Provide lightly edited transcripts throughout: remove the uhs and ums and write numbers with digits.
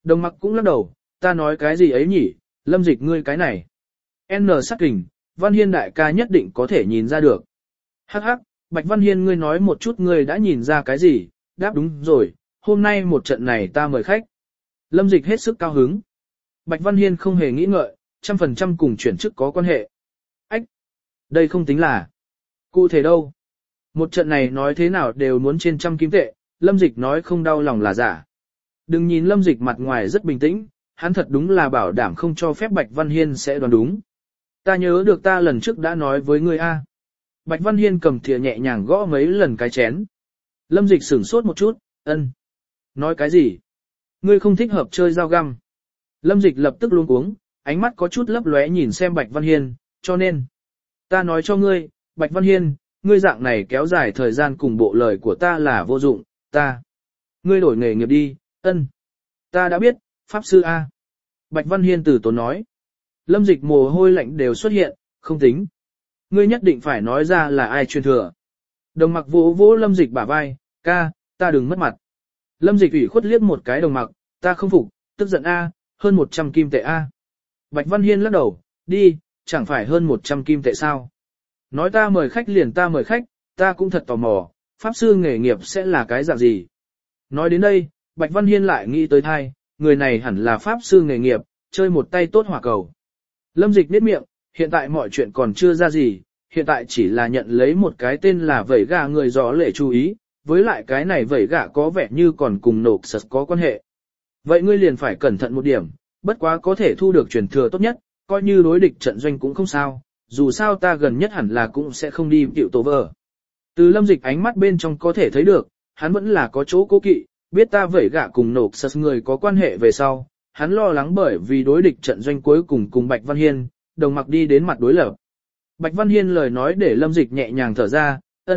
Đồng mặc cũng lắc đầu, ta nói cái gì ấy nhỉ, Lâm Dịch ngươi cái này. N sắc kình, Văn Hiên đại ca nhất định có thể nhìn ra được. Hắc hắc, Bạch Văn Hiên ngươi nói một chút ngươi đã nhìn ra cái gì, đáp đúng rồi, hôm nay một trận này ta mời khách. Lâm Dịch hết sức cao hứng. Bạch Văn Hiên không hề nghĩ ngợi, 100% cùng chuyển chức có quan hệ. Ách, đây không tính là. Cụ thể đâu? Một trận này nói thế nào đều muốn trên 100 kim tệ, Lâm Dịch nói không đau lòng là giả. Đừng nhìn Lâm Dịch mặt ngoài rất bình tĩnh, hắn thật đúng là bảo đảm không cho phép Bạch Văn Hiên sẽ đoán đúng. Ta nhớ được ta lần trước đã nói với ngươi a. Bạch Văn Hiên cầm thìa nhẹ nhàng gõ mấy lần cái chén. Lâm Dịch sửng sốt một chút, ân. Nói cái gì? Ngươi không thích hợp chơi dao găm. Lâm Dịch lập tức luống cuống, ánh mắt có chút lấp lóe nhìn xem Bạch Văn Hiên, cho nên. Ta nói cho ngươi, Bạch Văn Hiên, ngươi dạng này kéo dài thời gian cùng bộ lời của ta là vô dụng, ta. Ngươi đổi nghề nghiệp đi, ân. Ta đã biết, Pháp Sư A. Bạch Văn Hiên từ tốn nói. Lâm Dịch mồ hôi lạnh đều xuất hiện, không tính. Ngươi nhất định phải nói ra là ai truyền thừa. Đồng mặc vỗ vỗ Lâm Dịch bả vai, ca, ta đừng mất mặt. Lâm Dịch ủy khuất liếc một cái đồng mặc, ta không phục, tức giận A, hơn 100 kim tệ A. Bạch Văn Hiên lắc đầu, đi, chẳng phải hơn 100 kim tệ sao. Nói ta mời khách liền ta mời khách, ta cũng thật tò mò, Pháp Sư nghề nghiệp sẽ là cái dạng gì. Nói đến đây, Bạch Văn Hiên lại nghĩ tới thai, người này hẳn là Pháp Sư nghề nghiệp, chơi một tay tốt hỏa cầu. Lâm Dịch niết miệng, hiện tại mọi chuyện còn chưa ra gì, hiện tại chỉ là nhận lấy một cái tên là vẩy gà người rõ lệ chú ý, với lại cái này vẩy gà có vẻ như còn cùng nộp sật có quan hệ. Vậy ngươi liền phải cẩn thận một điểm, bất quá có thể thu được truyền thừa tốt nhất, coi như đối địch trận doanh cũng không sao, dù sao ta gần nhất hẳn là cũng sẽ không đi tiểu tổ vợ. Từ Lâm Dịch ánh mắt bên trong có thể thấy được, hắn vẫn là có chỗ cố kỵ, biết ta vẩy gạ cùng nộp sật người có quan hệ về sau, hắn lo lắng bởi vì đối địch trận doanh cuối cùng Bạch Văn Hiên, đồng mặc đi đến mặt đối lập. Bạch Văn Hiên lời nói để Lâm Dịch nhẹ nhàng thở ra,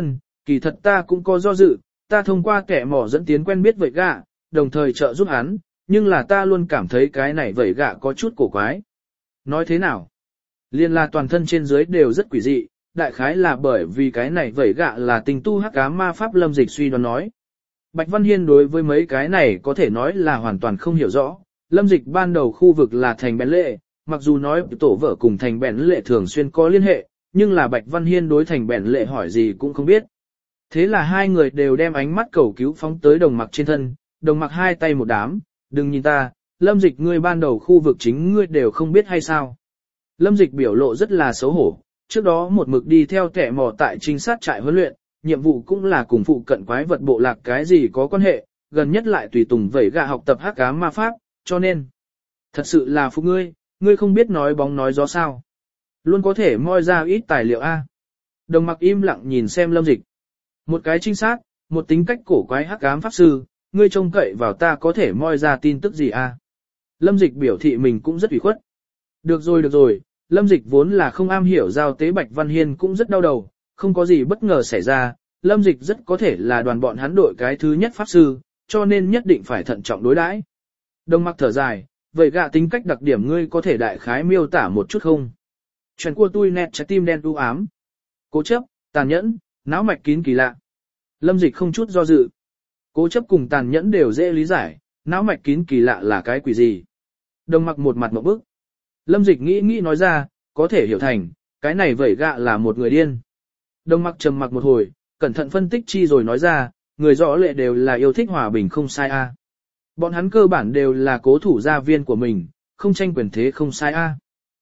kỳ thật ta cũng có do dự, ta thông qua kẻ mỏ dẫn tiến quen biết vẩy gạ, đồng thời trợ giúp hắn, nhưng là ta luôn cảm thấy cái này vẩy gạ có chút cổ quái. Nói thế nào? Liên là toàn thân trên dưới đều rất quỷ dị, đại khái là bởi vì cái này vẩy gạ là tình tu hắc ám ma pháp. Lâm Dịch suy đoán nói. Bạch Văn Hiên đối với mấy cái này có thể nói là hoàn toàn không hiểu rõ. Lâm Dịch ban đầu khu vực là thành bén lệ, mặc dù nói tổ vợ cùng thành bén lệ thường xuyên có liên hệ, nhưng là Bạch Văn Hiên đối thành bén lệ hỏi gì cũng không biết. Thế là hai người đều đem ánh mắt cầu cứu phóng tới đồng mặc trên thân, đồng mặc hai tay một đám, đừng nhìn ta, Lâm Dịch ngươi ban đầu khu vực chính ngươi đều không biết hay sao. Lâm Dịch biểu lộ rất là xấu hổ, trước đó một mực đi theo kẻ mò tại trinh sát trại huấn luyện, nhiệm vụ cũng là cùng phụ cận quái vật bộ lạc cái gì có quan hệ, gần nhất lại tùy tùng vẩy gạ học tập hắc ám ma pháp, cho nên. Thật sự là phụ ngươi không biết nói bóng nói gió sao. Luôn có thể moi ra ít tài liệu A. Đồng mặc im lặng nhìn xem Lâm Dịch. Một cái trinh sát, một tính cách cổ quái hắc ám pháp sư, ngươi trông cậy vào ta có thể moi ra tin tức gì A. Lâm Dịch biểu thị mình cũng rất ủy khuất. Được rồi, Lâm Dịch vốn là không am hiểu giao tế. Bạch Văn Hiên cũng rất đau đầu, không có gì bất ngờ xảy ra, Lâm Dịch rất có thể là đoàn bọn hắn đội cái thứ nhất pháp sư, cho nên nhất định phải thận trọng đối đãi. Đồng mặc thở dài, vậy gạ tính cách đặc điểm ngươi có thể đại khái miêu tả một chút không? Chuyện của tôi nét trái tim đen u ám, cố chấp, tàn nhẫn, não mạch kín kỳ lạ. Lâm Dịch không chút do dự. Cố chấp cùng tàn nhẫn đều dễ lý giải, não mạch kín kỳ lạ là cái quỷ gì? Đồng mặc một mặt ngộp bức. Lâm Dịch nghĩ nói ra, có thể hiểu thành, cái này vẩy gạ là một người điên. Đồng mặc trầm mặc một hồi, cẩn thận phân tích chi rồi nói ra, người rõ lệ đều là yêu thích hòa bình không sai a. Bọn hắn cơ bản đều là cố thủ gia viên của mình, không tranh quyền thế không sai a.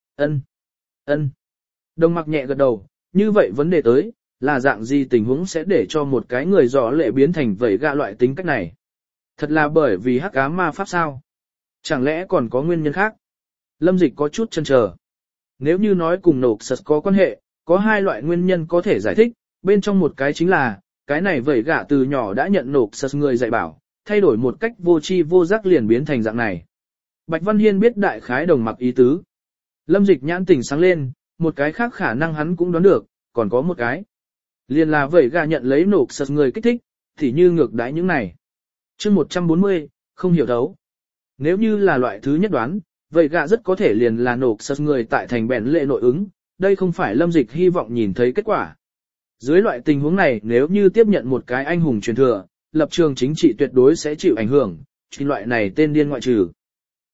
Ân. Đồng mặc nhẹ gật đầu, như vậy vấn đề tới, là dạng gì tình huống sẽ để cho một cái người rõ lệ biến thành vẩy gạ loại tính cách này? Thật là bởi vì hắc ám ma pháp sao? Chẳng lẽ còn có nguyên nhân khác? Lâm Dịch có chút chần chờ. Nếu như nói cùng nộp sật có quan hệ, có hai loại nguyên nhân có thể giải thích, bên trong một cái chính là, cái này vẩy gạ từ nhỏ đã nhận nộp sật người dạy bảo, thay đổi một cách vô tri vô giác liền biến thành dạng này. Bạch Văn Hiên biết đại khái đồng mặc ý tứ. Lâm Dịch nhãn tỉnh sáng lên, một cái khác khả năng hắn cũng đoán được, còn có một cái. Liền là vẩy gạ nhận lấy nộp sật người kích thích, thì như ngược đãi những này. Chương 140, không hiểu thấu. Nếu như là loại thứ nhất đoán, vậy gạ rất có thể liền là nộp sật người tại thành bèn lệ nội ứng, đây không phải Lâm Dịch hy vọng nhìn thấy kết quả. Dưới loại tình huống này nếu như tiếp nhận một cái anh hùng truyền thừa, lập trường chính trị tuyệt đối sẽ chịu ảnh hưởng, chính loại này tên điên ngoại trừ.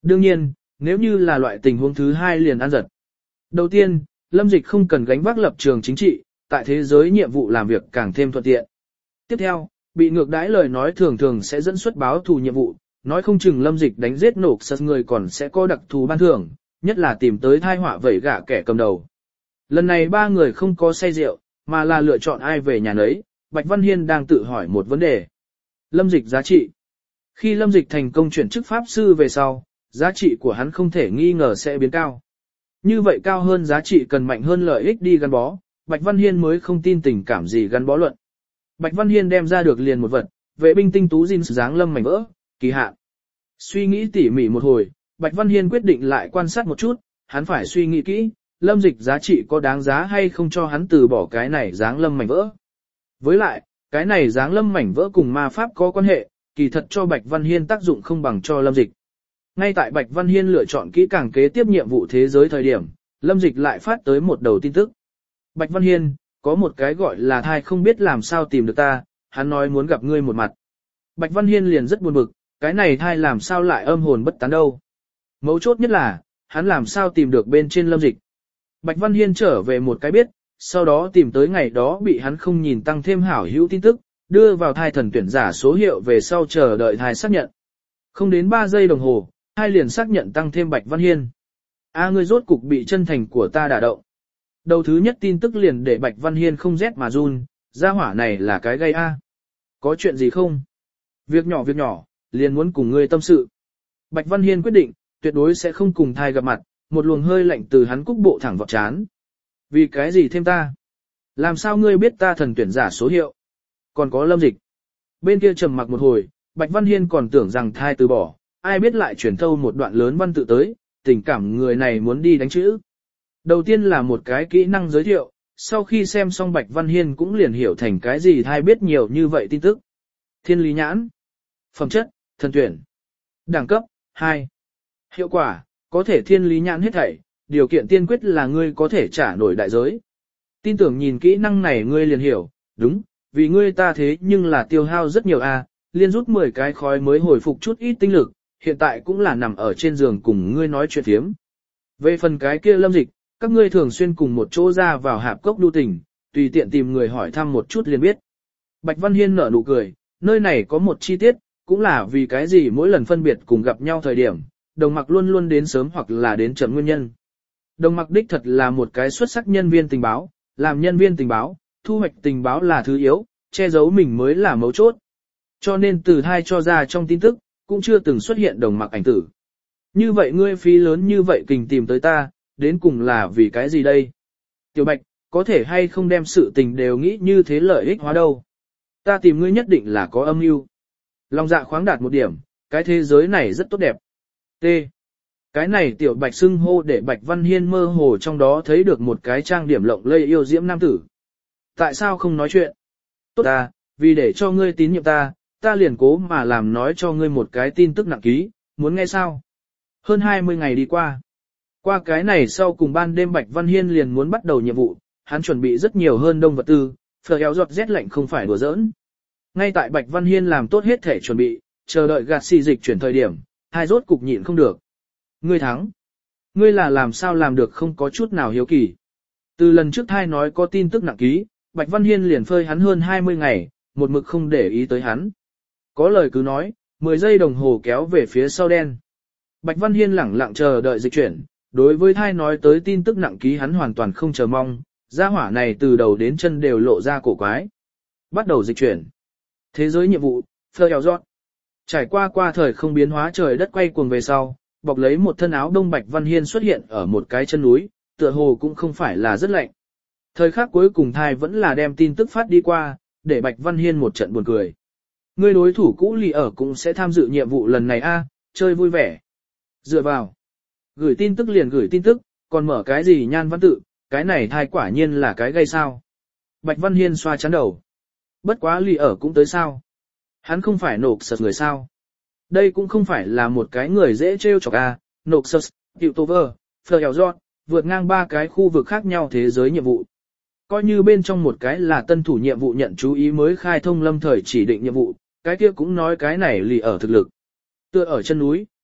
Đương nhiên, nếu như là loại tình huống thứ hai liền ăn giật. Đầu tiên, Lâm Dịch không cần gánh vác lập trường chính trị, tại thế giới nhiệm vụ làm việc càng thêm thuận tiện. Tiếp theo, bị ngược đãi lời nói thường thường sẽ dẫn xuất báo thù nhiệm vụ, nói không chừng Lâm Dịch đánh giết nộp sật người còn sẽ có đặc thù ban thưởng, nhất là tìm tới thai họa vẩy gạ kẻ cầm đầu. Lần này ba người không có say rượu, mà là lựa chọn ai về nhà nấy, Bạch Văn Hiên đang tự hỏi một vấn đề. Lâm Dịch giá trị. Khi Lâm Dịch thành công chuyển chức pháp sư về sau, giá trị của hắn không thể nghi ngờ sẽ biến cao. Như vậy cao hơn giá trị cần mạnh hơn lợi ích đi gắn bó, Bạch Văn Hiên mới không tin tình cảm gì gắn bó luận. Bạch Văn Hiên đem ra được liền một vật, vệ binh tinh tú Jin dáng lâm mảnh vỡ, kỳ hạn. Suy nghĩ tỉ mỉ một hồi, Bạch Văn Hiên quyết định lại quan sát một chút, hắn phải suy nghĩ kỹ, Lâm Dịch giá trị có đáng giá hay không cho hắn từ bỏ cái này dáng lâm mảnh vỡ. Với lại, cái này dáng lâm mảnh vỡ cùng ma pháp có quan hệ, kỳ thật cho Bạch Văn Hiên tác dụng không bằng cho Lâm Dịch. Ngay tại Bạch Văn Hiên lựa chọn kỹ càng kế tiếp nhiệm vụ thế giới thời điểm, Lâm Dịch lại phát tới một đầu tin tức. Bạch Văn Hiên, có một cái gọi là thai không biết làm sao tìm được ta, hắn nói muốn gặp ngươi một mặt. Bạch Văn Hiên liền rất buồn bực, cái này thai làm sao lại âm hồn bất tán đâu. Mấu chốt nhất là, hắn làm sao tìm được bên trên Lâm Dịch. Bạch Văn Hiên trở về một cái biết, sau đó tìm tới ngày đó bị hắn không nhìn tăng thêm hảo hữu tin tức, đưa vào thai thần tuyển giả số hiệu về sau chờ đợi thai xác nhận. Không đến 3 giây đồng hồ, thai liền xác nhận tăng thêm Bạch Văn Hiên. Ngươi rốt cục bị chân thành của ta đả động. Đầu thứ nhất tin tức liền để Bạch Văn Hiên không rét mà run, gia hỏa này là cái gây a. Có chuyện gì không? Việc nhỏ, liền muốn cùng ngươi tâm sự. Bạch Văn Hiên quyết định, tuyệt đối sẽ không cùng thai gặp mặt, một luồng hơi lạnh từ hắn cúc bộ thẳng vào chán. Vì cái gì thêm ta? Làm sao ngươi biết ta thần tuyển giả số hiệu? Còn có Lâm Dịch. Bên kia trầm mặc một hồi, Bạch Văn Hiên còn tưởng rằng thai từ bỏ, ai biết lại chuyển thâu một đoạn lớn văn tự tới, tình cảm người này muốn đi đánh chữ. Đầu tiên là một cái kỹ năng giới thiệu, sau khi xem xong Bạch Văn Hiên cũng liền hiểu thành cái gì thai biết nhiều như vậy tin tức. Thiên lý nhãn. Phẩm chất, thần tuyển. Đẳng cấp, 2. Hiệu quả, có thể thiên lý nhãn hết thảy, điều kiện tiên quyết là ngươi có thể trả nổi đại giới. Tin tưởng nhìn kỹ năng này ngươi liền hiểu, đúng, vì ngươi ta thế nhưng là tiêu hao rất nhiều liên rút 10 cái khói mới hồi phục chút ít tinh lực, hiện tại cũng là nằm ở trên giường cùng ngươi nói chuyện thiếm. Về phần cái kia Lâm Dịch, các ngươi thường xuyên cùng một chỗ ra vào hạp cốc đu tình, tùy tiện tìm người hỏi thăm một chút liền biết. Bạch Văn Hiên nở nụ cười, nơi này có một chi tiết, cũng là vì cái gì mỗi lần phân biệt cùng gặp nhau thời điểm, Đồng Mặc luôn luôn đến sớm hoặc là đến chậm nguyên nhân. Đồng Mặc đích thật là một cái xuất sắc nhân viên tình báo, làm nhân viên tình báo, thu hoạch tình báo là thứ yếu, che giấu mình mới là mấu chốt. Cho nên từ thai cho ra trong tin tức, cũng chưa từng xuất hiện Đồng Mặc ảnh tử. Như vậy ngươi phí lớn như vậy kình tìm tới ta, đến cùng là vì cái gì đây? Tiểu Bạch, có thể hay không đem sự tình đều nghĩ như thế lợi ích hóa đâu? Ta tìm ngươi nhất định là có âm mưu. Lòng dạ khoáng đạt một điểm, cái thế giới này rất tốt đẹp. T. Cái này Tiểu Bạch xưng hô để Bạch Văn Hiên mơ hồ trong đó thấy được một cái trang điểm lộng lây yêu diễm nam tử. Tại sao không nói chuyện? Tốt ta, vì để cho ngươi tín nhiệm ta, ta liền cố mà làm nói cho ngươi một cái tin tức nặng ký, muốn nghe sao? Hơn 20 ngày đi qua. Qua cái này sau cùng ban đêm Bạch Văn Hiên liền muốn bắt đầu nhiệm vụ, hắn chuẩn bị rất nhiều hơn đông vật tư, phở éo giọt rét lạnh không phải đùa giỡn. Ngay tại Bạch Văn Hiên làm tốt hết thể chuẩn bị, chờ đợi gạt xì dịch chuyển thời điểm, hai rốt cục nhịn không được. Ngươi thắng. Ngươi là làm sao làm được không có chút nào hiếu kỳ. Từ lần trước thai nói có tin tức nặng ký, Bạch Văn Hiên liền phơi hắn hơn 20 ngày, một mực không để ý tới hắn. Có lời cứ nói, 10 giây đồng hồ kéo về phía sau đen. Bạch Văn Hiên lẳng lặng chờ đợi dịch chuyển, đối với thai nói tới tin tức nặng ký hắn hoàn toàn không chờ mong, gia hỏa này từ đầu đến chân đều lộ ra cổ quái. Bắt đầu dịch chuyển. Thế giới nhiệm vụ, phơ eo giọt. Trải qua thời không biến hóa trời đất quay cuồng về sau, bọc lấy một thân áo đông Bạch Văn Hiên xuất hiện ở một cái chân núi, tựa hồ cũng không phải là rất lạnh. Thời khắc cuối cùng thai vẫn là đem tin tức phát đi qua, để Bạch Văn Hiên một trận buồn cười. Người đối thủ cũ lì ở cũng sẽ tham dự nhiệm vụ lần này chơi vui vẻ. Dựa vào. Gửi tin tức liền gửi tin tức, còn mở cái gì nhan văn tự, cái này thai quả nhiên là cái gây sao. Bạch Văn Hiên xoa chán đầu. Bất quá lì ở cũng tới sao. Hắn không phải nộp sật người sao. Đây cũng không phải là một cái người dễ trêu chọc nộp sật, hiệu tover, phờ eo giọt, vượt ngang 3 cái khu vực khác nhau thế giới nhiệm vụ. Coi như bên trong một cái là tân thủ nhiệm vụ nhận chú ý mới khai thông lâm thời chỉ định nhiệm vụ, cái kia cũng nói cái này lì ở thực lực. Tựa ở chân núi,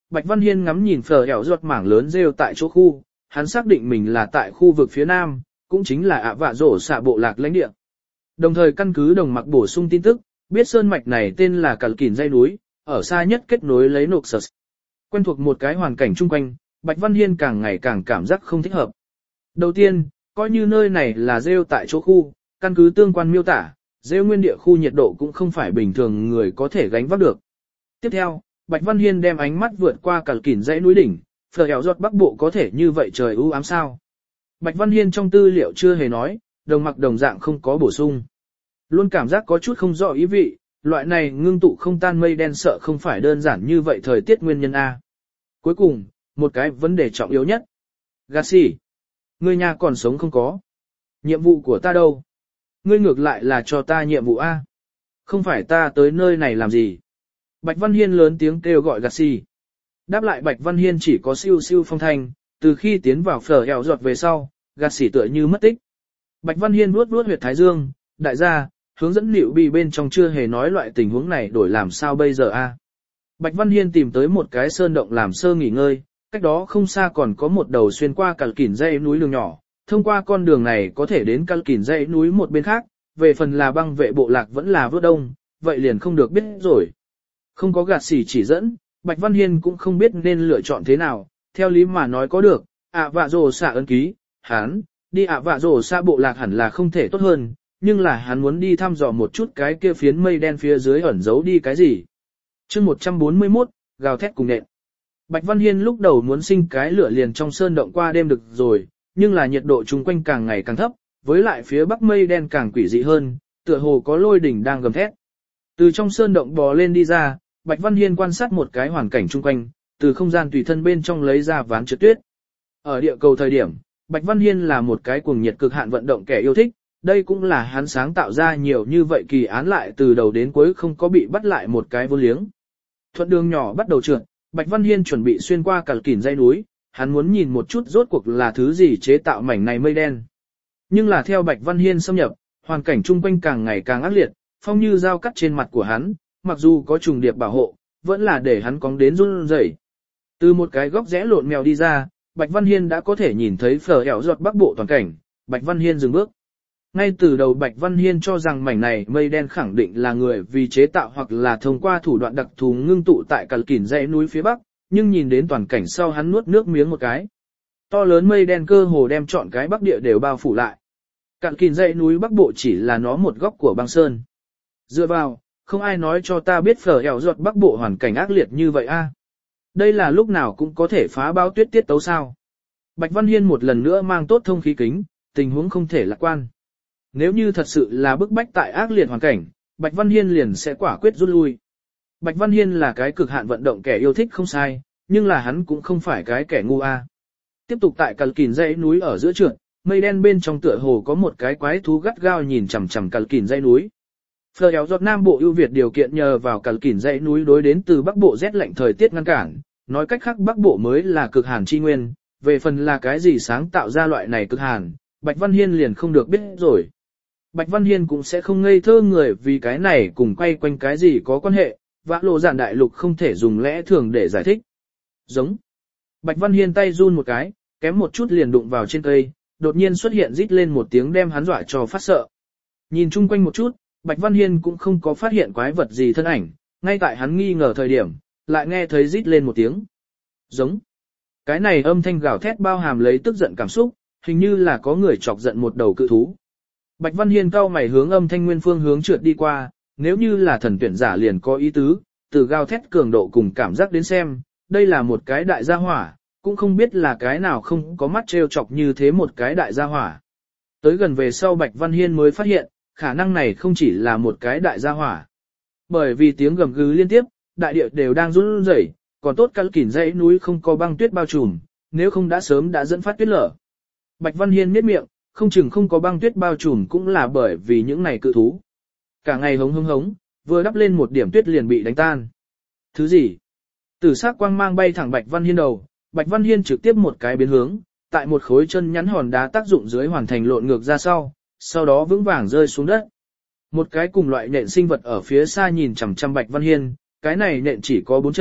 Bạch Văn Hiên ngắm nhìn phở ẻo ruột mảng lớn rêu tại chỗ khu, hắn xác định mình là tại khu vực phía nam, cũng chính là ạ vạ rổ xạ bộ lạc lãnh địa. Đồng thời căn cứ đồng mặc bổ sung tin tức, biết sơn mạch này tên là Cẩn Kỉn dãy núi, ở xa nhất kết nối lấy nộp sở. Quen thuộc một cái hoàn cảnh chung quanh, Bạch Văn Hiên càng ngày càng cảm giác không thích hợp. Đầu tiên, coi như nơi này là rêu tại chỗ khu, căn cứ tương quan miêu tả, rêu nguyên địa khu nhiệt độ cũng không phải bình thường người có thể gánh vác được. Tiếp theo, Bạch Văn Hiên đem ánh mắt vượt qua Cẩn Kỉn dãy núi đỉnh, phở ẻo giọt bắc bộ có thể như vậy trời u ám sao. Bạch Văn Hiên trong tư liệu chưa hề nói, đồng mặc đồng dạng không có bổ sung. Luôn cảm giác có chút không rõ ý vị, loại này ngưng tụ không tan mây đen sợ không phải đơn giản như vậy thời tiết nguyên nhân A. Cuối cùng, một cái vấn đề trọng yếu nhất. Garcia, ngươi nhà còn sống không có? Nhiệm vụ của ta đâu? Ngươi ngược lại là cho ta nhiệm vụ A. Không phải ta tới nơi này làm gì? Bạch Văn Hiên lớn tiếng kêu gọi Garcia. Đáp lại Bạch Văn Hiên chỉ có siêu siêu phong thanh, từ khi tiến vào phở ẻo giọt về sau, Garcia tựa như mất tích. Bạch Văn Hiên vuốt huyệt thái dương, đại gia, hướng dẫn liệu bị bên trong chưa hề nói loại tình huống này đổi làm sao bây giờ a? Bạch Văn Hiên tìm tới một cái sơn động làm sơ nghỉ ngơi, cách đó không xa còn có một đầu xuyên qua Cẩn Kỉn dãy núi đường nhỏ, thông qua con đường này có thể đến Cẩn Kỉn dãy núi một bên khác, về phần là băng vệ bộ lạc vẫn là vớt đông, vậy liền không được biết rồi. Không có gạt xỉ chỉ dẫn, Bạch Văn Hiên cũng không biết nên lựa chọn thế nào, theo lý mà nói có được, ạ vạ rồ xạ ấn ký, hắn, đi ạ vạ rồ xạ bộ lạc hẳn là không thể tốt hơn, nhưng là hắn muốn đi thăm dò một chút cái kia phiến mây đen phía dưới ẩn giấu đi cái gì. Chương 141, gào thét cùng nện. Bạch Văn Hiên lúc đầu muốn sinh cái lửa liền trong sơn động qua đêm được rồi, nhưng là nhiệt độ chung quanh càng ngày càng thấp, với lại phía bắc mây đen càng quỷ dị hơn, tựa hồ có lôi đỉnh đang gầm thét. Từ trong sơn động bò lên đi ra, Bạch Văn Hiên quan sát một cái hoàn cảnh chung quanh, từ không gian tùy thân bên trong lấy ra ván trượt tuyết. Ở địa cầu thời điểm, Bạch Văn Hiên là một cái cuồng nhiệt cực hạn vận động kẻ yêu thích, đây cũng là hắn sáng tạo ra nhiều như vậy kỳ án lại từ đầu đến cuối không có bị bắt lại một cái vô liếng. Thuận đường nhỏ bắt đầu trượt, Bạch Văn Hiên chuẩn bị xuyên qua Cẩn Kỉn dãy núi, hắn muốn nhìn một chút rốt cuộc là thứ gì chế tạo mảnh này mây đen. Nhưng là theo Bạch Văn Hiên xâm nhập, hoàn cảnh chung quanh càng ngày càng ác liệt, phong như dao cắt trên mặt của hắn, mặc dù có trùng điệp bảo hộ, vẫn là để hắn cóng đến run rẩy. Từ một cái góc rẽ lộn mèo đi ra, Bạch Văn Hiên đã có thể nhìn thấy phở ẻo giọt bắc bộ toàn cảnh, Bạch Văn Hiên dừng bước. Ngay từ đầu Bạch Văn Hiên cho rằng mảnh này mây đen khẳng định là người vì chế tạo hoặc là thông qua thủ đoạn đặc thù ngưng tụ tại Cẩn Kỉn dãy núi phía bắc, nhưng nhìn đến toàn cảnh sau hắn nuốt nước miếng một cái. To lớn mây đen cơ hồ đem trọn cái bắc địa đều bao phủ lại. Cẩn Kỉn dãy núi bắc bộ chỉ là nó một góc của băng sơn. Dựa vào, không ai nói cho ta biết phở ẻo giọt bắc bộ hoàn cảnh ác liệt như vậy a. Đây là lúc nào cũng có thể phá bao tuyết tiết tấu sao. Bạch Văn Hiên một lần nữa mang tốt thông khí kính, tình huống không thể lạc quan. Nếu như thật sự là bức bách tại ác liệt hoàn cảnh, Bạch Văn Hiên liền sẽ quả quyết rút lui. Bạch Văn Hiên là cái cực hạn vận động kẻ yêu thích không sai, nhưng là hắn cũng không phải cái kẻ ngu a. Tiếp tục tại Cẩn Kỉn dãy núi ở giữa trượt, mây đen bên trong tựa hồ có một cái quái thú gắt gao nhìn chằm chằm Cẩn Kỉn dãy núi. Phở ẻo giọt nam bộ ưu việt điều kiện nhờ vào Cẩn Kỉn dãy núi đối đến từ bắc bộ rét lạnh thời tiết ngăn cản, nói cách khác bắc bộ mới là cực hàn chi nguyên, về phần là cái gì sáng tạo ra loại này cực hàn, Bạch Văn Hiên liền không được biết rồi. Bạch Văn Hiên cũng sẽ không ngây thơ người vì cái này cùng quay quanh cái gì có quan hệ, vã lộ giản đại lục không thể dùng lẽ thường để giải thích. Giống. Bạch Văn Hiên tay run một cái, kém một chút liền đụng vào trên cây, đột nhiên xuất hiện rít lên một tiếng đem hắn dọa cho phát sợ. Nhìn chung quanh một chút, Bạch Văn Hiên cũng không có phát hiện quái vật gì thân ảnh, ngay tại hắn nghi ngờ thời điểm, lại nghe thấy rít lên một tiếng. Giống. Cái này âm thanh gào thét bao hàm lấy tức giận cảm xúc, hình như là có người chọc giận một đầu cự thú. Bạch Văn Hiên cau mày hướng âm thanh nguyên phương hướng trượt đi qua, nếu như là thần tuyển giả liền có ý tứ, từ gào thét cường độ cùng cảm giác đến xem, đây là một cái đại gia hỏa, cũng không biết là cái nào không có mắt trêu chọc như thế một cái đại gia hỏa. Tới gần về sau Bạch Văn Hiên mới phát hiện, khả năng này không chỉ là một cái đại gia hỏa. Bởi vì tiếng gầm gừ liên tiếp, đại địa đều đang run rẩy, còn tốt Cẩn Kỉn dãy núi không có băng tuyết bao trùm, nếu không đã sớm đã dẫn phát tuyết lở. Bạch Văn Hiên nhếch miệng, không chừng không có băng tuyết bao trùm cũng là bởi vì những này cự thú. Cả ngày hống hống hống, vừa đắp lên một điểm tuyết liền bị đánh tan. Thứ gì? Tử sắc quang mang bay thẳng Bạch Văn Hiên đầu, Bạch Văn Hiên trực tiếp một cái biến hướng, tại một khối chân nhắn hòn đá tác dụng dưới hoàn thành lộn ngược ra sau đó vững vàng rơi xuống đất. Một cái cùng loại nện sinh vật ở phía xa nhìn chằm chằm Bạch Văn Hiên, cái này nện chỉ có 4 chân,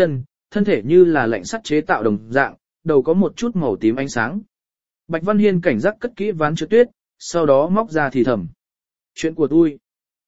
thân thể như là lạnh sắt chế tạo đồng dạng, đầu có một chút màu tím ánh sáng. Bạch Văn Hiên cảnh giác cất kỹ ván trượt tuyết, sau đó móc ra thì thầm. Chuyện của tôi.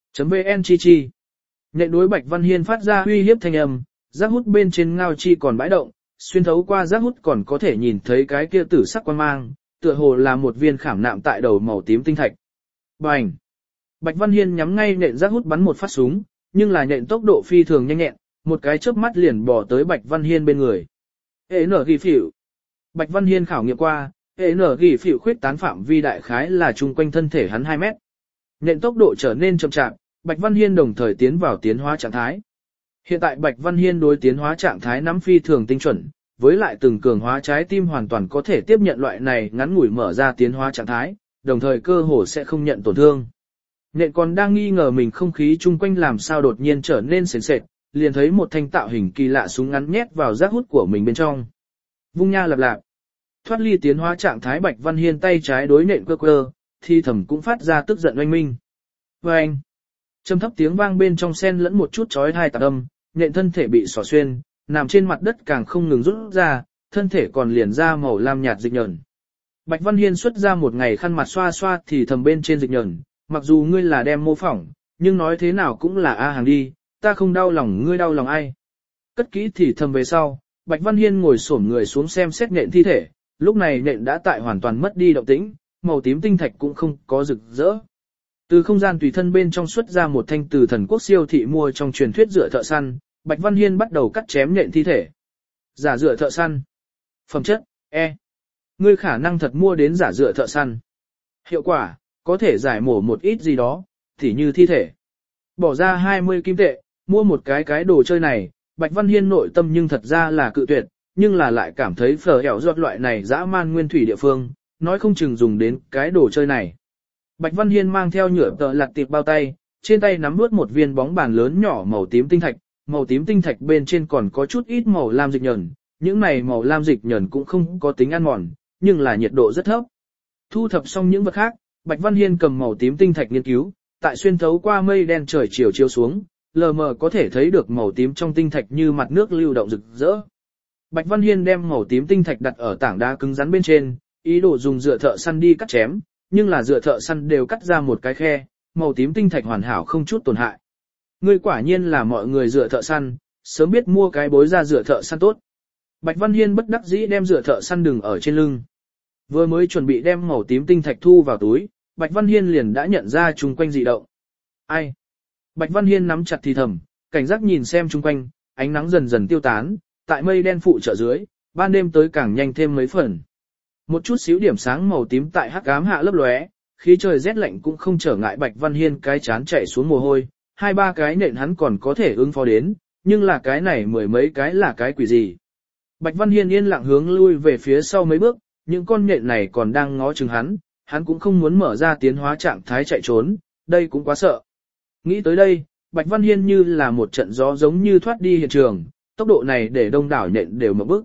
.vn chi chi. Nhện đối Bạch Văn Hiên phát ra uy hiếp thanh âm, giác hút bên trên ngao chi còn bãi động, xuyên thấu qua giác hút còn có thể nhìn thấy cái kia tử sắc quang mang, tựa hồ là một viên khảm nạm tại đầu màu tím tinh thạch. Bành! Bạch Văn Hiên nhắm ngay nện giác hút bắn một phát súng, nhưng là nện tốc độ phi thường nhanh nhẹn, một cái chớp mắt liền bỏ tới Bạch Văn Hiên bên người. Hệ nở ghi phỉu. Bạch Văn Hiên khảo nghiệm qua, hệ nở ghi phỉu khuyết tán phạm vi đại khái là chung quanh thân thể hắn 2 mét. Nện tốc độ trở nên chậm chạp, Bạch Văn Hiên đồng thời tiến vào tiến hóa trạng thái. Hiện tại Bạch Văn Hiên đối tiến hóa trạng thái nắm phi thường tinh chuẩn, với lại từng cường hóa trái tim hoàn toàn có thể tiếp nhận loại này ngắn ngủi mở ra tiến hóa trạng thái, đồng thời cơ hồ sẽ không nhận tổn thương. Nện còn đang nghi ngờ mình không khí chung quanh làm sao đột nhiên trở nên sền sệt, liền thấy một thanh tạo hình kỳ lạ súng ngắn nhét vào giác hút của mình bên trong. Vung nha lạp lạp. Thoát ly tiến hóa trạng thái Bạch Văn Hiên tay trái đối nện cơ cơ, thi thầm cũng phát ra tức giận oanh minh. Và anh, trầm thấp tiếng vang bên trong xen lẫn một chút chói tai tạp âm, nện thân thể bị xỏ xuyên, nằm trên mặt đất càng không ngừng rút ra, thân thể còn liền ra màu lam nhạt dịch nhờn. Bạch Văn Hiên xuất ra một ngày khăn mặt xoa xoa thì thầm bên trên dịch nhờn, mặc dù ngươi là đem mô phỏng, nhưng nói thế nào cũng là A hàng đi, ta không đau lòng ngươi đau lòng ai. Cất kỹ thì thầm về sau, Bạch Văn Hiên ngồi xổm người xuống xem xét nện thi thể, lúc này nện đã tại hoàn toàn mất đi động tĩnh, màu tím tinh thạch cũng không có rực rỡ. Từ không gian tùy thân bên trong xuất ra một thanh từ thần quốc siêu thị mua trong truyền thuyết dựa thợ săn, Bạch Văn Hiên bắt đầu cắt chém nện thi thể. Giả dựa thợ săn. Phẩm chất, E. Ngươi khả năng thật mua đến giả dựa thợ săn. Hiệu quả, có thể giải mổ một ít gì đó, tỉ như thi thể. Bỏ ra 20 kim tệ, mua một cái đồ chơi này, Bạch Văn Hiên nội tâm nhưng thật ra là cự tuyệt, nhưng là lại cảm thấy phở hẻo giọt loại này dã man nguyên thủy địa phương, nói không chừng dùng đến cái đồ chơi này. Bạch Văn Hiên mang theo nhựa tợ lặt tiệp bao tay, trên tay nắm nuốt một viên bóng bàn lớn nhỏ màu tím tinh thạch bên trên còn có chút ít màu lam dịch nhờn, những này màu lam dịch nhờn cũng không có tính ăn mòn, nhưng là nhiệt độ rất thấp. Thu thập xong những vật khác, Bạch Văn Hiên cầm màu tím tinh thạch nghiên cứu, tại xuyên thấu qua mây đen trời chiều chiếu xuống, lờ mờ có thể thấy được màu tím trong tinh thạch như mặt nước lưu động rực rỡ. Bạch Văn Hiên đem màu tím tinh thạch đặt ở tảng đá cứng rắn bên trên, ý đồ dùng dựa thợ săn đi cắt chém, nhưng là dựa thợ săn đều cắt ra một cái khe, màu tím tinh thạch hoàn hảo không chút tổn hại. Ngươi quả nhiên là mọi người dựa thợ săn, sớm biết mua cái bối ra dựa thợ săn tốt. Bạch Văn Hiên bất đắc dĩ đem dựa thợ săn đừng ở trên lưng. Vừa mới chuẩn bị đem màu tím tinh thạch thu vào túi, Bạch Văn Hiên liền đã nhận ra chung quanh dị động. Ai? Bạch Văn Hiên nắm chặt thì thầm, cảnh giác nhìn xem chung quanh, ánh nắng dần dần tiêu tán, tại mây đen phụ trợ dưới, ban đêm tới càng nhanh thêm mấy phần. Một chút xíu điểm sáng màu tím tại hắc ám hạ lấp lóe, khí trời rét lạnh cũng không trở ngại Bạch Văn Hiên cái chán chạy xuống mồ hôi, 2-3 cái nện hắn còn có thể ứng phó đến, nhưng là cái này mười mấy cái là cái quỷ gì. Bạch Văn Hiên yên lặng hướng lui về phía sau mấy bước, những con nện này còn đang ngó chừng hắn cũng không muốn mở ra tiến hóa trạng thái chạy trốn, đây cũng quá sợ. Nghĩ tới đây, Bạch Văn Hiên như là một trận gió giống như thoát đi hiện trường, tốc độ này để đông đảo nện đều mở bức.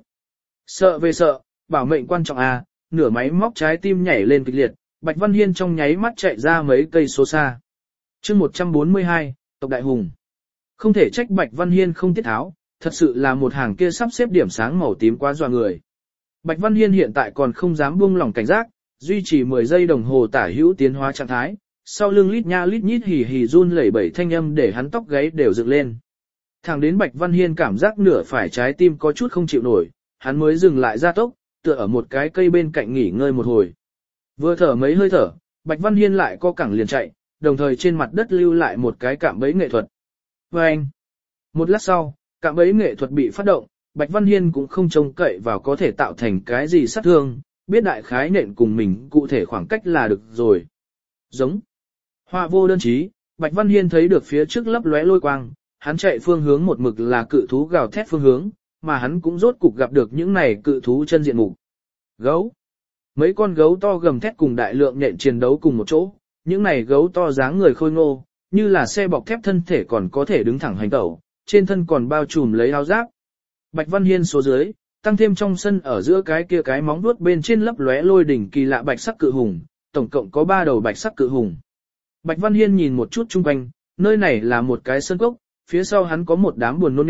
Sợ về sợ, bảo mệnh quan trọng à, nửa máy móc trái tim nhảy lên kịch liệt, Bạch Văn Hiên trong nháy mắt chạy ra mấy cây số xa. chương 142, tộc đại hùng. Không thể trách Bạch Văn Hiên không tiết tháo, thật sự là một hàng kia sắp xếp điểm sáng màu tím quá dọa người. Bạch Văn Hiên hiện tại còn không dám buông lỏng cảnh giác, duy trì 10 giây đồng hồ tả hữu tiến hóa trạng thái, sau lưng lít nha lít nhít hì hì run lẩy bẩy thanh âm để hắn tóc gáy đều dựng lên. Thẳng đến Bạch Văn Hiên cảm giác nửa phải trái tim có chút không chịu nổi, hắn mới dừng lại gia tốc, tựa ở một cái cây bên cạnh nghỉ ngơi một hồi. Vừa thở mấy hơi thở, Bạch Văn Hiên lại co cẳng liền chạy, đồng thời trên mặt đất lưu lại một cái cạm bẫy nghệ thuật. Và anh, một lát sau, cạm bẫy nghệ thuật bị phát động, Bạch Văn Hiên cũng không trông cậy vào có thể tạo thành cái gì sát thương, biết đại khái nện cùng mình cụ thể khoảng cách là được rồi. Giống. Họa vô đơn chí, Bạch Văn Hiên thấy được phía trước lấp lóe lôi quang, hắn chạy phương hướng một mực là cự thú gào thét phương hướng, mà hắn cũng rốt cục gặp được những này cự thú chân diện mục. Gấu. Mấy con gấu to gầm thét cùng đại lượng nhện chiến đấu cùng một chỗ, những này gấu to dáng người khôi ngô, như là xe bọc thép thân thể còn có thể đứng thẳng hành tẩu, trên thân còn bao trùm lấy áo giáp. Bạch Văn Hiên số dưới, tăng thêm trong sân ở giữa cái kia cái móng vuốt bên trên lấp lóe lôi đỉnh kỳ lạ bạch sắc cự hùng, tổng cộng có 3 đầu bạch sắc cự hùng. Bạch Văn Hiên nhìn một chút chung quanh, nơi này là một cái sơn cốc, phía sau hắn có một đám buồn nôn nhện,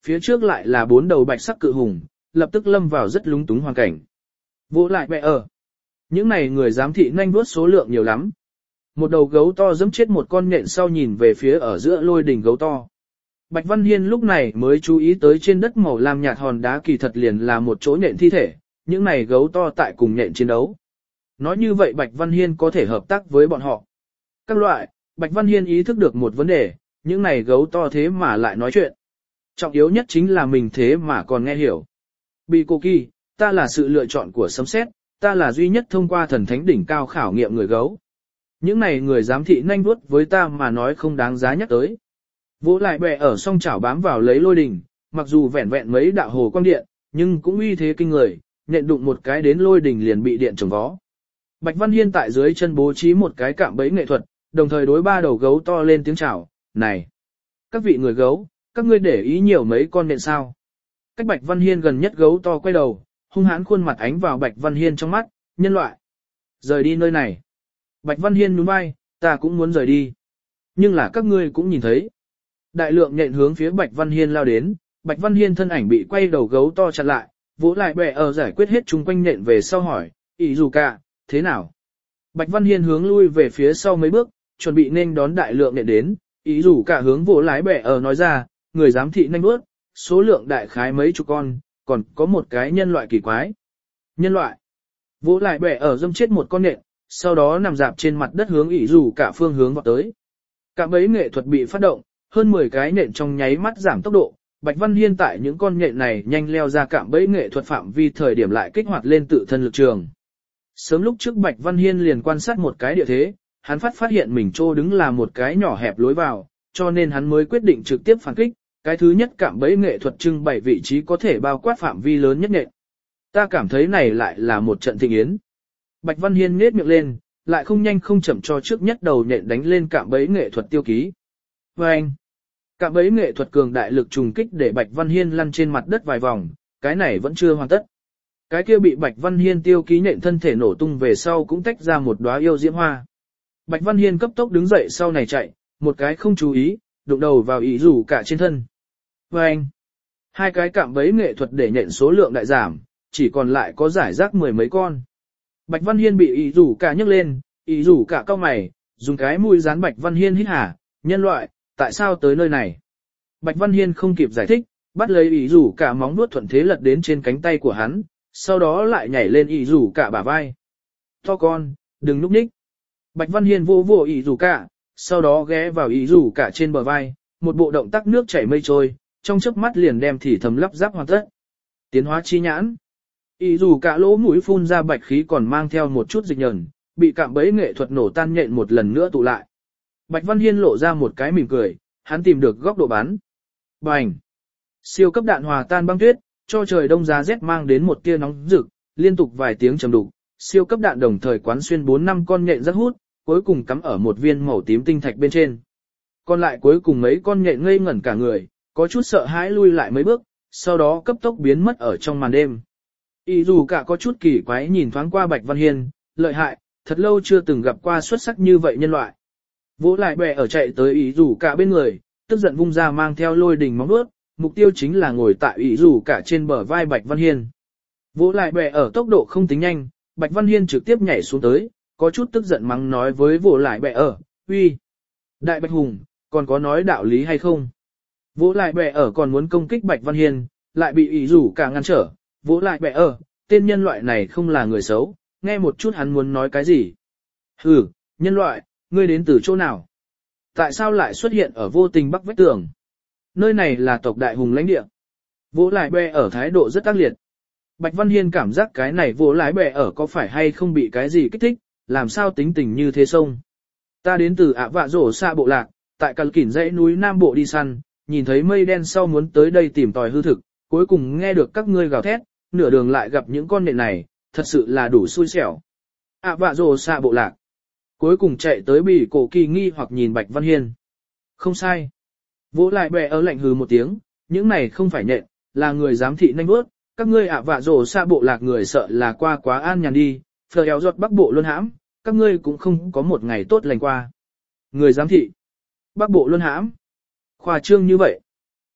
phía trước lại là 4 đầu bạch sắc cự hùng, lập tức lâm vào rất lúng túng hoàn cảnh. Vỗ lại bẹ ở. Những này người giám thị nhanh vuốt số lượng nhiều lắm. Một đầu gấu to giẫm chết một con nhện sau nhìn về phía ở giữa lôi đỉnh gấu to. Bạch Văn Hiên lúc này mới chú ý tới trên đất màu lam nhạt hòn đá kỳ thật liền là một chỗ nhện thi thể, những này gấu to tại cùng nhện chiến đấu. Nói như vậy Bạch Văn Hiên có thể hợp tác với bọn họ. Các loại, Bạch Văn Hiên ý thức được một vấn đề, những này gấu to thế mà lại nói chuyện. Trọng yếu nhất chính là mình thế mà còn nghe hiểu. Bị cô kỳ, ta là sự lựa chọn của sấm sét, ta là duy nhất thông qua thần thánh đỉnh cao khảo nghiệm người gấu. Những này người giám thị nhanh vuốt với ta mà nói không đáng giá nhắc tới. Vỗ lại bè ở song chảo bám vào lấy lôi đỉnh, mặc dù vẹn vẹn mấy đạo hồ quang điện, nhưng cũng uy thế kinh người, nện đụng một cái đến lôi đỉnh liền bị điện trồng vó. Bạch Văn Hiên tại dưới chân bố trí một cái cạm bẫy nghệ thuật, đồng thời đối 3 đầu gấu to lên tiếng chào, này, các vị người gấu, các ngươi để ý nhiều mấy con nện sao. Cách Bạch Văn Hiên gần nhất gấu to quay đầu, hung hãn khuôn mặt ánh vào Bạch Văn Hiên trong mắt, nhân loại. Rời đi nơi này. Bạch Văn Hiên nhún vai, ta cũng muốn rời đi. Nhưng là các ngươi cũng nhìn thấy. Đại lượng nhện hướng phía Bạch Văn Hiên lao đến, Bạch Văn Hiên thân ảnh bị quay đầu gấu to chặn lại, vỗ lại bè ở giải quyết hết chung quanh nhện về sau hỏi, ý dù cả, thế nào? Bạch Văn Hiên hướng lui về phía sau mấy bước, chuẩn bị nên đón đại lượng nhện đến, ý dù cả hướng vỗ lái bè ở nói ra, người giám thị nhanh bước, số lượng đại khái mấy chục con, còn có một cái nhân loại kỳ quái. Nhân loại. Vỗ lại bè ở dâm chết một con nhện, sau đó nằm dạp trên mặt đất hướng ý dù cả phương hướng vào tới. Cả bấy nghệ thuật bị phát động, hơn 10 cái nhện trong nháy mắt giảm tốc độ, Bạch Văn Hiên tại những con nhện này nhanh leo ra cạm bẫy nghệ thuật phạm vi thời điểm lại kích hoạt lên tự thân lực trường. Sớm lúc trước Bạch Văn Hiên liền quan sát một cái địa thế, hắn phát hiện mình trô đứng là một cái nhỏ hẹp lối vào, cho nên hắn mới quyết định trực tiếp phản kích, cái thứ nhất cạm bẫy nghệ thuật trưng bày vị trí có thể bao quát phạm vi lớn nhất nhện. Ta cảm thấy này lại là một trận thịnh yến. Bạch Văn Hiên nhếch miệng lên, lại không nhanh không chậm cho trước nhất đầu nhện đánh lên cạm bẫy nghệ thuật tiêu ký. Và anh, cạm bẫy nghệ thuật cường đại lực trùng kích để Bạch Văn Hiên lăn trên mặt đất vài vòng, cái này vẫn chưa hoàn tất. Cái kia bị Bạch Văn Hiên tiêu ký nhện thân thể nổ tung về sau cũng tách ra một đóa yêu diễm hoa. Bạch Văn Hiên cấp tốc đứng dậy sau này chạy, một cái không chú ý, đụng đầu vào ý rủ cả trên thân. Và anh, hai cái cạm bẫy nghệ thuật để nhện số lượng đại giảm, chỉ còn lại có giải rác 10 mấy con. Bạch Văn Hiên bị ý rủ cả nhấc lên, ý rủ cả cau mày, dùng cái mũi dán Bạch Văn Hiên hít hà, nhân loại, tại sao tới nơi này? Bạch Văn Hiên không kịp giải thích, bắt lấy ý rủ cả móng vuốt thuận thế lật đến trên cánh tay của hắn, sau đó lại nhảy lên ý rủ cả bả vai. To con, đừng núp ních. Bạch Văn Hiên vô vô ý rủ cả, sau đó ghé vào ý rủ cả trên bờ vai, một bộ động tác nước chảy mây trôi, trong chớp mắt liền đem thì thầm lắp ráp hoàn tất. Tiến hóa chi nhãn. Ý rủ cả lỗ mũi phun ra bạch khí còn mang theo một chút dịch nhờn, bị cạm bẫy nghệ thuật nổ tan nhện một lần nữa tụ lại. Bạch Văn Hiên lộ ra một cái mỉm cười, hắn tìm được góc độ bắn. Bành! Siêu cấp đạn hòa tan băng tuyết, cho trời đông giá rét mang đến một tia nóng rực, liên tục vài tiếng trầm đục. Siêu cấp đạn đồng thời quán xuyên 4-5 con nhện rất hút, cuối cùng cắm ở một viên màu tím tinh thạch bên trên. Còn lại cuối cùng mấy con nhện ngây ngẩn cả người, có chút sợ hãi lui lại mấy bước, sau đó cấp tốc biến mất ở trong màn đêm. Ý dù cả có chút kỳ quái nhìn thoáng qua Bạch Văn Hiên, lợi hại, thật lâu chưa từng gặp qua xuất sắc như vậy nhân loại. Vỗ lại bè ở chạy tới ý rủ cả bên người, tức giận vung ra mang theo lôi đình móng vuốt, mục tiêu chính là ngồi tại ý rủ cả trên bờ vai Bạch Văn Hiên. Vỗ lại bè ở tốc độ không tính nhanh, Bạch Văn Hiên trực tiếp nhảy xuống tới, có chút tức giận mắng nói với vỗ lại bè ở, uy, đại bạch hùng, còn có nói đạo lý hay không? Vỗ lại bè ở còn muốn công kích Bạch Văn Hiên, lại bị ý rủ cả ngăn trở, vỗ lại bè ở, tên nhân loại này không là người xấu, nghe một chút hắn muốn nói cái gì. Hừ, nhân loại, ngươi đến từ chỗ nào? Tại sao lại xuất hiện ở vô tình bắc vách tường? Nơi này là tộc đại hùng lãnh địa. Vỗ lại bè ở thái độ rất ác liệt. Bạch Văn Hiên cảm giác cái này vỗ lại bè ở có phải hay không bị cái gì kích thích, làm sao tính tình như thế sông. Ta đến từ ạ vạ rổ xa bộ lạc, tại Cằn Kỉn dãy núi Nam Bộ đi săn, nhìn thấy mây đen sau muốn tới đây tìm tòi hư thực, cuối cùng nghe được các ngươi gào thét, nửa đường lại gặp những con nện này, thật sự là đủ xui xẻo. ạ vạ rổ xa bộ lạc. Cuối cùng chạy tới bị cổ kỳ nghi hoặc nhìn Bạch Văn Hiên. Không sai. Vỗ lại bè ở lạnh hừ một tiếng, những này không phải nhện, là người giám thị nhanh bước, các ngươi ạ vạ rổ xa bộ lạc người sợ là qua quá an nhàn đi, phờ éo giọt bắc bộ luân hãm, các ngươi cũng không có một ngày tốt lành qua. Người giám thị. Bắc bộ luân hãm. Khoa trương như vậy.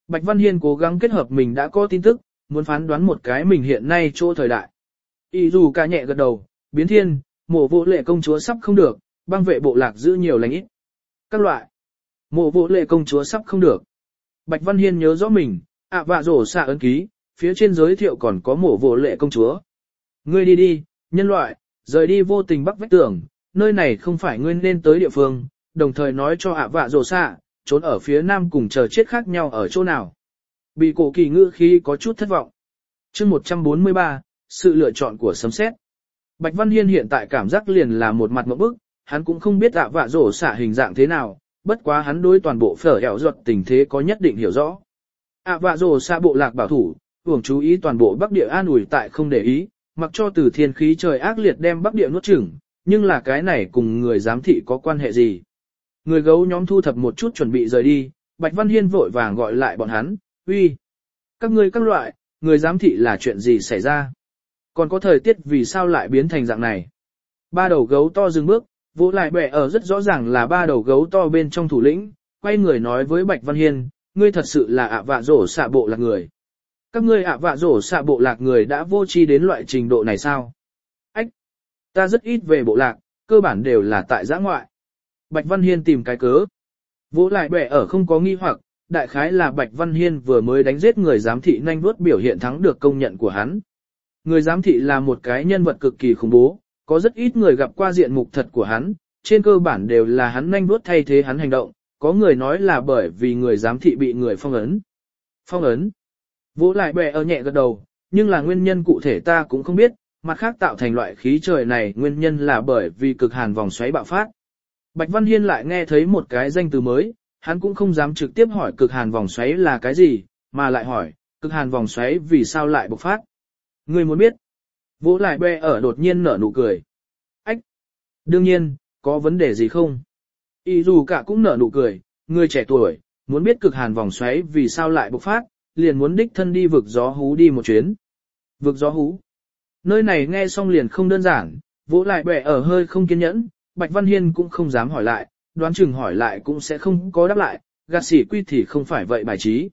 Bạch Văn Hiên cố gắng kết hợp mình đã có tin tức, muốn phán đoán một cái mình hiện nay chỗ thời đại. Y dù ca nhẹ gật đầu, biến thiên, mộ vô lệ công chúa sắp không được, băng vệ bộ lạc giữ nhiều lành ít. Các loại. Mộ vô lệ công chúa sắp không được. Bạch Văn Hiên nhớ rõ mình, vạ rổ xạ ấn ký, phía trên giới thiệu còn có mộ vô lệ công chúa. Ngươi đi đi, nhân loại, rời đi vô tình bắc vách tường, nơi này không phải ngươi nên tới địa phương, đồng thời nói cho vạ rổ xạ, trốn ở phía nam cùng chờ chết khác nhau ở chỗ nào. Bị cổ kỳ ngữ khí có chút thất vọng. Chương 143, sự lựa chọn của sấm sét. Bạch Văn Hiên hiện tại cảm giác liền là một mặt ngộp bức, hắn cũng không biết vạ rổ xạ hình dạng thế nào, bất quá hắn đối toàn bộ phở hẻo ruột tình thế có nhất định hiểu rõ. Vạ rổ xạ bộ lạc bảo thủ, uổng chú ý toàn bộ Bắc Địa an ủi tại không để ý, mặc cho từ thiên khí trời ác liệt đem Bắc Địa nuốt chửng, nhưng là cái này cùng người giám thị có quan hệ gì? Người gấu nhóm thu thập một chút chuẩn bị rời đi, Bạch Văn Hiên vội vàng gọi lại bọn hắn, uy, các ngươi các loại, người giám thị là chuyện gì xảy ra? Còn có thời tiết vì sao lại biến thành dạng này? Ba đầu gấu to dừng bước, vỗ lại bẻ ở rất rõ ràng là ba đầu gấu to bên trong thủ lĩnh, quay người nói với Bạch Văn Hiên, ngươi thật sự là vạ rổ xạ bộ lạc người. Các ngươi vạ rổ xạ bộ lạc người đã vô tri đến loại trình độ này sao? Ách! Ta rất ít về bộ lạc, cơ bản đều là tại giã ngoại. Bạch Văn Hiên tìm cái cớ. Vỗ lại bẻ ở không có nghi hoặc, đại khái là Bạch Văn Hiên vừa mới đánh giết người giám thị nhanh vuốt biểu hiện thắng được công nhận của hắn. Người giám thị là một cái nhân vật cực kỳ khủng bố, có rất ít người gặp qua diện mục thật của hắn, trên cơ bản đều là hắn nhanh vuốt thay thế hắn hành động, có người nói là bởi vì người giám thị bị người phong ấn. Phong ấn? Vỗ lại bẻ ở nhẹ gật đầu, nhưng là nguyên nhân cụ thể ta cũng không biết, mặt khác tạo thành loại khí trời này nguyên nhân là bởi vì cực hàn vòng xoáy bạo phát. Bạch Văn Hiên lại nghe thấy một cái danh từ mới, hắn cũng không dám trực tiếp hỏi cực hàn vòng xoáy là cái gì, mà lại hỏi, cực hàn vòng xoáy vì sao lại bộc phát. Ngươi muốn biết? Vỗ lại bẻ ở đột nhiên nở nụ cười. Ách! Đương nhiên, có vấn đề gì không? Y dù cả cũng nở nụ cười, người trẻ tuổi, muốn biết cực hàn vòng xoáy vì sao lại bộc phát, liền muốn đích thân đi vực gió hú đi một chuyến. Vực gió hú? Nơi này nghe xong liền không đơn giản, vỗ lại bẻ ở hơi không kiên nhẫn, Bạch Văn Hiên cũng không dám hỏi lại, đoán chừng hỏi lại cũng sẽ không có đáp lại, gạt xỉ quy thì không phải vậy bài trí.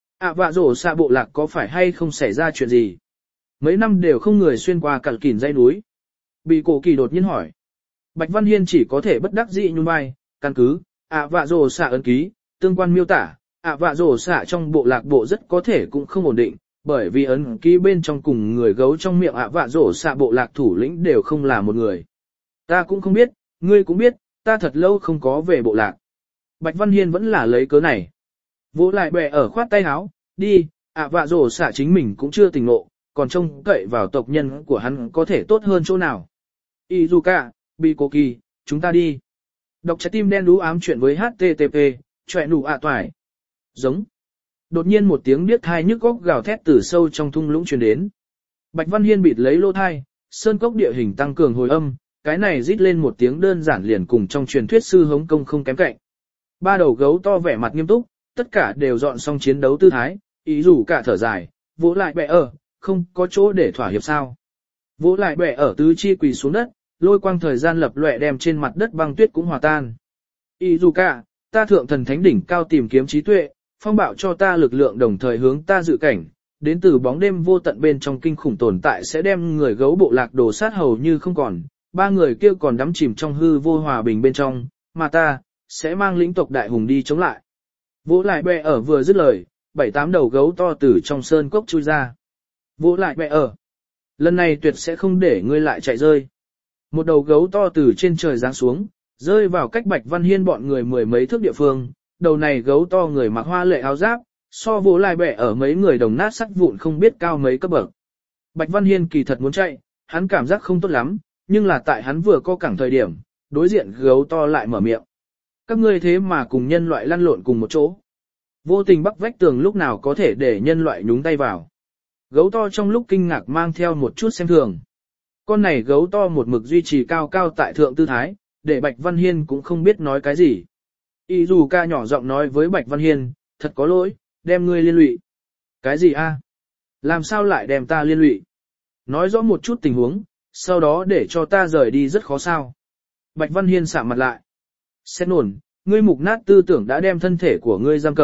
Vạ rổ xạ bộ lạc có phải hay không xảy ra chuyện gì? Mấy năm đều không người xuyên qua cẩn kỉn dãy núi. Bị cổ kỳ đột nhiên hỏi. Bạch Văn Hiên chỉ có thể bất đắc dĩ nhún vai, căn cứ, vạ rổ xạ ấn ký, tương quan miêu tả, vạ rổ xạ trong bộ lạc bộ rất có thể cũng không ổn định, bởi vì ấn ký bên trong cùng người gấu trong miệng vạ rổ xạ bộ lạc thủ lĩnh đều không là một người. Ta cũng không biết, ngươi cũng biết, ta thật lâu không có về bộ lạc. Bạch Văn Hiên vẫn là lấy cớ này. Vỗ lại bẻ ở khoát tay áo, đi, vạ rổ xạ chính mình cũng chưa tỉnh ngộ, còn trông cậy vào tộc nhân của hắn có thể tốt hơn chỗ nào. Izuka, Bikoki, chúng ta đi. Đọc trái tim đen đú ám chuyện với HTTP, chọe nụ toải. Giống. Đột nhiên một tiếng điếc thai nhức góc gào thét từ sâu trong thung lũng truyền đến. Bạch Văn Hiên bịt lấy lô thai, sơn cốc địa hình tăng cường hồi âm, cái này rít lên một tiếng đơn giản liền cùng trong truyền thuyết sư hống công không kém cạnh. Ba đầu gấu to vẻ mặt nghiêm túc, tất cả đều dọn xong chiến đấu tư thái, ý rủ cả thở dài, vỗ lại bẻ ở, không có chỗ để thỏa hiệp sao. Vỗ lại bẻ ở tứ chi quỳ xuống đất, lôi quang thời gian lập lòe đem trên mặt đất băng tuyết cũng hòa tan. Ý rủ cả, ta thượng thần thánh đỉnh cao tìm kiếm trí tuệ, phong bạo cho ta lực lượng đồng thời hướng ta dự cảnh, đến từ bóng đêm vô tận bên trong kinh khủng tồn tại sẽ đem người gấu bộ lạc đổ sát hầu như không còn, ba người kia còn đắm chìm trong hư vô hòa bình bên trong, mà ta, sẽ mang lĩnh tộc đại hùng đi chống lại. Vỗ lại bẻ ở vừa dứt lời, 7-8 đầu gấu to từ trong sơn cốc chui ra. Vỗ lại bẻ ở. Lần này tuyệt sẽ không để ngươi lại chạy rơi. Một đầu gấu to từ trên trời giáng xuống, rơi vào cách Bạch Văn Hiên bọn người mười mấy thước địa phương. Đầu này gấu to người mặc hoa lệ áo giáp, so vỗ lại bẻ ở mấy người đồng nát sắt vụn không biết cao mấy cấp bậc. Bạch Văn Hiên kỳ thật muốn chạy, hắn cảm giác không tốt lắm, nhưng là tại hắn vừa có cẳng thời điểm, đối diện gấu to lại mở miệng. Các ngươi thế mà cùng nhân loại lăn lộn cùng một chỗ. Vô tình bắc vách tường lúc nào có thể để nhân loại nhúng tay vào. Gấu to trong lúc kinh ngạc mang theo một chút xem thường. Con này gấu to một mực duy trì cao cao tại thượng tư thái, để Bạch Văn Hiên cũng không biết nói cái gì. Y dù ca nhỏ giọng nói với Bạch Văn Hiên, thật có lỗi, đem ngươi liên lụy. Cái gì a? Làm sao lại đem ta liên lụy? Nói rõ một chút tình huống, sau đó để cho ta rời đi rất khó sao. Bạch Văn Hiên sạm mặt lại. Xét nổn, ngươi mục nát tư tưởng đã đem thân thể của ngươi giam cầm,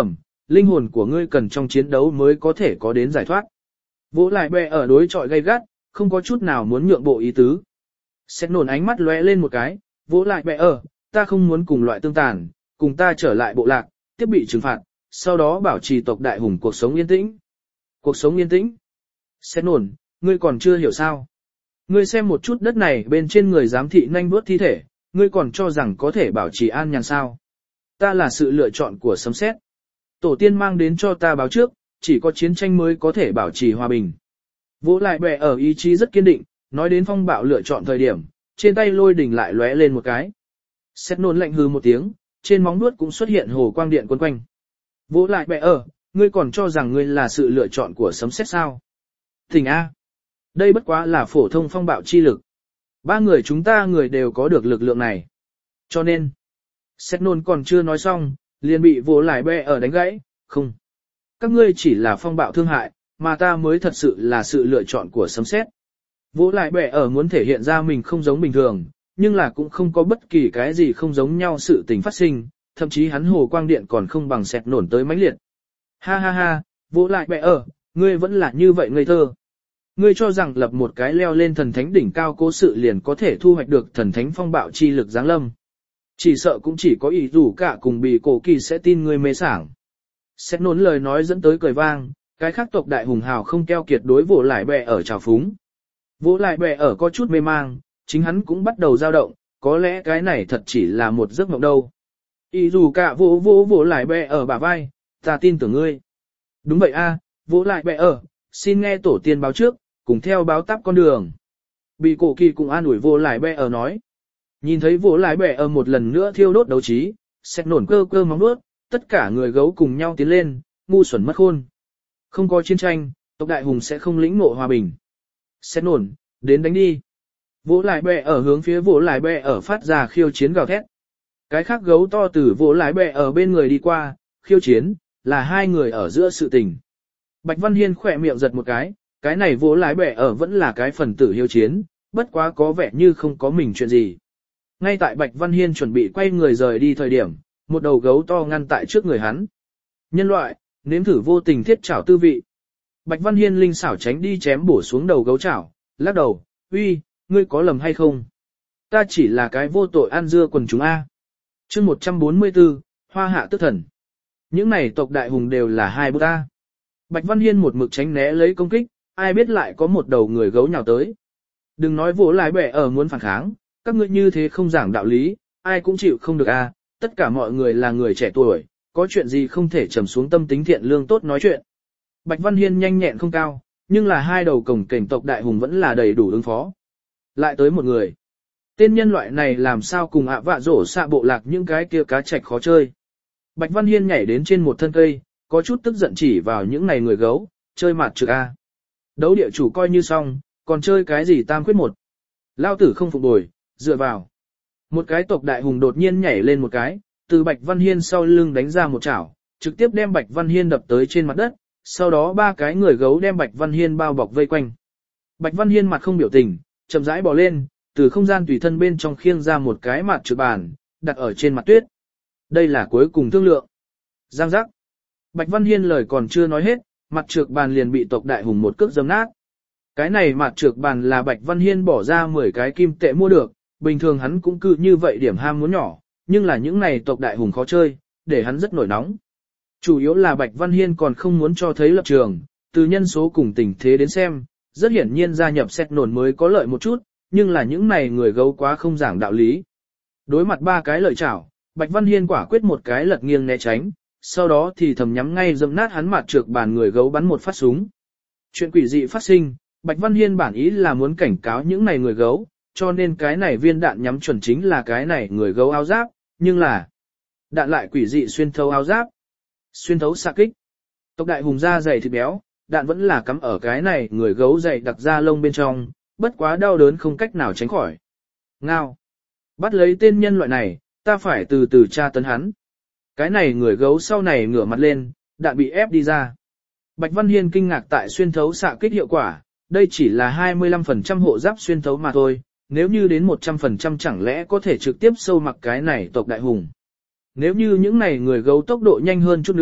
linh hồn của ngươi cần trong chiến đấu mới có thể có đến giải thoát. Vỗ lại bè ở đối chọi gay gắt, không có chút nào muốn nhượng bộ ý tứ. Xét nổn ánh mắt lóe lên một cái, vỗ lại bè ở, ta không muốn cùng loại tương tàn, cùng ta trở lại bộ lạc, tiếp bị trừng phạt, sau đó bảo trì tộc đại hùng cuộc sống yên tĩnh. Cuộc sống yên tĩnh. Xét nổn, ngươi còn chưa hiểu sao. Ngươi xem một chút đất này bên trên người giám thị nhanh bước thi thể, ngươi còn cho rằng có thể bảo trì an nhàn sao. Ta là sự lựa chọn của sấm sét. Tổ tiên mang đến cho ta báo trước, chỉ có chiến tranh mới có thể bảo trì hòa bình. Vỗ lại bè ở ý chí rất kiên định, nói đến phong bạo lựa chọn thời điểm, trên tay lôi đỉnh lại lóe lên một cái. Xét nôn lạnh hừ một tiếng, trên móng vuốt cũng xuất hiện hồ quang điện quấn quanh. Vỗ lại bè ở, ngươi còn cho rằng ngươi là sự lựa chọn của sấm sét sao? Thỉnh A. Đây bất quá là phổ thông phong bạo chi lực. Ba người chúng ta người đều có được lực lượng này. Cho nên, xét nôn còn chưa nói xong, liền bị vỗ lại bè ở đánh gãy, không. Các ngươi chỉ là phong bạo thương hại, mà ta mới thật sự là sự lựa chọn của sấm sét. Vỗ lại bè ở muốn thể hiện ra mình không giống bình thường, nhưng là cũng không có bất kỳ cái gì không giống nhau sự tình phát sinh, thậm chí hắn hồ quang điện còn không bằng sẹt nổn tới mãnh liệt. Ha ha ha, vỗ lại bè ở, ngươi vẫn là như vậy ngây thơ. Ngươi cho rằng lập một cái leo lên thần thánh đỉnh cao cố sự liền có thể thu hoạch được thần thánh phong bạo chi lực giáng lâm. Chỉ sợ cũng chỉ có ý rủ cả cùng bị cổ kỳ sẽ tin ngươi mê sảng. Xét nốn lời nói dẫn tới cười vang, cái khác tộc đại hùng hào không keo kiệt đối vỗ lại bè ở trào phúng. Vỗ lại bè ở có chút mê mang, chính hắn cũng bắt đầu dao động, có lẽ cái này thật chỉ là một giấc mộng đâu. Ý dù cả vỗ lại bè ở bả vai, ta tin tưởng ngươi. Đúng vậy a, vỗ lại bè ở, xin nghe tổ tiên báo trước, cùng theo báo táp con đường. Bị cổ kỳ cùng an ủi vỗ lại bè ở nói. Nhìn thấy vỗ lại bè ở một lần nữa thiêu đốt đấu trí, xét nổn cơ cơ móng nuốt, tất cả người gấu cùng nhau tiến lên, ngu xuẩn mất khôn. Không có chiến tranh, tộc đại hùng sẽ không lĩnh ngộ hòa bình. Xét nổn, đến đánh đi. Vỗ lại bè ở hướng phía vỗ lại bè ở phát ra khiêu chiến gào thét. Cái khác gấu to từ vỗ lại bè ở bên người đi qua, khiêu chiến, là hai người ở giữa sự tình. Bạch Văn Hiên khỏe miệng giật một cái này vỗ lại bè ở vẫn là cái phần tử hiếu chiến, bất quá có vẻ như không có mình chuyện gì. Ngay tại Bạch Văn Hiên chuẩn bị quay người rời đi thời điểm, một đầu gấu to ngăn tại trước người hắn. Nhân loại, nếm thử vô tình thiết chảo tư vị. Bạch Văn Hiên linh xảo tránh đi chém bổ xuống đầu gấu chảo, lắc đầu, uy, ngươi có lầm hay không? Ta chỉ là cái vô tội ăn dưa quần chúng A. Chương 144, Hoa hạ tức thần. Những này tộc đại hùng đều là hai bút A. Bạch Văn Hiên một mực tránh né lấy công kích, ai biết lại có một đầu người gấu nhào tới. Đừng nói vỗ lại bẻ ở muốn phản kháng, các ngươi như thế không giảng đạo lý, ai cũng chịu không được A. Tất cả mọi người là người trẻ tuổi, có chuyện gì không thể trầm xuống tâm tính thiện lương tốt nói chuyện. Bạch Văn Hiên nhanh nhẹn không cao, nhưng là hai đầu cổng kềnh tộc đại hùng vẫn là đầy đủ ứng phó. Lại tới một người. Tên nhân loại này làm sao cùng ạ vạ rổ xạ bộ lạc những cái kia cá trạch khó chơi. Bạch Văn Hiên nhảy đến trên một thân cây, có chút tức giận chỉ vào những này người gấu, chơi mặt trực A. Đấu địa chủ coi như xong, còn chơi cái gì tam quyết một. Lao tử không phục bồi, dựa vào. Một cái tộc đại hùng đột nhiên nhảy lên một cái, từ Bạch Văn Hiên sau lưng đánh ra một chảo, trực tiếp đem Bạch Văn Hiên đập tới trên mặt đất, sau đó ba cái người gấu đem Bạch Văn Hiên bao bọc vây quanh. Bạch Văn Hiên mặt không biểu tình, chậm rãi bò lên, từ không gian tùy thân bên trong khiêng ra một cái mặt trượt bàn, đặt ở trên mặt tuyết. Đây là cuối cùng thương lượng. Giang giác. Bạch Văn Hiên lời còn chưa nói hết, mặt trượt bàn liền bị tộc đại hùng một cước giấm nát. Cái này mặt trượt bàn là Bạch Văn Hiên bỏ ra 10 cái kim tệ mua được, bình thường hắn cũng cứ như vậy điểm ham muốn nhỏ, nhưng là những này tộc đại hùng khó chơi, để hắn rất nổi nóng. Chủ yếu là Bạch Văn Hiên còn không muốn cho thấy lập trường, từ nhân số cùng tình thế đến xem, rất hiển nhiên gia nhập xét nổn mới có lợi một chút, nhưng là những này người gấu quá không giảng đạo lý. Đối mặt ba cái lợi chảo, Bạch Văn Hiên quả quyết một cái lật nghiêng né tránh, sau đó thì thầm nhắm ngay dẫm nát hắn mặt trược bàn người gấu bắn một phát súng. Chuyện quỷ dị phát sinh, Bạch Văn Hiên bản ý là muốn cảnh cáo những này người gấu, cho nên cái này viên đạn nhắm chuẩn chính là cái này người gấu áo giáp, nhưng là đạn lại quỷ dị xuyên thấu áo giáp, xuyên thấu xạ kích. Tộc đại hùng da dày thịt béo, đạn vẫn là cắm ở cái này người gấu dày đặc da lông bên trong, bất quá đau đớn không cách nào tránh khỏi. Ngao. Bắt lấy tên nhân loại này, ta phải từ từ tra tấn hắn. Cái này người gấu sau này ngửa mặt lên, đạn bị ép đi ra. Bạch Văn Hiên kinh ngạc tại xuyên thấu xạ kích hiệu quả, đây chỉ là 25% hộ giáp xuyên thấu mà thôi, nếu như đến 100% chẳng lẽ có thể trực tiếp sâu mặc cái này tộc đại hùng. Nếu như những này người gấu tốc độ nhanh hơn chút nữa,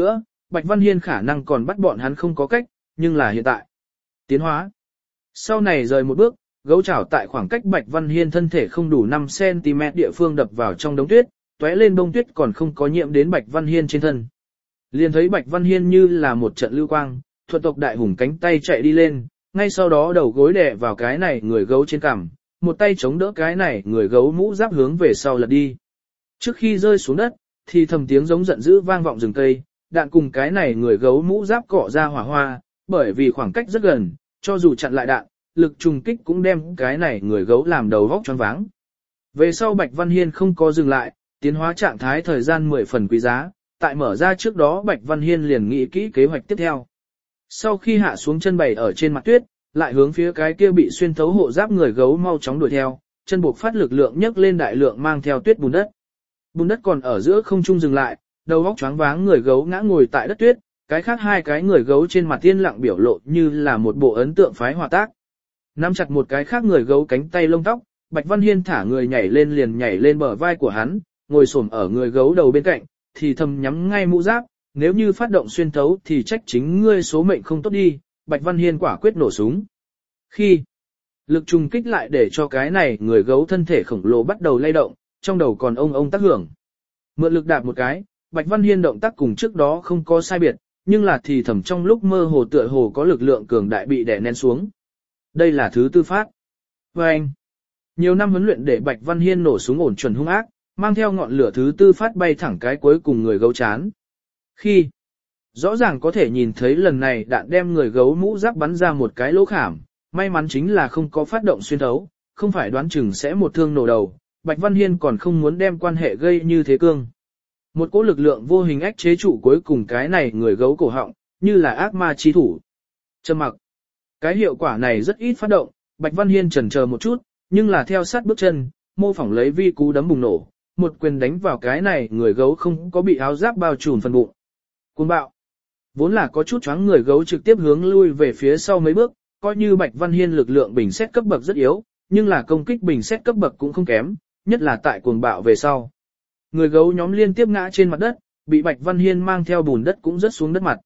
Bạch Văn Hiên khả năng còn bắt bọn hắn không có cách, nhưng là hiện tại. Tiến hóa. Sau này rời một bước, gấu chảo tại khoảng cách Bạch Văn Hiên thân thể không đủ 5cm địa phương đập vào trong đống tuyết, tóe lên bông tuyết còn không có nhiễm đến Bạch Văn Hiên trên thân. Liền thấy Bạch Văn Hiên như là một trận lưu quang, thuận tộc đại hùng cánh tay chạy đi lên, ngay sau đó đầu gối đè vào cái này người gấu trên cằm, một tay chống đỡ cái này người gấu mũ giáp hướng về sau lật đi. Trước khi rơi xuống đất, thì thầm tiếng giống giận dữ vang vọng rừng cây, đạn cùng cái này người gấu mũ giáp cọ ra hỏa hoa, bởi vì khoảng cách rất gần, cho dù chặn lại đạn, lực trùng kích cũng đem cái này người gấu làm đầu vóc choáng váng. Về sau Bạch Văn Hiên không có dừng lại, tiến hóa trạng thái thời gian 10 phần quý giá, tại mở ra trước đó Bạch Văn Hiên liền nghĩ kỹ kế hoạch tiếp theo. Sau khi hạ xuống chân bày ở trên mặt tuyết, lại hướng phía cái kia bị xuyên thấu hộ giáp người gấu mau chóng đuổi theo, chân buộc phát lực lượng nhấc lên đại lượng mang theo tuyết bùn đất. Bùn đất còn ở giữa không trung dừng lại, đầu óc choáng váng người gấu ngã ngồi tại đất tuyết, cái khác hai cái người gấu trên mặt yên lặng biểu lộ như là một bộ ấn tượng phái hòa tác. Nắm chặt một cái khác người gấu cánh tay lông tóc, Bạch Văn Hiên thả người nhảy lên liền nhảy lên bờ vai của hắn, ngồi xổm ở người gấu đầu bên cạnh, thì thầm nhắm ngay mũ giáp, nếu như phát động xuyên thấu thì trách chính ngươi số mệnh không tốt đi. Bạch Văn Hiên quả quyết nổ súng. Khi lực trùng kích lại để cho cái này người gấu thân thể khổng lồ bắt đầu lay động, trong đầu còn ông tác hưởng. Mượn lực đạp một cái, Bạch Văn Hiên động tác cùng trước đó không có sai biệt, nhưng là thì thầm trong lúc mơ hồ tựa hồ có lực lượng cường đại bị đè nén xuống. Đây là thứ tư phát. Và anh, nhiều năm huấn luyện để Bạch Văn Hiên nổ súng ổn chuẩn hung ác, mang theo ngọn lửa thứ tư phát bay thẳng cái cuối cùng người gấu chán. Khi rõ ràng có thể nhìn thấy lần này đạn đem người gấu mũ giáp bắn ra một cái lỗ khảm, may mắn chính là không có phát động xuyên thấu, không phải đoán chừng sẽ một thương nổ đầu, Bạch Văn Hiên còn không muốn đem quan hệ gây như thế cương. Một cỗ lực lượng vô hình ách chế trụ cuối cùng cái này người gấu cổ họng, như là ác ma chi thủ. Trầm mặc. Cái hiệu quả này rất ít phát động, Bạch Văn Hiên chần chờ một chút, nhưng là theo sát bước chân, mô phỏng lấy vi cú đấm bùng nổ, một quyền đánh vào cái này người gấu không có bị áo giáp bao trùm phần bụng. Cuồng bạo. Vốn là có chút choáng người gấu trực tiếp hướng lui về phía sau mấy bước, coi như Bạch Văn Hiên lực lượng bình xét cấp bậc rất yếu, nhưng là công kích bình xét cấp bậc cũng không kém, nhất là tại cuồng bạo về sau. Người gấu nhóm liên tiếp ngã trên mặt đất, bị Bạch Văn Hiên mang theo bùn đất cũng rớt xuống đất mặt.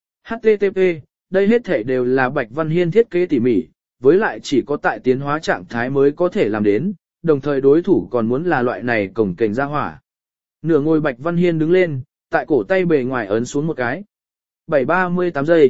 HTTP, đây hết thể đều là Bạch Văn Hiên thiết kế tỉ mỉ, với lại chỉ có tại tiến hóa trạng thái mới có thể làm đến, đồng thời đối thủ còn muốn là loại này cổng kềnh ra hỏa. Nửa ngồi Bạch Văn Hiên đứng lên, tại cổ tay bề ngoài ấn xuống một cái. 7:38 giây.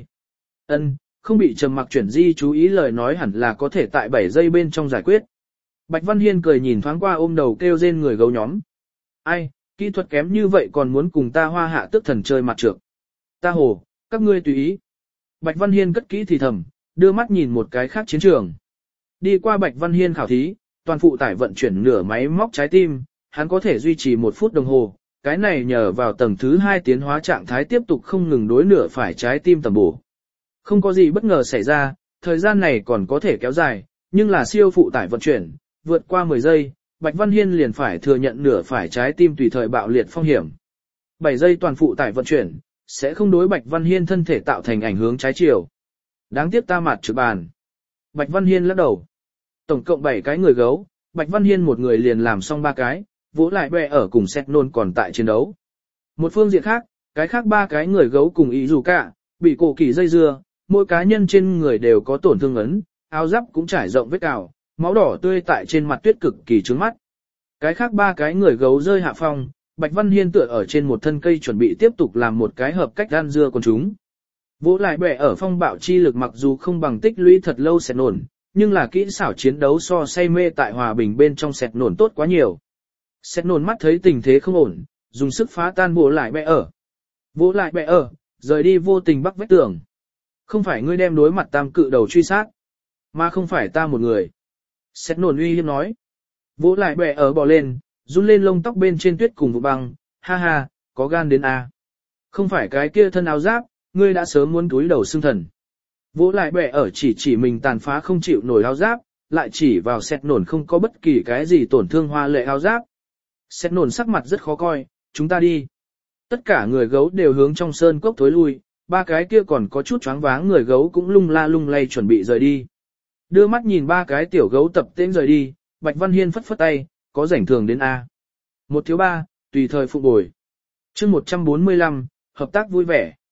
Không bị trầm mặc chuyển di chú ý lời nói hẳn là có thể tại 7 giây bên trong giải quyết. Bạch Văn Hiên cười nhìn thoáng qua ôm đầu kêu rên người gấu nhóm. Ai, kỹ thuật kém như vậy còn muốn cùng ta Hoa Hạ Tước Thần chơi mặt trược. Ta hồ, các ngươi tùy ý. Bạch Văn Hiên cất kỹ thì thầm, đưa mắt nhìn một cái khác chiến trường. Đi qua Bạch Văn Hiên khảo thí, toàn phụ tải vận chuyển nửa máy móc trái tim, hắn có thể duy trì 1 phút đồng hồ. Cái này nhờ vào tầng thứ 2 tiến hóa trạng thái tiếp tục không ngừng đối nửa phải trái tim tầm bổ. Không có gì bất ngờ xảy ra, thời gian này còn có thể kéo dài, nhưng là siêu phụ tải vận chuyển, vượt qua 10 giây, Bạch Văn Hiên liền phải thừa nhận nửa phải trái tim tùy thời bạo liệt phong hiểm. 7 giây toàn phụ tải vận chuyển, sẽ không đối Bạch Văn Hiên thân thể tạo thành ảnh hướng trái chiều. Đáng tiếc ta mặt trực bàn. Bạch Văn Hiên lắc đầu. Tổng cộng 7 cái người gấu, Bạch Văn Hiên một người liền làm xong 3 cái, vỗ lại bè ở cùng xét nôn còn tại chiến đấu. Một phương diện khác, cái khác 3 cái người gấu cùng ý dù cả, bị cổ kỳ dây dưa, mỗi cá nhân trên người đều có tổn thương ấn, áo giáp cũng trải rộng vết cào, máu đỏ tươi tại trên mặt tuyết cực kỳ chướng mắt. Cái khác 3 cái người gấu rơi hạ phong, Bạch Văn Hiên tựa ở trên một thân cây chuẩn bị tiếp tục làm một cái hợp cách gan dưa con chúng. Vỗ lại bè ở phong bạo chi lực mặc dù không bằng tích lũy thật lâu sẹt nổn, nhưng là kỹ xảo chiến đấu so say mê tại hòa bình bên trong sẹt nổn tốt quá nhiều. Sẹt nổn mắt thấy tình thế không ổn, dùng sức phá tan vỗ lại bè ở. Vỗ lại bè ở, rời đi vô tình bắc vách tường. Không phải ngươi đem đối mặt tam cự đầu truy sát, mà không phải ta một người. Sẹt nổn uy hiếp nói. Vỗ lại bè ở bò lên, run lên lông tóc bên trên tuyết cùng vụ băng, ha ha, có gan đến a. Không phải cái kia thân áo giáp, ngươi đã sớm muốn túi đầu xương thần. Vỗ lại bè ở chỉ mình tàn phá không chịu nổi áo giáp, lại chỉ vào sẹt nổn không có bất kỳ cái gì tổn thương hoa lệ áo giáp. Sẹt nổn sắc mặt rất khó coi, chúng ta đi. Tất cả người gấu đều hướng trong sơn cốc thối lui, 3 cái kia còn có chút choáng váng người gấu cũng lung la lung lay chuẩn bị rời đi. Đưa mắt nhìn 3 cái tiểu gấu tập tên rời đi, Bạch Văn Hiên phất phất tay, có rảnh thường đến A. 1 thiếu 3, tùy thời phục bồi. chương 145, hợp tác vui vẻ.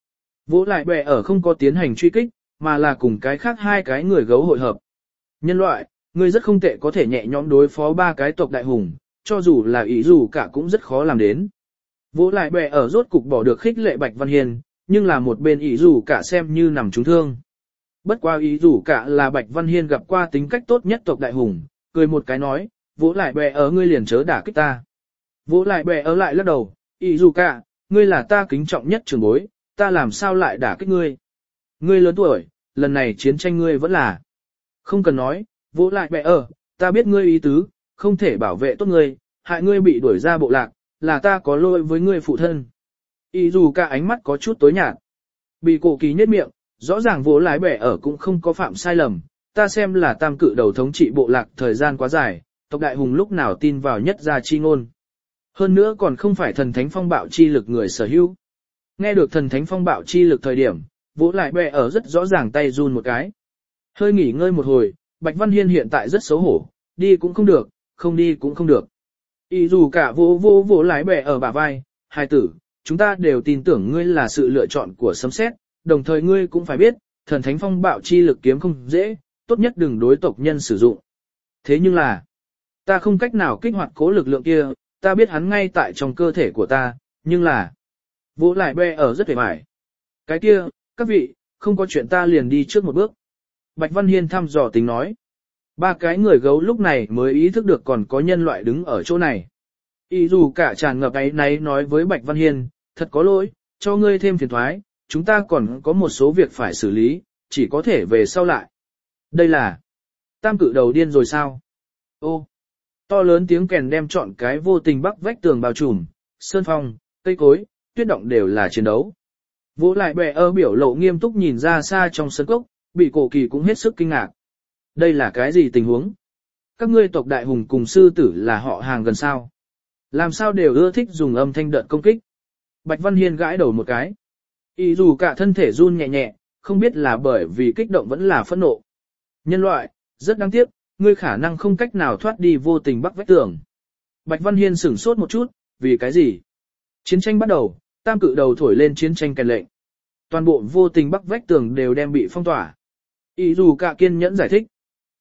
Vỗ lại bè ở không có tiến hành truy kích, mà là cùng cái khác hai cái người gấu hội hợp. Nhân loại, ngươi rất không tệ có thể nhẹ nhõm đối phó ba cái tộc đại hùng, cho dù là ý dù cả cũng rất khó làm đến. Vỗ lại bè ở rốt cục bỏ được khích lệ Bạch Văn Hiên, nhưng là một bên ý dù cả xem như nằm trúng thương. Bất qua ý dù cả là Bạch Văn Hiên gặp qua tính cách tốt nhất tộc đại hùng, cười một cái nói, vỗ lại bè ở ngươi liền chớ đả kích ta. Vỗ lại bè ở lại lắc đầu, ý dù cả, ngươi là ta kính trọng nhất trưởng bối, ta làm sao lại đả kích ngươi. Ngươi lớn tuổi, lần này chiến tranh ngươi vẫn là. Không cần nói, vỗ lại bè ở, ta biết ngươi ý tứ, không thể bảo vệ tốt ngươi, hại ngươi bị đuổi ra bộ lạc, là ta có lỗi với ngươi phụ thân. Ý dù cả ánh mắt có chút tối nhạt. Bị cổ kỳ nhếch miệng, rõ ràng vỗ lại bè ở cũng không có phạm sai lầm, ta xem là tam cự đầu thống trị bộ lạc thời gian quá dài, tộc đại hùng lúc nào tin vào nhất gia chi ngôn. Hơn nữa còn không phải thần thánh phong bạo chi lực người sở hữu. Nghe được thần thánh phong bạo chi lực thời điểm, vỗ lại bè ở rất rõ ràng tay run một cái. Hơi nghỉ ngơi một hồi, Bạch Văn Hiên hiện tại rất xấu hổ, đi cũng không được, không đi cũng không được. Ý dù cả vỗ lại bè ở bả vai, hai tử, chúng ta đều tin tưởng ngươi là sự lựa chọn của sấm sét, đồng thời ngươi cũng phải biết, thần thánh phong bạo chi lực kiếm không dễ, tốt nhất đừng đối tộc nhân sử dụng. Thế nhưng là, ta không cách nào kích hoạt cố lực lượng kia, ta biết hắn ngay tại trong cơ thể của ta, nhưng là, vỗ lại bè ở rất vẻ vải. Cái kia, các vị, không có chuyện ta liền đi trước một bước. Bạch Văn Hiên thăm dò tính nói. Ba cái người gấu lúc này mới ý thức được còn có nhân loại đứng ở chỗ này. Ý dù cả tràn ngập áy náy nói với Bạch Văn Hiên, thật có lỗi, cho ngươi thêm phiền thoái, chúng ta còn có một số việc phải xử lý, chỉ có thể về sau lại. Đây là tam cự đầu điên rồi sao? Ô, to lớn tiếng kèn đem trọn cái vô tình bắc vách tường bao trùm, sơn phong, cây cối, tuyết động đều là chiến đấu. Vỗ lại bè ở biểu lộ nghiêm túc nhìn ra xa trong sân cốc, bị cổ kỳ cũng hết sức kinh ngạc. Đây là cái gì tình huống? Các ngươi tộc đại hùng cùng sư tử là họ hàng gần sao? Làm sao đều ưa thích dùng âm thanh đợt công kích? Bạch Văn Hiên gãi đầu một cái. Ý dù cả thân thể run nhẹ nhẹ, không biết là bởi vì kích động vẫn là phẫn nộ. Nhân loại, rất đáng tiếc, ngươi khả năng không cách nào thoát đi vô tình bắc vách tường. Bạch Văn Hiên sửng sốt một chút, vì cái gì? Chiến tranh bắt đầu, tam cự đầu thổi lên chiến tranh kèn lệnh. Toàn bộ vô tình bắc vách tường đều đem bị phong tỏa. Ý dù cả kiên nhẫn giải thích.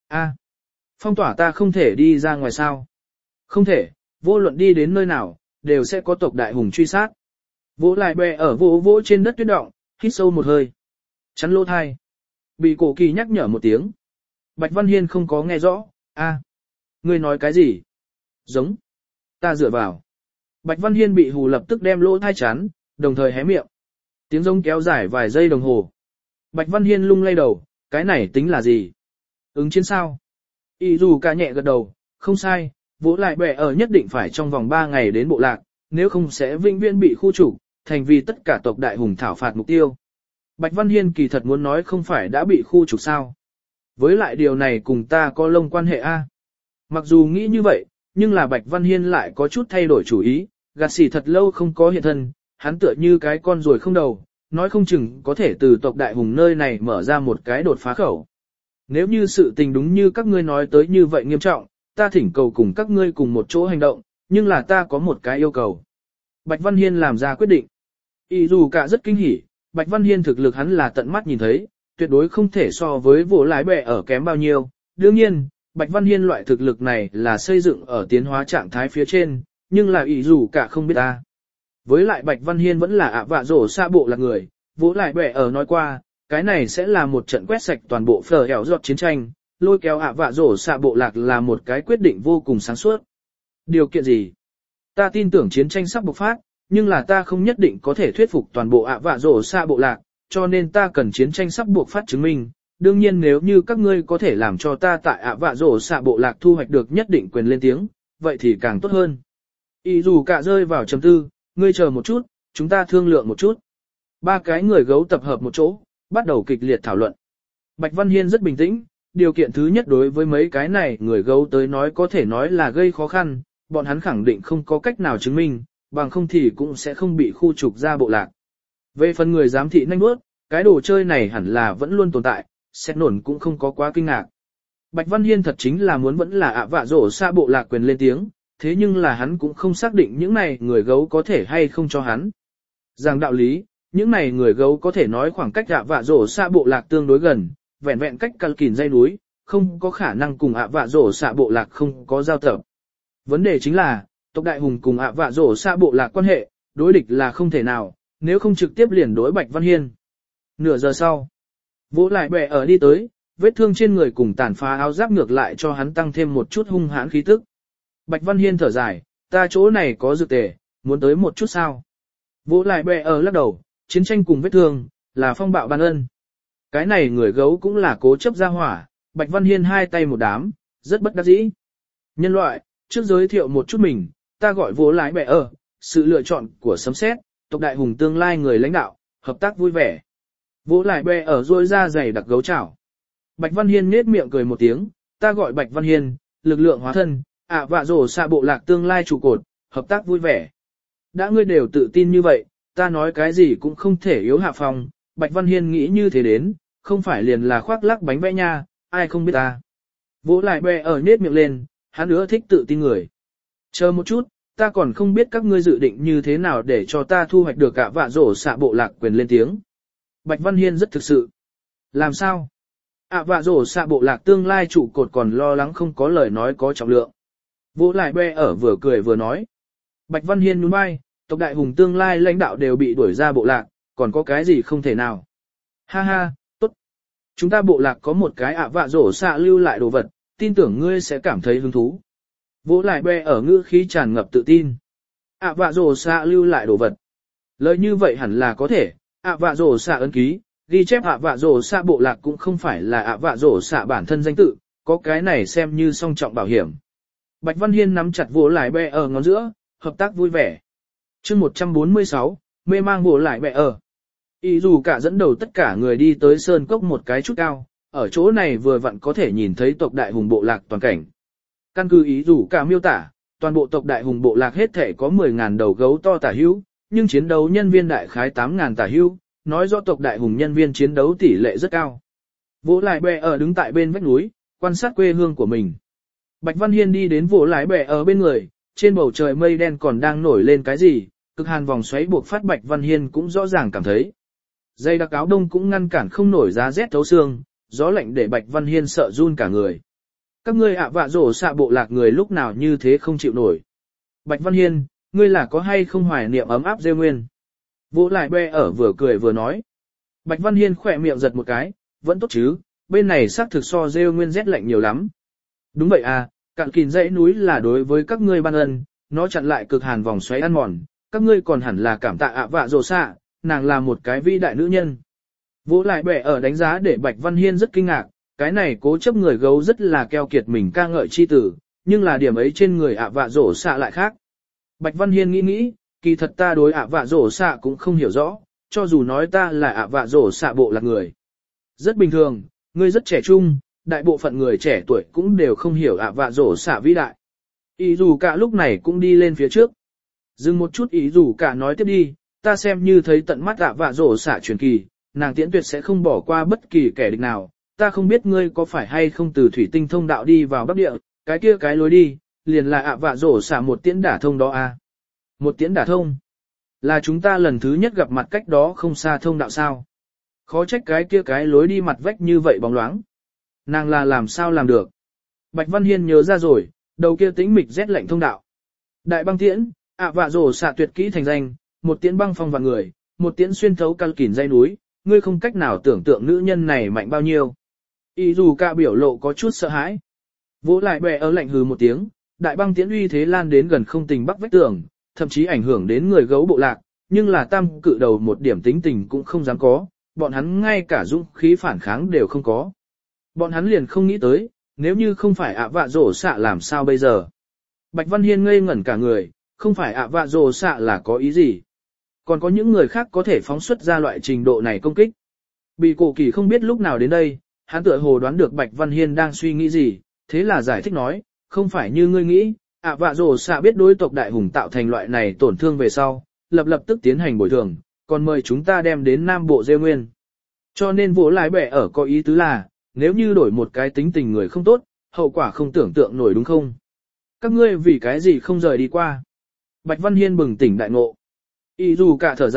Phong tỏa ta không thể đi ra ngoài sao? Không thể, vô luận đi đến nơi nào, đều sẽ có tộc đại hùng truy sát. Vỗ lại bè ở vỗ trên đất tuyết động, hít sâu một hơi. Chắn lỗ thai. Bị cổ kỳ nhắc nhở một tiếng. Bạch Văn Hiên không có nghe rõ. Ngươi nói cái gì? Giống. Ta dựa vào. Bạch Văn Hiên bị hù lập tức đem lỗ thai chắn, đồng thời hé miệng. Tiếng giống kéo dài vài giây đồng hồ. Bạch Văn Hiên lung lay đầu, cái này tính là gì? Ứng chiến sao? Ý dù cả nhẹ gật đầu, không sai, vỗ lại bè ở nhất định phải trong vòng 3 ngày đến bộ lạc, nếu không sẽ vĩnh viễn bị khu trục, thành vì tất cả tộc đại hùng thảo phạt mục tiêu. Bạch Văn Hiên kỳ thật muốn nói không phải đã bị khu trục sao? Với lại điều này cùng ta có lông quan hệ a. Mặc dù nghĩ như vậy, nhưng là Bạch Văn Hiên lại có chút thay đổi chủ ý, gạt xỉ thật lâu không có hiện thân, hắn tựa như cái con ruồi không đầu, nói không chừng có thể từ tộc đại hùng nơi này mở ra một cái đột phá khẩu. Nếu như sự tình đúng như các ngươi nói tới như vậy nghiêm trọng, ta thỉnh cầu cùng các ngươi cùng một chỗ hành động, nhưng là ta có một cái yêu cầu. Bạch Văn Hiên làm ra quyết định. Ý dù cả rất kinh hỉ, Bạch Văn Hiên thực lực hắn là tận mắt nhìn thấy, tuyệt đối không thể so với vỗ lái bè ở kém bao nhiêu. Đương nhiên, Bạch Văn Hiên loại thực lực này là xây dựng ở tiến hóa trạng thái phía trên, nhưng là ý dù cả không biết ta. Với lại Bạch Văn Hiên vẫn là ạ vạ rổ xa bộ là người, vỗ lại bè ở nói qua, cái này sẽ là một trận quét sạch toàn bộ phở hẻo giọt chiến tranh, lôi kéo ạ vạ rổ xạ bộ lạc là một cái quyết định vô cùng sáng suốt. Điều kiện gì? Ta tin tưởng chiến tranh sắp bộc phát, nhưng là ta không nhất định có thể thuyết phục toàn bộ ạ vạ rổ xạ bộ lạc, cho nên ta cần chiến tranh sắp bộc phát chứng minh. Đương nhiên nếu như các ngươi có thể làm cho ta tại ạ vạ rổ xạ bộ lạc thu hoạch được nhất định quyền lên tiếng, vậy thì càng tốt hơn. Ý dù cả rơi vào trầm tư, ngươi chờ một chút, chúng ta thương lượng một chút. Ba cái người gấu tập hợp một chỗ, bắt đầu kịch liệt thảo luận. Bạch Văn Hiên rất bình tĩnh, điều kiện thứ nhất đối với mấy cái này người gấu tới nói có thể nói là gây khó khăn, bọn hắn khẳng định không có cách nào chứng minh, bằng không thì cũng sẽ không bị khu trục ra bộ lạc. Về phần người giám thị nhanh bước, cái đồ chơi này hẳn là vẫn luôn tồn tại, xét nổn cũng không có quá kinh ngạc. Bạch Văn Hiên thật chính là muốn vẫn là ạ vạ rổ xa bộ lạc quyền lên tiếng, thế nhưng là hắn cũng không xác định những này người gấu có thể hay không cho hắn. Rằng đạo lý, Những này người gấu có thể nói khoảng cách ạ vạ rổ xạ bộ lạc tương đối gần, vẹn vẹn cách căng kìn dây núi, không có khả năng cùng ạ vạ rổ xạ bộ lạc không có giao tập. Vấn đề chính là, tộc đại hùng cùng ạ vạ rổ xạ bộ lạc quan hệ, đối địch là không thể nào, nếu không trực tiếp liền đối Bạch Văn Hiên. Nửa giờ sau, vỗ lại bè ở đi tới, vết thương trên người cùng tàn phá áo giáp ngược lại cho hắn tăng thêm một chút hung hãn khí tức. Bạch Văn Hiên thở dài, ta chỗ này có dược tề, muốn tới một chút sao? Vỗ lại bè ở lắc đầu, chiến tranh cùng vết thương, là phong bạo ban ân. Cái này người gấu cũng là cố chấp ra hỏa, Bạch Văn Hiên hai tay một đám, rất bất đắc dĩ. Nhân loại, trước giới thiệu một chút mình, ta gọi vỗ lại bè ở, sự lựa chọn của sấm sét, tộc đại hùng tương lai người lãnh đạo, hợp tác vui vẻ. Vỗ lại bè ở rôi ra giày đặc gấu chảo. Bạch Văn Hiên nết miệng cười một tiếng, ta gọi Bạch Văn Hiên, lực lượng hóa thân, ạ vạ rổ xạ bộ lạc tương lai trụ cột, hợp tác vui vẻ. Đã ngươi đều tự tin như vậy, ta nói cái gì cũng không thể yếu hạ phòng, Bạch Văn Hiên nghĩ như thế đến, không phải liền là khoác lắc bánh vẽ nha, ai không biết ta. Vỗ lại bè ở nết miệng lên, hắn nữa thích tự tin người. Chờ một chút, ta còn không biết các ngươi dự định như thế nào để cho ta thu hoạch được ạ vạ rổ xạ bộ lạc quyền lên tiếng. Bạch Văn Hiên rất thực sự. Làm sao? ạ vạ rổ xạ bộ lạc tương lai trụ cột còn lo lắng không có lời nói có trọng lượng. Vỗ lại bè ở vừa cười vừa nói. Bạch Văn Hiên nhún vai, tộc đại hùng tương lai lãnh đạo đều bị đuổi ra bộ lạc, còn có cái gì không thể nào. Ha ha, tốt. Chúng ta bộ lạc có một cái ạ vạ rổ xạ lưu lại đồ vật, tin tưởng ngươi sẽ cảm thấy hứng thú. Vỗ lại bè ở ngữ khí tràn ngập tự tin. ạ vạ rổ xạ lưu lại đồ vật. Lời như vậy hẳn là có thể, ạ vạ rổ xạ ấn ký, ghi chép ạ vạ rổ xạ bộ lạc cũng không phải là ạ vạ rổ xạ bản thân danh tự, có cái này xem như song trọng bảo hiểm. Bạch Văn Hiên nắm chặt vỗ lại bè ở ngón giữa, hợp tác vui vẻ. Chương 146, mê mang vỗ lại bè ở. Ý dù cả dẫn đầu tất cả người đi tới sơn cốc một cái chút cao, ở chỗ này vừa vặn có thể nhìn thấy tộc đại hùng bộ lạc toàn cảnh. Căn cứ ý dù cả miêu tả, toàn bộ tộc đại hùng bộ lạc hết thể có 10.000 đầu gấu to tả hữu, nhưng chiến đấu nhân viên đại khái 8.000 tả hữu, nói rõ tộc đại hùng nhân viên chiến đấu tỷ lệ rất cao. Vỗ lại bè ở đứng tại bên vách núi, quan sát quê hương của mình. Bạch Văn Hiên đi đến vỗ lại bè ở bên người, trên bầu trời mây đen còn đang nổi lên cái gì, cực hàn vòng xoáy buộc phát Bạch Văn Hiên cũng rõ ràng cảm thấy. Dây đặc áo đông cũng ngăn cản không nổi giá rét thấu xương, gió lạnh để Bạch Văn Hiên sợ run cả người. Các ngươi ạ vạ rổ xạ bộ lạc người lúc nào như thế không chịu nổi. Bạch Văn Hiên, ngươi là có hay không hoài niệm ấm áp rêu nguyên? Vỗ lại bè ở vừa cười vừa nói. Bạch Văn Hiên khỏe miệng giật một cái, vẫn tốt chứ, bên này xác thực so rêu nguyên rét lạnh nhiều lắm. Đúng vậy à, cạn kìn dãy núi là đối với các ngươi ban ân, nó chặn lại cực hàn vòng xoáy ăn mòn, các ngươi còn hẳn là cảm tạ ạ vạ rổ xạ, nàng là một cái vĩ đại nữ nhân. Vỗ lại bè ở đánh giá để Bạch Văn Hiên rất kinh ngạc, cái này cố chấp người gấu rất là keo kiệt mình ca ngợi chi tử, nhưng là điểm ấy trên người ạ vạ rổ xạ lại khác. Bạch Văn Hiên nghĩ, kỳ thật ta đối ạ vạ rổ xạ cũng không hiểu rõ, cho dù nói ta là ạ vạ rổ xạ bộ lạc người. Rất bình thường, ngươi rất trẻ trung, đại bộ phận người trẻ tuổi cũng đều không hiểu ạ vạ rổ xạ vĩ đại. Ý dù cả lúc này cũng đi lên phía trước. Dừng một chút ý dù cả nói tiếp đi, ta xem như thấy tận mắt ạ vạ rổ xạ truyền kỳ, nàng tiễn tuyệt sẽ không bỏ qua bất kỳ kẻ địch nào. Ta không biết ngươi có phải hay không từ thủy tinh thông đạo đi vào bắc địa, cái kia cái lối đi, liền là ạ vạ rổ xạ một tiễn đả thông đó à. Một tiễn đả thông. Là chúng ta lần thứ nhất gặp mặt cách đó không xa thông đạo sao. Khó trách cái kia cái lối đi mặt vách như vậy bóng loáng. Nàng là làm sao làm được. Bạch Văn Hiên nhớ ra rồi, đầu kia tĩnh mịch rét lạnh thông đạo. Đại băng tiễn, ạ vạ rổ xạ tuyệt kỹ thành danh, một tiễn băng phong vào người, một tiễn xuyên thấu căng kìn dây núi, ngươi không cách nào tưởng tượng nữ nhân này mạnh bao nhiêu. Ý dù cả biểu lộ có chút sợ hãi. Vỗ lại bè ở lạnh hừ một tiếng, đại băng tiễn uy thế lan đến gần không tình bắc vách tường, thậm chí ảnh hưởng đến người gấu bộ lạc, nhưng là tam cự đầu một điểm tính tình cũng không dám có, bọn hắn ngay cả dũng khí phản kháng đều không có. Bọn hắn liền không nghĩ tới, nếu như không phải ạ vạ rổ xạ làm sao bây giờ. Bạch Văn Hiên ngây ngẩn cả người, không phải ạ vạ rổ xạ là có ý gì. Còn có những người khác có thể phóng xuất ra loại trình độ này công kích. Bị cổ kỳ không biết lúc nào đến đây, hắn tựa hồ đoán được Bạch Văn Hiên đang suy nghĩ gì, thế là giải thích nói, không phải như ngươi nghĩ, ạ vạ rổ xạ biết đối tộc đại hùng tạo thành loại này tổn thương về sau, lập tức tiến hành bồi thường, còn mời chúng ta đem đến Nam Bộ Dê Nguyên. Cho nên vỗ lái bẻ ở có ý tứ là, nếu như đổi một cái tính tình người không tốt, hậu quả không tưởng tượng nổi đúng không? Các ngươi vì cái gì không rời đi qua? Bạch Văn Hiên bừng tỉnh đại ngộ. Ý dù cả thở dài,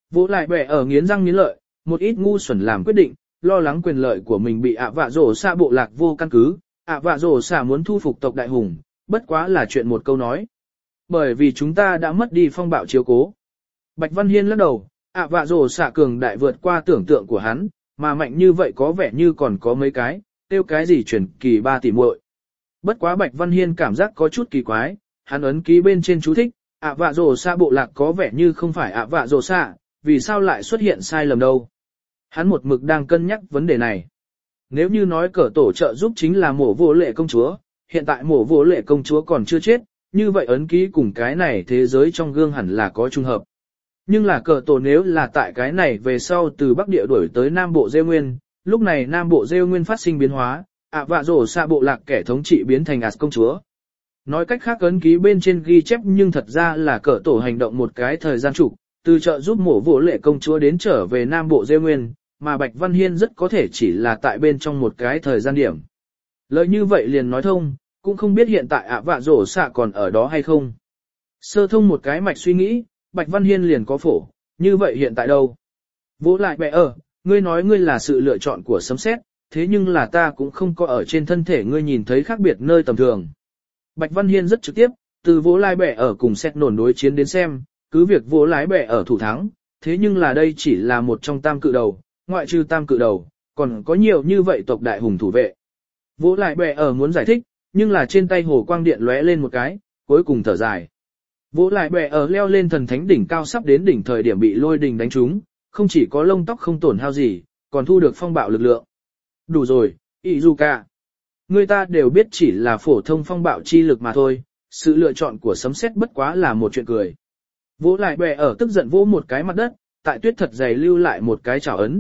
Vỗ lại bẻ ở nghiến răng nghiến lợi, một ít ngu xuẩn làm quyết định, lo lắng quyền lợi của mình bị ạ vạ rổ xạ bộ lạc vô căn cứ, ạ vạ rổ xạ muốn thu phục tộc đại hùng, bất quá là chuyện một câu nói. Bởi vì chúng ta đã mất đi phong bạo chiếu cố. Bạch Văn Hiên lắc đầu, ạ vạ rổ xạ cường đại vượt qua tưởng tượng của hắn, mà mạnh như vậy có vẻ như còn có mấy cái, tiêu cái gì chuyển kỳ 3 tỷ muội. Bất quá Bạch Văn Hiên cảm giác có chút kỳ quái, hắn ấn ký bên trên chú thích, ạ vạ rổ xạ bộ lạc có vẻ như không phải ạ vạ rổ xạ, vì sao lại xuất hiện sai lầm đâu. Hắn một mực đang cân nhắc vấn đề này. Nếu như nói cờ tổ trợ giúp chính là mổ vô lệ công chúa, hiện tại mổ vô lệ công chúa còn chưa chết, như vậy ấn ký cùng cái này thế giới trong gương hẳn là có trung hợp. Nhưng là cờ tổ nếu là tại cái này về sau từ Bắc Địa đuổi tới Nam Bộ Rêu Nguyên, lúc này Nam Bộ Rêu Nguyên phát sinh biến hóa, ạ vạ rổ xạ bộ lạc kẻ thống trị biến thành As công chúa. Nói cách khác ấn ký bên trên ghi chép nhưng thật ra là cờ tổ hành động một cái thời gian trục, từ trợ giúp mổ vô lệ công chúa đến trở về Nam Bộ Rêu Nguyên, mà Bạch Văn Hiên rất có thể chỉ là tại bên trong một cái thời gian điểm. Lời như vậy liền nói thông, cũng không biết hiện tại ạ vạ rổ xạ còn ở đó hay không. Sơ thông một cái mạch suy nghĩ, Bạch Văn Hiên liền có phổ, như vậy hiện tại đâu? Vỗ lại bẻ ở, ngươi nói ngươi là sự lựa chọn của sấm sét, thế nhưng là ta cũng không có ở trên thân thể ngươi nhìn thấy khác biệt nơi tầm thường. Bạch Văn Hiên rất trực tiếp, từ vỗ lại bẻ ở cùng xét nổn đối chiến đến xem, cứ việc vỗ lái bẻ ở thủ thắng, thế nhưng là đây chỉ là một trong tam cự đầu, ngoại trừ tam cự đầu, còn có nhiều như vậy tộc đại hùng thủ vệ. Vỗ lại bẻ ở muốn giải thích, nhưng là trên tay hồ quang điện lóe lên một cái, cuối cùng thở dài. Vỗ lại bẻ ở leo lên thần thánh đỉnh cao sắp đến đỉnh thời điểm bị lôi đình đánh trúng, không chỉ có lông tóc không tổn hao gì, còn thu được phong bạo lực lượng. Đủ rồi, Izuka. Người ta đều biết chỉ là phổ thông phong bạo chi lực mà thôi, sự lựa chọn của sấm sét bất quá là một chuyện cười. Vỗ lại bẻ ở tức giận vỗ một cái mặt đất, tại tuyết thật dày lưu lại một cái chảo ấn.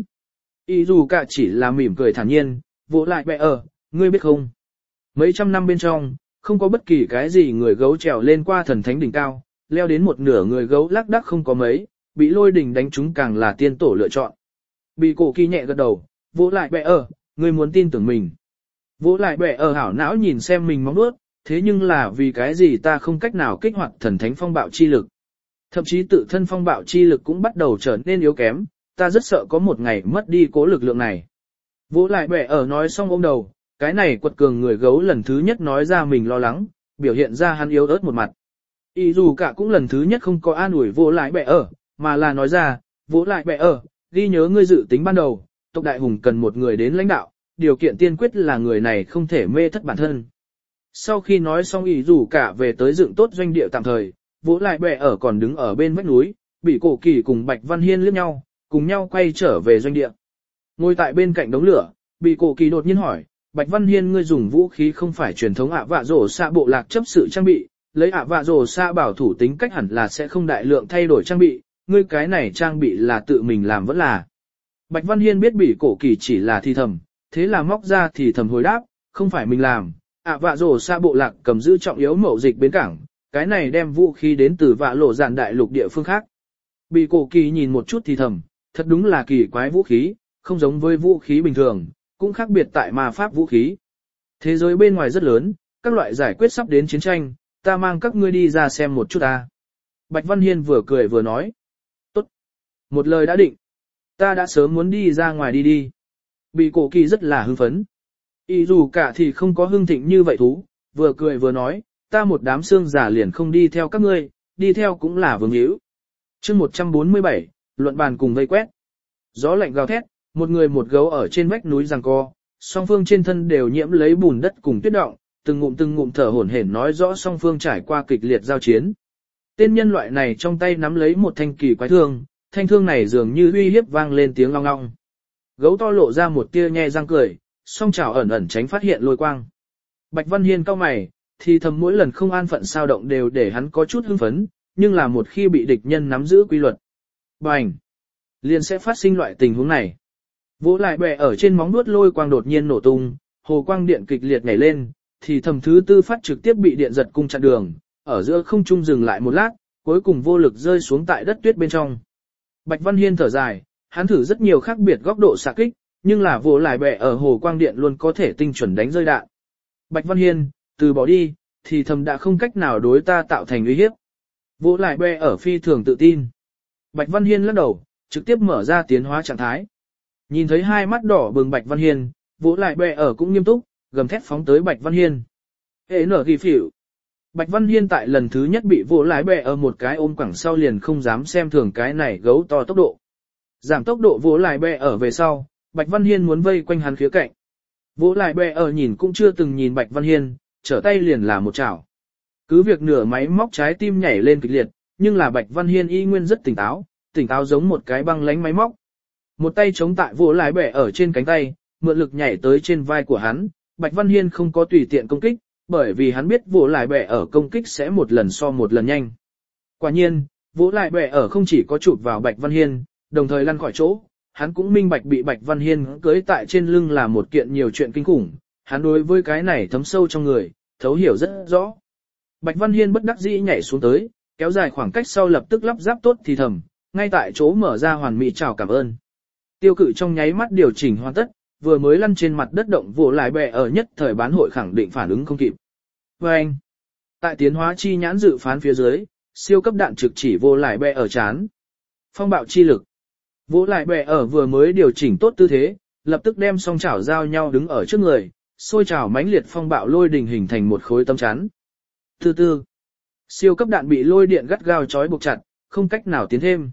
Izuka chỉ là mỉm cười thản nhiên, vỗ lại bẻ ở, ngươi biết không? Mấy trăm năm bên trong, không có bất kỳ cái gì người gấu trèo lên qua thần thánh đỉnh cao, leo đến một nửa người gấu lác đác không có mấy, bị lôi đỉnh đánh trúng càng là tiên tổ lựa chọn. Bị cổ kỳ nhẹ gật đầu, vỗ lại bẻ ở, ngươi muốn tin tưởng mình. Vỗ lại bẻ ở hảo não nhìn xem mình móng nuốt, thế nhưng là vì cái gì ta không cách nào kích hoạt thần thánh phong bạo chi lực. Thậm chí tự thân phong bạo chi lực cũng bắt đầu trở nên yếu kém, ta rất sợ có một ngày mất đi cố lực lượng này. Vỗ lại bẻ ở nói xong ôm đầu, cái này quật cường người gấu lần thứ nhất nói ra mình lo lắng, biểu hiện ra hắn yếu ớt một mặt. Ý dù cả cũng lần thứ nhất không có an ủi vỗ lại bẻ ở, mà là nói ra, vỗ lại bẻ ở, ghi nhớ ngươi dự tính ban đầu, tộc đại hùng cần một người đến lãnh đạo, điều kiện tiên quyết là người này không thể mê thất bản thân. Sau khi nói xong ý dù cả về tới dựng tốt doanh địa tạm thời, vỗ lại bẻ ở còn đứng ở bên vách núi, bị cổ kỳ cùng Bạch Văn Hiên liếc nhau, cùng nhau quay trở về doanh địa. Ngồi tại bên cạnh đống lửa, bị cổ kỳ đột nhiên hỏi, Bạch Văn Hiên ngươi dùng vũ khí không phải truyền thống ạ vạ rổ xạ bộ lạc chấp sự trang bị, lấy ạ vạ rổ xạ bảo thủ tính cách hẳn là sẽ không đại lượng thay đổi trang bị, ngươi cái này trang bị là tự mình làm vẫn là. Bạch Văn Hiên biết bị cổ kỳ chỉ là thì thầm, thế là móc ra thì thầm hồi đáp, không phải mình làm, ạ vạ rổ xạ bộ lạc cầm giữ trọng yếu mậu dịch bến cảng, cái này đem vũ khí đến từ vạ lộ dạn đại lục địa phương khác. Bị cổ kỳ nhìn một chút thì thầm, thật đúng là kỳ quái vũ khí, không giống với vũ khí bình thường, cũng khác biệt tại ma pháp vũ khí. Thế giới bên ngoài rất lớn, các loại giải quyết sắp đến chiến tranh, ta mang các ngươi đi ra xem một chút ta. Bạch Văn Hiên vừa cười vừa nói. Tốt. Một lời đã định. Ta đã sớm muốn đi ra ngoài đi. Bị cổ kỳ rất là hưng phấn. Ý dù cả thì không có hưng thịnh như vậy thú, vừa cười vừa nói, ta một đám xương giả liền không đi theo các ngươi, đi theo cũng là vương hữu. Chương 147, luận bàn cùng vây quét. Gió lạnh gào thét, một người một gấu ở trên vách núi giằng co, song phương trên thân đều nhiễm lấy bùn đất cùng tuyết động, từng ngụm thở hổn hển nói rõ song phương trải qua kịch liệt giao chiến. Tên nhân loại này trong tay nắm lấy một thanh kỳ quái thương, thanh thương này dường như uy hiếp vang lên tiếng long long. Gấu to lộ ra một tia nhe răng cười, song chảo ẩn ẩn tránh phát hiện lôi quang. Bạch Văn Hiên cau mày, thì thầm mỗi lần không an phận sao động đều để hắn có chút hưng phấn, nhưng là một khi bị địch nhân nắm giữ quy luật, bành, liền sẽ phát sinh loại tình huống này. Vỗ lại bè ở trên móng vuốt lôi quang đột nhiên nổ tung, hồ quang điện kịch liệt nhảy lên, thì thầm thứ tư phát trực tiếp bị điện giật cung chặn đường, ở giữa không trung dừng lại một lát, cuối cùng vô lực rơi xuống tại đất tuyết bên trong. Bạch Văn Hiên thở dài, hắn thử rất nhiều khác biệt góc độ xạ kích, nhưng là vỗ lại bè ở hồ quang điện luôn có thể tinh chuẩn đánh rơi đạn. Bạch Văn Hiên, từ bỏ đi, thì thầm đã không cách nào đối ta tạo thành uy hiếp. Vỗ lại bè ở phi thường tự tin. Bạch Văn Hiên lắc đầu, trực tiếp mở ra tiến hóa trạng thái. Nhìn thấy hai mắt đỏ bừng Bạch Văn Hiên, vỗ lại bè ở cũng nghiêm túc, gầm thét phóng tới Bạch Văn Hiên. Hệ nở ghi phỉu. Bạch Văn Hiên tại lần thứ nhất bị vỗ lại bè ở một cái ôm quẳng sau liền không dám xem thường cái này gấu to tốc độ. Giảm tốc độ vỗ lại bè ở về sau, Bạch Văn Hiên muốn vây quanh hắn khía cạnh. Vỗ lại bè ở nhìn cũng chưa từng nhìn Bạch Văn Hiên, trở tay liền là một chảo. Cứ việc nửa máy móc trái tim nhảy lên kịch liệt, nhưng là Bạch Văn Hiên y nguyên rất tỉnh táo giống một cái băng lánh máy móc. Một tay chống tại vỗ lại bè ở trên cánh tay, mượn lực nhảy tới trên vai của hắn, Bạch Văn Hiên không có tùy tiện công kích, bởi vì hắn biết vỗ lại bè ở công kích sẽ một lần so một lần nhanh. Quả nhiên, vỗ lại bè ở không chỉ có chụp vào Bạch Văn Hiên, đồng thời lăn khỏi chỗ, hắn cũng minh bạch bị Bạch Văn Hiên cưới tại trên lưng là một kiện nhiều chuyện kinh khủng, hắn đối với cái này thấm sâu trong người, thấu hiểu rất rõ. Bạch Văn Hiên bất đắc dĩ nhảy xuống tới, kéo dài khoảng cách sau lập tức lắp ráp tốt thì thầm, ngay tại chỗ mở ra hoàn mỹ chào cảm ơn. Tiêu Cự trong nháy mắt điều chỉnh hoàn tất, vừa mới lăn trên mặt đất động vỗ lại bè ở nhất thời bán hội khẳng định phản ứng không kịp. Và anh, tại tiến hóa chi nhãn dự phán phía dưới, siêu cấp đạn trực chỉ vô lại bè ở chán. Phong bạo chi lực. Vỗ lại bè ở vừa mới điều chỉnh tốt tư thế, lập tức đem song chảo giao nhau đứng ở trước người, xôi trào mãnh liệt phong bạo lôi đình hình thành một khối tấm chắn. Từ từ, siêu cấp đạn bị lôi điện gắt gao trói buộc chặt, không cách nào tiến thêm.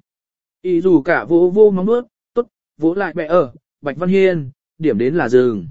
Ý dù cả vô móng nuốt, tốt, vỗ lại bè ở, Bạch Văn Hiên, điểm đến là dừng.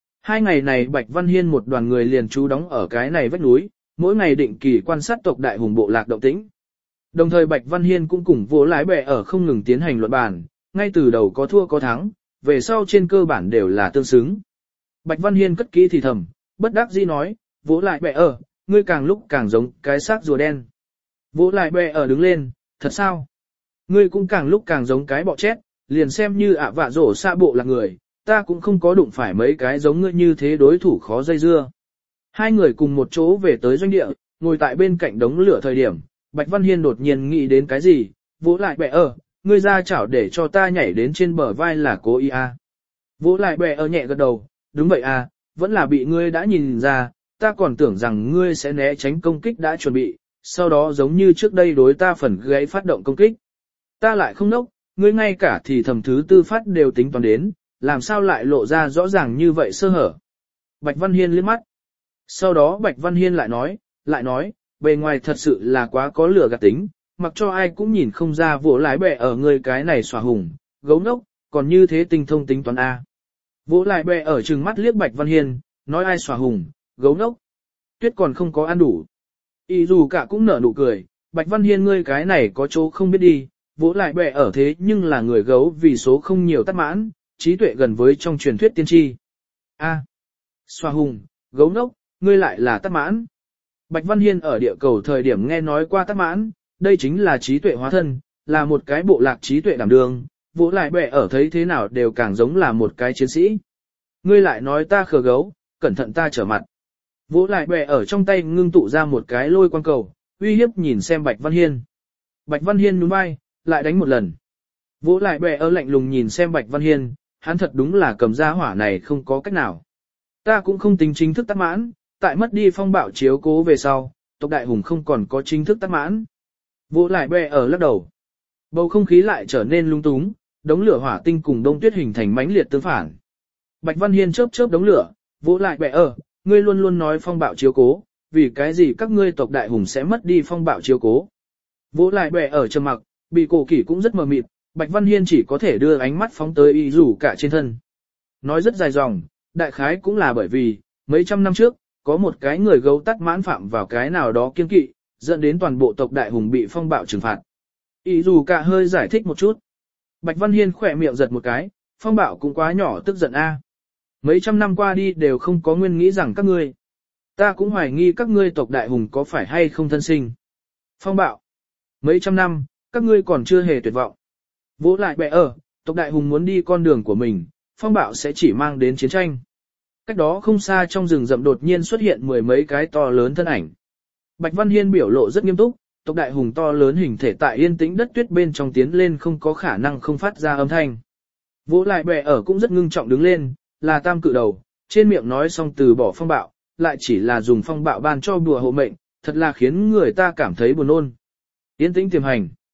2 ngày này Bạch Văn Hiên một đoàn người liền trú đóng ở cái này vách núi, mỗi ngày định kỳ quan sát tộc đại hùng bộ lạc động tĩnh. Đồng thời Bạch Văn Hiên cũng cùng vỗ lái bè ở không ngừng tiến hành luận bàn, ngay từ đầu có thua có thắng, về sau trên cơ bản đều là tương xứng. Bạch Văn Hiên cất kỹ thì thầm, bất đắc dĩ nói, vỗ lại bè ở, ngươi càng lúc càng giống cái xác rùa đen. Vỗ lại bè ở đứng lên, thật sao? Ngươi cũng càng lúc càng giống cái bọ chét, liền xem như ạ vạ rổ xa bộ là người, ta cũng không có đụng phải mấy cái giống ngươi như thế đối thủ khó dây dưa. Hai người cùng một chỗ về tới doanh địa, ngồi tại bên cạnh đống lửa thời điểm, Bạch Văn Hiên đột nhiên nghĩ đến cái gì, vỗ lại bè ở, ngươi ra chảo để cho ta nhảy đến trên bờ vai là cố ý à. Vỗ lại bè ở nhẹ gật đầu, đúng vậy à, vẫn là bị ngươi đã nhìn ra, ta còn tưởng rằng ngươi sẽ né tránh công kích đã chuẩn bị, sau đó giống như trước đây đối ta phần gãy phát động công kích. Ta lại không nốc, ngươi ngay cả thì thầm thứ tư phát đều tính toán đến, làm sao lại lộ ra rõ ràng như vậy sơ hở. Bạch Văn Hiên liếc mắt. Sau đó Bạch Văn Hiên lại nói, bề ngoài thật sự là quá có lửa gạt tính, mặc cho ai cũng nhìn không ra vỗ lái bè ở người cái này xòa hùng, gấu nốc, còn như thế tinh thông tính toán A. Vỗ lại bè ở trừng mắt liếc Bạch Văn Hiên, nói ai xòa hùng, gấu nốc. Tuyết còn không có ăn đủ. Y dù cả cũng nở nụ cười, Bạch Văn Hiên ngươi cái này có chỗ không biết đi, vỗ lại bè ở thế nhưng là người gấu vì số không nhiều tắt mãn, trí tuệ gần với trong truyền thuyết tiên tri. A. Xòa hùng, gấu nốc, ngươi lại là tắt mãn. Bạch Văn Hiên ở địa cầu thời điểm nghe nói qua tắt mãn, đây chính là trí tuệ hóa thân, là một cái bộ lạc trí tuệ đảm đương, vỗ lại bè ở thấy thế nào đều càng giống là một cái chiến sĩ. Ngươi lại nói ta khờ gấu, cẩn thận ta trở mặt. Vỗ lại bè ở trong tay ngưng tụ ra một cái lôi quang cầu, uy hiếp nhìn xem Bạch Văn Hiên. Bạch Văn Hiên nhún vai, lại đánh một lần. Vỗ lại bè ở lạnh lùng nhìn xem Bạch Văn Hiên, hắn thật đúng là cầm ra hỏa này không có cách nào. Ta cũng không tính chính thức tắt mãn, tại mất đi phong bạo chiếu cố về sau, tộc đại hùng không còn có chính thức tắt mãn. Vỗ lại bè ở lắc đầu. Bầu không khí lại trở nên lung túng, đống lửa hỏa tinh cùng đông tuyết hình thành mãnh liệt tương phản. Bạch Văn Hiên chớp chớp đống lửa, vỗ lại bè ở, ngươi luôn luôn nói phong bạo chiếu cố, vì cái gì các ngươi tộc đại hùng sẽ mất đi phong bạo chiếu cố. Vỗ lại bè ở trầm mặc, bị cổ kỷ cũng rất mờ mịt, Bạch Văn Hiên chỉ có thể đưa ánh mắt phóng tới y rủ cả trên thân. Nói rất dài dòng, đại khái cũng là bởi vì, mấy trăm năm trước, có một cái người gấu tắt mãn phạm vào cái nào đó kiên kỵ, dẫn đến toàn bộ tộc đại hùng bị phong bạo trừng phạt. Y rủ cả hơi giải thích một chút. Bạch Văn Hiên khỏe miệng giật một cái, phong bạo cũng quá nhỏ tức giận a. Mấy trăm năm qua đi đều không có nguyên nghĩ rằng các ngươi. Ta cũng hoài nghi các ngươi tộc đại hùng có phải hay không thân sinh. Phong bạo. Mấy trăm năm, các ngươi còn chưa hề tuyệt vọng. Vỗ lại bè ở, tộc đại hùng muốn đi con đường của mình, phong bạo sẽ chỉ mang đến chiến tranh. Cách đó không xa trong rừng rậm đột nhiên xuất hiện mười mấy cái to lớn thân ảnh. Bạch Văn Hiên biểu lộ rất nghiêm túc, tộc đại hùng to lớn hình thể tại yên tĩnh đất tuyết bên trong tiến lên không có khả năng không phát ra âm thanh. Vỗ lại bè ở cũng rất ngưng trọng đứng lên, là tam cự đầu, trên miệng nói xong từ bỏ phong bạo, lại chỉ là dùng phong bạo ban cho đùa hộ mệnh, thật là khiến người ta cảm thấy buồn nôn. Yên tĩnh tiềm hành.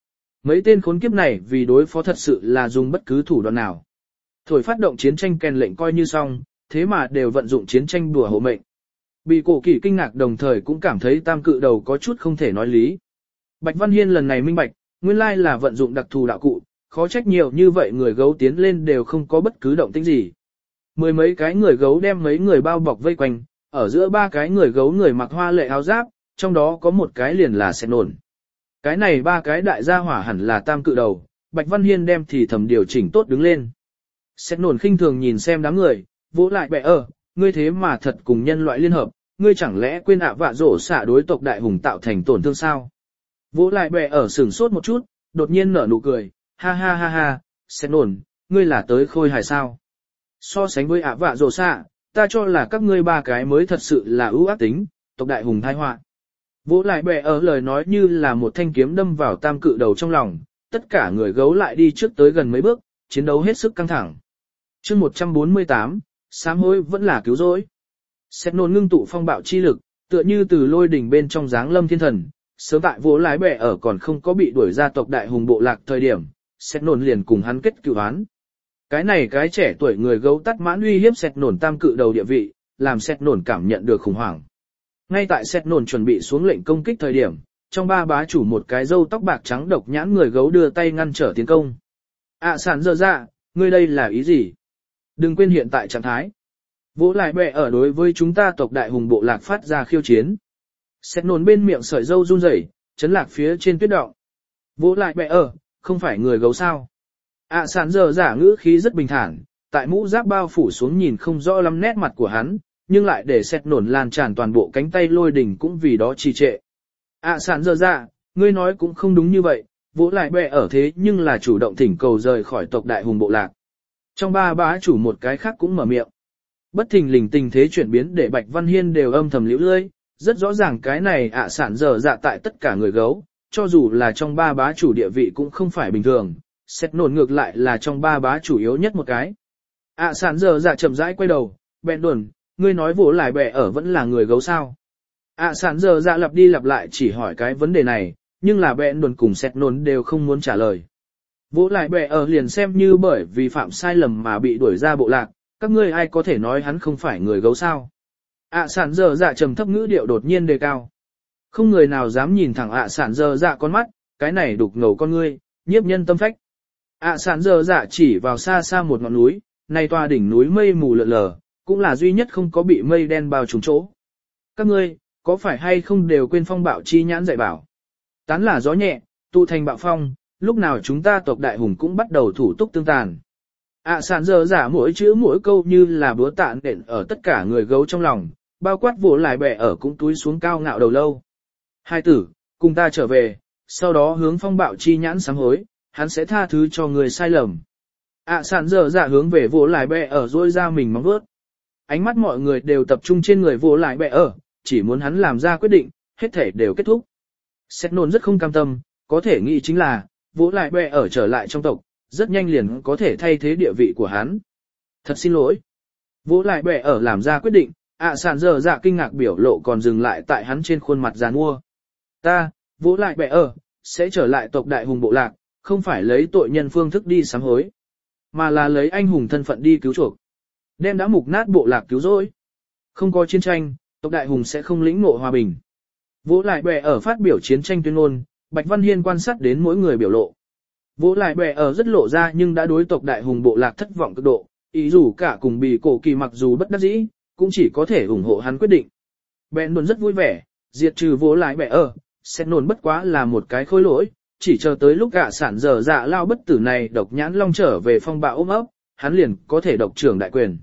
Mấy tên khốn kiếp này vì đối phó thật sự là dùng bất cứ thủ đoạn nào. Thổi phát động chiến tranh kèn lệnh coi như xong, thế mà đều vận dụng chiến tranh đùa hộ mệnh. Bị cổ kỷ kinh ngạc đồng thời cũng cảm thấy tam cự đầu có chút không thể nói lý. Bạch Văn Hiên lần này minh bạch, nguyên lai là vận dụng đặc thù đạo cụ, khó trách nhiều như vậy người gấu tiến lên đều không có bất cứ động tĩnh gì. Mười mấy cái người gấu đem mấy người bao bọc vây quanh, ở giữa ba cái người gấu người mặc hoa lệ áo giáp, trong đó có một cái liền là Sẹt Nổn. Cái này ba cái đại gia hỏa hẳn là tam cự đầu, Bạch Văn Hiên đem thì thầm điều chỉnh tốt đứng lên. Sẹt Nổn khinh thường nhìn xem đám người, vỗ lại bẻ ngươi thế mà thật cùng nhân loại liên hợp, ngươi chẳng lẽ quên vạ rổ xả đối tộc đại hùng tạo thành tổn thương sao? Vỗ lại bẻ sửng sốt một chút, đột nhiên nở nụ cười, ha ha ha ha, Sẹt Nổn, ngươi là tới khôi hài sao? So sánh với vạ rổ xả, ta cho là các ngươi ba cái mới thật sự là ưu ác tính, tộc đại hùng tai họa. Vỗ lại bẻ lời nói như là một thanh kiếm đâm vào tam cự đầu trong lòng, tất cả người gấu lại đi trước tới gần mấy bước, chiến đấu hết sức căng thẳng. Chương 148, sám hối vẫn là cứu rỗi. Sẹt Nổn ngưng tụ phong bạo chi lực, tựa như từ lôi đỉnh bên trong giáng lâm thiên thần, sớm tại vỗ lái bẻ còn không có bị đuổi ra tộc đại hùng bộ lạc thời điểm, Sẹt Nổn liền cùng hắn kết cựu án. Cái này cái trẻ tuổi người gấu tắt mãn uy hiếp Sẹt Nổn tam cự đầu địa vị, làm Sẹt Nổn cảm nhận được khủng hoảng. Ngay tại Sẹt Nổn chuẩn bị xuống lệnh công kích thời điểm, trong ba bá chủ một cái râu tóc bạc trắng độc nhãn người gấu đưa tay ngăn trở tiến công. Sản dơ dạ, ngươi đây là ý gì? Đừng quên hiện tại trạng thái. Vỗ lại bẻ đối với chúng ta tộc đại hùng bộ lạc phát ra khiêu chiến. Sẹt Nổn bên miệng sợi râu run rẩy, chấn lạc phía trên tuyết động. Vỗ lại bẻ không phải người gấu sao? Sản dơ dạ ngữ khí rất bình thản, tại mũ giáp bao phủ xuống nhìn không rõ lắm nét mặt của hắn, nhưng lại để Sẹt Nổn lan tràn toàn bộ cánh tay lôi đỉnh cũng vì đó trì trệ. Sản dơ dạ, ngươi nói cũng không đúng như vậy, vỗ lại bẻ thế nhưng là chủ động thỉnh cầu rời khỏi tộc đại hùng bộ lạc. Trong ba bá chủ một cái khác cũng mở miệng. Bất thình lình tình thế chuyển biến để Bạch Văn Hiên đều âm thầm liễu lưỡi, rất rõ ràng cái này sản dở dạ tại tất cả người gấu, cho dù là trong ba bá chủ địa vị cũng không phải bình thường, Sẹt Nổn ngược lại là trong ba bá chủ yếu nhất một cái. Sản dở dạ chậm rãi quay đầu, bèn đồn, ngươi nói vỗ lại bẻ vẫn là người gấu sao? Sản dở dạ lặp đi lặp lại chỉ hỏi cái vấn đề này, nhưng là bèn đồn cùng Sẹt Nổn đều không muốn trả lời. Vỗ lại bẻ liền xem như bởi vì phạm sai lầm mà bị đuổi ra bộ lạc, các ngươi ai có thể nói hắn không phải người gấu sao? Sản dơ dạ trầm thấp ngữ điệu đột nhiên đề cao. Không người nào dám nhìn thẳng sản dơ dạ con mắt, cái này đục ngầu con ngươi, nhiếp nhân tâm phách. Sản dơ dạ chỉ vào xa xa một ngọn núi, này tòa đỉnh núi mây mù lợn lờ, cũng là duy nhất không có bị mây đen bao trùm chỗ. Các ngươi, có phải hay không đều quên phong bạo chi nhãn dạy bảo? Tán là gió nhẹ, tụ thành bạo phong, lúc nào chúng ta tộc đại hùng cũng bắt đầu thủ túc tương tàn. Sản dơ giả mỗi chữ mỗi câu như là búa tạ nện ở tất cả người gấu trong lòng, bao quát vỗ lại bẻ cũng túi xuống cao ngạo đầu lâu. Hai tử, cùng ta trở về, sau đó hướng phong bạo chi nhãn sám hối, hắn sẽ tha thứ cho người sai lầm. Sản dơ giả hướng về vỗ lại bẻ rôi ra mình móng vuốt. Ánh mắt mọi người đều tập trung trên người vỗ lại bẻ chỉ muốn hắn làm ra quyết định, hết thể đều kết thúc. Sẹt Nổn rất không cam tâm, có thể nghĩ chính là, vỗ lại bẻ trở lại trong tộc, rất nhanh liền có thể thay thế địa vị của hắn. Thật xin lỗi. Vỗ lại bẻ làm ra quyết định, sản dơ dạ kinh ngạc biểu lộ còn dừng lại tại hắn trên khuôn mặt giàn mua. Ta, vỗ lại bẻ sẽ trở lại tộc đại hùng bộ lạc, không phải lấy tội nhân phương thức đi sám hối, mà là lấy anh hùng thân phận đi cứu chuộc. Đem đã mục nát bộ lạc cứu rỗi. Không có chiến tranh, tộc đại hùng sẽ không lĩnh ngộ hòa bình. Vỗ lại bẻ phát biểu chiến tranh tuyên ngôn, Bạch Văn Hiên quan sát đến mỗi người biểu lộ. Vỗ lại bẻ rất lộ ra nhưng đã đối tộc đại hùng bộ lạc thất vọng cực độ, ý dù cả cùng bị cổ kỳ mặc dù bất đắc dĩ, cũng chỉ có thể ủng hộ hắn quyết định. Bèn luôn rất vui vẻ, diệt trừ vỗ lại bẻ Sẹt Nổn bất quá là một cái khối lỗi, chỉ chờ tới lúc sản dở dạ lao bất tử này độc nhãn long trở về phong bạo ôm ấp, hắn liền có thể độc trưởng đại quyền.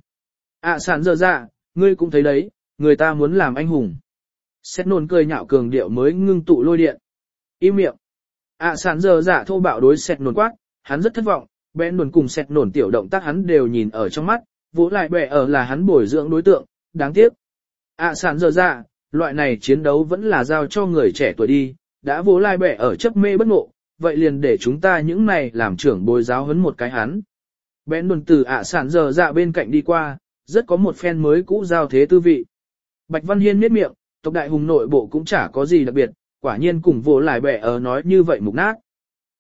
Sản dở dạ, ngươi cũng thấy đấy, người ta muốn làm anh hùng. Sẹt Nổn cười nhạo cường điệu mới ngưng tụ lôi điện. Im miệng. Sản dơ dạ thô bạo đối Sẹt Nổn quát, hắn rất thất vọng, bèn đồn cùng Sẹt Nổn tiểu động tác hắn đều nhìn ở trong mắt, vỗ lại bẻ là hắn bồi dưỡng đối tượng, đáng tiếc. Sản dơ dạ, loại này chiến đấu vẫn là giao cho người trẻ tuổi đi, đã vỗ lại bẻ chấp mê bất ngộ, vậy liền để chúng ta những này làm trưởng bồi giáo huấn một cái hắn. Bèn đồn từ sản dơ dạ bên cạnh đi qua, rất có một phen mới cũ giao thế tư vị. Bạch Văn Hiên miết miệng, tộc đại hùng nội bộ cũng chả có gì đặc biệt, quả nhiên cùng vỗ lại bẻ nói như vậy mục nát.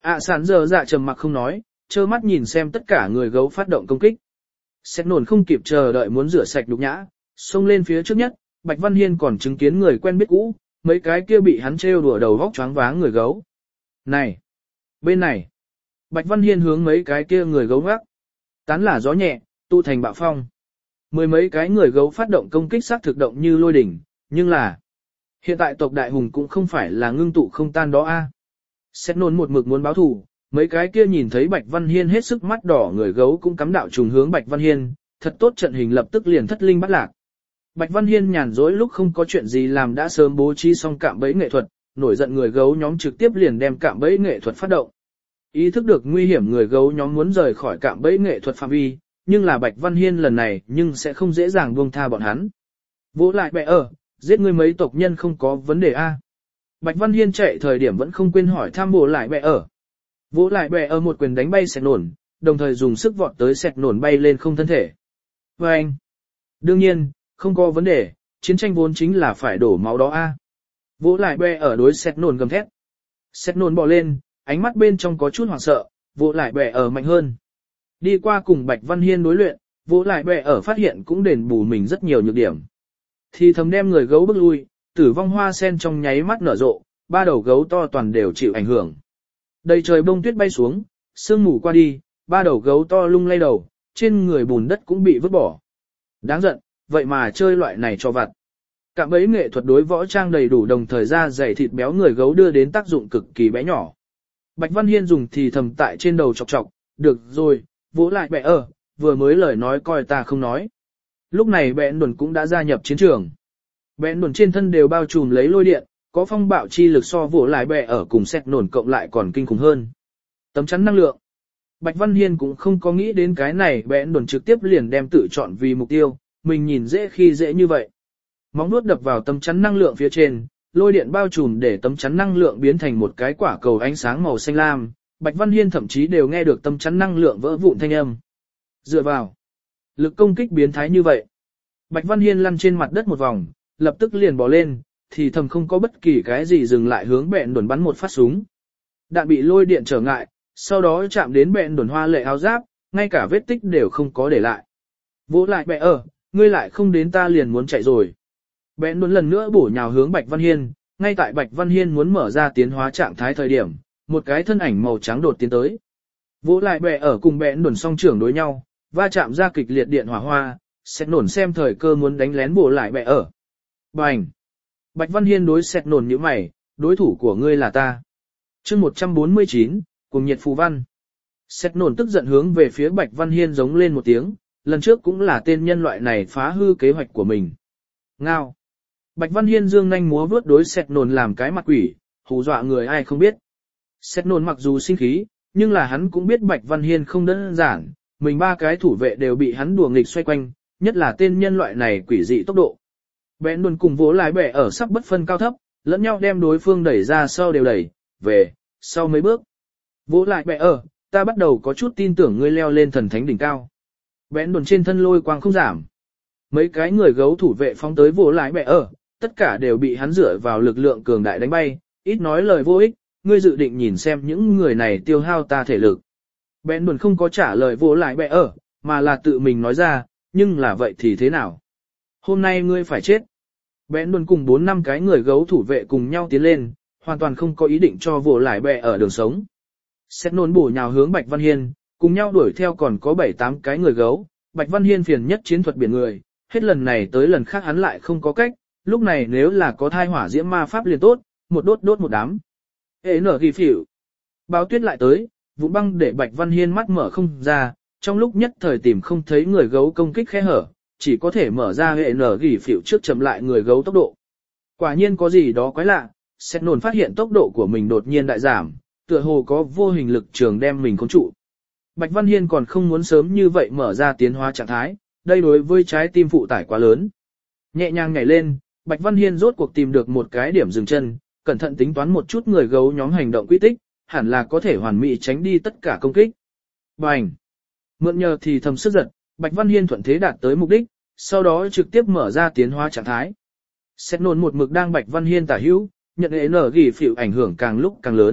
Sản giờ dạ trầm mặc không nói, trơ mắt nhìn xem tất cả người gấu phát động công kích. Xét nổn không kịp chờ đợi muốn rửa sạch nhục nhã, xông lên phía trước nhất, Bạch Văn Hiên còn chứng kiến người quen biết cũ, mấy cái kia bị hắn trêu đùa đầu vóc choáng váng người gấu. Này! Bên này! Bạch Văn Hiên hướng mấy cái kia người gấu ngắc. Tán là gió nhẹ, tụ thành bạo phong. Mười mấy cái người gấu phát động công kích sát thực động như lôi đỉnh, nhưng là hiện tại tộc đại hùng cũng không phải là ngưng tụ không tan đó a. Xét nôn một mực muốn báo thù, mấy cái kia nhìn thấy Bạch Văn Hiên hết sức mắt đỏ người gấu cũng cắm đạo trùng hướng Bạch Văn Hiên, thật tốt trận hình lập tức liền thất linh bắt lạc. Bạch Văn Hiên nhàn rỗi lúc không có chuyện gì làm đã sớm bố trí xong cạm bẫy nghệ thuật, nổi giận người gấu nhóm trực tiếp liền đem cạm bẫy nghệ thuật phát động. Ý thức được nguy hiểm người gấu nhóm muốn rời khỏi cạm bẫy nghệ thuật phạm vi, nhưng là Bạch Văn Hiên lần này nhưng sẽ không dễ dàng buông tha bọn hắn. Vỗ lại bẻ ở, giết ngươi mấy tộc nhân không có vấn đề a. Bạch Văn Hiên chạy thời điểm vẫn không quên hỏi thăm vỗ lại bẻ ở. Vỗ lại bẻ ở một quyền đánh bay sẹt nổn, đồng thời dùng sức vọt tới sẹt nổn bay lên không thân thể. Và anh, đương nhiên, không có vấn đề, chiến tranh vốn chính là phải đổ máu đó a. Vỗ lại bẻ ở đối sẹt nổn gầm thét. Sẹt nổn bò lên, ánh mắt bên trong có chút hoảng sợ, vỗ lại bẻ ở mạnh hơn. Đi qua cùng Bạch Văn Hiên đối luyện, vỗ lại bẻ ở phát hiện cũng đền bù mình rất nhiều nhược điểm. Thì thầm đem người gấu bước lui, tử vong hoa sen trong nháy mắt nở rộ, ba đầu gấu to toàn đều chịu ảnh hưởng. Đầy trời bông tuyết bay xuống, sương mù qua đi, ba đầu gấu to lung lay đầu, trên người bùn đất cũng bị vứt bỏ. Đáng giận, vậy mà chơi loại này cho vặt. Cạm bẫy nghệ thuật đối võ trang đầy đủ đồng thời da dày thịt béo người gấu đưa đến tác dụng cực kỳ bé nhỏ. Bạch Văn Hiên dùng thì thầm tại trên đầu chọc chọc, được rồi, vỗ lại bẻ ở, vừa mới lời nói coi ta không nói. Lúc này bẹn đồn cũng đã gia nhập chiến trường. Bẹn đồn trên thân đều bao trùm lấy lôi điện, có phong bạo chi lực so vỗ lại bẻ ở cùng xét nổn cộng lại còn kinh khủng hơn. Tấm chắn năng lượng. Bạch Văn Hiên cũng không có nghĩ đến cái này bẹn đồn trực tiếp liền đem tự chọn vì mục tiêu, mình nhìn dễ khi dễ như vậy. Móng vuốt đập vào tấm chắn năng lượng phía trên, lôi điện bao trùm để tấm chắn năng lượng biến thành một cái quả cầu ánh sáng màu xanh lam. Bạch Văn Hiên thậm chí đều nghe được tấm chắn năng lượng vỡ vụn thanh âm. Dựa vào lực công kích biến thái như vậy. Bạch Văn Hiên lăn trên mặt đất một vòng, lập tức liền bò lên, thì thầm không có bất kỳ cái gì dừng lại hướng bẹn đồn bắn một phát súng. Đạn bị lôi điện trở ngại, sau đó chạm đến bẹn đồn hoa lệ áo giáp, ngay cả vết tích đều không có để lại. Vỗ lại bẹ ở, ngươi lại không đến ta liền muốn chạy rồi. Bẹn đồn lần nữa bổ nhào hướng Bạch Văn Hiên, ngay tại Bạch Văn Hiên muốn mở ra tiến hóa trạng thái thời điểm, một cái thân ảnh màu trắng đột tiến tới. Vỗ lại bẹ ở cùng bẹn đồn song trưởng đối nhau, va chạm ra kịch liệt điện hỏa hoa, Sẹt nổn xem thời cơ muốn đánh lén bổ lại bẹ ở. Bành! Bạch Văn Hiên đối Sẹt nổn như mày, đối thủ của ngươi là ta. Chương 149, cùng nhiệt phù văn. Sẹt nổn tức giận hướng về phía Bạch Văn Hiên giống lên một tiếng, lần trước cũng là tên nhân loại này phá hư kế hoạch của mình. Ngao! Bạch Văn Hiên dương nhanh múa vướt đối Sẹt nổn làm cái mặt quỷ, hù dọa người ai không biết. Sẹt nổn mặc dù sinh khí, nhưng là hắn cũng biết Bạch Văn Hiên không đơn giản, mình ba cái thủ vệ đều bị hắn đùa nghịch xoay quanh, nhất là tên nhân loại này quỷ dị tốc độ. Bẽn đồn cùng vỗ lái bẻ ở sắp bất phân cao thấp, lẫn nhau đem đối phương đẩy ra sau đều đẩy, về, sau mấy bước. Vỗ lại bẻ ở, ta bắt đầu có chút tin tưởng ngươi leo lên thần thánh đỉnh cao. Bẽn đồn trên thân lôi quang không giảm. Mấy cái người gấu thủ vệ phóng tới vỗ lái bẻ ở, tất cả đều bị hắn dựa vào lực lượng cường đại đánh bay, ít nói lời vô ích, ngươi dự định nhìn xem những người này tiêu hao ta thể lực. Bẽn đồn không có trả lời vỗ lại bẻ ở, mà là tự mình nói ra, nhưng là vậy thì thế nào? Hôm nay ngươi phải chết. Bẽn đồn cùng 4-5 cái người gấu thủ vệ cùng nhau tiến lên, hoàn toàn không có ý định cho vỗ lại bẻ ở đường sống. Sét nôn bổ nhào hướng Bạch Văn Hiên, cùng nhau đuổi theo còn có 7-8 cái người gấu. Bạch Văn Hiên phiền nhất chiến thuật biển người, hết lần này tới lần khác hắn lại không có cách, lúc này nếu là có thai hỏa diễm ma pháp liền tốt, một đốt một đám. Ê nở ghi phỉu. Báo tuyết lại tới, vụ băng để Bạch Văn Hiên mắt mở không ra, trong lúc nhất thời tìm không thấy người gấu công kích khe hở, chỉ có thể mở ra hệ nở gỉ phỉu trước chậm lại người gấu tốc độ. Quả nhiên có gì đó quái lạ, Sét nổn phát hiện tốc độ của mình đột nhiên đại giảm, tựa hồ có vô hình lực trường đem mình khống trụ. Bạch Văn Hiên còn không muốn sớm như vậy mở ra tiến hóa trạng thái, đây đối với trái tim phụ tải quá lớn. Nhẹ nhàng nhảy lên, Bạch Văn Hiên rốt cuộc tìm được một cái điểm dừng chân, cẩn thận tính toán một chút người gấu nhóm hành động quy tích, hẳn là có thể hoàn mỹ tránh đi tất cả công kích. Bành! Mượn nhờ thì thầm sức giật, Bạch Văn Hiên thuận thế đạt tới mục đích, sau đó trực tiếp mở ra tiến hóa trạng thái. Sét nổn một mực đang Bạch Văn Hiên tả hữu, nhận hệ nở gỉ phỉu ảnh hưởng càng lúc càng lớn,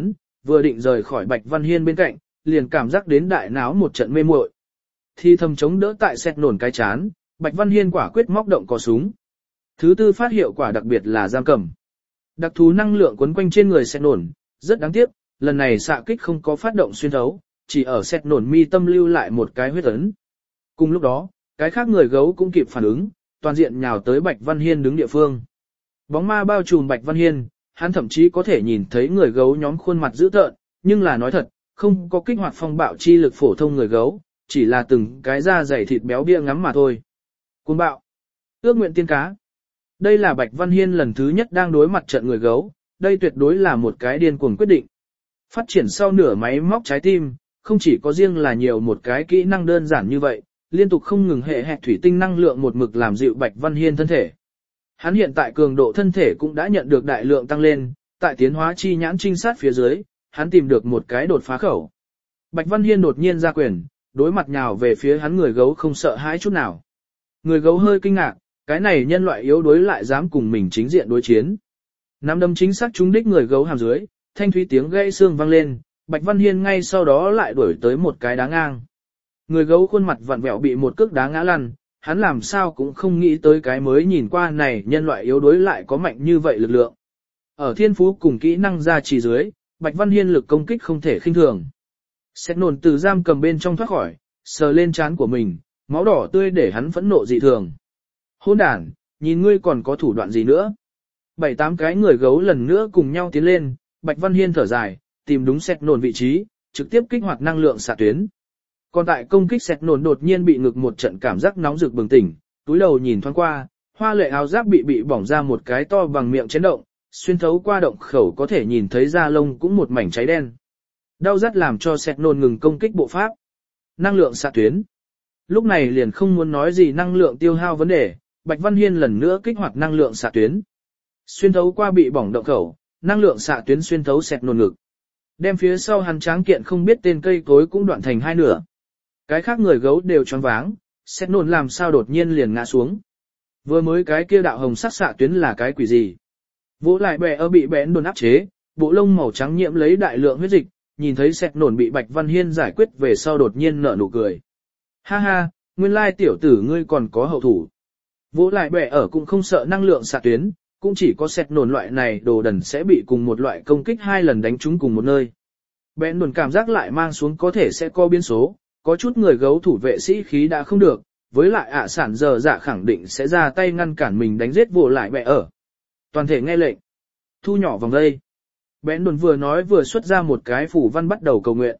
vừa định rời khỏi Bạch Văn Hiên bên cạnh, liền cảm giác đến đại náo một trận mê muội. Thì thầm chống đỡ tại sẹt nổn cái chán, Bạch Văn Hiên quả quyết móc động cò súng. Thứ tư phát hiệu quả đặc biệt là giam cầm. Đặc thú năng lượng quấn quanh trên người sẹt nổn, rất đáng tiếc, lần này xạ kích không có phát động xuyên thấu, chỉ ở sẹt nổn mi tâm lưu lại một cái huyết ấn. Cùng lúc đó, cái khác người gấu cũng kịp phản ứng, toàn diện nhào tới Bạch Văn Hiên đứng địa phương. Bóng ma bao trùm Bạch Văn Hiên, hắn thậm chí có thể nhìn thấy người gấu nhóm khuôn mặt dữ tợn, nhưng là nói thật, không có kích hoạt phong bạo chi lực phổ thông người gấu, chỉ là từng cái da dày thịt béo bia ngắm mà thôi. Cuồng bạo, ước nguyện tiên cá. Đây là Bạch Văn Hiên lần thứ nhất đang đối mặt trận người gấu, đây tuyệt đối là một cái điên cuồng quyết định. Phát triển sau nửa máy móc trái tim, không chỉ có riêng là nhiều một cái kỹ năng đơn giản như vậy, liên tục không ngừng hệ hẹt thủy tinh năng lượng một mực làm dịu Bạch Văn Hiên thân thể. Hắn hiện tại cường độ thân thể cũng đã nhận được đại lượng tăng lên, tại tiến hóa chi nhãn trinh sát phía dưới, hắn tìm được một cái đột phá khẩu. Bạch Văn Hiên đột nhiên ra quyền, đối mặt nhào về phía hắn người gấu không sợ hãi chút nào. Người gấu hơi kinh ngạc, cái này nhân loại yếu đuối lại dám cùng mình chính diện đối chiến. Nắm đấm chính xác trúng đích người gấu hàm dưới, thanh thúy tiếng gãy xương vang lên, Bạch Văn Hiên ngay sau đó lại đuổi tới một cái đá ngang. Người gấu khuôn mặt vặn vẹo bị một cước đá ngã lăn, hắn làm sao cũng không nghĩ tới cái mới nhìn qua này nhân loại yếu đuối lại có mạnh như vậy lực lượng. Ở thiên phú cùng kỹ năng gia trì dưới, Bạch Văn Hiên lực công kích không thể khinh thường. Sét nổn từ giam cầm bên trong thoát khỏi, sờ lên trán của mình, máu đỏ tươi để hắn phẫn nộ dị thường. Hỗn đản, nhìn ngươi còn có thủ đoạn gì nữa? 7-8 cái người gấu lần nữa cùng nhau tiến lên, Bạch Văn Hiên thở dài, tìm đúng sét nổn vị trí, trực tiếp kích hoạt năng lượng xạ tuyến. Còn tại công kích sét nổn đột nhiên bị ngực một trận cảm giác nóng rực bừng tỉnh, túi đầu nhìn thoáng qua, hoa lệ áo giáp bị bỏng ra một cái to bằng miệng chấn động, xuyên thấu qua động khẩu có thể nhìn thấy da lông cũng một mảnh cháy đen. Đau rát làm cho sét nổn ngừng công kích bộ pháp. Năng lượng xạ tuyến. Lúc này liền không muốn nói gì năng lượng tiêu hao vấn đề, Bạch Văn Hiên lần nữa kích hoạt năng lượng xạ tuyến. Xuyên thấu qua bị bỏng động khẩu, năng lượng xạ tuyến xuyên thấu sét nổn ngực. Đem phía sau hắn tráng kiện không biết tên cây cối cũng đoạn thành hai nửa. Cái khác người gấu đều choáng váng, sét nổn làm sao đột nhiên liền ngã xuống. Vừa mới cái kia đạo hồng sắc xạ tuyến là cái quỷ gì? Vỗ lại bè ở bị bén đồn áp chế, bộ lông màu trắng nhiễm lấy đại lượng huyết dịch, nhìn thấy sét nổn bị Bạch Văn Hiên giải quyết về sau đột nhiên nở nụ cười. Ha ha, nguyên lai tiểu tử ngươi còn có hậu thủ. Vỗ lại bè ở cũng không sợ năng lượng xạ tuyến, cũng chỉ có sét nổn loại này đồ đần sẽ bị cùng một loại công kích hai lần đánh trúng cùng một nơi. Bén đồn cảm giác lại mang xuống có thể sẽ có biến số, có chút người gấu thủ vệ sĩ khí đã không được, với lại sản giờ dạ khẳng định sẽ ra tay ngăn cản mình đánh giết vỗ lại bè ở. Toàn thể nghe lệnh. Thu nhỏ vòng dây. Bén đồn vừa nói vừa xuất ra một cái phủ văn bắt đầu cầu nguyện.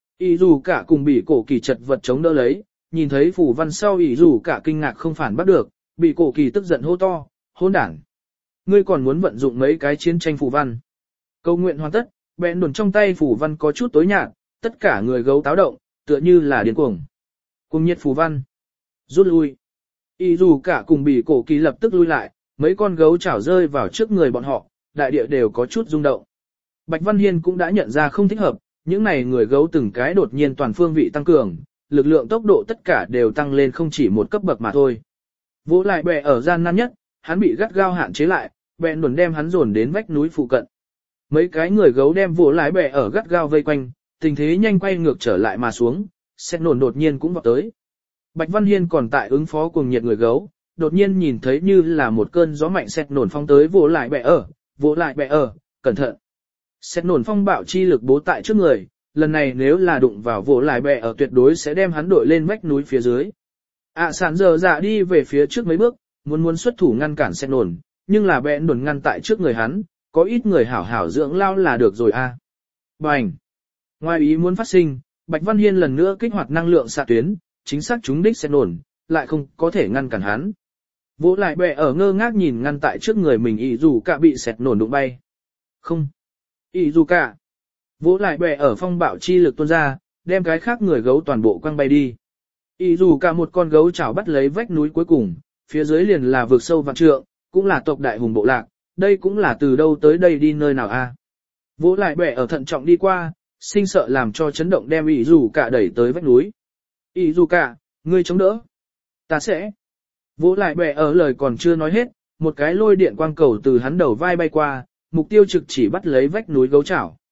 Ý dù cả cùng bị cổ kỳ chật vật chống đỡ lấy, nhìn thấy phủ văn sau ý dù cả kinh ngạc không phản bắt được, bị cổ kỳ tức giận hô to, hỗn đản. Ngươi còn muốn vận dụng mấy cái chiến tranh phủ văn. Cầu nguyện hoàn tất, bén đồn trong tay phủ văn có chút tối nhạt, tất cả người gấu táo động, tựa như là điên cuồng. Cùng nhiệt phủ văn. Rút lui. Ý dù cả cùng bị cổ kỳ lập tức lui lại, mấy con gấu chảo rơi vào trước người bọn họ, đại địa đều có chút rung động. Bạch Văn Hiên cũng đã nhận ra không thích hợp, những này người gấu từng cái đột nhiên toàn phương vị tăng cường, lực lượng tốc độ tất cả đều tăng lên không chỉ một cấp bậc mà thôi. Vỗ lại bè ở gian nan nhất, hắn bị gắt gao hạn chế lại, bèn đồn đem hắn dồn đến vách núi phụ cận. Mấy cái người gấu đem vỗ lại bè ở gắt gao vây quanh, tình thế nhanh quay ngược trở lại mà xuống, sét nổn đột nhiên cũng vọt tới. Bạch Văn Hiên còn tại ứng phó cuồng nhiệt người gấu, đột nhiên nhìn thấy như là một cơn gió mạnh sét nổn phong tới vỗ lại bè ở, cẩn thận. Sét nổn phong bạo chi lực bố tại trước người, lần này nếu là đụng vào vỗ lại bè ở tuyệt đối sẽ đem hắn đội lên vách núi phía dưới. Sản giờ dạ đi về phía trước mấy bước, muốn xuất thủ ngăn cản sét nổn, nhưng là bẽn đồn ngăn tại trước người hắn, có ít người hảo hảo dưỡng lao là được rồi a. Bành! Ngoài ý muốn phát sinh, Bạch Văn Hiên lần nữa kích hoạt năng lượng xạ tuyến, chính xác trúng đích sét nổn, lại không có thể ngăn cản hắn. Vỗ lại bè ở ngơ ngác nhìn ngăn tại trước người mình ý dù cả bị sét nổn đụng bay. Không! Ý dù cả! Vỗ lại bè ở phong bạo chi lực tuôn ra, đem cái khác người gấu toàn bộ quăng bay đi. Ý dù cả một con gấu chảo bắt lấy vách núi cuối cùng, phía dưới liền là vực sâu vạn trượng, cũng là tộc đại hùng bộ lạc, đây cũng là từ đâu tới đây đi nơi nào a? Vỗ lại bè ở thận trọng đi qua, sinh sợ làm cho chấn động đem ý dù cả đẩy tới vách núi. Ý dù cả, ngươi chống đỡ. Ta sẽ. Vỗ lại bè ở lời còn chưa nói hết, một cái lôi điện quang cầu từ hắn đầu vai bay qua, mục tiêu trực chỉ bắt lấy vách núi gấu chảo.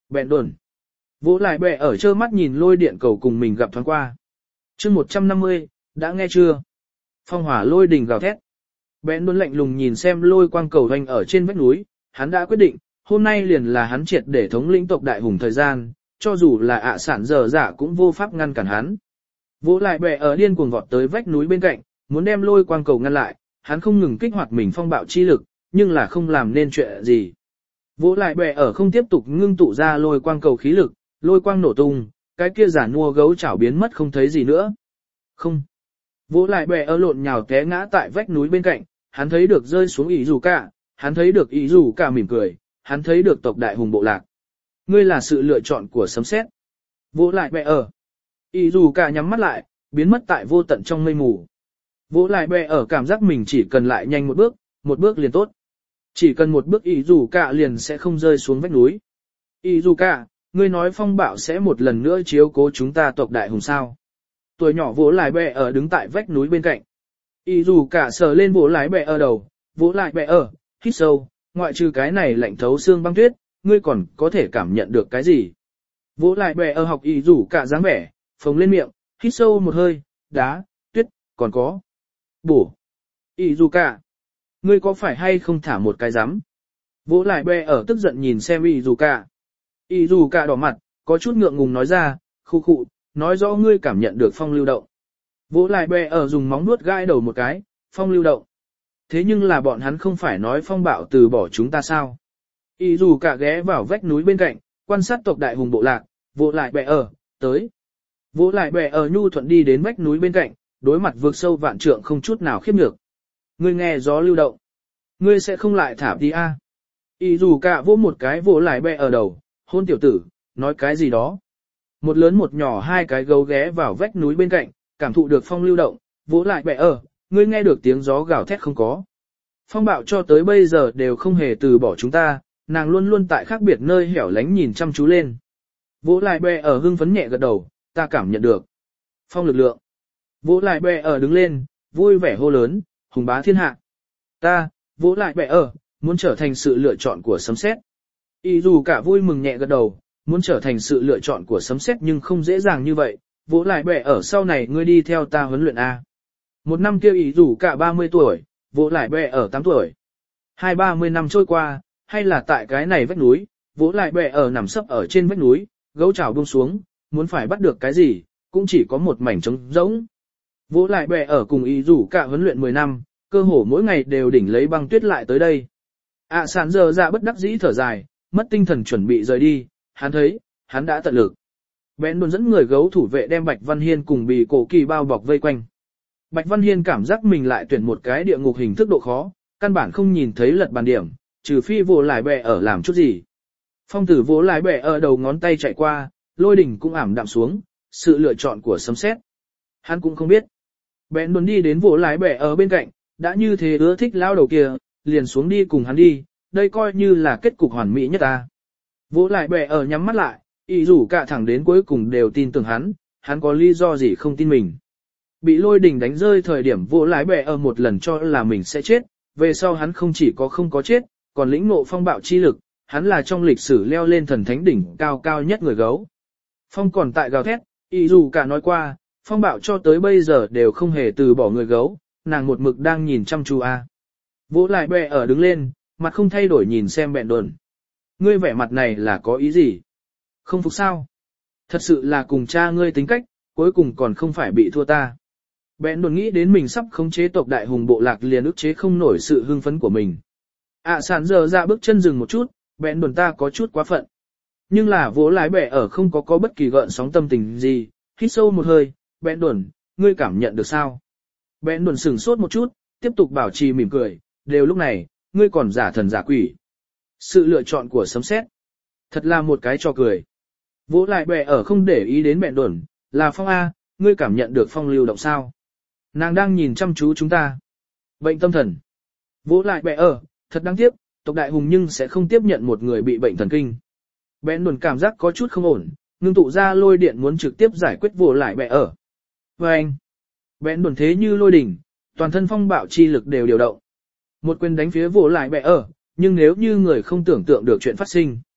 Bẹn đồn. Vỗ lại bẹ ở trơ mắt nhìn lôi điện cầu cùng mình gặp thoáng qua. chương 150, đã nghe chưa? Phong hỏa lôi đình gào thét. Bẹn đồn lạnh lùng nhìn xem lôi quang cầu hoành ở trên vách núi, hắn đã quyết định, hôm nay liền là hắn triệt để thống lĩnh tộc đại hùng thời gian, cho dù là ạ sản dở dạ cũng vô pháp ngăn cản hắn. Vỗ lại bẹ ở điên cuồng vọt tới vách núi bên cạnh, muốn đem lôi quang cầu ngăn lại, hắn không ngừng kích hoạt mình phong bạo chi lực, nhưng là không làm nên chuyện gì. Vỗ lại bẹ ở không tiếp tục ngưng tụ ra lôi quang cầu khí lực, lôi quang nổ tung, cái kia giả nua gấu chảo biến mất không thấy gì nữa. Không. Vỗ lại bẹ ở lộn nhào té ngã tại vách núi bên cạnh, hắn thấy được rơi xuống ỷ dù cả, hắn thấy được ỷ dù cả mỉm cười, hắn thấy được tộc đại hùng bộ lạc. Ngươi là sự lựa chọn của sấm sét. Vỗ lại bẹ ở. ỷ dù cả nhắm mắt lại, biến mất tại vô tận trong mây mù. Vỗ lại bẹ ở cảm giác mình chỉ cần lại nhanh một bước liền tốt. Chỉ cần một bước ỷ dù cả liền sẽ không rơi xuống vách núi. ỷ dù cả, ngươi nói phong bạo sẽ một lần nữa chiếu cố chúng ta tộc đại hùng sao? Tuổi nhỏ vỗ lại bẹ ở đứng tại vách núi bên cạnh. ỷ dù cả sờ lên vỗ lại bẹ ở đầu, vỗ lại bẹ ở, hít sâu, ngoại trừ cái này lạnh thấu xương băng tuyết, ngươi còn có thể cảm nhận được cái gì? Vỗ lại bẹ ở học ỷ dù cả dáng vẻ, phồng lên miệng, hít sâu một hơi, đá, tuyết, còn có bổ. ỷ dù cả, ngươi có phải hay không thả một cái rắm? Vỗ lại bẹ ở tức giận nhìn xem ỷ dù cả. ỷ dù cả đỏ mặt, có chút ngượng ngùng nói ra, khu khụ, nói rõ ngươi cảm nhận được phong lưu động. Vỗ lại bẹ ở dùng móng nuốt gai đầu một cái, phong lưu động. Thế nhưng là bọn hắn không phải nói phong bạo từ bỏ chúng ta sao? ỷ dù cả ghé vào vách núi bên cạnh, quan sát tộc đại hùng bộ lạc, vỗ lại bẹ ở, tới. Vỗ lại bẹ ở nhu thuận đi đến vách núi bên cạnh, đối mặt vượt sâu vạn trượng không chút nào khiếp nhược. Ngươi nghe gió lưu động. Ngươi sẽ không lại thả đi a? ỷ dù cả vỗ một cái vỗ lại bẹ ở đầu, hôn tiểu tử, nói cái gì đó. Một lớn một nhỏ hai cái gấu ghé vào vách núi bên cạnh, cảm thụ được phong lưu động, vỗ lại bẹ ở, ngươi nghe được tiếng gió gào thét không có. Phong bạo cho tới bây giờ đều không hề từ bỏ chúng ta, nàng luôn luôn tại khác biệt nơi hẻo lánh nhìn chăm chú lên. Vỗ lại bẹ ở hưng phấn nhẹ gật đầu, ta cảm nhận được phong lực lượng. Vỗ lại bẹ ở đứng lên, vui vẻ hô lớn, hùng bá thiên hạ. Ta, vỗ lại bẹ ở, muốn trở thành sự lựa chọn của sấm sét. ỷ dù cả vui mừng nhẹ gật đầu, muốn trở thành sự lựa chọn của sấm sét nhưng không dễ dàng như vậy, vỗ lại bẹ ở sau này ngươi đi theo ta huấn luyện A. Một năm kia ỷ dù cả 30 tuổi, vỗ lại bẹ ở 8 tuổi. 20-30 năm trôi qua, hay là tại cái này vách núi, vỗ lại bẹ ở nằm sấp ở trên vách núi, gấu chảo buông xuống, muốn phải bắt được cái gì, cũng chỉ có một mảnh trống rỗng. Vỗ lại bẹ ở cùng ỷ dù cả huấn luyện 10 năm, cơ hồ mỗi ngày đều đỉnh lấy băng tuyết lại tới đây. ạ sản giờ dạ bất đắc dĩ thở dài, mất tinh thần chuẩn bị rời đi, hắn thấy, hắn đã tận lực. Bẽn đồn dẫn người gấu thủ vệ đem Bạch Văn Hiên cùng Bì Cổ Kỳ bao bọc vây quanh. Bạch Văn Hiên cảm giác mình lại tuyển một cái địa ngục hình thức độ khó, căn bản không nhìn thấy lật bàn điểm, trừ phi vỗ lại bẹ ở làm chút gì. Phong tử vỗ lại bẹ ở đầu ngón tay chạy qua, lôi đỉnh cũng ảm đạm xuống, sự lựa chọn của sấm sét. Hắn cũng không biết. Bẽn đồn đi đến vỗ lại bẹ ở bên cạnh, đã như thế ưa thích lao đầu kia, liền xuống đi cùng hắn đi, đây coi như là kết cục hoàn mỹ nhất ta. Vỗ lại bẹ ở nhắm mắt lại, ỷ dù cả thẳng đến cuối cùng đều tin tưởng hắn có lý do gì không tin mình. Bị lôi đình đánh rơi thời điểm vỗ lại bẹ ở một lần cho là mình sẽ chết, về sau hắn không chỉ có không có chết, còn lĩnh ngộ phong bạo chi lực, hắn là trong lịch sử leo lên thần thánh đỉnh cao cao nhất người gấu. Phong còn tại gào thét, ỷ dù cả nói qua, phong bạo cho tới bây giờ đều không hề từ bỏ người gấu, nàng một mực đang nhìn chăm chú a. Vỗ lại bẹ ở đứng lên, mặt không thay đổi nhìn xem bẹn đồn. Ngươi vẻ mặt này là có ý gì? Không phục sao? Thật sự là cùng cha ngươi tính cách, cuối cùng còn không phải bị thua ta. Bẹn đồn nghĩ đến mình sắp khống chế tộc đại hùng bộ lạc liền ức chế không nổi sự hưng phấn của mình. Sản giờ ra bước chân dừng một chút, bẹn đồn ta có chút quá phận. Nhưng là vỗ lái bẹ ở không có bất kỳ gợn sóng tâm tình gì, hít sâu một hơi, bẹn đồn, ngươi cảm nhận được sao? Bẹn đồn sừng sốt một chút, tiếp tục bảo trì mỉm cười, đều lúc này, ngươi còn giả thần giả quỷ. Sự lựa chọn của sấm sét, thật là một cái trò cười. Vỗ lại bẹ ở không để ý đến bẹn đồn, là phong A, ngươi cảm nhận được phong lưu động sao? Nàng đang nhìn chăm chú chúng ta. Bệnh tâm thần. Vỗ lại bẹ ở, thật đáng tiếc, tộc đại hùng nhưng sẽ không tiếp nhận một người bị bệnh thần kinh. Bẹn đồn cảm giác có chút không ổn, ngưng tụ ra lôi điện muốn trực tiếp giải quyết vỗ lại bẹ ở. Và anh, bẹn đồn thế như lôi đỉnh, toàn thân phong bạo chi lực đều điều động. Một quyền đánh phía vỗ lại bẹ ở, nhưng nếu như người không tưởng tượng được chuyện phát sinh.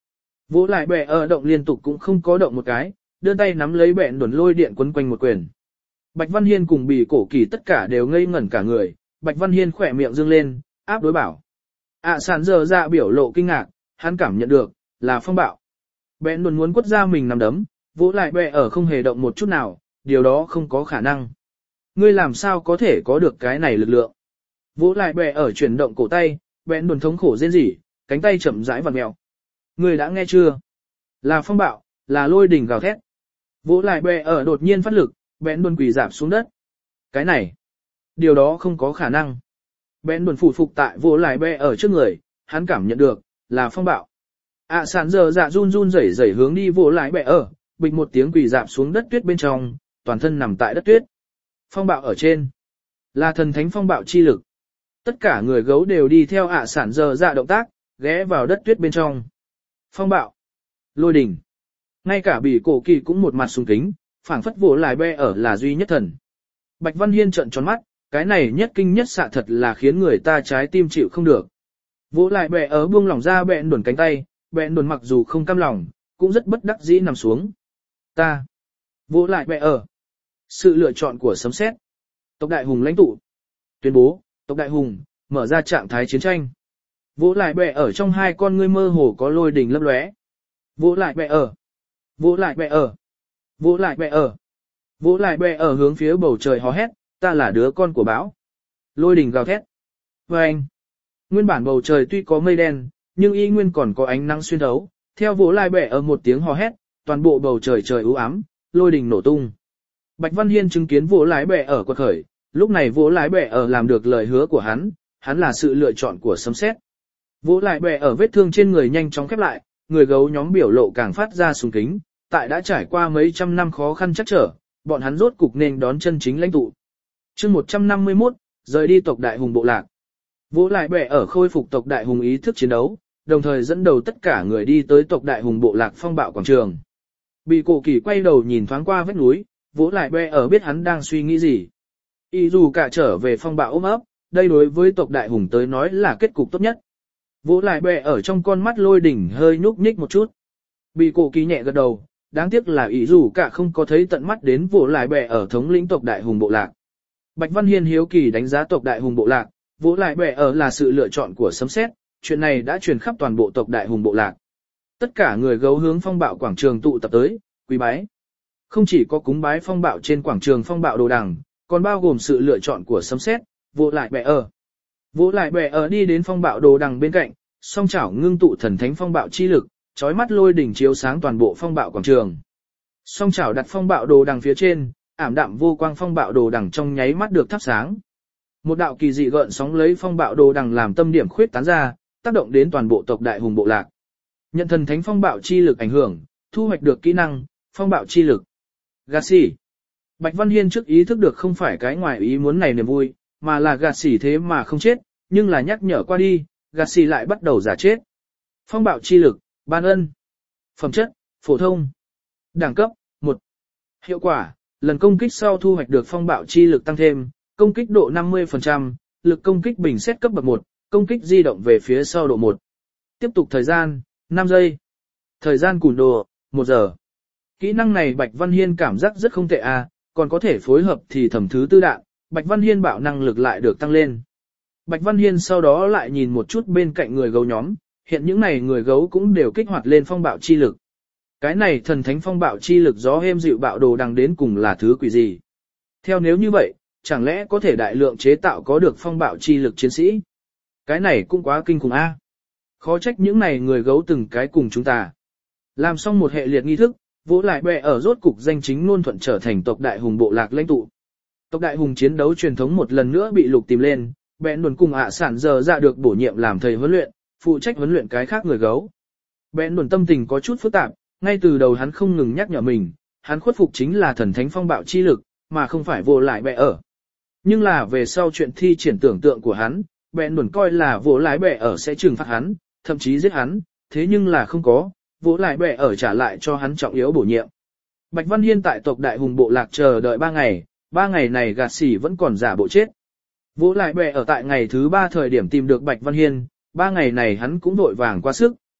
Vỗ lại bẻ ở động liên tục cũng không có động một cái, đưa tay nắm lấy bẹn đồn lôi điện quấn quanh một quyền. Bạch Văn Hiên cùng Bỉ Cổ Kỳ tất cả đều ngây ngẩn cả người, Bạch Văn Hiên khỏe miệng dương lên, áp đối bảo. Sản giờ dạ biểu lộ kinh ngạc, hắn cảm nhận được, là phong bạo. Bẹn đồn muốn quất ra mình nằm đấm, vỗ lại bẻ ở không hề động một chút nào, điều đó không có khả năng. Ngươi làm sao có thể có được cái này lực lượng? Vỗ lại bẻ ở chuyển động cổ tay, bẹn đồn thống khổ rên rỉ, cánh tay chậm rãi vặn mèo. Ngươi đã nghe chưa? Là phong bạo, là lôi đỉnh gào thét. Vỗ lại bẻ ở đột nhiên phát lực, bẹn đồn quỳ rạp xuống đất. Cái này, điều đó không có khả năng. Bẹn đồn phủ phục tại vỗ lại bẻ ở trước người, hắn cảm nhận được, là phong bạo. Sản giờ dạ run run rẩy rẩy hướng đi vỗ lại bẻ ở, bịch một tiếng quỳ rạp xuống đất tuyết bên trong, toàn thân nằm tại đất tuyết. Phong bạo ở trên, là thần thánh phong bạo chi lực. Tất cả người gấu đều đi theo sản giờ dạ động tác, ghé vào đất tuyết bên trong. Phong bạo, lôi đỉnh. Ngay cả Bỉ Cổ Kỳ cũng một mặt sùng kính, phảng phất vỗ lại bẻ ở là duy nhất thần. Bạch Văn Hiên trợn tròn mắt, cái này nhất kinh nhất xạ thật là khiến người ta trái tim chịu không được. Vỗ lại bẻ ở buông lỏng ra bẹn đồn cánh tay, bẹn đồn mặc dù không cam lòng, cũng rất bất đắc dĩ nằm xuống. Ta, vỗ lại bẻ ở. Sự lựa chọn của sấm sét. Tộc Đại Hùng lãnh tụ tuyên bố, tộc Đại Hùng mở ra trạng thái chiến tranh. Vỗ lại bẻ ở trong hai con ngươi mơ hồ có lôi đình lấp lóe. Vỗ lại bẻ ở. Vỗ lại bẻ ở. Vỗ lại bẻ ở. Vỗ lại bẻ ở hướng phía bầu trời hò hét, ta là đứa con của bão. Lôi đình gào thét. Vâng. Nguyên bản bầu trời tuy có mây đen, nhưng y nguyên còn có ánh nắng xuyên thấu. Theo vỗ lại bẻ ở một tiếng hò hét, toàn bộ bầu trời trời u ám, lôi đình nổ tung. Bạch Văn Hiên chứng kiến vỗ lái bẻ ở quật khởi, lúc này vỗ lái bẻ ở làm được lời hứa của hắn là sự lựa chọn của sấm sét. Vỗ lại bẻ ở vết thương trên người nhanh chóng khép lại, người gấu nhóm biểu lộ càng phát ra sùng kính, tại đã trải qua mấy trăm năm khó khăn chắc trở, bọn hắn rốt cục nên đón chân chính lãnh tụ. Chương 151, rời đi tộc Đại Hùng bộ lạc. Vỗ lại bẻ ở khôi phục tộc Đại Hùng ý thức chiến đấu, đồng thời dẫn đầu tất cả người đi tới tộc Đại Hùng bộ lạc phong bạo quảng trường. Bỉ Cổ Kỳ quay đầu nhìn thoáng qua vách núi, vỗ lại bẻ ở biết hắn đang suy nghĩ gì. Y dù cả trở về phong bạo ôm ấp, đây đối với tộc Đại Hùng tới nói là kết cục tốt nhất. Vỗ lại bẻ ở trong con mắt lôi đỉnh hơi nhúc nhích một chút. Bỉ Cổ Kỳ nhẹ gật đầu, đáng tiếc là Y dù cả không có thấy tận mắt đến vỗ lại bẻ ở thống lĩnh tộc Đại Hùng bộ lạc. Bạch Văn Hiên hiếu kỳ đánh giá tộc Đại Hùng bộ lạc, vỗ lại bẻ ở là sự lựa chọn của sấm sét, chuyện này đã truyền khắp toàn bộ tộc Đại Hùng bộ lạc. Tất cả người gấu hướng phong bạo quảng trường tụ tập tới, quý bái. Không chỉ có cúng bái phong bạo trên quảng trường phong bạo đồ đằng, còn bao gồm sự lựa chọn của sấm sét, vỗ lại bẻ ở. Vỗ lại bẻ ở đi đến phong bạo đồ đằng bên cạnh, song chảo ngưng tụ thần thánh phong bạo chi lực, chói mắt lôi đỉnh chiếu sáng toàn bộ phong bạo quảng trường. Song chảo đặt phong bạo đồ đằng phía trên, ảm đạm vô quang phong bạo đồ đằng trong nháy mắt được thắp sáng. Một đạo kỳ dị gợn sóng lấy phong bạo đồ đằng làm tâm điểm khuyết tán ra, tác động đến toàn bộ tộc Đại Hùng bộ lạc. Nhận thần thánh phong bạo chi lực ảnh hưởng, thu hoạch được kỹ năng phong bạo chi lực. Gạt xỉ. Bạch Văn Hiên trước ý thức được không phải cái ngoài ý muốn này niềm vui, mà là gạt xỉ thế mà không chết, nhưng là nhắc nhở qua đi, gạt xỉ lại bắt đầu giả chết. Phong bạo chi lực, ban ân. Phẩm chất, phổ thông. Đẳng cấp, 1. Hiệu quả, lần công kích sau thu hoạch được phong bạo chi lực tăng thêm, công kích độ 50%, lực công kích bình xét cấp bậc 1, công kích di động về phía sau độ 1. Tiếp tục thời gian, 5 giây. Thời gian cùn đồ, 1 giờ. Kỹ năng này Bạch Văn Hiên cảm giác rất không tệ còn có thể phối hợp thì thẩm thứ tư đạn, Bạch Văn Hiên bạo năng lực lại được tăng lên. Bạch Văn Hiên sau đó lại nhìn một chút bên cạnh người gấu nhóm, hiện những này người gấu cũng đều kích hoạt lên phong bạo chi lực. Cái này thần thánh phong bạo chi lực gió êm dịu bạo đồ đằng đến cùng là thứ quỷ gì? Theo nếu như vậy, chẳng lẽ có thể đại lượng chế tạo có được phong bạo chi lực chiến sĩ? Cái này cũng quá kinh khủng Khó trách những này người gấu từng cái cùng chúng ta. Làm xong một hệ liệt nghi thức, vỗ lại bẻ ở rốt cục danh chính ngôn thuận trở thành tộc Đại Hùng bộ lạc lãnh tụ. Tộc Đại Hùng chiến đấu truyền thống một lần nữa bị lục tìm lên, bẹn đồn cùng sản giờ ra được bổ nhiệm làm thầy huấn luyện, phụ trách huấn luyện cái khác người gấu. Bẹn đồn tâm tình có chút phức tạp, ngay từ đầu hắn không ngừng nhắc nhở mình, hắn khuất phục chính là thần thánh phong bạo chi lực, mà không phải vỗ lại bẻ ở. Nhưng là về sau chuyện thi triển tưởng tượng của hắn, bẹn đồn coi là vỗ lại bẻ ở sẽ trừng phạt hắn, thậm chí giết hắn, thế nhưng là không có, vỗ lại bẻ ở trả lại cho hắn trọng yếu bổ nhiệm. Bạch Văn Hiên tại tộc Đại Hùng bộ lạc chờ đợi 3 ngày, 3 ngày này gạt xỉ vẫn còn giả bộ chết. Vỗ lại bẻ ở tại ngày thứ 3 thời điểm tìm được Bạch Văn Hiên, 3 ngày này hắn cũng vội vàng qua sức,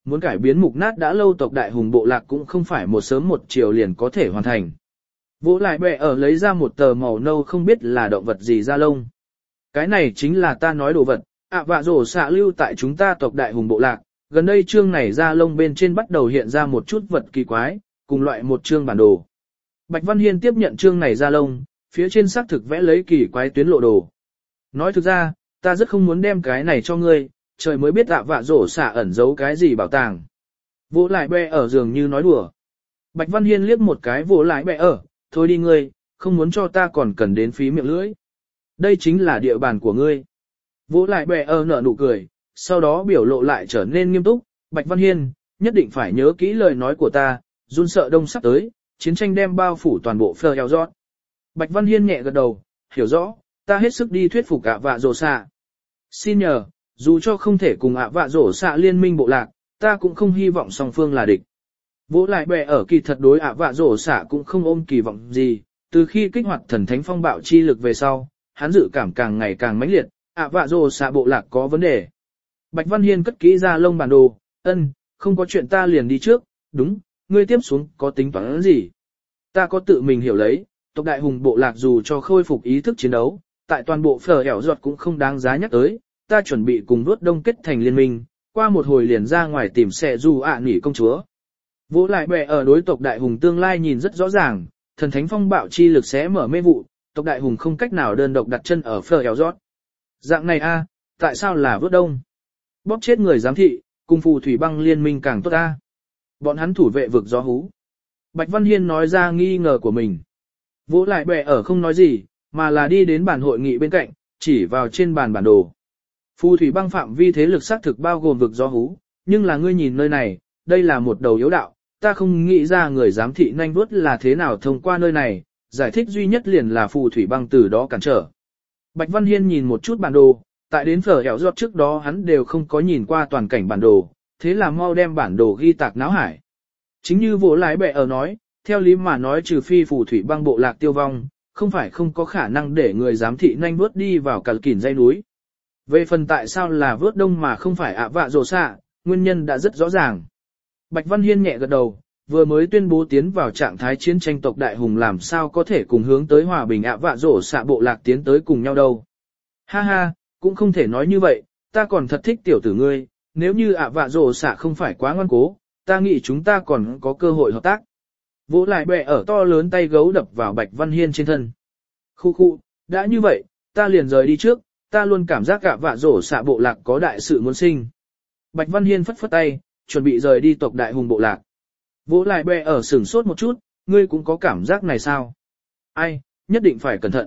muốn cải biến mục nát đã lâu tộc đại hùng bộ lạc cũng không phải một sớm một chiều liền có thể hoàn thành. Vỗ lại bẹ ở lấy ra một tờ màu nâu không biết là động vật gì da lông. Cái này chính là ta nói đồ vật, vạ rổ xạ lưu tại chúng ta tộc đại hùng bộ lạc, gần đây chương này da lông bên trên bắt đầu hiện ra một chút vật kỳ quái, cùng loại một chương bản đồ. Bạch Văn Hiên tiếp nhận chương này da lông, phía trên xác thực vẽ lấy kỳ quái tuyến lộ đồ. Nói thực ra, ta rất không muốn đem cái này cho ngươi, trời mới biết vạ rổ xạ ẩn giấu cái gì bảo tàng. Vỗ lại bẹ ở giường như nói đùa. Bạch Văn Hiên liếc một cái vỗ lại bẹ ở, thôi đi ngươi, không muốn cho ta còn cần đến phí miệng lưỡi. Đây chính là địa bàn của ngươi. Vỗ lại bẹ ở nở nụ cười, sau đó biểu lộ lại trở nên nghiêm túc, Bạch Văn Hiên, nhất định phải nhớ kỹ lời nói của ta, run sợ đông sắp tới, chiến tranh đem bao phủ toàn bộ phờ eo rót. Bạch Văn Hiên nhẹ gật đầu, hiểu rõ, ta hết sức đi thuyết phục vạ rổ xạ. Xin nhờ, dù cho không thể cùng vạ rổ xạ liên minh bộ lạc, ta cũng không hy vọng song phương là địch. Vỗ lại bè ở kỳ thật đối vạ rổ xạ cũng không ôm kỳ vọng gì, từ khi kích hoạt thần thánh phong bạo chi lực về sau, hắn dự cảm càng ngày càng mãnh liệt, vạ rổ xạ bộ lạc có vấn đề. Bạch Văn Hiên cất kỹ ra lông bản đồ, không có chuyện ta liền đi trước, đúng, ngươi tiếp xuống có tính toán gì? Ta có tự mình hiểu lấy, tộc đại hùng bộ lạc dù cho khôi phục ý thức chiến đấu, tại toàn bộ phở ẻo giọt cũng không đáng giá nhắc tới, ta chuẩn bị cùng đuốt đông kết thành liên minh, qua một hồi liền ra ngoài tìm xe dù nỉ công chúa. Vỗ lại bè ở đối tộc đại hùng tương lai nhìn rất rõ ràng, thần thánh phong bạo chi lực sẽ mở mê vụ, tộc đại hùng không cách nào đơn độc đặt chân ở phở ẻo giọt. Dạng này tại sao là vớt đông? Bóp chết người giám thị, cùng phù thủy băng liên minh càng tốt Bọn hắn thủ vệ vực gió hú. Bạch Văn Hiên nói ra nghi ngờ của mình. Vỗ lại bè ở không nói gì, mà là đi đến bàn hội nghị bên cạnh, chỉ vào trên bàn bản đồ. Phù thủy băng phạm vi thế lực xác thực bao gồm vực gió hú, nhưng là ngươi nhìn nơi này, đây là một đầu yếu đạo, ta không nghĩ ra người giám thị nhanh vuốt là thế nào thông qua nơi này, giải thích duy nhất liền là phù thủy băng từ đó cản trở. Bạch Văn Hiên nhìn một chút bản đồ, tại đến phở hẻo giọt trước đó hắn đều không có nhìn qua toàn cảnh bản đồ, thế là mau đem bản đồ ghi tạc náo hải. Chính như vỗ lái bẹ ở nói, theo lý mà nói trừ phi phù thủy băng bộ lạc tiêu vong, không phải không có khả năng để người giám thị nhanh vuốt đi vào cả kỉn dây núi. Về phần tại sao là vớt đông mà không phải vạ rổ xạ, nguyên nhân đã rất rõ ràng. Bạch Văn Hiên nhẹ gật đầu, vừa mới tuyên bố tiến vào trạng thái chiến tranh tộc đại hùng làm sao có thể cùng hướng tới hòa bình vạ rổ xạ bộ lạc tiến tới cùng nhau đâu. Ha ha, cũng không thể nói như vậy, ta còn thật thích tiểu tử ngươi, nếu như vạ rổ xạ không phải quá ngoan cố, ta nghĩ chúng ta còn có cơ hội hợp tác. Vỗ lại bẹ ở to lớn tay gấu đập vào Bạch Văn Hiên trên thân. Khu, đã như vậy, ta liền rời đi trước, ta luôn cảm giác vạ rổ xạ bộ lạc có đại sự muốn sinh. Bạch Văn Hiên phất phất tay, chuẩn bị rời đi tộc đại hùng bộ lạc. Vỗ lại bẹ ở sửng sốt một chút, ngươi cũng có cảm giác này sao? Ai, nhất định phải cẩn thận.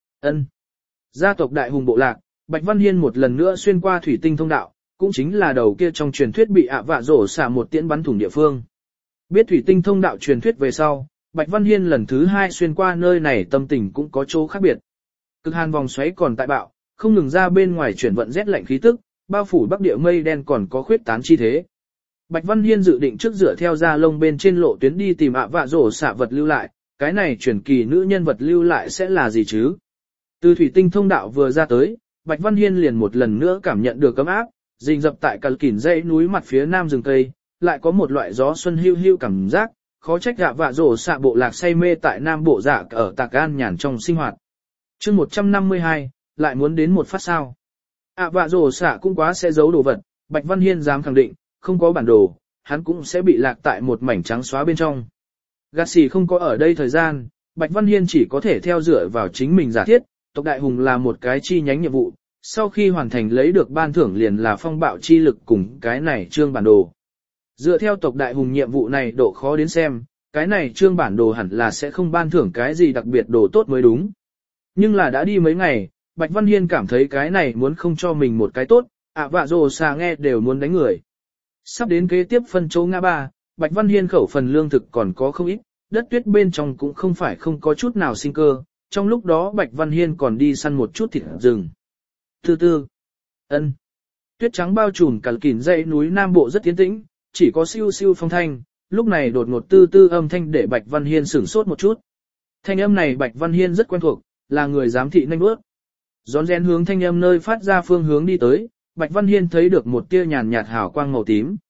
Gia tộc đại hùng bộ lạc, Bạch Văn Hiên một lần nữa xuyên qua thủy tinh thông đạo, cũng chính là đầu kia trong truyền thuyết bị vạ rổ xạ một tiễn bắn thủng địa phương. Biết thủy tinh thông đạo truyền thuyết về sau, Bạch Văn Hiên lần thứ 2 xuyên qua nơi này tâm tình cũng có chỗ khác biệt. Cực hàn vòng xoáy còn tại bạo, không ngừng ra bên ngoài chuyển vận rét lạnh khí tức, bao phủ bắc địa mây đen còn có khuyết tán chi thế. Bạch Văn Hiên dự định trước dựa theo da lông bên trên lộ tuyến đi tìm vạ rổ xạ vật lưu lại, cái này truyền kỳ nữ nhân vật lưu lại sẽ là gì chứ? Từ thủy tinh thông đạo vừa ra tới, Bạch Văn Hiên liền một lần nữa cảm nhận được ấm áp, rình rập tại cằn kỉn dãy núi mặt phía nam rừng cây, lại có một loại gió xuân hưu hưu cảm giác, khó trách vạ rổ xạ bộ lạc say mê tại nam bộ dạ ở Tạc An nhàn trong sinh hoạt. Chương 152, lại muốn đến một phát sao. Vạ rổ xạ cũng quá sẽ giấu đồ vật, Bạch Văn Hiên dám khẳng định, không có bản đồ, hắn cũng sẽ bị lạc tại một mảnh trắng xóa bên trong. Gạt xì không có ở đây thời gian, Bạch Văn Hiên chỉ có thể theo dựa vào chính mình giả thiết, tộc đại hùng là một cái chi nhánh nhiệm vụ, sau khi hoàn thành lấy được ban thưởng liền là phong bạo chi lực cùng cái này trương bản đồ. Dựa theo tộc đại hùng nhiệm vụ này độ khó đến xem, cái này trương bản đồ hẳn là sẽ không ban thưởng cái gì đặc biệt đồ tốt mới đúng. Nhưng là đã đi mấy ngày, Bạch Văn Hiên cảm thấy cái này muốn không cho mình một cái tốt, vạ rổ xạ nghe đều muốn đánh người. Sắp đến kế tiếp phân chỗ ngã ba, Bạch Văn Hiên khẩu phần lương thực còn có không ít, đất tuyết bên trong cũng không phải không có chút nào sinh cơ, trong lúc đó Bạch Văn Hiên còn đi săn một chút thịt rừng. Tuyết trắng bao trùm cả kỉn dãy núi Nam Bộ rất tiến tĩnh, chỉ có siêu siêu phong thanh, lúc này đột ngột tư âm thanh để Bạch Văn Hiên sửng sốt một chút. Thanh âm này Bạch Văn Hiên rất quen thuộc, là người giám thị nhanh bước. Rón rén hướng thanh âm nơi phát ra phương hướng đi tới, Bạch Văn Hiên thấy được một tia nhàn nhạt hào quang màu tím.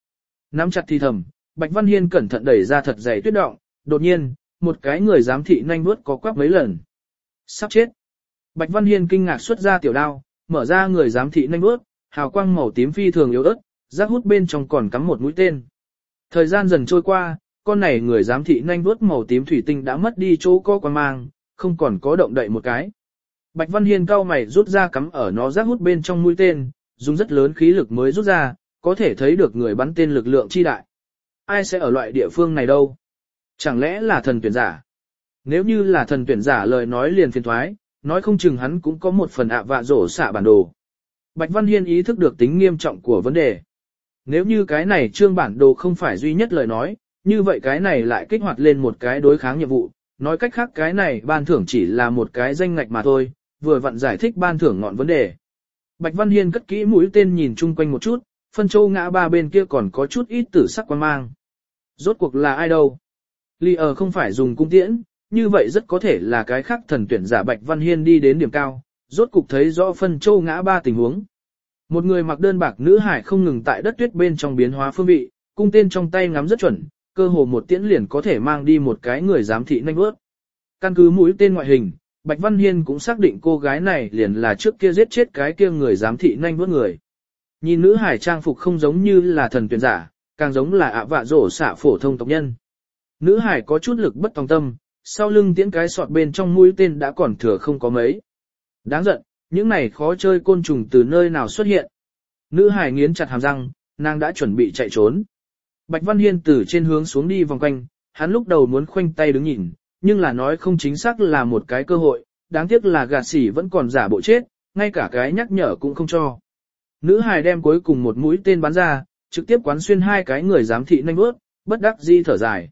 nắm chặt thì thầm, Bạch Văn Hiên cẩn thận đẩy ra thật dày tuyết động, đột nhiên, một cái người giám thị nhanh vuốt có quắp mấy lần. Sắp chết. Bạch Văn Hiên kinh ngạc xuất ra tiểu đao, mở ra người giám thị nhanh vuốt, hào quang màu tím phi thường yếu ớt, rác hút bên trong còn cắm một mũi tên. Thời gian dần trôi qua, con này người giám thị nhanh vuốt màu tím thủy tinh đã mất đi chỗ có quang mang, không còn có động đậy một cái. Bạch Văn Hiên cau mày rút ra cắm ở nó rác hút bên trong mũi tên, dùng rất lớn khí lực mới rút ra, có thể thấy được người bắn tên lực lượng chi đại. Ai sẽ ở loại địa phương này đâu? Chẳng lẽ là thần tuyển giả? Nếu như là thần tuyển giả lời nói liền phiền thoái, nói không chừng hắn cũng có một phần ạ vạ rổ xạ bản đồ. Bạch Văn Hiên ý thức được tính nghiêm trọng của vấn đề. Nếu như cái này trương bản đồ không phải duy nhất lời nói, như vậy cái này lại kích hoạt lên một cái đối kháng nhiệm vụ. Nói cách khác cái này ban thưởng chỉ là một cái danh ngạch mà thôi, vừa vặn giải thích ban thưởng ngọn vấn đề. Bạch Văn Hiên cất kỹ mũi tên nhìn chung quanh một chút, phân châu ngã ba bên kia còn có chút ít tử sắc quang mang. Rốt cuộc là ai đâu? Ly không phải dùng cung tiễn, như vậy rất có thể là cái khác thần tuyển giả. Bạch Văn Hiên đi đến điểm cao, rốt cục thấy rõ phân châu ngã ba tình huống. Một người mặc đơn bạc nữ hải không ngừng tại đất tuyết bên trong biến hóa phương vị, cung tên trong tay ngắm rất chuẩn, cơ hồ một tiễn liền có thể mang đi một cái người giám thị nhanh vuốt. Căn cứ mũi tên ngoại hình, Bạch Văn Hiên cũng xác định cô gái này liền là trước kia giết chết cái kia người giám thị nhanh vuốt người. Nhìn nữ hải trang phục không giống như là thần tuyển giả, càng giống là ạ vạ rổ xạ phổ thông tộc nhân. Nữ hải có chút lực bất tòng tâm, sau lưng tiễn cái sọt bên trong mũi tên đã còn thừa không có mấy. Đáng giận, những này khó chơi côn trùng từ nơi nào xuất hiện. Nữ hải nghiến chặt hàm răng, nàng đã chuẩn bị chạy trốn. Bạch Văn Hiên từ trên hướng xuống đi vòng quanh, hắn lúc đầu muốn khoanh tay đứng nhìn, nhưng là nói không chính xác là một cái cơ hội, đáng tiếc là gà sỉ vẫn còn giả bộ chết, ngay cả cái nhắc nhở cũng không cho. Nữ hài đem cuối cùng một mũi tên bắn ra, trực tiếp quán xuyên hai cái người giám thị nhanh vuốt, bất đắc dĩ thở dài.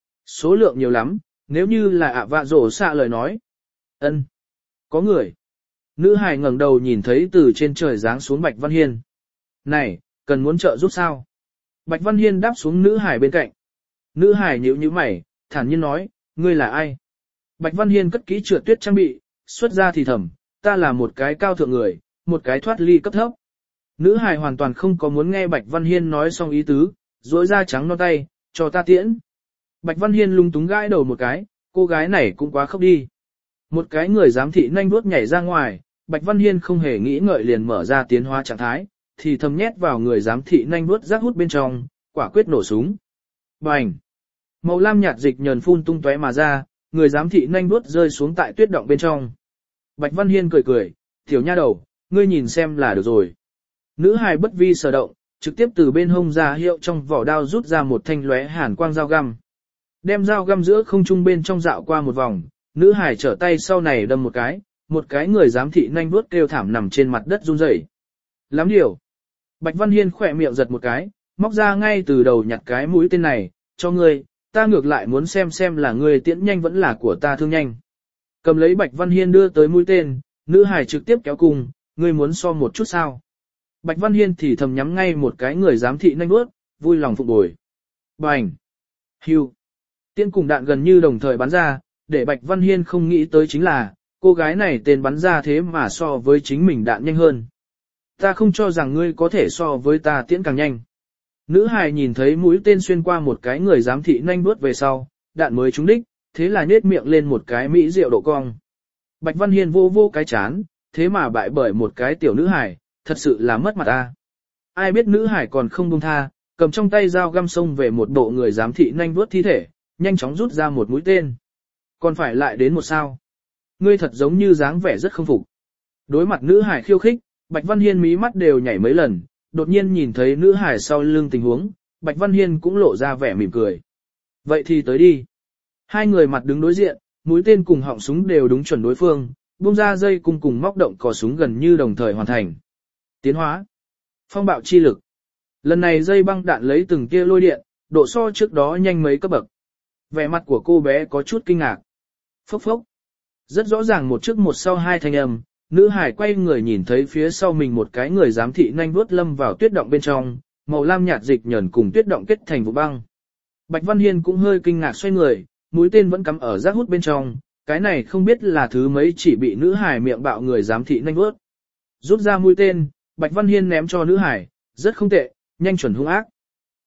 Số lượng nhiều lắm, nếu như là ạ vạ rổ xạ lời nói. Ân, có người. Nữ hài ngẩng đầu nhìn thấy từ trên trời giáng xuống Bạch Văn Hiên. Này, cần muốn trợ giúp sao? Bạch Văn Hiên đáp xuống nữ hài bên cạnh. Nữ hài nhíu nhíu mày, thản nhiên nói, ngươi là ai? Bạch Văn Hiên cất kỹ trượt tuyết trang bị, xuất ra thì thầm, ta là một cái cao thượng người, một cái thoát ly cấp thấp. Nữ hài hoàn toàn không có muốn nghe Bạch Văn Hiên nói xong ý tứ, duỗi ra trắng non tay, cho ta tiễn. Bạch Văn Hiên lung túng gãi đầu một cái, cô gái này cũng quá khóc đi. Một cái người giám thị nhanh vuốt nhảy ra ngoài, Bạch Văn Hiên không hề nghĩ ngợi liền mở ra tiến hóa trạng thái, thì thầm nhét vào người giám thị nhanh vuốt rác hút bên trong, quả quyết nổ súng. Bành! Màu lam nhạt dịch nhờn phun tung tóe mà ra, người giám thị nhanh vuốt rơi xuống tại tuyết động bên trong. Bạch Văn Hiên cười cười, tiểu nha đầu, ngươi nhìn xem là được rồi. Nữ hài bất vi sở động, trực tiếp từ bên hông ra hiệu trong vỏ đao rút ra một thanh lóe hàn quang dao găm. Đem dao găm giữa không trung bên trong dạo qua một vòng, nữ hài trở tay sau này đâm một cái người giám thị nhanh vuốt kêu thảm nằm trên mặt đất run rẩy. Lắm điều. Bạch Văn Hiên khỏe miệng giật một cái, móc ra ngay từ đầu nhặt cái mũi tên này, cho ngươi, ta ngược lại muốn xem là ngươi tiễn nhanh vẫn là của ta thương nhanh. Cầm lấy Bạch Văn Hiên đưa tới mũi tên, nữ hài trực tiếp kéo cùng, ngươi muốn so một chút sao? Bạch Văn Hiên thì thầm nhắm ngay một cái người giám thị nhanh vuốt, vui lòng phục bồi. Bành! Hưu! Tiễn cùng đạn gần như đồng thời bắn ra, để Bạch Văn Hiên không nghĩ tới chính là, cô gái này tên bắn ra thế mà so với chính mình đạn nhanh hơn. Ta không cho rằng ngươi có thể so với ta tiễn càng nhanh. Nữ hài nhìn thấy mũi tên xuyên qua một cái người giám thị nhanh vuốt về sau, đạn mới trúng đích, thế là nhếch miệng lên một cái mỹ diệu độ cong. Bạch Văn Hiên vô cái chán, thế mà bại bởi một cái tiểu nữ hài, thật sự là mất mặt ta. Ai biết nữ hải còn không buông tha, cầm trong tay dao găm xông về một bộ người giám thị nhanh vuốt thi thể, nhanh chóng rút ra một mũi tên. Còn phải lại đến một sao. Ngươi thật giống như dáng vẻ rất không phục. Đối mặt nữ hải khiêu khích, Bạch Văn Hiên mí mắt đều nhảy mấy lần, đột nhiên nhìn thấy nữ hải sau lưng tình huống, Bạch Văn Hiên cũng lộ ra vẻ mỉm cười. Vậy thì tới đi. Hai người mặt đứng đối diện, mũi tên cùng họng súng đều đúng chuẩn đối phương, buông ra dây cùng móc động cò súng gần như đồng thời hoàn thành. Tiến hóa. Phong bạo chi lực. Lần này dây băng đạn lấy từng tia lôi điện, độ so trước đó nhanh mấy cấp bậc. Vẻ mặt của cô bé có chút kinh ngạc. Phốc phốc. Rất rõ ràng một trước một sau hai thanh âm, nữ hải quay người nhìn thấy phía sau mình một cái người giám thị nhanh vuốt lâm vào tuyết động bên trong, màu lam nhạt dịch nhờn cùng tuyết động kết thành vụ băng. Bạch Văn Hiên cũng hơi kinh ngạc xoay người, mũi tên vẫn cắm ở rác hút bên trong, cái này không biết là thứ mấy chỉ bị nữ hải miệng bạo người giám thị nhanh vuốt. Rút ra mũi tên, Bạch Văn Hiên ném cho nữ hải, rất không tệ, nhanh chuẩn hung ác.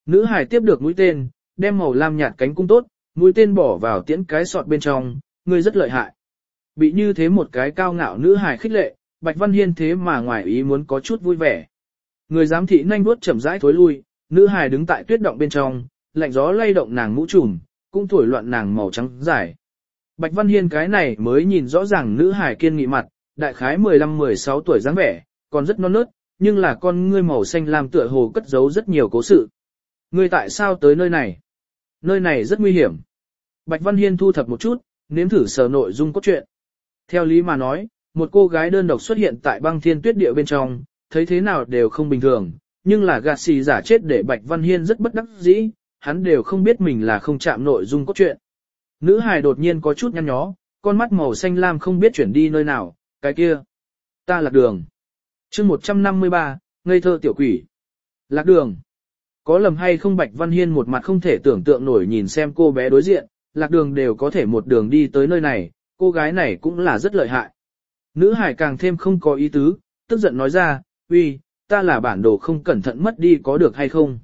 Nữ hải tiếp được mũi tên, đem màu lam nhạt cánh cung tốt, mũi tên bỏ vào tiễn cái sọt bên trong, ngươi rất lợi hại. Bị như thế một cái cao ngạo nữ hải khích lệ, Bạch Văn Hiên thế mà ngoài ý muốn có chút vui vẻ. Người giám thị nhanh vuốt chậm rãi thối lui, nữ hải đứng tại tuyết động bên trong, lạnh gió lay động nàng mũ trùm, cũng thổi loạn nàng màu trắng dài. Bạch Văn Hiên cái này mới nhìn rõ ràng nữ hải kiên nghị mặt, đại khái 15-16 tuổi dáng vẻ, còn rất non nớt, nhưng là con ngươi màu xanh lam tựa hồ cất giấu rất nhiều cố sự. Ngươi tại sao tới nơi này? Nơi này rất nguy hiểm. Bạch Văn Hiên thu thập một chút, nếm thử sờ nội dung cốt truyện. Theo lý mà nói, một cô gái đơn độc xuất hiện tại băng thiên tuyết địa bên trong, thấy thế nào đều không bình thường, nhưng là gạt xì giả chết để Bạch Văn Hiên rất bất đắc dĩ, hắn đều không biết mình là không chạm nội dung cốt truyện. Nữ hài đột nhiên có chút nhăn nhó, con mắt màu xanh lam không biết chuyển đi nơi nào, cái kia. Ta lạc đường. chương 153, ngây thơ tiểu quỷ. Lạc đường. Có lầm hay không? Bạch Văn Hiên một mặt không thể tưởng tượng nổi nhìn xem cô bé đối diện, lạc đường đều có thể một đường đi tới nơi này, cô gái này cũng là rất lợi hại. Nữ hải càng thêm không có ý tứ, tức giận nói ra, uy, ta là bản đồ không cẩn thận mất đi có được hay không?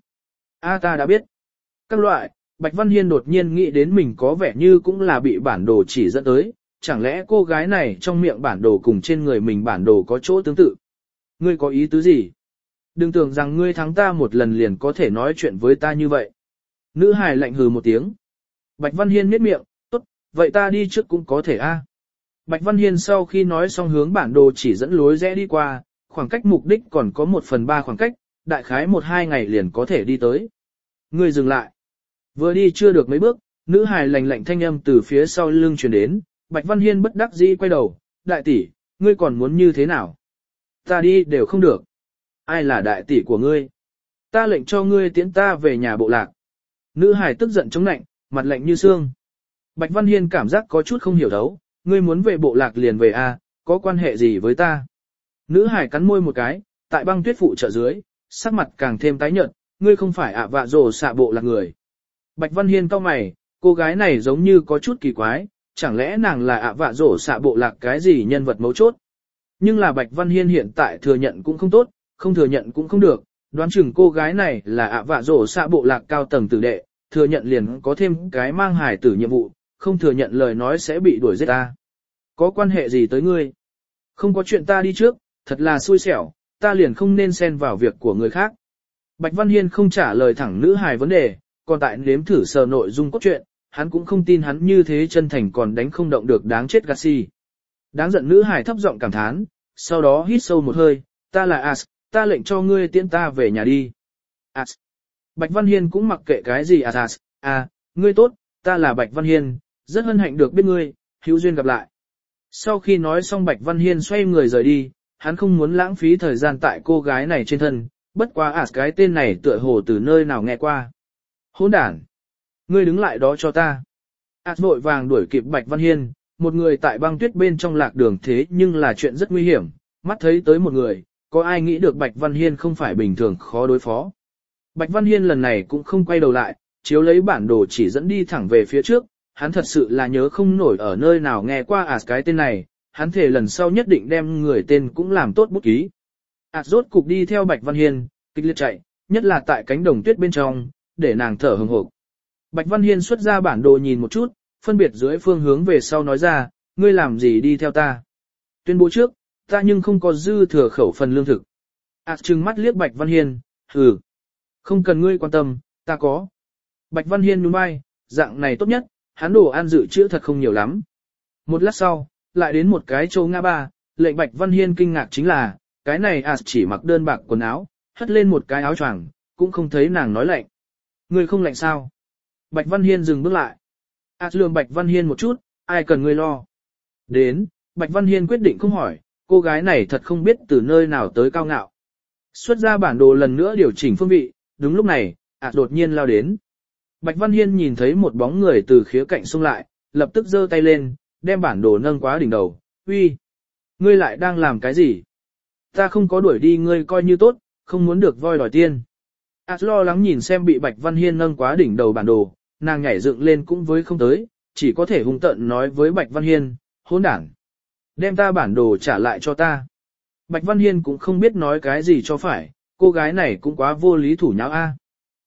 Ta đã biết. Các loại, Bạch Văn Hiên đột nhiên nghĩ đến mình có vẻ như cũng là bị bản đồ chỉ dẫn tới, chẳng lẽ cô gái này trong miệng bản đồ cùng trên người mình bản đồ có chỗ tương tự? Ngươi có ý tứ gì? Đừng tưởng rằng ngươi thắng ta một lần liền có thể nói chuyện với ta như vậy. Nữ hài lạnh hừ một tiếng. Bạch Văn Hiên nhếch miệng, tốt, vậy ta đi trước cũng có thể a. Bạch Văn Hiên sau khi nói xong hướng bản đồ chỉ dẫn lối rẽ đi qua, khoảng cách mục đích còn có 1/3 khoảng cách, đại khái 1-2 ngày liền có thể đi tới. Ngươi dừng lại. Vừa đi chưa được mấy bước, nữ hài lạnh lạnh thanh âm từ phía sau lưng truyền đến, Bạch Văn Hiên bất đắc dĩ quay đầu, đại tỷ, ngươi còn muốn như thế nào? Ta đi đều không được. Ai là đại tỷ của ngươi? Ta lệnh cho ngươi tiễn ta về nhà bộ lạc. Nữ hài tức giận chống nạnh, mặt lạnh như xương. Bạch Văn Hiên cảm giác có chút không hiểu thấu, ngươi muốn về bộ lạc liền về a, có quan hệ gì với ta? Nữ hài cắn môi một cái, tại băng tuyết phụ trợ dưới, sắc mặt càng thêm tái nhợt, ngươi không phải ạ vạ rồ xạ bộ lạc người. Bạch Văn Hiên cau mày, cô gái này giống như có chút kỳ quái, chẳng lẽ nàng là ạ vạ rồ xạ bộ lạc cái gì nhân vật mấu chốt? Nhưng là Bạch Văn Hiên hiện tại thừa nhận cũng không tốt, không thừa nhận cũng không được, đoán chừng cô gái này là ạ vạ rồ xạ bộ lạc cao tầng tử đệ, thừa nhận liền có thêm cái mang hài tử nhiệm vụ, không thừa nhận lời nói sẽ bị đuổi giết ta. Có quan hệ gì tới ngươi? Không có chuyện, ta đi trước, thật là xui xẻo, ta liền không nên xen vào việc của người khác. Bạch Văn Hiên không trả lời thẳng nữ hài vấn đề, còn tại nếm thử sờ nội dung cốt truyện, hắn cũng không tin hắn như thế chân thành còn đánh không động được đáng chết Gassi. Đáng giận nữ hài thấp giọng cảm thán, sau đó hít sâu một hơi, ta là As, ta lệnh cho ngươi tiễn ta về nhà đi. As. Bạch Văn Hiên cũng mặc kệ cái gì As, ngươi tốt, ta là Bạch Văn Hiên, rất hân hạnh được biết ngươi, hữu duyên gặp lại. Sau khi nói xong Bạch Văn Hiên xoay người rời đi, hắn không muốn lãng phí thời gian tại cô gái này trên thân, bất quá As cái tên này tựa hồ từ nơi nào nghe qua. Hỗn đản! Ngươi đứng lại đó cho ta. As vội vàng đuổi kịp Bạch Văn Hiên, một người tại băng tuyết bên trong lạc đường thế nhưng là chuyện rất nguy hiểm, mắt thấy tới một người, có ai nghĩ được Bạch Văn Hiên không phải bình thường khó đối phó. Bạch Văn Hiên lần này cũng không quay đầu lại, chiếu lấy bản đồ chỉ dẫn đi thẳng về phía trước, hắn thật sự là nhớ không nổi ở nơi nào nghe qua As cái tên này, hắn thề lần sau nhất định đem người tên cũng làm tốt bút ký. As rốt cục đi theo Bạch Văn Hiên, kịch liệt chạy, nhất là tại cánh đồng tuyết bên trong, để nàng thở hừng hực. Bạch Văn Hiên xuất ra bản đồ nhìn một chút, phân biệt dưới phương hướng về sau nói ra, ngươi làm gì đi theo ta? Tuyên bố trước, ta nhưng không có dư thừa khẩu phần lương thực. As trừng mắt liếc Bạch Văn Hiên, hừ. Không cần ngươi quan tâm, ta có. Bạch Văn Hiên nhún vai, dạng này tốt nhất, hắn đồ ăn dự trữ thật không nhiều lắm. Một lát sau, lại đến một cái châu ngã ba, lệnh Bạch Văn Hiên kinh ngạc chính là, cái này As chỉ mặc đơn bạc quần áo, hất lên một cái áo choàng, cũng không thấy nàng nói lạnh. Ngươi không lạnh sao? Bạch Văn Hiên dừng bước lại. As lườm Bạch Văn Hiên một chút, ai cần ngươi lo. Đến, Bạch Văn Hiên quyết định không hỏi, cô gái này thật không biết từ nơi nào tới cao ngạo. Xuất ra bản đồ lần nữa điều chỉnh phương vị, đúng lúc này, As đột nhiên lao đến. Bạch Văn Hiên nhìn thấy một bóng người từ khía cạnh xông lại, lập tức giơ tay lên, đem bản đồ nâng quá đỉnh đầu. Uy, ngươi lại đang làm cái gì? Ta không có đuổi đi ngươi coi như tốt, không muốn được voi đòi tiên. As lo lắng nhìn xem bị Bạch Văn Hiên nâng quá đỉnh đầu bản đồ, nàng nhảy dựng lên cũng với không tới, chỉ có thể hung tợn nói với Bạch Văn Hiên, hỗn đản, đem ta bản đồ trả lại cho ta. Bạch Văn Hiên cũng không biết nói cái gì cho phải, cô gái này cũng quá vô lý thủ nháo a.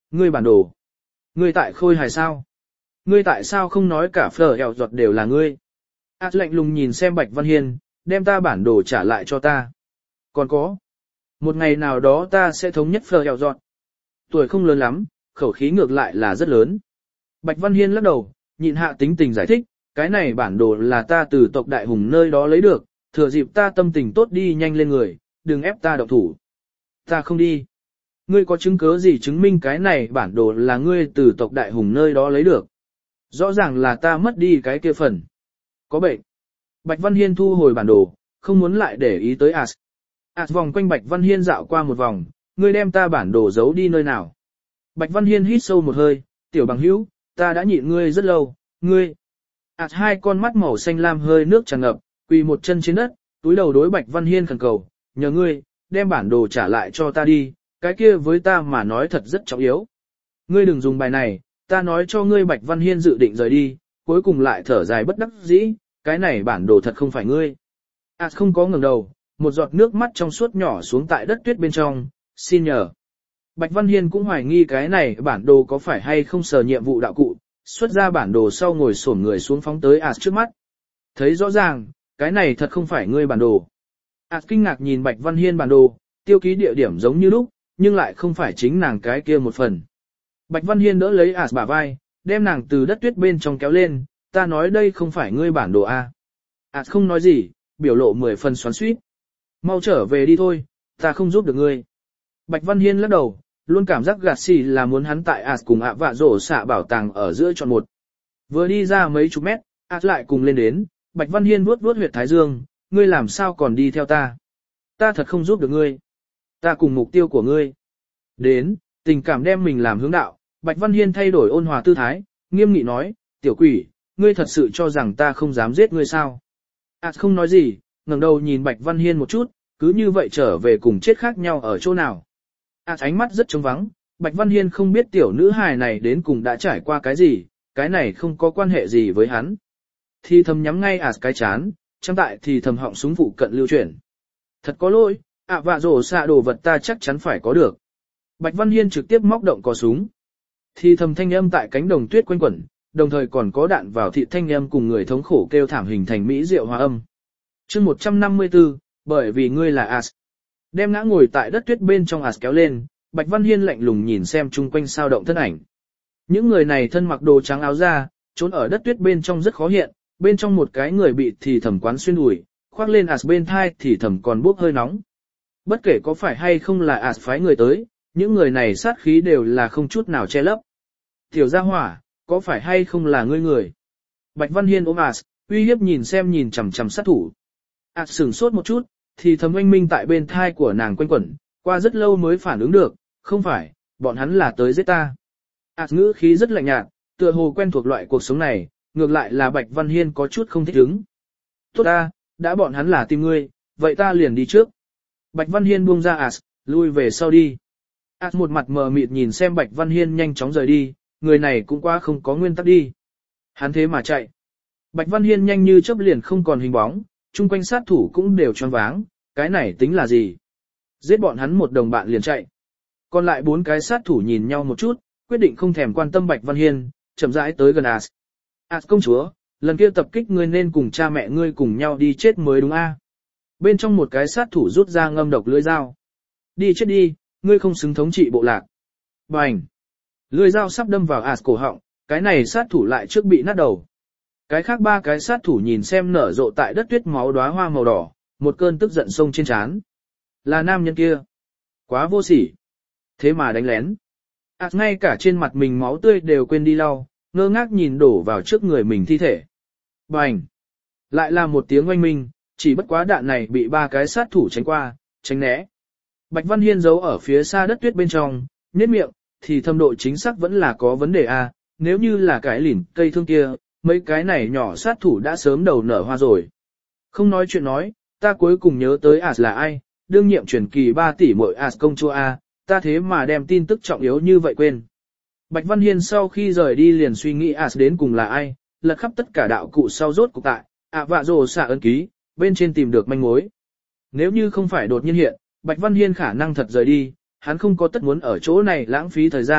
Ngươi bản đồ. Ngươi tại khôi hài sao? Ngươi tại sao không nói cả phở eo giọt đều là ngươi? Lạnh lùng nhìn xem Bạch Văn Hiên, đem ta bản đồ trả lại cho ta. Còn có. Một ngày nào đó ta sẽ thống nhất phở eo giọt. Tuổi không lớn lắm, khẩu khí ngược lại là rất lớn. Bạch Văn Hiên lắc đầu, nhịn hạ tính tình giải thích, cái này bản đồ là ta từ tộc đại hùng nơi đó lấy được, thừa dịp ta tâm tình tốt đi nhanh lên người, đừng ép ta động thủ. Ta không đi. Ngươi có chứng cứ gì chứng minh cái này bản đồ là ngươi từ tộc đại hùng nơi đó lấy được? Rõ ràng là ta mất đi cái kia phần. Có bệnh. Bạch Văn Hiên thu hồi bản đồ, không muốn lại để ý tới As. As vòng quanh Bạch Văn Hiên dạo qua một vòng, ngươi đem ta bản đồ giấu đi nơi nào? Bạch Văn Hiên hít sâu một hơi, tiểu bằng hữu, ta đã nhịn ngươi rất lâu, ngươi. As hai con mắt màu xanh lam hơi nước tràn ngập, quỳ một chân trên đất, túi đầu đối Bạch Văn Hiên khẩn cầu, nhờ ngươi, đem bản đồ trả lại cho ta đi, cái kia với ta mà nói thật rất trọng yếu. Ngươi đừng dùng bài này, ta nói cho ngươi Bạch Văn Hiên dự định rời đi, cuối cùng lại thở dài bất đắc dĩ, cái này bản đồ thật không phải ngươi. As không có ngẩng đầu, một giọt nước mắt trong suốt nhỏ xuống tại đất tuyết bên trong, xin nhờ. Bạch Văn Hiên cũng hoài nghi cái này bản đồ có phải hay không sờ nhiệm vụ đạo cụ, xuất ra bản đồ sau ngồi xổm người xuống phóng tới As trước mắt. Thấy rõ ràng, cái này thật không phải ngươi bản đồ. As kinh ngạc nhìn Bạch Văn Hiên bản đồ, tiêu ký địa điểm giống như lúc, nhưng lại không phải chính nàng cái kia một phần. Bạch Văn Hiên đỡ lấy As bả vai, đem nàng từ đất tuyết bên trong kéo lên, ta nói đây không phải ngươi bản đồ a. As không nói gì, biểu lộ 10 phần xoắn xuýt. Mau trở về đi thôi, ta không giúp được ngươi. Bạch Văn Hiên lắc đầu, luôn cảm giác gạt xì là muốn hắn tại As cùng ạ vạ rổ xạ bảo tàng ở giữa chọn một. Vừa đi ra mấy chục mét, As lại cùng lên đến, Bạch Văn Hiên vuốt vuốt huyệt thái dương, ngươi làm sao còn đi theo ta? Ta thật không giúp được ngươi. Ta cùng mục tiêu của ngươi. Đến, tình cảm đem mình làm hướng đạo, Bạch Văn Hiên thay đổi ôn hòa tư thái, nghiêm nghị nói, tiểu quỷ, ngươi thật sự cho rằng ta không dám giết ngươi sao? As không nói gì, ngẩng đầu nhìn Bạch Văn Hiên một chút, cứ như vậy trở về cùng chết khác nhau ở chỗ nào. As ánh mắt rất trống vắng, Bạch Văn Hiên không biết tiểu nữ hài này đến cùng đã trải qua cái gì, cái này không có quan hệ gì với hắn. Thì thầm nhắm ngay As cái chán, trong tại thì thầm họng súng phụ cận lưu chuyển. Thật có lỗi, ạ vạ rổ xạ đồ vật ta chắc chắn phải có được. Bạch Văn Hiên trực tiếp móc động cò súng. Thì thầm thanh âm tại cánh đồng tuyết quanh quẩn, đồng thời còn có đạn vào thị thanh âm cùng người thống khổ kêu thảm hình thành mỹ diệu hòa âm. Chương 154, bởi vì ngươi là As. Đem ngã ngồi tại đất tuyết bên trong As kéo lên, Bạch Văn Hiên lạnh lùng nhìn xem chung quanh sao động thân ảnh. Những người này thân mặc đồ trắng áo da, trốn ở đất tuyết bên trong rất khó hiện, bên trong một cái người bị thì thầm quán xuyên đùi, khoác lên As bên thai thì thầm còn bốc hơi nóng. Bất kể có phải hay không là As phái người tới, những người này sát khí đều là không chút nào che lấp. Tiểu gia hỏa, có phải hay không là ngươi người? Bạch Văn Hiên ôm As, uy hiếp nhìn xem nhìn chằm chằm sát thủ. As sửng sốt một chút, thì thầm oanh minh tại bên thai của nàng quanh quẩn, qua rất lâu mới phản ứng được, không phải, bọn hắn là tới giết ta. As ngữ khí rất lạnh nhạt, tựa hồ quen thuộc loại cuộc sống này, ngược lại là Bạch Văn Hiên có chút không thích ứng. Tốt ta, đã bọn hắn là tìm ngươi, vậy ta liền đi trước. Bạch Văn Hiên buông ra As, lui về sau đi. As một mặt mờ mịt nhìn xem Bạch Văn Hiên nhanh chóng rời đi, người này cũng quá không có nguyên tắc đi. Hắn thế mà chạy. Bạch Văn Hiên nhanh như chớp liền không còn hình bóng, chung quanh sát thủ cũng đều choáng váng, cái này tính là gì? Giết bọn hắn một đồng bạn liền chạy. Còn lại 4 cái sát thủ nhìn nhau một chút, quyết định không thèm quan tâm Bạch Văn Hiên, chậm rãi tới gần As. As công chúa, lần kia tập kích ngươi nên cùng cha mẹ ngươi cùng nhau đi chết mới đúng a? Bên trong một cái sát thủ rút ra ngâm độc lưỡi dao. Đi chết đi, ngươi không xứng thống trị bộ lạc. Bành! Lưỡi dao sắp đâm vào As cổ họng, cái này sát thủ lại trước bị nát đầu. Cái khác 3 cái sát thủ nhìn xem nở rộ tại đất tuyết máu đóa hoa màu đỏ, một cơn tức giận sông trên trán. Là nam nhân kia. Quá vô sỉ. Thế mà đánh lén. As ngay cả trên mặt mình máu tươi đều quên đi lau, ngơ ngác nhìn đổ vào trước người mình thi thể. Bành! Lại là một tiếng oanh minh, chỉ bất quá đạn này bị 3 cái sát thủ tránh qua, tránh né. Bạch Văn Hiên giấu ở phía xa đất tuyết bên trong, nhếch miệng, thì thâm độ chính xác vẫn là có vấn đề a. Nếu như là cái lỉn cây thương kia, mấy cái này nhỏ sát thủ đã sớm đầu nở hoa rồi. Không nói chuyện nói, ta cuối cùng nhớ tới As là ai, đương nhiệm truyền kỳ 3 tỷ muội As công chúa a, ta thế mà đem tin tức trọng yếu như vậy quên. Bạch Văn Hiên sau khi rời đi liền suy nghĩ As đến cùng là ai, lật khắp tất cả đạo cụ sau rốt cục tại, vạ rồ xạ ấn ký, bên trên tìm được manh mối. Nếu như không phải đột nhiên hiện, Bạch Văn Hiên khả năng thật rời đi, hắn không có tất muốn ở chỗ này lãng phí thời gian,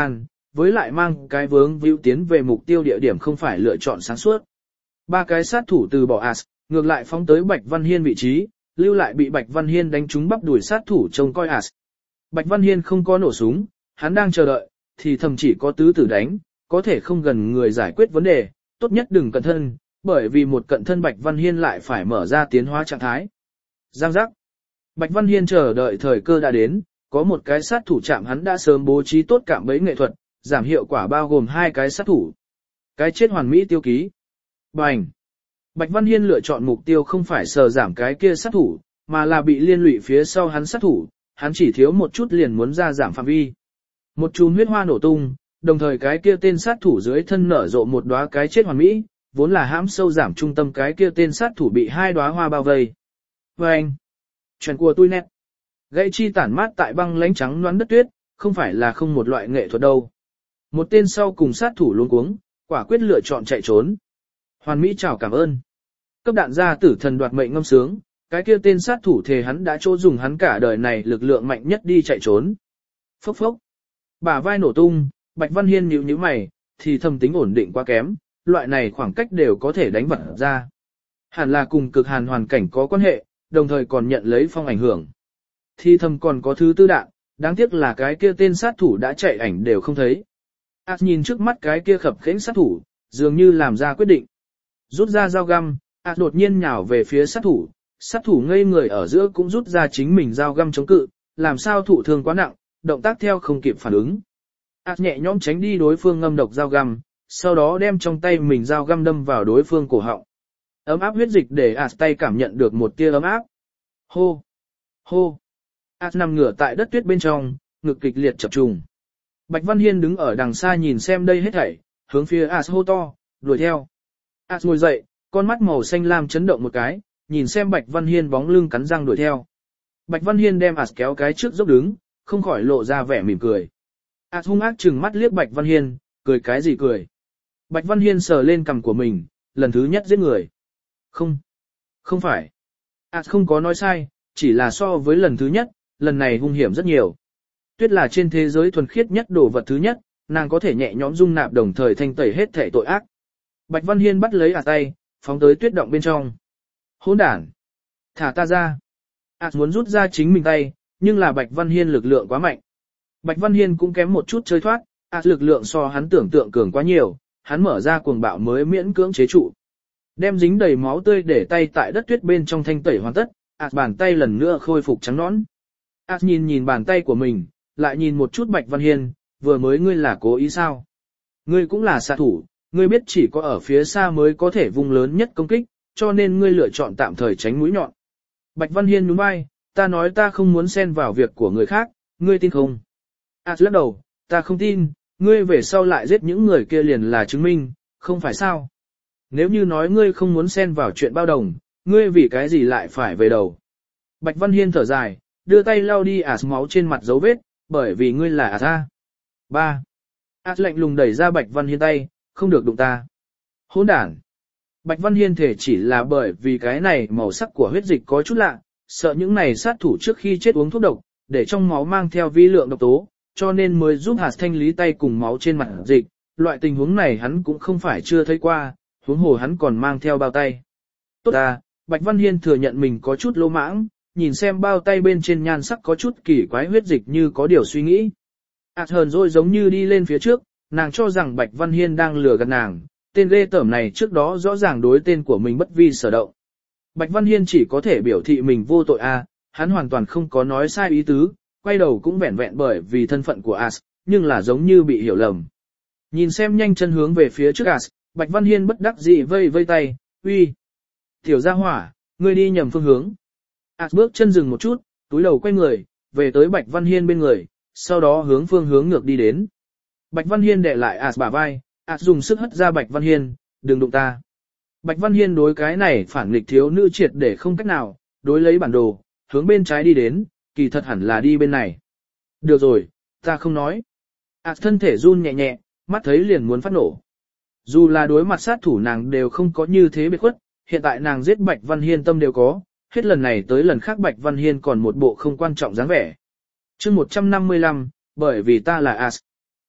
với lại mang cái vướng víu tiến về mục tiêu địa điểm không phải lựa chọn sáng suốt. Ba cái sát thủ từ bỏ As, ngược lại phóng tới Bạch Văn Hiên vị trí, lưu lại bị Bạch Văn Hiên đánh trúng bắp đuổi sát thủ trông coi As. Bạch Văn Hiên không có nổ súng, hắn đang chờ đợi, thì thầm chỉ có tứ tử đánh, có thể không gần người giải quyết vấn đề, tốt nhất đừng cận thân, bởi vì một cận thân Bạch Văn Hiên lại phải mở ra tiến hóa trạng thái. Giang giác. Bạch Văn Hiên chờ đợi thời cơ đã đến, có một cái sát thủ chạm hắn đã sớm bố trí tốt cạm bẫy nghệ thuật, giảm hiệu quả bao gồm hai cái sát thủ. Cái chết hoàn mỹ tiêu ký. Bành. Bạch Văn Hiên lựa chọn mục tiêu không phải sờ giảm cái kia sát thủ, mà là bị liên lụy phía sau hắn sát thủ, hắn chỉ thiếu một chút liền muốn ra giảm phạm vi. Một chùm huyết hoa nổ tung, đồng thời cái kia tên sát thủ dưới thân nở rộ một đóa cái chết hoàn mỹ, vốn là hãm sâu giảm trung tâm cái kia tên sát thủ bị hai đóa hoa bao vây. Bành. Chuyện của tôi nét. Gãy chi tản mát tại băng lãnh trắng loãng đất tuyết, không phải là không một loại nghệ thuật đâu. Một tên sau cùng sát thủ luống cuống, quả quyết lựa chọn chạy trốn. Hoàn Mỹ chào cảm ơn. Cấp đạn gia tử thần đoạt mệnh ngâm sướng, cái kia tên sát thủ thề hắn đã chỗ dùng hắn cả đời này lực lượng mạnh nhất đi chạy trốn. Phốc phốc. Bả vai nổ tung, Bạch Văn Hiên nhíu mày, thì thầm tính ổn định quá kém, loại này khoảng cách đều có thể đánh vật ra. Hẳn là cùng cực hàn hoàn cảnh có quan hệ, đồng thời còn nhận lấy phong ảnh hưởng. Thì thầm còn có thứ tư đạn, đáng tiếc là cái kia tên sát thủ đã chạy ảnh đều không thấy. Nhìn trước mắt cái kia khập khiễng sát thủ, dường như làm ra quyết định. Rút ra dao găm, đột nhiên nhào về phía sát thủ ngây người ở giữa cũng rút ra chính mình dao găm chống cự, làm sao thụ thương quá nặng, động tác theo không kịp phản ứng. Nhẹ nhõm tránh đi đối phương ngâm độc dao găm, sau đó đem trong tay mình dao găm đâm vào đối phương cổ họng. Ấm áp huyết dịch để tay cảm nhận được một tia ấm áp. Hô! Hô! Nằm ngửa tại đất tuyết bên trong, ngực kịch liệt chập trùng. Bạch Văn Hiên đứng ở đằng xa nhìn xem đây hết thảy, hướng phía hô to, đuổi theo. Ngồi dậy, con mắt màu xanh lam chấn động một cái, nhìn xem Bạch Văn Hiên bóng lưng cắn răng đuổi theo. Bạch Văn Hiên đem kéo cái trước dốc đứng, không khỏi lộ ra vẻ mỉm cười. Hung ác trừng mắt liếc Bạch Văn Hiên, cười cái gì cười. Bạch Văn Hiên sờ lên cằm của mình, lần thứ nhất giết người. Không phải. Không có nói sai, chỉ là so với lần thứ nhất, lần này hung hiểm rất nhiều. Tuyết là trên thế giới thuần khiết nhất đồ vật thứ nhất, nàng có thể nhẹ nhõm dung nạp đồng thời thanh tẩy hết thể tội ác. Bạch Văn Hiên bắt lấy tay, phóng tới tuyết động bên trong. Hỗn đản! Thả ta ra! Muốn rút ra chính mình tay, nhưng là Bạch Văn Hiên lực lượng quá mạnh. Bạch Văn Hiên cũng kém một chút chơi thoát, lực lượng so hắn tưởng tượng cường quá nhiều, hắn mở ra cuồng bạo mới miễn cưỡng chế trụ. Đem dính đầy máu tươi để tay tại đất tuyết bên trong thanh tẩy hoàn tất, bàn tay lần nữa khôi phục trắng nõn. Nhìn bàn tay của mình, lại nhìn một chút Bạch Văn Hiên, vừa mới ngươi là cố ý sao? Ngươi cũng là xạ thủ, ngươi biết chỉ có ở phía xa mới có thể vùng lớn nhất công kích, cho nên ngươi lựa chọn tạm thời tránh mũi nhọn. Bạch Văn Hiên nhún vai, ta nói ta không muốn xen vào việc của người khác, ngươi tin không? Lắc đầu, ta không tin, ngươi về sau lại giết những người kia liền là chứng minh, không phải sao? Nếu như nói ngươi không muốn xen vào chuyện bao đồng, ngươi vì cái gì lại phải về đầu? Bạch Văn Hiên thở dài, đưa tay lau đi máu trên mặt dấu vết, bởi vì ngươi là ta. 3. Lạnh lùng đẩy ra Bạch Văn Hiên tay, không được đụng ta. Hỗn đản. Bạch Văn Hiên thể chỉ là bởi vì cái này màu sắc của huyết dịch có chút lạ, sợ những này sát thủ trước khi chết uống thuốc độc, để trong máu mang theo vi lượng độc tố, cho nên mới giúp thanh lý tay cùng máu trên mặt dịch. Loại tình huống này hắn cũng không phải chưa thấy qua, huống hồ hắn còn mang theo bao tay. Tốt à, Bạch Văn Hiên thừa nhận mình có chút lỗ mãng, nhìn xem bao tay bên trên nhan sắc có chút kỳ quái huyết dịch như có điều suy nghĩ. Hờn rồi giống như đi lên phía trước, nàng cho rằng Bạch Văn Hiên đang lừa gạt nàng, tên ghê tởm này trước đó rõ ràng đối tên của mình bất vi sở động. Bạch Văn Hiên chỉ có thể biểu thị mình vô tội hắn hoàn toàn không có nói sai ý tứ, quay đầu cũng vẹn vẹn bởi vì thân phận của nhưng là giống như bị hiểu lầm. Nhìn xem nhanh chân hướng về phía trước Bạch Văn Hiên bất đắc dĩ vây vây tay, uy. Tiểu gia hỏa, ngươi đi nhầm phương hướng. Bước chân dừng một chút, túi đầu quay người, về tới Bạch Văn Hiên bên người, sau đó hướng phương hướng ngược đi đến. Bạch Văn Hiên đè lại bả vai, dùng sức hất ra Bạch Văn Hiên, đừng đụng ta. Bạch Văn Hiên đối cái này phản nghịch thiếu nữ triệt để không cách nào, đối lấy bản đồ, hướng bên trái đi đến, kỳ thật hẳn là đi bên này. Được rồi, ta không nói. Thân thể run nhẹ nhẹ, mắt thấy liền muốn phát nổ. Dù là đối mặt sát thủ nàng đều không có như thế biệt khuất, hiện tại nàng giết Bạch Văn Hiên tâm đều có, hết lần này tới lần khác Bạch Văn Hiên còn một bộ không quan trọng dáng vẻ. Chương 155, bởi vì ta là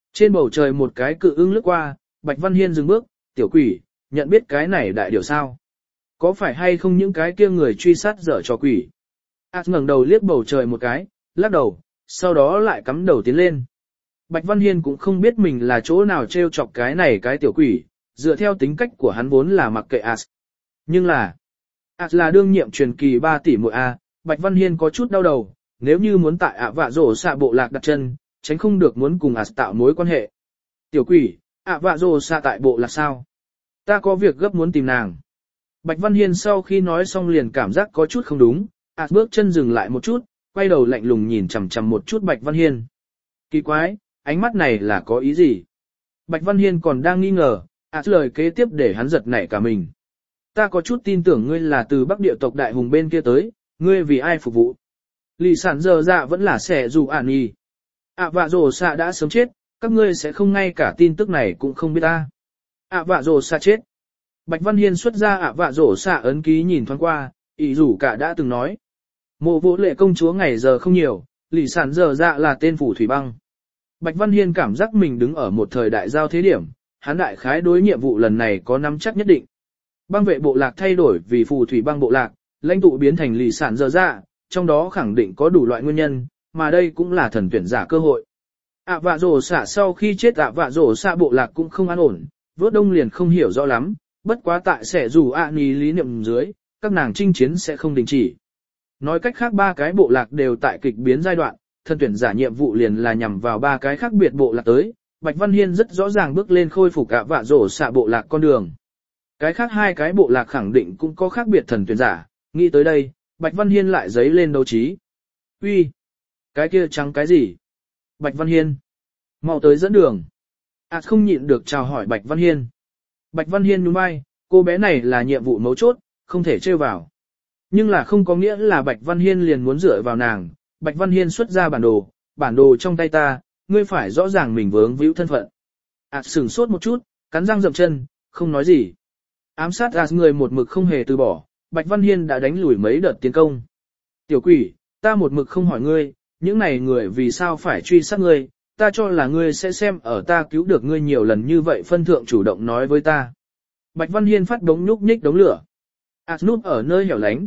Trên bầu trời một cái cự ưng lướt qua, Bạch Văn Hiên dừng bước, tiểu quỷ, nhận biết cái này đại điều sao? Có phải hay không những cái kia người truy sát dở trò quỷ? Ngẩng đầu liếc bầu trời một cái, lắc đầu, sau đó lại cắm đầu tiến lên. Bạch Văn Hiên cũng không biết mình là chỗ nào trêu chọc cái này cái tiểu quỷ, dựa theo tính cách của hắn vốn là mặc kệ As. Nhưng là, As là đương nhiệm truyền kỳ 3 tỷ muội A, Bạch Văn Hiên có chút đau đầu, nếu như muốn tại ạ vạ rổ xạ bộ lạc đặt chân, tránh không được muốn cùng As tạo mối quan hệ. Tiểu quỷ, ạ vạ rổ xạ tại bộ lạc sao? Ta có việc gấp muốn tìm nàng. Bạch Văn Hiên sau khi nói xong liền cảm giác có chút không đúng, As bước chân dừng lại một chút, quay đầu lạnh lùng nhìn chằm chằm một chút Bạch Văn Hiên. Kỳ quái, ánh mắt này là có ý gì? Bạch Văn Hiên còn đang nghi ngờ, lời kế tiếp để hắn giật nảy cả mình. Ta có chút tin tưởng ngươi là từ Bắc Địa tộc đại hùng bên kia tới, ngươi vì ai phục vụ? Lì sản giờ dạ vẫn là xẻ dù ản y. Vạ rồ xạ đã sớm chết, các ngươi sẽ không ngay cả tin tức này cũng không biết ta. Vạ rồ xạ chết. Bạch Văn Hiên xuất ra vạ rồ xạ ấn ký nhìn thoáng qua, ý rủ cả đã từng nói. Mộ Vô Lệ công chúa ngày giờ không nhiều, lì sản giờ dạ là tên phù thủy băng. Bạch Văn Hiên cảm giác mình đứng ở một thời đại giao thế điểm, hắn đại khái đối nhiệm vụ lần này có nắm chắc nhất định. Băng vệ bộ lạc thay đổi vì phù thủy băng bộ lạc, lãnh tụ biến thành lì sản giờ dạ, trong đó khẳng định có đủ loại nguyên nhân, mà đây cũng là thần tuyển giả cơ hội. Vạ rồ xạ sau khi chết vạ rồ xạ bộ lạc cũng không an ổn, vớt đông liền không hiểu rõ lắm, bất quá tại sẽ dù ni lý niệm dưới, các nàng chinh chiến sẽ không đình chỉ. Nói cách khác 3 cái bộ lạc đều tại kịch biến giai đoạn, thần tuyển giả nhiệm vụ liền là nhằm vào 3 cái khác biệt bộ lạc tới, Bạch Văn Hiên rất rõ ràng bước lên khôi phục vạ rổ xạ bộ lạc con đường. Cái khác 2 cái bộ lạc khẳng định cũng có khác biệt thần tuyển giả, nghĩ tới đây, Bạch Văn Hiên lại giấy lên đấu trí. Uy, cái kia trắng cái gì? Bạch Văn Hiên, mau tới dẫn đường. Không nhịn được chào hỏi Bạch Văn Hiên. Bạch Văn Hiên nhún vai, cô bé này là nhiệm vụ mấu chốt, không thể trêu vào. Nhưng là không có nghĩa là Bạch Văn Hiên liền muốn dựa vào nàng. Bạch Văn Hiên xuất ra bản đồ trong tay ta, ngươi phải rõ ràng mình vướng víu thân phận. Sửng sốt một chút, cắn răng dậm chân, không nói gì. Ám sát người một mực không hề từ bỏ, Bạch Văn Hiên đã đánh lùi mấy đợt tiến công. Tiểu quỷ, ta một mực không hỏi ngươi, những này người vì sao phải truy sát ngươi, ta cho là ngươi sẽ xem ở ta cứu được ngươi nhiều lần như vậy phân thượng chủ động nói với ta. Bạch Văn Hiên phát đống nhúc nhích đống lửa. Núp ở nơi hẻo lánh,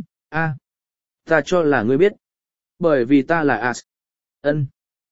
ta cho là ngươi biết. Bởi vì ta là Ân.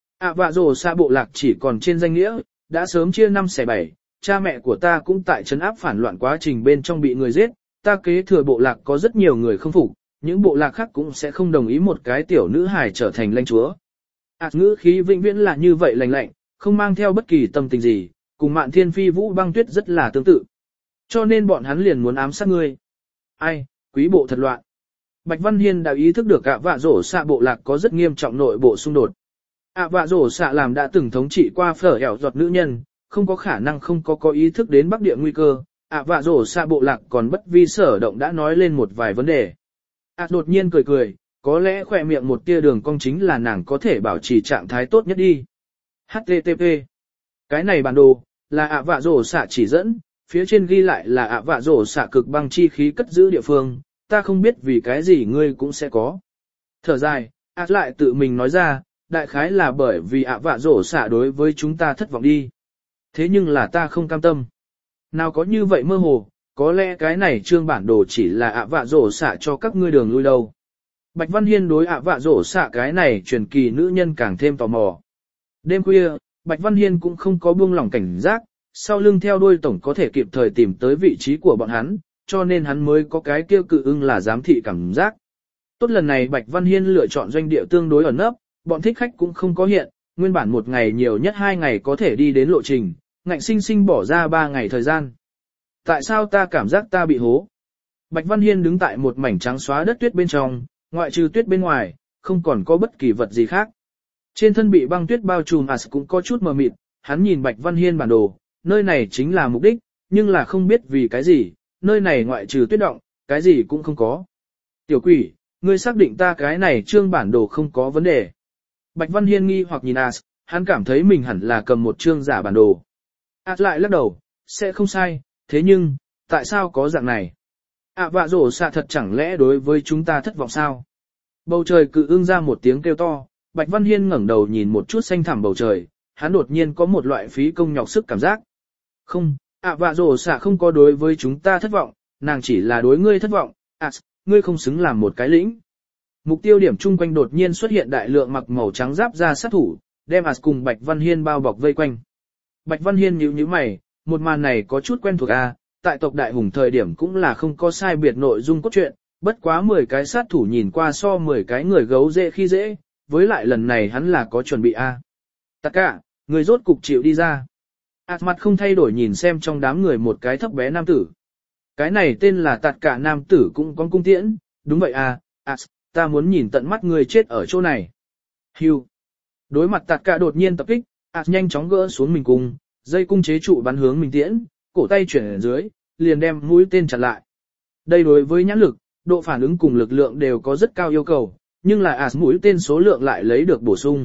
Vạ rồ xạ bộ lạc chỉ còn trên danh nghĩa, đã sớm chia 5 xẻ 7, cha mẹ của ta cũng tại trấn áp phản loạn quá trình bên trong bị người giết, ta kế thừa bộ lạc có rất nhiều người không phục, những bộ lạc khác cũng sẽ không đồng ý một cái tiểu nữ hài trở thành lãnh chúa. Ngữ khí vĩnh viễn là như vậy lạnh lạnh, không mang theo bất kỳ tâm tình gì, cùng Mạn Thiên Phi Vũ Băng Tuyết rất là tương tự. Cho nên bọn hắn liền muốn ám sát ngươi. Ai, quý bộ thật loạn. Bạch Văn Hiên đã ý thức được vạ rổ xạ bộ lạc có rất nghiêm trọng nội bộ xung đột. Vạ rổ xạ làm đã từng thống trị qua phở ẻo giọt nữ nhân, không có khả năng không có ý thức đến Bắc Địa nguy cơ. Vạ rổ xạ bộ lạc còn bất vi sở động đã nói lên một vài vấn đề. Đột nhiên cười cười, có lẽ khỏe miệng một tia đường cong chính là nàng có thể bảo trì trạng thái tốt nhất đi. HTTP. Cái này bản đồ, là vạ rổ xạ chỉ dẫn, phía trên ghi lại là vạ rổ xạ cực băng chi khí cất giữ địa phương, ta không biết vì cái gì ngươi cũng sẽ có. Thở dài, lại tự mình nói ra, đại khái là bởi vì vạ rổ xạ đối với chúng ta thất vọng đi. Thế nhưng là ta không cam tâm. Nào có như vậy mơ hồ, có lẽ cái này trương bản đồ chỉ là vạ rổ xạ cho các ngươi đường lui đâu. Bạch Văn Hiên đối vạ rổ xạ cái này truyền kỳ nữ nhân càng thêm tò mò. Đêm khuya, Bạch Văn Hiên cũng không có buông lỏng cảnh giác, sau lưng theo đuôi tổng có thể kịp thời tìm tới vị trí của bọn hắn, cho nên hắn mới có cái kêu cự ưng là giám thị cảm giác. Tốt lần này Bạch Văn Hiên lựa chọn doanh địa tương đối ẩn nấp, bọn thích khách cũng không có hiện, nguyên bản một ngày nhiều nhất 2 ngày có thể đi đến lộ trình, ngạnh sinh sinh bỏ ra 3 ngày thời gian. Tại sao ta cảm giác ta bị hố? Bạch Văn Hiên đứng tại một mảnh trắng xóa đất tuyết bên trong, ngoại trừ tuyết bên ngoài, không còn có bất kỳ vật gì khác. Trên thân bị băng tuyết bao trùm cũng có chút mờ mịt, hắn nhìn Bạch Văn Hiên bản đồ, nơi này chính là mục đích, nhưng là không biết vì cái gì, nơi này ngoại trừ tuyết động, cái gì cũng không có. Tiểu quỷ, ngươi xác định ta cái này trương bản đồ không có vấn đề. Bạch Văn Hiên nghi hoặc nhìn hắn cảm thấy mình hẳn là cầm một trương giả bản đồ. Lại lắc đầu, sẽ không sai, thế nhưng, tại sao có dạng này? Vạ rổ xạ thật chẳng lẽ đối với chúng ta thất vọng sao? Bầu trời cự ưng ra một tiếng kêu to, Bạch Văn Hiên ngẩng đầu nhìn một chút xanh thẳm bầu trời, hắn đột nhiên có một loại phí công nhọc sức cảm giác. Không, vạ rổ xạ không có đối với chúng ta thất vọng, nàng chỉ là đối ngươi thất vọng, ngươi không xứng làm một cái lĩnh. Mục tiêu điểm chung quanh đột nhiên xuất hiện đại lượng mặc màu trắng giáp ra sát thủ, đem cùng Bạch Văn Hiên bao bọc vây quanh. Bạch Văn Hiên nhíu mày, một màn này có chút quen thuộc tại tộc đại hùng thời điểm cũng là không có sai biệt nội dung cốt truyện, bất quá 10 cái sát thủ nhìn qua so 10 cái người gấu dễ khi dễ, với lại lần này hắn là có chuẩn bị Tất cả, người rốt cục chịu đi ra. Mặt không thay đổi nhìn xem trong đám người một cái thấp bé nam tử. Cái này tên là Tạt Cả nam tử cũng có cung tiễn, đúng vậy ta muốn nhìn tận mắt người chết ở chỗ này. Hưu. Đối mặt Tạt Cả đột nhiên tập kích, nhanh chóng gỡ xuống mình cung, dây cung chế trụ bắn hướng mình tiễn, cổ tay chuyển ở dưới, liền đem mũi tên chặn lại. Đây đối với nhãn lực, độ phản ứng cùng lực lượng đều có rất cao yêu cầu, nhưng là mũi tên số lượng lại lấy được bổ sung.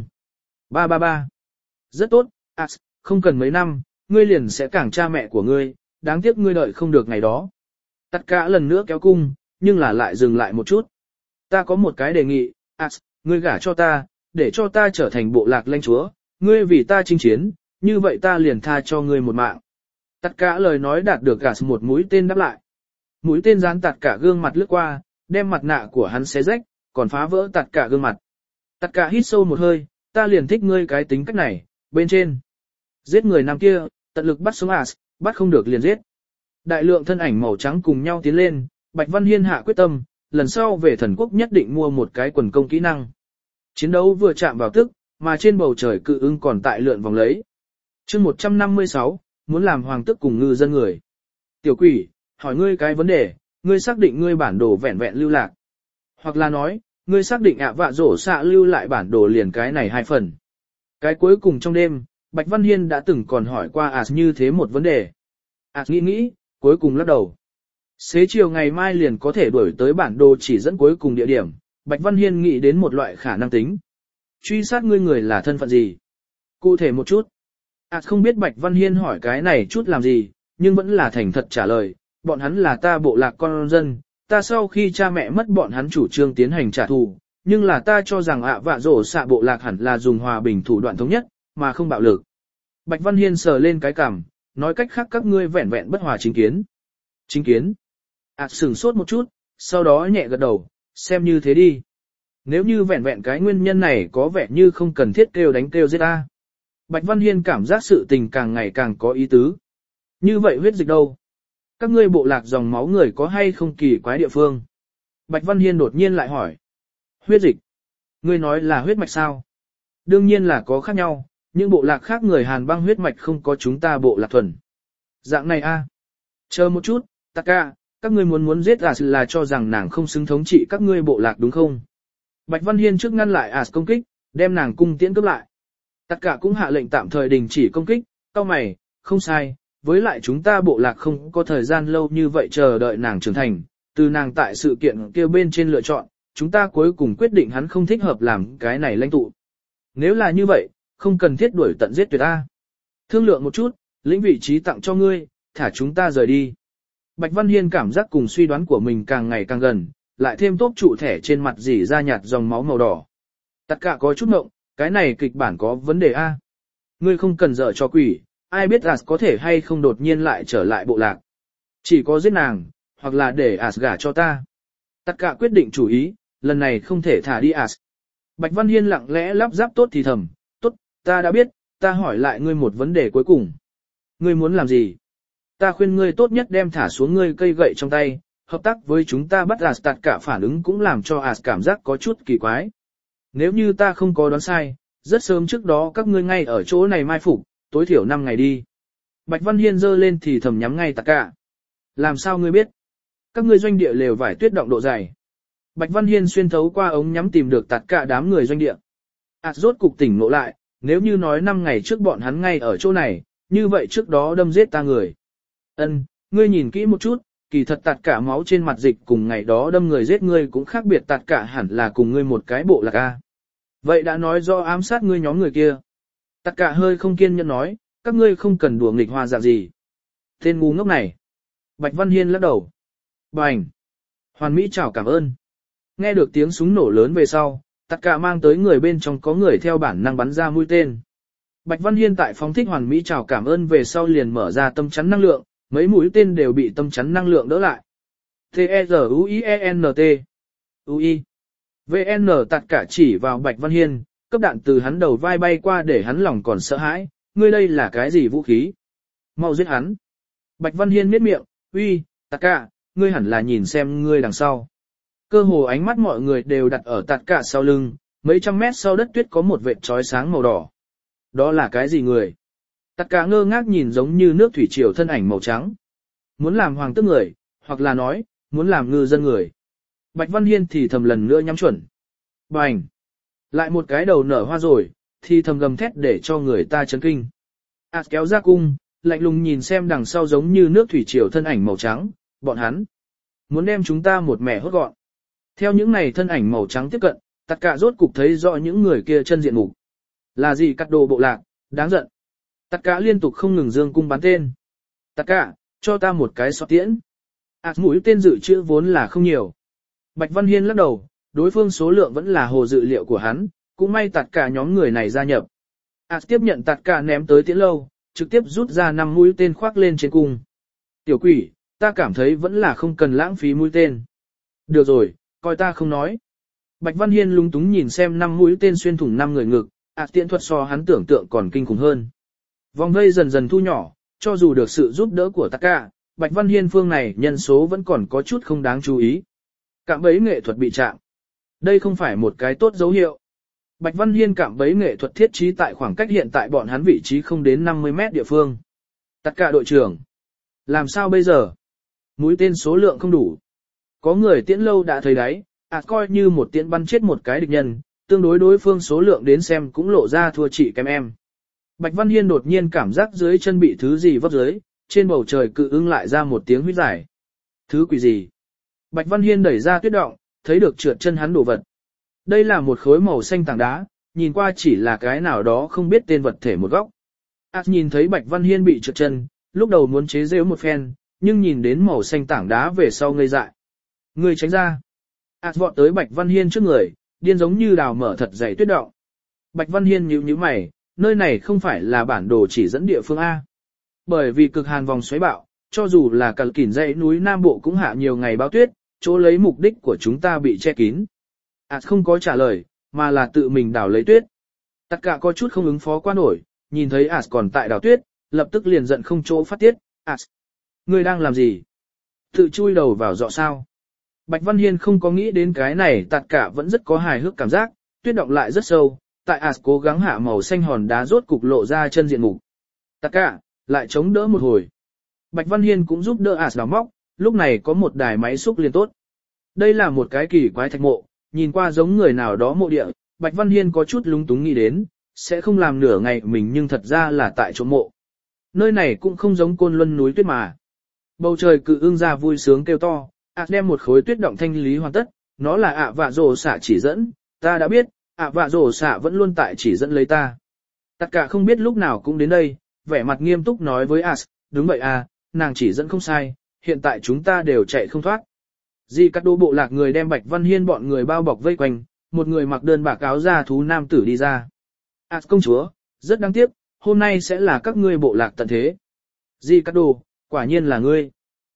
333. Rất tốt, không cần mấy năm, ngươi liền sẽ cảng cha mẹ của ngươi, đáng tiếc ngươi đợi không được ngày đó. Tất cả lần nữa kéo cung, nhưng là lại dừng lại một chút. Ta có một cái đề nghị, ngươi gả cho ta, để cho ta trở thành bộ lạc lãnh chúa, ngươi vì ta chinh chiến, như vậy ta liền tha cho ngươi một mạng. Tất cả lời nói đạt được cả một mũi tên đáp lại. Mũi tên dán Tất cả gương mặt lướt qua, đem mặt nạ của hắn xé rách, còn phá vỡ Tất cả gương mặt. Tất cả hít sâu một hơi, ta liền thích ngươi cái tính cách này, bên trên. Giết người nam kia, tận lực bắt sống bắt không được liền giết. Đại lượng thân ảnh màu trắng cùng nhau tiến lên, Bạch Văn Hiên hạ quyết tâm, lần sau về thần quốc nhất định mua một cái quần công kỹ năng. Chiến đấu vừa chạm vào tức, mà trên bầu trời cự ưng còn tại lượn vòng lấy. Chương 156, muốn làm hoàng tước cùng ngư dân người. Tiểu quỷ, hỏi ngươi cái vấn đề, ngươi xác định ngươi bản đồ vẹn vẹn lưu lạc. Hoặc là nói, ngươi xác định vạ rổ xạ lưu lại bản đồ liền cái này 2 phần. Cái cuối cùng trong đêm, Bạch Văn Hiên đã từng còn hỏi qua như thế một vấn đề. Nghĩ, cuối cùng lắc đầu. Xế chiều ngày mai liền có thể đuổi tới bản đồ chỉ dẫn cuối cùng địa điểm, Bạch Văn Hiên nghĩ đến một loại khả năng tính. Truy sát ngươi người là thân phận gì? Cụ thể một chút. Không biết Bạch Văn Hiên hỏi cái này chút làm gì, nhưng vẫn là thành thật trả lời, bọn hắn là ta bộ lạc con dân, ta sau khi cha mẹ mất bọn hắn chủ trương tiến hành trả thù, nhưng là ta cho rằng vạ rổ xạ bộ lạc hẳn là dùng hòa bình thủ đoạn thống nhất, mà không bạo lực. Bạch Văn Hiên sờ lên cái cằm, nói cách khác các ngươi vẹn vẹn bất hòa chính kiến. Chính kiến? Sửng sốt một chút, sau đó nhẹ gật đầu, xem như thế đi. Nếu như vẹn vẹn cái nguyên nhân này có vẻ như không cần thiết kêu đánh kêu giết ta. Bạch Văn Hiên cảm giác sự tình càng ngày càng có ý tứ. Như vậy huyết dịch đâu? Các ngươi bộ lạc dòng máu người có hay không kỳ quái địa phương? Bạch Văn Hiên đột nhiên lại hỏi. Huyết dịch? Ngươi nói là huyết mạch sao? Đương nhiên là có khác nhau, nhưng bộ lạc khác người Hàn băng huyết mạch không có chúng ta bộ lạc thuần. Dạng này Chờ một chút, Taka, các ngươi muốn giết là cho rằng nàng không xứng thống trị các ngươi bộ lạc đúng không? Bạch Văn Hiên trước ngăn lại công kích, đem nàng cung tiễn cướp lại. Taka cũng hạ lệnh tạm thời đình chỉ công kích, cau mày, không sai, với lại chúng ta bộ lạc không có thời gian lâu như vậy chờ đợi nàng trưởng thành, từ nàng tại sự kiện kia bên trên lựa chọn, chúng ta cuối cùng quyết định hắn không thích hợp làm cái này lãnh tụ. Nếu là như vậy, không cần thiết đuổi tận giết tuyệt Thương lượng một chút, lĩnh vị trí tặng cho ngươi, thả chúng ta rời đi. Bạch Văn Hiên cảm giác cùng suy đoán của mình càng ngày càng gần, lại thêm tốp trụ thẻ trên mặt dỉ ra nhạt dòng máu màu đỏ. Tất cả có chút ngộng, cái này kịch bản có vấn đề Ngươi không cần dở cho quỷ, ai biết có thể hay không đột nhiên lại trở lại bộ lạc. Chỉ có giết nàng, hoặc là để gả cho ta. Tất cả quyết định chủ ý, lần này không thể thả đi Bạch Văn Hiên lặng lẽ lắp ráp tốt thì thầm, tốt, ta đã biết, ta hỏi lại ngươi một vấn đề cuối cùng. Ngươi muốn làm gì? Ta khuyên ngươi tốt nhất đem thả xuống ngươi cây gậy trong tay, hợp tác với chúng ta bắt tất cả phản ứng cũng làm cho cảm giác có chút kỳ quái. Nếu như ta không có đoán sai, rất sớm trước đó các ngươi ngay ở chỗ này mai phục, tối thiểu 5 ngày đi. Bạch Văn Hiên giơ lên thì thầm nhắm ngay tất cả. Làm sao ngươi biết? Các ngươi doanh địa lều vải tuyết động độ dày. Bạch Văn Hiên xuyên thấu qua ống nhắm tìm được tất cả đám người doanh địa. Rốt cục tỉnh ngộ lại, nếu như nói 5 ngày trước bọn hắn ngay ở chỗ này, như vậy trước đó đâm giết ta người. Ngươi nhìn kỹ một chút, kỳ thật tất cả máu trên mặt dịch cùng ngày đó đâm người giết ngươi cũng khác biệt, tất cả hẳn là cùng ngươi một cái bộ lạc Vậy đã nói do ám sát ngươi nhóm người kia. Tất cả hơi không kiên nhẫn nói, các ngươi không cần đùa nghịch hoa dạng gì. Tên ngu ngốc này. Bạch Văn Hiên lắc đầu. Bành. Hoàn Mỹ chào cảm ơn. Nghe được tiếng súng nổ lớn về sau, tất cả mang tới người bên trong có người theo bản năng bắn ra mũi tên. Bạch Văn Hiên tại phóng thích hoàn mỹ chào cảm ơn về sau liền mở ra tâm chắn năng lượng, mấy mũi tên đều bị tâm chắn năng lượng đỡ lại. T-E-Z-U-I-E-N-T U-I VN tạt cả chỉ vào Bạch Văn Hiên, cấp đạn từ hắn đầu vai bay qua để hắn lòng còn sợ hãi, ngươi đây là cái gì vũ khí? Mau giết hắn. Bạch Văn Hiên nhếch miệng, uy, tạt cả, ngươi hẳn là nhìn xem ngươi đằng sau. Cơ hồ ánh mắt mọi người đều đặt ở tạt cả sau lưng, mấy trăm mét sau đất tuyết có một vệt chói sáng màu đỏ. Đó là cái gì người? Tạt cả ngơ ngác nhìn giống như nước thủy triều thân ảnh màu trắng. Muốn làm hoàng tước người, hoặc là nói, muốn làm ngư dân người. Bạch Văn Hiên thì thầm lần nữa nhắm chuẩn. Bành! Lại một cái đầu nở hoa rồi, thì thầm gầm thét để cho người ta chấn kinh. Kéo ra cung, lạnh lùng nhìn xem đằng sau giống như nước thủy triều thân ảnh màu trắng, bọn hắn. Muốn đem chúng ta một mẻ hốt gọn. Theo những này thân ảnh màu trắng tiếp cận, tất cả rốt cục thấy rõ những người kia chân diện mục. Là gì cắt đồ bộ lạc, đáng giận. Tất cả liên tục không ngừng dương cung bắn tên. Tất cả, cho ta một cái xót tiễn. Mũi tên dự trữ vốn là không nhiều. Bạch Văn Hiên lắc đầu, đối phương số lượng vẫn là hồ dự liệu của hắn, cũng may tất cả nhóm người này gia nhập. Tiếp nhận tất cả ném tới tiễn lâu, trực tiếp rút ra 5 mũi tên khoác lên trên cung. Tiểu quỷ, ta cảm thấy vẫn là không cần lãng phí mũi tên. Được rồi, coi ta không nói. Bạch Văn Hiên lúng túng nhìn xem 5 mũi tên xuyên thủng 5 người ngực, tiễn thuật so hắn tưởng tượng còn kinh khủng hơn. Vòng vây dần dần thu nhỏ, cho dù được sự giúp đỡ của tất cả, Bạch Văn Hiên phương này nhân số vẫn còn có chút không đáng chú ý. Cạm bẫy nghệ thuật bị chạm. Đây không phải một cái tốt dấu hiệu. Bạch Văn Hiên cạm bẫy nghệ thuật thiết trí tại khoảng cách hiện tại bọn hắn vị trí không đến 50 mét địa phương. Tất cả đội trưởng. Làm sao bây giờ? Mũi tên số lượng không đủ. Có người tiễn lâu đã thấy đấy, coi như một tiễn bắn chết một cái địch nhân, tương đối đối phương số lượng đến xem cũng lộ ra thua chị kém em. Bạch Văn Hiên đột nhiên cảm giác dưới chân bị thứ gì vấp dưới, trên bầu trời cự ưng lại ra một tiếng huýt dài. Thứ quỷ gì? Bạch Văn Hiên đẩy ra tuyết động, thấy được trượt chân hắn đồ vật. Đây là một khối màu xanh tảng đá, nhìn qua chỉ là cái nào đó không biết tên vật thể một góc. Nhìn thấy Bạch Văn Hiên bị trượt chân, lúc đầu muốn chế giễu một phen, nhưng nhìn đến màu xanh tảng đá về sau ngây dại. Người tránh ra. Vọt tới Bạch Văn Hiên trước người, điên giống như đào mở thật dày tuyết động. Bạch Văn Hiên nhíu mày, nơi này không phải là bản đồ chỉ dẫn địa phương A. Bởi vì cực hàn vòng xoáy bạo, cho dù là cằn kỉn dãy núi Nam Bộ cũng hạ nhiều ngày báo tuyết, chỗ lấy mục đích của chúng ta bị che kín. Không có trả lời, mà là tự mình đào lấy tuyết. Tất cả có chút không ứng phó qua nổi, nhìn thấy còn tại đào tuyết, lập tức liền giận không chỗ phát tiết. Ngươi đang làm gì? Tự chui đầu vào dọ sao? Bạch Văn Hiên không có nghĩ đến cái này, tất cả vẫn rất có hài hước cảm giác, tuyết động lại rất sâu, tại cố gắng hạ màu xanh hòn đá rốt cục lộ ra chân diện mục. Tất cả, lại chống đỡ một hồi. Bạch Văn Hiên cũng giúp đỡ đào móc, lúc này có một đài máy xúc liền tốt. Đây là một cái kỳ quái thạch mộ, nhìn qua giống người nào đó mộ địa, Bạch Văn Hiên có chút lúng túng nghĩ đến, sẽ không làm nửa ngày mình nhưng thật ra là tại chỗ mộ. Nơi này cũng không giống Côn Luân núi tuyết mà. Bầu trời cự ưng ra vui sướng kêu to, đem một khối tuyết động thanh lý hoàn tất, nó là vạ rồ xạ chỉ dẫn, ta đã biết, vạ rồ xạ vẫn luôn tại chỉ dẫn lấy ta. Tất cả không biết lúc nào cũng đến đây, vẻ mặt nghiêm túc nói với đúng vậy nàng chỉ dẫn không sai, hiện tại chúng ta đều chạy không thoát. Di cắt đô bộ lạc người đem Bạch Văn Hiên bọn người bao bọc vây quanh, một người mặc đơn bạc áo da thú nam tử đi ra. Công chúa, rất đáng tiếc, hôm nay sẽ là các ngươi bộ lạc tận thế. Di cắt đô, quả nhiên là ngươi.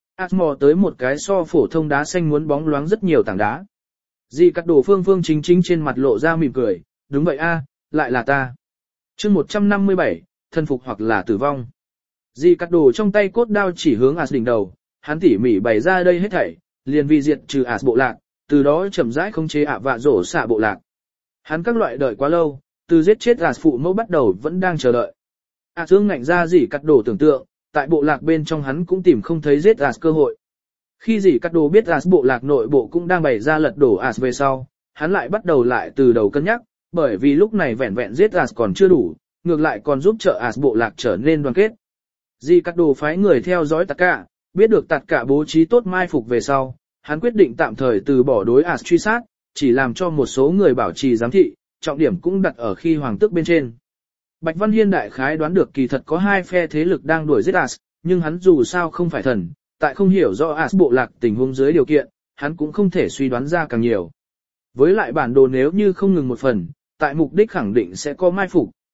Mò tới một cái so phổ thông đá xanh muốn bóng loáng rất nhiều tảng đá. Di cắt đô phương phương chính chính trên mặt lộ ra mỉm cười, đúng vậy lại là ta. Chương 157, thân phục hoặc là tử vong. Di cắt đồ trong tay cốt đao chỉ hướng đỉnh đầu, hắn tỉ mỉ bày ra đây hết thảy, liền vì diệt trừ bộ lạc, từ đó chậm rãi khống chế vạ rổ xạ bộ lạc. Hắn các loại đợi quá lâu, từ giết chết phụ mẫu bắt đầu vẫn đang chờ đợi. Dương ngạnh ra Di cắt đồ tưởng tượng, tại bộ lạc bên trong hắn cũng tìm không thấy giết cơ hội. Khi Di cắt đồ biết bộ lạc nội bộ cũng đang bày ra lật đổ về sau, hắn lại bắt đầu lại từ đầu cân nhắc, bởi vì lúc này vẹn vẹn giết còn chưa đủ, ngược lại còn giúp trợ bộ lạc trở nên đoàn kết. Di cắt đồ phái người theo dõi tất cả, biết được tất cả bố trí tốt mai phục về sau, hắn quyết định tạm thời từ bỏ đối truy sát, chỉ làm cho một số người bảo trì giám thị, trọng điểm cũng đặt ở khi hoàng tước bên trên. Bạch Văn Hiên đại khái đoán được kỳ thật có hai phe thế lực đang đuổi giết nhưng hắn dù sao không phải thần, tại không hiểu rõ bộ lạc tình huống dưới điều kiện, hắn cũng không thể suy đoán ra càng nhiều. Với lại bản đồ nếu như không ngừng một phần, tại mục đích khẳng định sẽ có mai phục,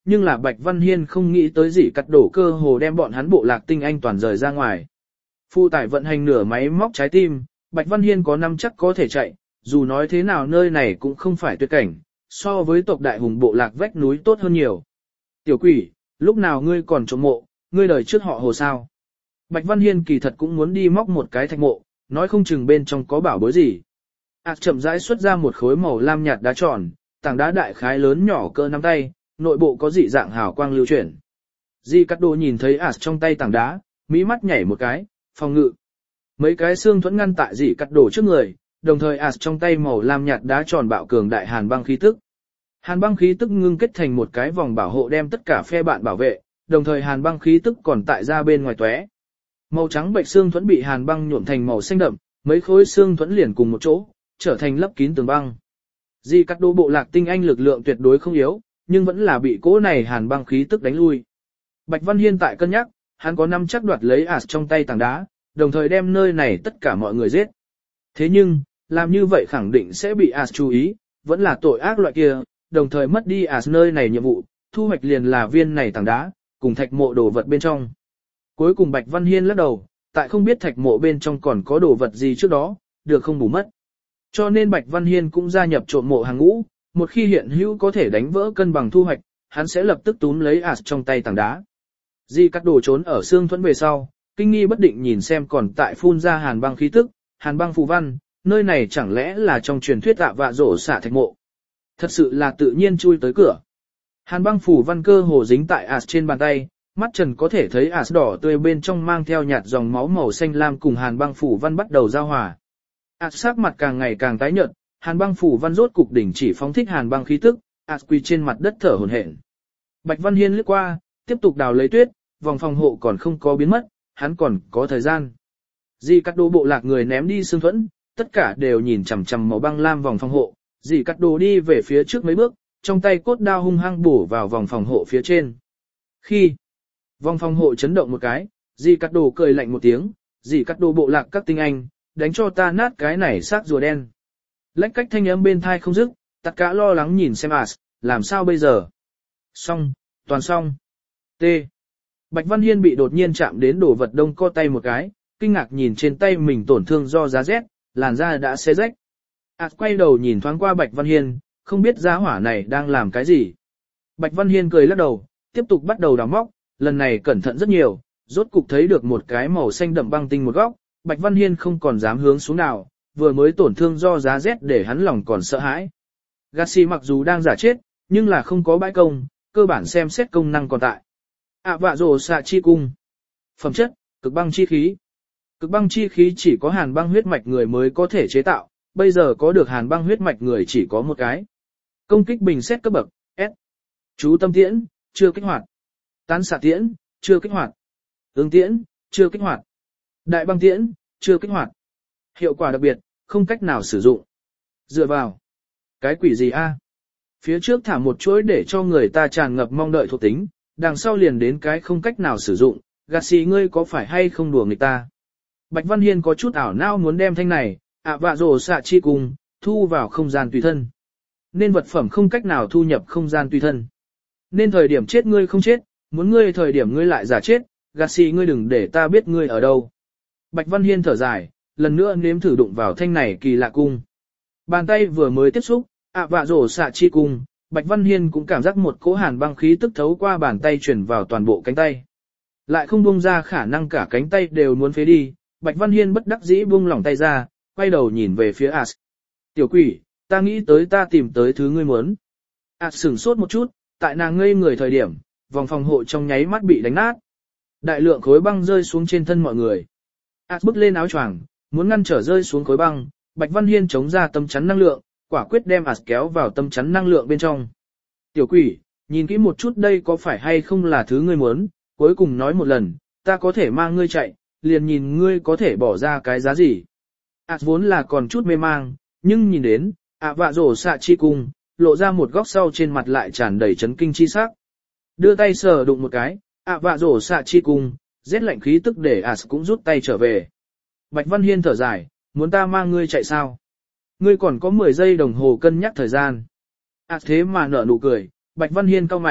nhưng là Bạch Văn Hiên không nghĩ tới gì cắt đổ cơ hồ đem bọn hắn bộ lạc tinh anh toàn rời ra ngoài. Phụ tải vận hành nửa máy móc trái tim, Bạch Văn Hiên có năm chắc có thể chạy, dù nói thế nào nơi này cũng không phải tuyệt cảnh, so với tộc đại hùng bộ lạc vách núi tốt hơn nhiều. Tiểu quỷ, lúc nào ngươi còn trộm mộ, ngươi đời trước họ Hồ sao? Bạch Văn Hiên kỳ thật cũng muốn đi móc một cái thạch mộ, nói không chừng bên trong có bảo bối gì. Chậm rãi xuất ra một khối màu lam nhạt đá tròn, tảng đá đại khái lớn nhỏ cỡ nắm tay, nội bộ có dị dạng hào quang lưu chuyển. Di Cát Đồ nhìn thấy trong tay tảng đá, mỹ mắt nhảy một cái, phòng ngự. Mấy cái xương thuẫn ngăn tại Di Cát Đồ trước người, đồng thời trong tay màu lam nhạt đá tròn bạo cường đại hàn băng khí tức. Hàn băng khí tức ngưng kết thành một cái vòng bảo hộ đem tất cả phe bạn bảo vệ, đồng thời hàn băng khí tức còn tại ra bên ngoài tóe. Màu trắng bạch xương thuẫn bị hàn băng nhuộm thành màu xanh đậm, mấy khối xương thuẫn liền cùng một chỗ, trở thành lấp kín tường băng. Di Cát Đồ bộ lạc tinh anh lực lượng tuyệt đối không yếu, nhưng vẫn là bị cỗ này hàn băng khí tức đánh lui. Bạch Văn Hiên tại cân nhắc, hắn có năm chắc đoạt lấy trong tay tảng đá, đồng thời đem nơi này tất cả mọi người giết. Thế nhưng, làm như vậy khẳng định sẽ bị chú ý, vẫn là tội ác loại kia, đồng thời mất đi nơi này nhiệm vụ, thu hoạch liền là viên này tảng đá, cùng thạch mộ đồ vật bên trong. Cuối cùng Bạch Văn Hiên lắc đầu, tại không biết thạch mộ bên trong còn có đồ vật gì trước đó, được không bù mất. Cho nên Bạch Văn Hiên cũng gia nhập trộm mộ hàng ngũ, một khi hiện hữu có thể đánh vỡ cân bằng thu hoạch, hắn sẽ lập tức túm lấy trong tay tảng đá. Di Cát Đồ trốn ở xương thuẫn về sau, kinh nghi bất định nhìn xem còn tại phun ra hàn băng khí tức, hàn băng phù văn, nơi này chẳng lẽ là trong truyền thuyết vạ rổ xạ thạch mộ. Thật sự là tự nhiên chui tới cửa. Hàn băng phù văn cơ hồ dính tại trên bàn tay, mắt trần có thể thấy đỏ tươi bên trong mang theo nhạt dòng máu màu xanh lam cùng hàn băng phù văn bắt đầu giao hòa. Sắc mặt càng ngày càng tái nhợt, hàn băng phù văn rốt cục đỉnh chỉ phóng thích hàn băng khí tức, quỳ trên mặt đất thở hổn hển. Bạch Văn Hiên lướt qua, tiếp tục đào lấy tuyết, vòng phòng hộ còn không có biến mất, hắn còn có thời gian. Di Cát Đồ bộ lạc người ném đi xương thuẫn, tất cả đều nhìn chằm chằm màu băng lam vòng phòng hộ. Di Cát Đồ đi về phía trước mấy bước, trong tay cốt đao hung hăng bổ vào vòng phòng hộ phía trên. Khi vòng phòng hộ chấn động một cái, Di Cát Đồ cười lạnh một tiếng, Di Cát Đồ bộ lạc các tinh anh, đánh cho ta nát cái này xác rùa đen. Lách cách thanh âm bên thai không dứt, tất cả lo lắng nhìn xem làm sao bây giờ? Xong, toàn xong. T. Bạch Văn Hiên bị đột nhiên chạm đến đồ vật đông co tay một cái, kinh ngạc nhìn trên tay mình tổn thương do giá rét, làn da đã xé rách. Quay đầu nhìn thoáng qua Bạch Văn Hiên, không biết giá hỏa này đang làm cái gì. Bạch Văn Hiên cười lắc đầu, tiếp tục bắt đầu đào móc, lần này cẩn thận rất nhiều, rốt cục thấy được một cái màu xanh đậm băng tinh một góc, Bạch Văn Hiên không còn dám hướng xuống nào, vừa mới tổn thương do giá rét để hắn lòng còn sợ hãi. Gassi mặc dù đang giả chết, nhưng là không có bãi công, cơ bản xem xét công năng còn tại. Vạ rổ xạ chi cung. Phẩm chất, cực băng chi khí. Cực băng chi khí chỉ có hàn băng huyết mạch người mới có thể chế tạo, bây giờ có được hàn băng huyết mạch người chỉ có một cái. Công kích bình xét cấp bậc, S. Chú tâm tiễn, chưa kích hoạt. Tán xạ tiễn, chưa kích hoạt. Ứng tiễn, chưa kích hoạt. Đại băng tiễn, chưa kích hoạt. Hiệu quả đặc biệt, không cách nào sử dụng. Dựa vào. Cái quỷ gì a? Phía trước thả một chuỗi để cho người ta tràn ngập mong đợi thuộc tính, đằng sau liền đến cái không cách nào sử dụng, Gassi ngươi có phải hay không đùa người ta? Bạch Văn Hiên có chút ảo não muốn đem thanh này, vạ rổ xạ chi cùng, thu vào không gian tùy thân. Nên vật phẩm không cách nào thu nhập không gian tùy thân. Nên thời điểm chết ngươi không chết, muốn ngươi thời điểm ngươi lại giả chết, Gassi ngươi đừng để ta biết ngươi ở đâu. Bạch Văn Hiên thở dài, lần nữa nếm thử đụng vào thanh này kỳ lạ cung. Bàn tay vừa mới tiếp xúc, vạ rổ xạ chi cung, Bạch Văn Hiên cũng cảm giác một cỗ hàn băng khí tức thấu qua bàn tay truyền vào toàn bộ cánh tay. Lại không buông ra khả năng cả cánh tay đều muốn phế đi, Bạch Văn Hiên bất đắc dĩ buông lỏng tay ra, quay đầu nhìn về phía Tiểu quỷ, ta nghĩ tới ta tìm tới thứ ngươi muốn. Sửng sốt một chút, tại nàng ngây người thời điểm, vòng phòng hộ trong nháy mắt bị đánh nát. Đại lượng khối băng rơi xuống trên thân mọi người. Bước lên áo choàng, muốn ngăn trở rơi xuống khối băng, Bạch Văn Hiên chống ra tâm chắn năng lượng, quả quyết đem kéo vào tâm chắn năng lượng bên trong. Tiểu quỷ, nhìn kỹ một chút đây có phải hay không là thứ ngươi muốn, cuối cùng nói một lần, ta có thể mang ngươi chạy, liền nhìn ngươi có thể bỏ ra cái giá gì. Vốn là còn chút mê mang, nhưng nhìn đến, vạ rổ xạ chi cung, lộ ra một góc sau trên mặt lại tràn đầy chấn kinh chi sắc. Đưa tay sờ đụng một cái, vạ rổ xạ chi cung, rét lạnh khí tức để cũng rút tay trở về. Bạch Văn Hiên thở dài, muốn ta mang ngươi chạy sao? Ngươi còn có 10 giây đồng hồ cân nhắc thời gian. Thế mà nở nụ cười, Bạch Văn Hiên cau mày,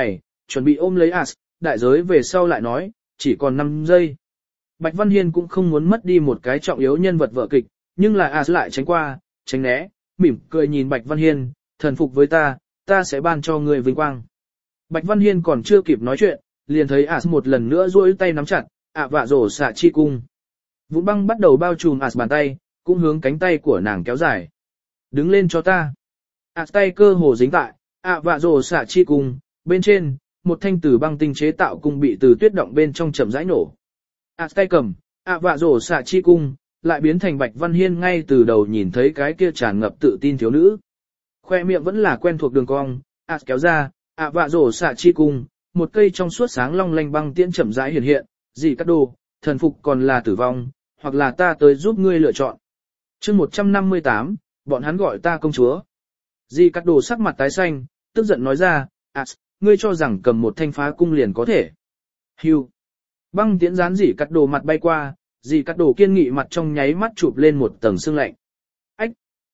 chuẩn bị ôm lấy As, đại giới về sau lại nói, chỉ còn 5 giây. Bạch Văn Hiên cũng không muốn mất đi một cái trọng yếu nhân vật vở kịch, nhưng là As lại tránh qua, tránh né, mỉm cười nhìn Bạch Văn Hiên, thần phục với ta sẽ ban cho người vinh quang. Bạch Văn Hiên còn chưa kịp nói chuyện, liền thấy As một lần nữa duỗi tay nắm chặt, ạ vạ rổ xạ chi cung. Vụn băng bắt đầu bao trùm As bàn tay, cũng hướng cánh tay của nàng kéo dài. Đứng lên cho ta. As tay cơ hồ dính tại, ạ vạ rổ xạ chi cung, bên trên, một thanh từ băng tinh chế tạo cung bị từ tuyết động bên trong chậm rãi nổ. As tay cầm, ạ vạ rổ xạ chi cung, lại biến thành Bạch Văn Hiên ngay từ đầu nhìn thấy cái kia tràn ngập tự tin thiếu nữ. Khoe miệng vẫn là quen thuộc đường cong, As kéo ra, ạ vạ rổ xạ chi cung, một cây trong suốt sáng long lanh băng tiễn chậm rãi hiện hiện, gì cắt đồ, thần phục còn là tử vong, hoặc là ta tới giúp ngươi lựa chọn. Chương 158, bọn hắn gọi ta công chúa. Di cắt đồ sắc mặt tái xanh, tức giận nói ra, As, ngươi cho rằng cầm một thanh phá cung liền có thể. Hưu. Băng tiễn dán dì cắt đồ mặt bay qua, dì cắt đồ kiên nghị mặt trong nháy mắt chụp lên một tầng sương lạnh. Ách!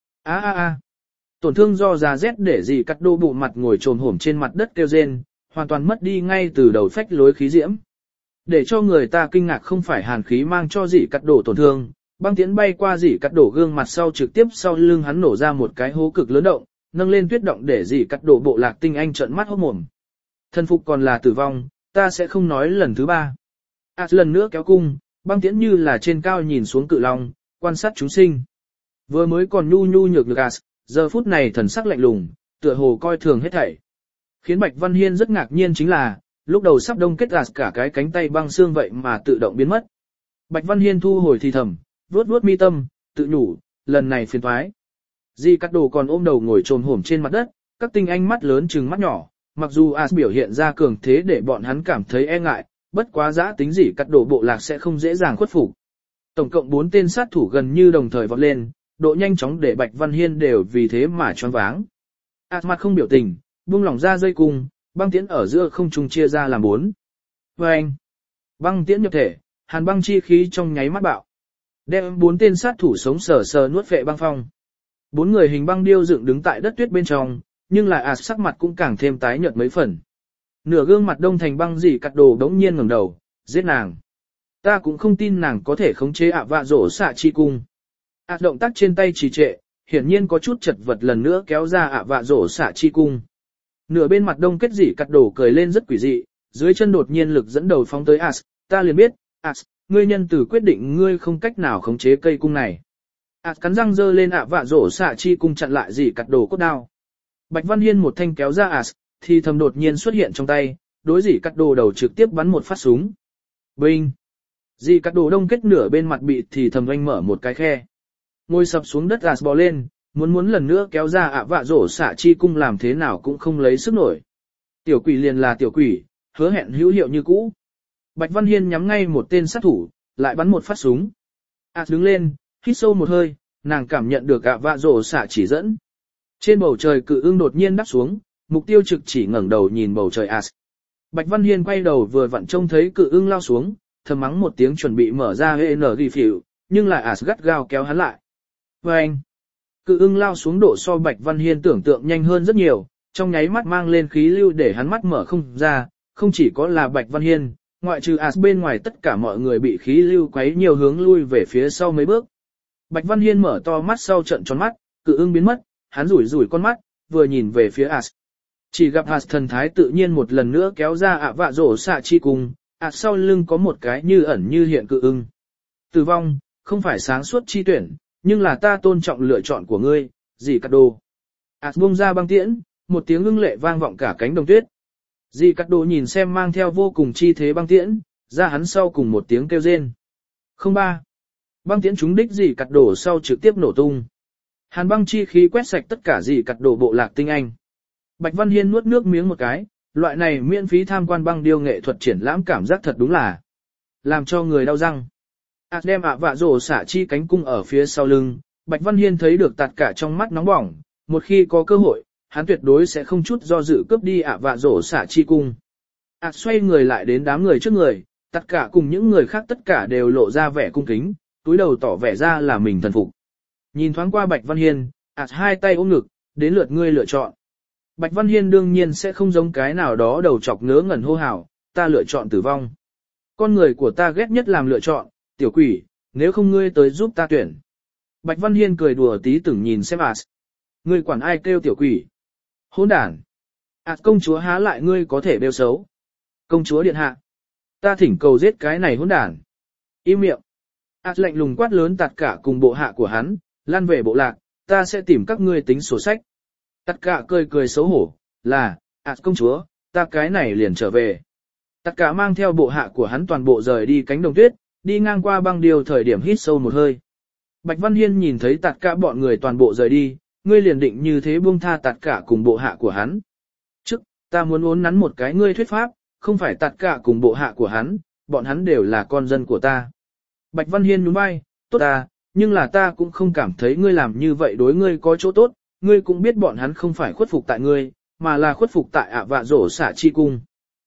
A. Tổn thương do già rét để dì cắt đồ bụ mặt ngồi trồm hổm trên mặt đất kêu rên, hoàn toàn mất đi ngay từ đầu phách lối khí diễm. Để cho người ta kinh ngạc không phải hàn khí mang cho dì cắt đồ tổn thương, băng tiễn bay qua dì cắt đồ gương mặt sau trực tiếp sau lưng hắn nổ ra một cái hố cực lớn động, nâng lên tuyết động để dì cắt đồ bộ lạc tinh anh trợn mắt hốt mồm. Thân phục còn là tử vong, ta sẽ không nói lần thứ ba. Lần nữa kéo cung, băng tiễn như là trên cao nhìn xuống cự long, quan sát chúng sinh. Vừa mới còn nhu nhược giờ phút này thần sắc lạnh lùng, tựa hồ coi thường hết thảy. Khiến Bạch Văn Hiên rất ngạc nhiên chính là, lúc đầu sắp đông kết cả cái cánh tay băng xương vậy mà tự động biến mất. Bạch Văn Hiên thu hồi thì thầm, vuốt mi tâm, tự nhủ, lần này phiền toái. Di Cát Đồ còn ôm đầu ngồi trồm hổm trên mặt đất, các tinh anh mắt lớn trừng mắt nhỏ, mặc dù As biểu hiện ra cường thế để bọn hắn cảm thấy e ngại, bất quá giã tính Di Cát Đồ bộ lạc sẽ không dễ dàng khuất phục. Tổng cộng 4 tên sát thủ gần như đồng thời vọt lên, độ nhanh chóng để Bạch Văn Hiên đều vì thế mà choáng váng. As mặt không biểu tình, buông lỏng ra dây cung, băng tiễn ở giữa không trung chia ra làm 4. Vâng! Băng tiễn nhập thể, hàn băng chi khí trong nháy mắt bạo. Đem 4 tên sát thủ sống sờ nuốt vệ băng phong. 4 người hình băng điêu dựng đứng tại đất tuyết bên trong, nhưng lại As sắc mặt cũng càng thêm tái nhợt mấy phần. Nửa gương mặt đông thành băng Dì Cát Đồ đống nhiên ngẩng đầu, giết nàng. Ta cũng không tin nàng có thể khống chế ạ vạ rổ xạ chi cung. As động tác trên tay trì trệ, hiển nhiên có chút chật vật lần nữa kéo ra ạ vạ rổ xạ chi cung. Nửa bên mặt đông kết Dì Cát Đồ cười lên rất quỷ dị, dưới chân đột nhiên lực dẫn đầu phóng tới As, ta liền biết, As, ngươi nhân tử quyết định ngươi không cách nào khống chế cây cung này. As cắn răng giơ lên ạ vạ rổ xạ chi cung chặn lại Dì Cát Đồ cốt đao. Bạch Văn Hiên một thanh kéo ra As, thì thầm đột nhiên xuất hiện trong tay, đối Dì Cát Đồ đầu trực tiếp bắn một phát súng. Binh! Dì Cát Đồ đông kết nửa bên mặt bị thì thầm oanh mở một cái khe. Ngồi sập xuống đất As bò lên, muốn lần nữa kéo ra ạ vạ rổ xạ chi cung làm thế nào cũng không lấy sức nổi. Tiểu quỷ liền là tiểu quỷ, hứa hẹn hữu hiệu như cũ. Bạch Văn Hiên nhắm ngay một tên sát thủ, lại bắn một phát súng. As đứng lên, hít sâu một hơi, nàng cảm nhận được ạ vạ rổ xạ chỉ dẫn. Trên bầu trời cự ưng đột nhiên đáp xuống, mục tiêu trực chỉ ngẩng đầu nhìn bầu trời As. Bạch Văn Hiên quay đầu vừa vặn trông thấy cự ưng lao xuống, thầm mắng một tiếng chuẩn bị mở ra ENG phỉu, nhưng lại As gắt gao kéo hắn lại. Vâng! Cự ưng lao xuống độ so Bạch Văn Hiên tưởng tượng nhanh hơn rất nhiều, trong nháy mắt mang lên khí lưu để hắn mắt mở không ra, không chỉ có là Bạch Văn Hiên, ngoại trừ As bên ngoài tất cả mọi người bị khí lưu quấy nhiều hướng lui về phía sau mấy bước. Bạch Văn Hiên mở to mắt sau trận tròn mắt, cự ưng biến mất, hắn rủi con mắt, vừa nhìn về phía As. Chỉ gặp As thần thái tự nhiên một lần nữa kéo ra ạ vạ rổ xạ chi cùng, As sau lưng có một cái như ẩn như hiện cự ưng. Tử vong, không phải sáng suốt chi tuyển, nhưng là ta tôn trọng lựa chọn của ngươi, Dì Cát Đồ. As buông ra băng tiễn, một tiếng ưng lệ vang vọng cả cánh đồng tuyết. Dì Cát Đồ nhìn xem mang theo vô cùng chi thế băng tiễn, ra hắn sau cùng một tiếng kêu rên. 03. Băng tiễn trúng đích Dì Cát Đồ sau trực tiếp nổ tung. Hàn băng chi khí quét sạch tất cả Dì Cát Đồ bộ lạc tinh anh. Bạch Văn Hiên nuốt nước miếng một cái, loại này miễn phí tham quan băng điêu nghệ thuật triển lãm cảm giác thật đúng là làm cho người đau răng. As đem ạ vạ rổ xả chi cánh cung ở phía sau lưng, Bạch Văn Hiên thấy được tạt cả trong mắt nóng bỏng, một khi có cơ hội, hắn tuyệt đối sẽ không chút do dự cướp đi ạ vạ rổ xả chi cung. As xoay người lại đến đám người trước người, tất cả cùng những người khác tất cả đều lộ ra vẻ cung kính, túi đầu tỏ vẻ ra là mình thần phục. Nhìn thoáng qua Bạch Văn Hiên, As hai tay ôm ngực, đến lượt ngươi lựa chọn. Bạch Văn Hiên đương nhiên sẽ không giống cái nào đó đầu chọc ngớ ngẩn hô hào, ta lựa chọn tử vong. Con người của ta ghét nhất làm lựa chọn, tiểu quỷ, nếu không ngươi tới giúp ta tuyển. Bạch Văn Hiên cười đùa tí tưởng nhìn xem As. Ngươi quản ai kêu tiểu quỷ? Hỗn đản. As công chúa há lại ngươi có thể đeo xấu. Công chúa điện hạ. Ta thỉnh cầu giết cái này hỗn đản. Im miệng. As lạnh lùng quát lớn Tạt Cả cùng bộ hạ của hắn, lan về bộ lạc, ta sẽ tìm các ngươi tính sổ sách. Tạt Cả cười cười xấu hổ, là, As công chúa, ta cái này liền trở về. Tạt Cả mang theo bộ hạ của hắn toàn bộ rời đi cánh đồng tuyết, đi ngang qua băng điều thời điểm hít sâu một hơi. Bạch Văn Hiên nhìn thấy Tạt Cả bọn người toàn bộ rời đi, ngươi liền định như thế buông tha Tạt Cả cùng bộ hạ của hắn. Trước, ta muốn uốn nắn một cái ngươi thuyết pháp, không phải Tạt Cả cùng bộ hạ của hắn, bọn hắn đều là con dân của ta. Bạch Văn Hiên nhún vai, tốt ta, nhưng là ta cũng không cảm thấy ngươi làm như vậy đối ngươi có chỗ tốt, ngươi cũng biết bọn hắn không phải khuất phục tại ngươi, mà là khuất phục tại ạ vạ rổ xả chi cung.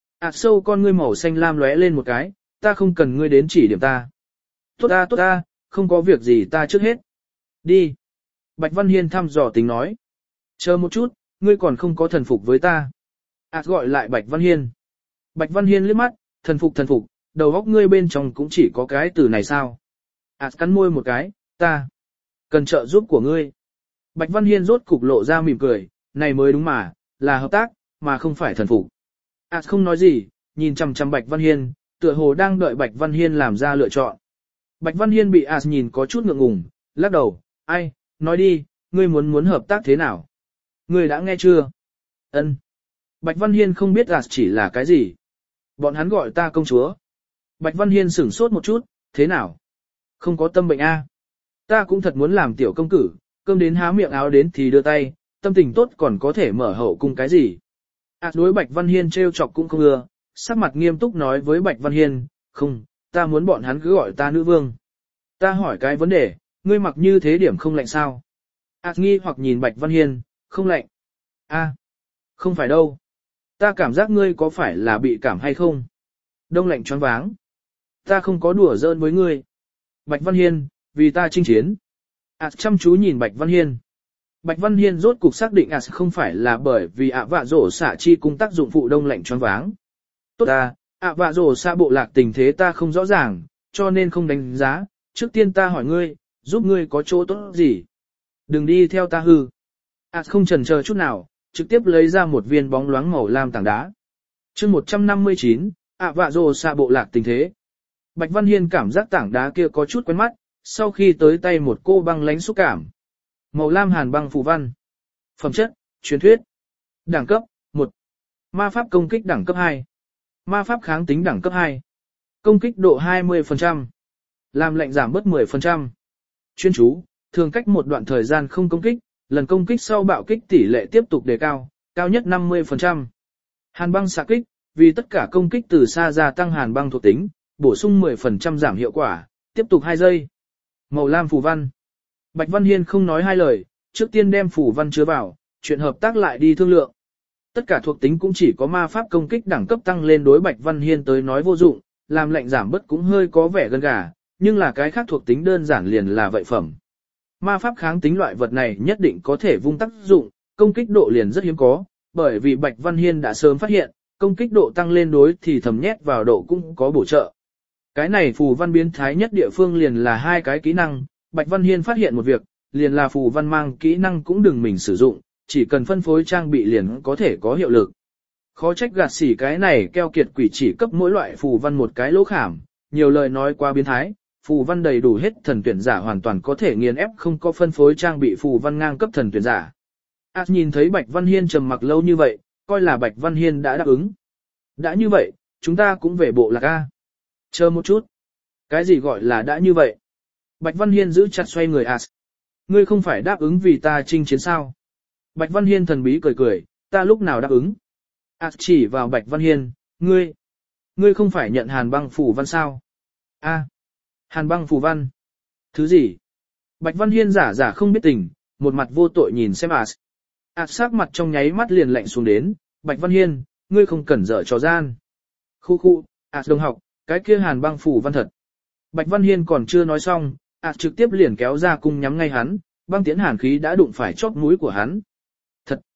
Sâu con ngươi màu xanh lam lóe lên một cái, ta không cần ngươi đến chỉ điểm ta. Tốt ta, không có việc gì ta trước hết. Đi. Bạch Văn Hiên thăm dò tính nói. Chờ một chút, ngươi còn không có thần phục với ta. Gọi lại Bạch Văn Hiên. Bạch Văn Hiên liếc mắt, thần phục, đầu óc ngươi bên trong cũng chỉ có cái từ này sao. Cắn môi một cái, ta cần trợ giúp của ngươi. Bạch Văn Hiên rốt cục lộ ra mỉm cười, này mới đúng mà, là hợp tác, mà không phải thần phục. Không nói gì, nhìn chằm chằm Bạch Văn Hiên, tựa hồ đang đợi Bạch Văn Hiên làm ra lựa chọn. Bạch Văn Hiên bị nhìn có chút ngượng ngùng, lắc đầu, ai, nói đi, ngươi muốn hợp tác thế nào? Ngươi đã nghe chưa? Ân. Bạch Văn Hiên không biết chỉ là cái gì. Bọn hắn gọi ta công chúa. Bạch Văn Hiên sửng sốt một chút, thế nào? Không có tâm bệnh a? Ta cũng thật muốn làm tiểu công cử, cơm đến há miệng áo đến thì đưa tay, tâm tình tốt còn có thể mở hậu cung cái gì? Đối Bạch Văn Hiên trêu chọc cũng không ưa, sắc mặt nghiêm túc nói với Bạch Văn Hiên, không, ta muốn bọn hắn cứ gọi ta nữ vương. Ta hỏi cái vấn đề, ngươi mặc như thế điểm không lạnh sao? Nghi hoặc nhìn Bạch Văn Hiên, không lạnh. Không phải đâu. Ta cảm giác ngươi có phải là bị cảm hay không? Đông lạnh choáng váng. Ta không có đùa giỡn với ngươi. Bạch Văn Hiên, vì ta chinh chiến. Chăm chú nhìn Bạch Văn Hiên. Bạch Văn Hiên rốt cục xác định không phải là bởi vì ạ vạ rổ xạ chi cung tác dụng phụ đông lạnh choáng váng. Tốt ta, ạ vạ rổ xạ bộ lạc tình thế ta không rõ ràng, cho nên không đánh giá. Trước tiên ta hỏi ngươi, giúp ngươi có chỗ tốt gì? Đừng đi theo ta hư. Không chần chờ chút nào, trực tiếp lấy ra một viên bóng loáng màu lam tảng đá. Chương 159, ạ vạ rồ xạ bộ lạc tình thế. Bạch Văn Hiên cảm giác tảng đá kia có chút quen mắt, sau khi tới tay một cô băng lánh xúc cảm. Màu lam hàn băng phù văn. Phẩm chất, truyền thuyết. Đẳng cấp, 1. Ma pháp công kích đẳng cấp 2. Ma pháp kháng tính đẳng cấp 2. Công kích độ 20%. Làm lệnh giảm bớt 10%. Chuyên chú, thường cách một đoạn thời gian không công kích, lần công kích sau bạo kích tỷ lệ tiếp tục đề cao, cao nhất 50%. Hàn băng xạ kích, vì tất cả công kích từ xa gia tăng hàn băng thuộc tính, bổ sung 10% giảm hiệu quả, tiếp tục 2 giây. Màu lam phù văn. Bạch Văn Hiên không nói hai lời, trước tiên đem phù văn chứa vào, chuyện hợp tác lại đi thương lượng. Tất cả thuộc tính cũng chỉ có ma pháp công kích đẳng cấp tăng lên đối Bạch Văn Hiên tới nói vô dụng, làm lệnh giảm bớt cũng hơi có vẻ gân gà, nhưng là cái khác thuộc tính đơn giản liền là vậy phẩm. Ma pháp kháng tính loại vật này nhất định có thể vung tác dụng, công kích độ liền rất hiếm có, bởi vì Bạch Văn Hiên đã sớm phát hiện, công kích độ tăng lên đối thì thầm nhét vào độ cũng có bổ trợ. Cái này phù văn biến thái nhất địa phương liền là hai cái kỹ năng, Bạch Văn Hiên phát hiện một việc, liền là phù văn mang kỹ năng cũng đừng mình sử dụng, chỉ cần phân phối trang bị liền có thể có hiệu lực. Khó trách gạt xỉ cái này keo kiệt quỷ chỉ cấp mỗi loại phù văn một cái lỗ khảm, nhiều lời nói quá biến thái. Phù văn đầy đủ hết thần tuyển giả hoàn toàn có thể nghiền ép không có phân phối trang bị phù văn ngang cấp thần tuyển giả. Nhìn thấy Bạch Văn Hiên trầm mặc lâu như vậy, coi là Bạch Văn Hiên đã đáp ứng. Đã như vậy, chúng ta cũng về bộ lạc A. Chờ một chút. Cái gì gọi là đã như vậy? Bạch Văn Hiên giữ chặt xoay người Ngươi không phải đáp ứng vì ta chinh chiến sao? Bạch Văn Hiên thần bí cười cười, ta lúc nào đáp ứng? Chỉ vào Bạch Văn Hiên, ngươi không phải nhận hàn băng phù văn sao? Hàn băng phù văn. Thứ gì? Bạch Văn Hiên giả không biết tình, một mặt vô tội nhìn xem sắc mặt trong nháy mắt liền lạnh xuống đến, Bạch Văn Hiên, ngươi không cần dở trò gian. Khu, đồng học, cái kia hàn băng phù văn thật. Bạch Văn Hiên còn chưa nói xong, trực tiếp liền kéo ra cung nhắm ngay hắn, băng tiễn hàn khí đã đụng phải chóp mũi của hắn.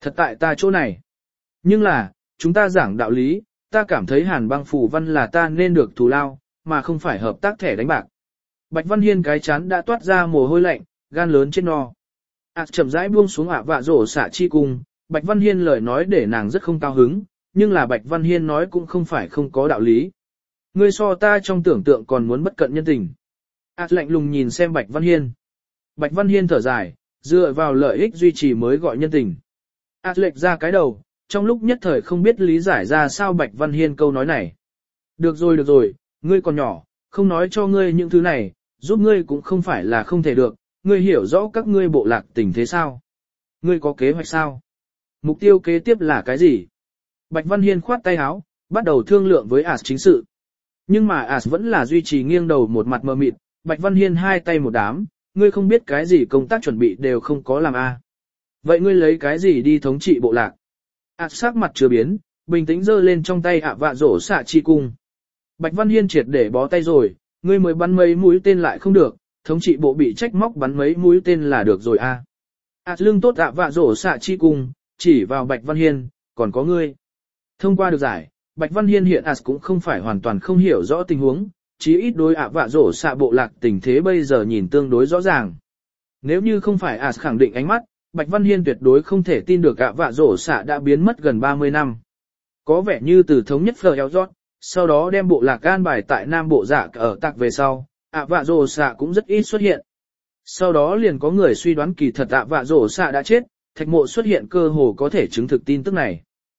Thật tại ta chỗ này. Nhưng là, chúng ta giảng đạo lý, ta cảm thấy Hàn Băng Phù Văn là ta nên được thù lao, mà không phải hợp tác thẻ đánh bạc. Bạch Văn Hiên cái chán đã toát ra mồ hôi lạnh, gan lớn trên no. Chậm rãi buông xuống vạ rổ xạ chi cung, Bạch Văn Hiên lời nói để nàng rất không cao hứng, nhưng là Bạch Văn Hiên nói cũng không phải không có đạo lý. Ngươi so ta trong tưởng tượng còn muốn bất cận nhân tình. Lạnh lùng nhìn xem Bạch Văn Hiên. Bạch Văn Hiên thở dài, dựa vào lợi ích duy trì mới gọi nhân tình. Lệch ra cái đầu, trong lúc nhất thời không biết lý giải ra sao Bạch Văn Hiên câu nói này. Được rồi, ngươi còn nhỏ, không nói cho ngươi những thứ này, giúp ngươi cũng không phải là không thể được, ngươi hiểu rõ các ngươi bộ lạc tình thế sao? Ngươi có kế hoạch sao? Mục tiêu kế tiếp là cái gì? Bạch Văn Hiên khoát tay áo, bắt đầu thương lượng với chính sự. Nhưng mà vẫn là duy trì nghiêng đầu một mặt mờ mịt, Bạch Văn Hiên hai tay một đám, ngươi không biết cái gì công tác chuẩn bị đều không có làm a. Vậy ngươi lấy cái gì đi thống trị bộ lạc? Sắc mặt chưa biến, bình tĩnh giơ lên trong tay vạ rổ xạ chi cung. Bạch Văn Hiên triệt để bó tay rồi, ngươi mới bắn mấy mũi tên lại không được, thống trị bộ bị trách móc bắn mấy mũi tên là được rồi a. Lương tốt vạ rổ xạ chi cung, chỉ vào Bạch Văn Hiên, còn có ngươi. Thông qua được giải, Bạch Văn Hiên hiện cũng không phải hoàn toàn không hiểu rõ tình huống, chí ít đối vạ rổ xạ bộ lạc tình thế bây giờ nhìn tương đối rõ ràng. Nếu như không phải khẳng định ánh mắt, Bạch Văn Hiên tuyệt đối không thể tin được vạ rổ xạ đã biến mất gần 30 năm. Có vẻ như từ thống nhất Phờ Eo Giót, sau đó đem bộ lạc an bài tại Nam Bộ Dạ ở Tạc về sau, vạ rổ xạ cũng rất ít xuất hiện. Sau đó liền có người suy đoán kỳ thật vạ rổ xạ đã chết, thạch mộ xuất hiện cơ hồ có thể chứng thực tin tức này.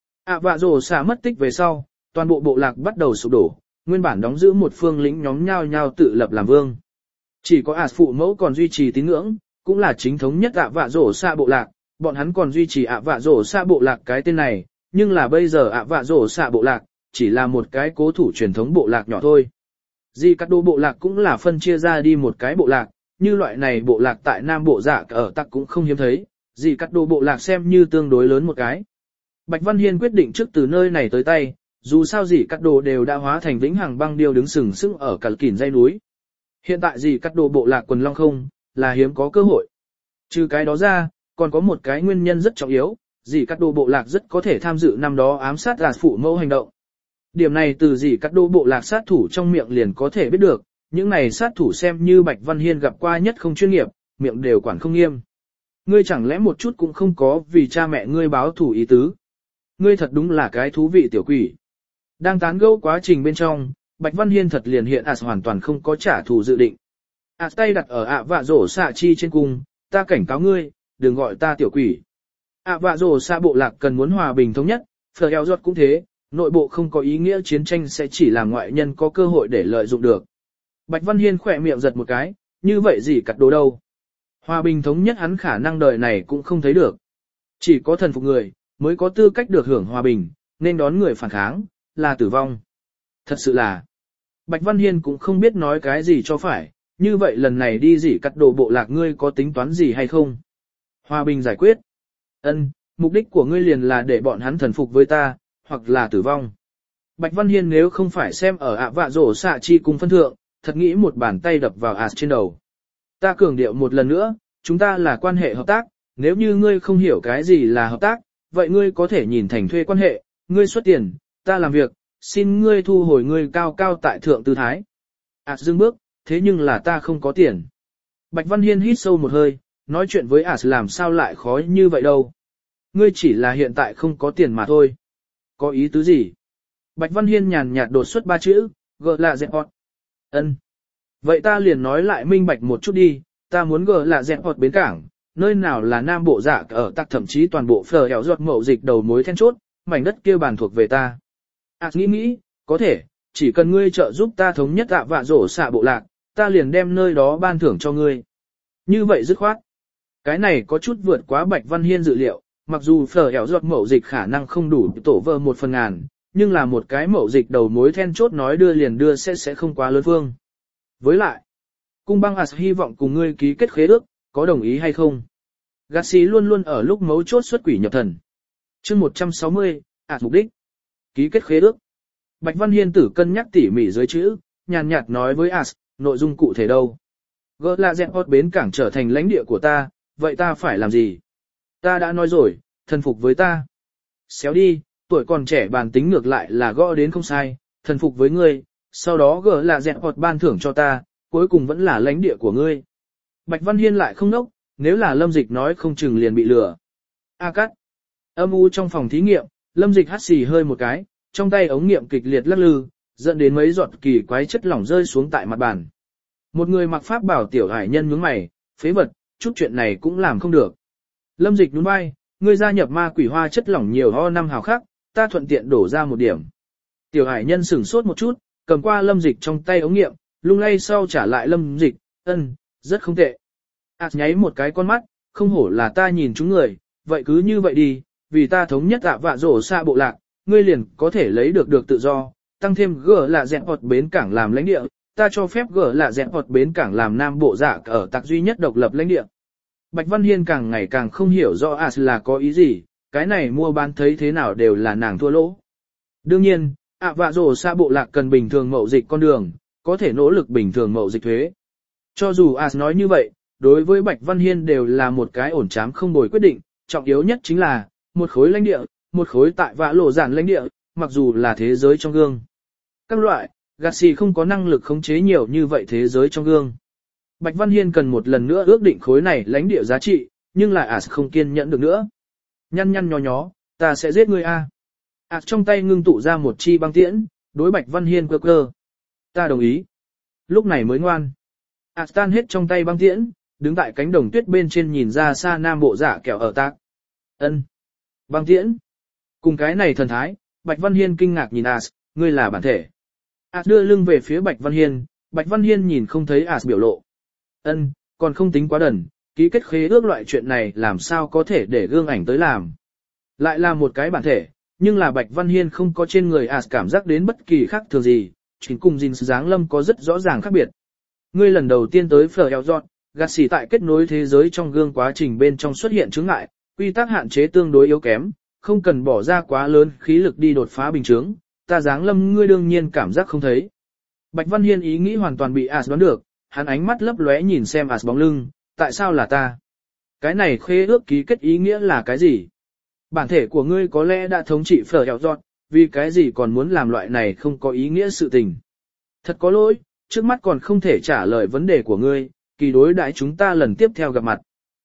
Vạ rổ xạ mất tích về sau, toàn bộ bộ lạc bắt đầu sụp đổ, nguyên bản đóng giữ một phương lĩnh nhóm nhao nhao tự lập làm vương. Chỉ có phụ mẫu còn duy trì tín ngưỡng, cũng là chính thống nhất vạ rổ xạ bộ lạc, bọn hắn còn duy trì vạ rổ xạ bộ lạc cái tên này, nhưng là bây giờ vạ rổ xạ bộ lạc, chỉ là một cái cố thủ truyền thống bộ lạc nhỏ thôi. Di Cát Đô bộ lạc cũng là phân chia ra đi một cái bộ lạc, như loại này bộ lạc tại Nam Bộ Dạ ở Tạc cũng không hiếm thấy, Di Cát Đô bộ lạc xem như tương đối lớn một cái. Bạch Văn Hiên quyết định trước từ nơi này tới tay, dù sao Di Cát Đô đều đã hóa thành vĩnh hằng băng điêu đứng sừng sững ở cẩn kỉn dãy núi. Hiện tại Di Cát Đô bộ lạc quần long không, là hiếm có cơ hội. Trừ cái đó ra, còn có một cái nguyên nhân rất trọng yếu, Di Cát Đô bộ lạc rất có thể tham dự năm đó ám sát phụ mẫu hành động. Điểm này từ Di Cát Đô bộ lạc sát thủ trong miệng liền có thể biết được, những này sát thủ xem như Bạch Văn Hiên gặp qua nhất không chuyên nghiệp, miệng đều quản không nghiêm. Ngươi chẳng lẽ một chút cũng không có vì cha mẹ ngươi báo thủ ý tứ? Ngươi thật đúng là cái thú vị tiểu quỷ. Đang tán gẫu quá trình bên trong, Bạch Văn Hiên thật liền hiện hoàn toàn không có trả thù dự định. Tay đặt ở vạ rổ xạ chi trên cung, ta cảnh cáo ngươi, đừng gọi ta tiểu quỷ. Vạ rổ xạ bộ lạc cần muốn hòa bình thống nhất, Phờ Eo Giót cũng thế, nội bộ không có ý nghĩa chiến tranh sẽ chỉ làm ngoại nhân có cơ hội để lợi dụng được. Bạch Văn Hiên khỏe miệng giật một cái, như vậy gì cắt đồ đâu. Hòa bình thống nhất hắn khả năng đời này cũng không thấy được. Chỉ có thần phục người, mới có tư cách được hưởng hòa bình, nên đón người phản kháng, là tử vong. Thật sự là, Bạch Văn Hiên cũng không biết nói cái gì cho phải, như vậy lần này đi gì cắt đồ bộ lạc ngươi có tính toán gì hay không? Hòa bình giải quyết. Mục đích của ngươi liền là để bọn hắn thần phục với ta, hoặc là tử vong. Bạch Văn Hiên nếu không phải xem ở vạ rổ xạ chi cùng phân thượng, thật nghĩ một bàn tay đập vào trên đầu. Ta cường điệu một lần nữa, chúng ta là quan hệ hợp tác, nếu như ngươi không hiểu cái gì là hợp tác, vậy ngươi có thể nhìn thành thuê quan hệ, ngươi xuất tiền, ta làm việc, xin ngươi thu hồi ngươi cao cao tại thượng tư thái. Dừng bước, thế nhưng là ta không có tiền. Bạch Văn Hiên hít sâu một hơi, nói chuyện với làm sao lại khó như vậy đâu. Ngươi chỉ là hiện tại không có tiền mà thôi. Có ý tứ gì? Bạch Văn Hiên nhàn nhạt đột xuất ba chữ, gợ là dẹp hot. Vậy ta liền nói lại minh bạch một chút đi, ta muốn gợ là dẹp hot bến cảng, nơi nào là Nam Bộ Dạ ở Tạc thậm chí toàn bộ Phờ Eo Giót mậu dịch đầu mối then chốt, mảnh đất kia bàn thuộc về ta. Nghĩ, có thể, chỉ cần ngươi trợ giúp ta thống nhất vạ rổ xạ bộ lạc, ta liền đem nơi đó ban thưởng cho ngươi. Như vậy dứt khoát. Cái này có chút vượt quá Bạch Văn Hiên dự liệu, mặc dù Phờ Eo Giót mậu dịch khả năng không đủ tổ vơ 1/1000, nhưng là một cái mậu dịch đầu mối then chốt nói đưa liền đưa sẽ không quá lớn phương. Với lại, cung băng hy vọng cùng ngươi ký kết khế ước, có đồng ý hay không? Garci luôn luôn ở lúc mấu chốt xuất quỷ nhập thần. Chương 160, mục đích. Ký kết khế ước. Bạch Văn Hiên tử cân nhắc tỉ mỉ dưới chữ, nhàn nhạt nói với nội dung cụ thể đâu. Gỡ là dẹp hot bến cảng trở thành lãnh địa của ta, vậy ta phải làm gì? Ta đã nói rồi, thần phục với ta. Xéo đi, tuổi còn trẻ bản tính ngược lại là gõ đến không sai, thần phục với ngươi, sau đó gỡ là dẹt hoặc ban thưởng cho ta, cuối cùng vẫn là lãnh địa của ngươi. Bạch Văn Hiên lại không nốc, nếu là Lâm Dịch nói không chừng liền bị lừa. A cắt. Âm u trong phòng thí nghiệm, Lâm Dịch hắt xì hơi một cái, trong tay ống nghiệm kịch liệt lắc lư, dẫn đến mấy giọt kỳ quái chất lỏng rơi xuống tại mặt bàn. Một người mặc pháp bảo tiểu hải nhân nhướng mày, phế vật, chút chuyện này cũng làm không được. Lâm Dịch nhún vai, ngươi gia nhập ma quỷ hoa chất lỏng nhiều ho năm hào khác, ta thuận tiện đổ ra một điểm. Tiểu hải nhân sửng sốt một chút, cầm qua Lâm Dịch trong tay ống nghiệm, lung lay sau trả lại Lâm Dịch, rất không tệ. Nháy một cái con mắt, không hổ là ta nhìn chúng người, vậy cứ như vậy đi, vì ta thống nhất vạ rổ xa bộ lạc, ngươi liền có thể lấy được tự do, tăng thêm gỡ là dẹn hoặc bến cảng làm lãnh địa, ta cho phép gỡ là dẹn hoặc bến cảng làm nam bộ dạ ở tạc duy nhất độc lập lãnh địa. Bạch Văn Hiên càng ngày càng không hiểu rõ là có ý gì, cái này mua bán thấy thế nào đều là nàng thua lỗ. Đương nhiên, vạ rổ xa bộ lạc cần bình thường mậu dịch con đường, có thể nỗ lực bình thường mậu dịch thuế. Cho dù nói như vậy, đối với Bạch Văn Hiên đều là một cái ổn chám không bồi quyết định, trọng yếu nhất chính là, một khối lãnh địa, một khối tại vạ lộ giản lãnh địa, mặc dù là thế giới trong gương. Các loại, Garcia không có năng lực khống chế nhiều như vậy thế giới trong gương. Bạch Văn Hiên cần một lần nữa ước định khối này lãnh địa giá trị, nhưng lại không kiên nhẫn được nữa. Nhăn nhăn nhó nhó, ta sẽ giết ngươi a. Trong tay ngưng tụ ra một chi băng tiễn, đối Bạch Văn Hiên cơ cơ. Ta đồng ý. Lúc này mới ngoan. Tan hết trong tay băng tiễn, đứng tại cánh đồng tuyết bên trên nhìn ra xa nam bộ giả kẹo ở tạc. Băng tiễn. Cùng cái này thần thái, Bạch Văn Hiên kinh ngạc nhìn ngươi là bản thể. Đưa lưng về phía Bạch Văn Hiên nhìn không thấy biểu lộ. Còn không tính quá đần, ký kết khế ước loại chuyện này làm sao có thể để gương ảnh tới làm. Lại là một cái bản thể, nhưng là Bạch Văn Hiên không có trên người cảm giác đến bất kỳ khác thường gì, chính cùng Jin dáng lâm có rất rõ ràng khác biệt. Ngươi lần đầu tiên tới Phở Eo Dọn, gạt xỉ tại kết nối thế giới trong gương quá trình bên trong xuất hiện chướng ngại, quy tắc hạn chế tương đối yếu kém, không cần bỏ ra quá lớn khí lực đi đột phá bình chướng, ta dáng lâm ngươi đương nhiên cảm giác không thấy. Bạch Văn Hiên ý nghĩ hoàn toàn bị đoán được, hắn ánh mắt lấp lóe nhìn xem bóng lưng, tại sao là ta? Cái này khế ước ký kết ý nghĩa là cái gì? Bản thể của ngươi có lẽ đã thống trị Phở Eo Dọn, vì cái gì còn muốn làm loại này không có ý nghĩa sự tình? Thật có lỗi, trước mắt còn không thể trả lời vấn đề của ngươi, kỳ đối đãi chúng ta lần tiếp theo gặp mặt.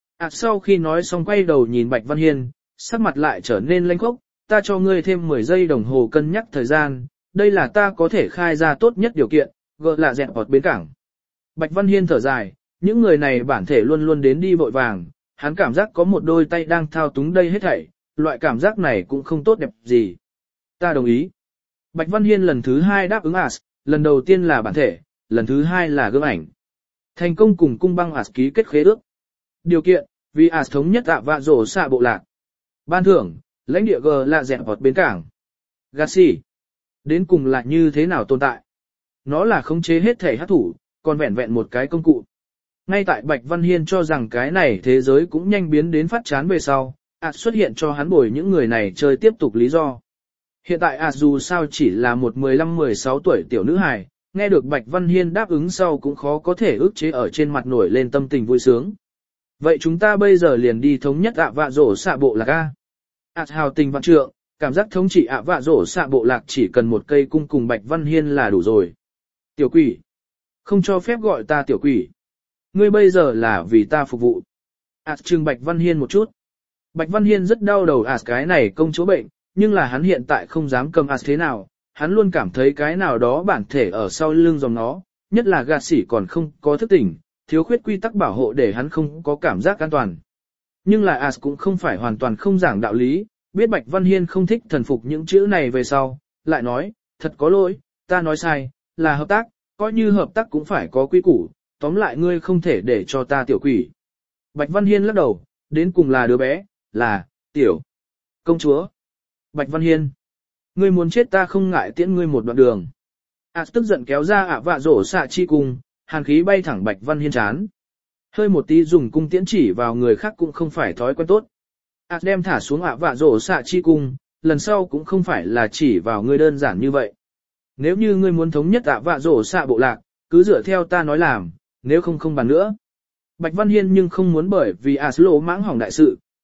Sau khi nói xong quay đầu nhìn Bạch Văn Hiên, sắc mặt lại trở nên lanh khốc, ta cho ngươi thêm 10 giây đồng hồ cân nhắc thời gian, đây là ta có thể khai ra tốt nhất điều kiện, gỡ là dẹn bọt bến cảng. Bạch Văn Hiên thở dài, những người này bản thể luôn luôn đến đi vội vàng, hắn cảm giác có một đôi tay đang thao túng đây hết thảy, loại cảm giác này cũng không tốt đẹp gì. Ta đồng ý. Bạch Văn Hiên lần thứ 2 đáp ứng lần đầu tiên là bản thể, lần thứ 2 là gương ảnh. Thành công cùng cung băng ký kết khế ước. Điều kiện, vì thống nhất vạ rổ xạ bộ lạc. Ban thưởng, lãnh địa G là dẹn bọt bến cảng. Garcia. Đến cùng là như thế nào tồn tại? Nó là khống chế hết thể hát thủ, còn vẹn vẹn một cái công cụ. Ngay tại Bạch Văn Hiên cho rằng cái này thế giới cũng nhanh biến đến phát chán về sau, xuất hiện cho hắn bồi những người này chơi tiếp tục lý do. Hiện tại dù sao chỉ là một 15-16 tuổi tiểu nữ hài, nghe được Bạch Văn Hiên đáp ứng sau cũng khó có thể ức chế ở trên mặt nổi lên tâm tình vui sướng. Vậy chúng ta bây giờ liền đi thống nhất vạ rổ xạ bộ lạc a. Hào tình vạn trượng, cảm giác thống trị vạ rổ xạ bộ lạc chỉ cần một cây cung cùng Bạch Văn Hiên là đủ rồi. Tiểu quỷ. Không cho phép gọi ta tiểu quỷ. Ngươi bây giờ là vì ta phục vụ. Trừng Bạch Văn Hiên một chút. Bạch Văn Hiên rất đau đầu cái này công chúa bệnh, nhưng là hắn hiện tại không dám cầm thế nào, hắn luôn cảm thấy cái nào đó bản thể ở sau lưng dòng nó, nhất là gạt xỉ còn không có thức tỉnh, thiếu khuyết quy tắc bảo hộ để hắn không có cảm giác an toàn. Nhưng là cũng không phải hoàn toàn không giảng đạo lý, biết Bạch Văn Hiên không thích thần phục những chữ này về sau, lại nói, thật có lỗi, ta nói sai, là hợp tác, coi như hợp tác cũng phải có quy củ, tóm lại ngươi không thể để cho ta tiểu quỷ. Bạch Văn Hiên lắc đầu, đến cùng là đứa bé, là, tiểu, công chúa. Bạch Văn Hiên, ngươi muốn chết ta không ngại tiễn ngươi một đoạn đường. Tức giận kéo ra vạ rổ xạ chi cung, hàn khí bay thẳng Bạch Văn Hiên chán. Hơi một tí dùng cung tiễn chỉ vào người khác cũng không phải thói quen tốt. Đem thả xuống vạ rổ xạ chi cung, lần sau cũng không phải là chỉ vào ngươi đơn giản như vậy. Nếu như ngươi muốn thống nhất vạ rổ xạ bộ lạc, cứ dựa theo ta nói làm, nếu không bàn nữa. Bạch Văn Hiên nhưng không muốn bởi vì lộ mãng hỏng đại sự,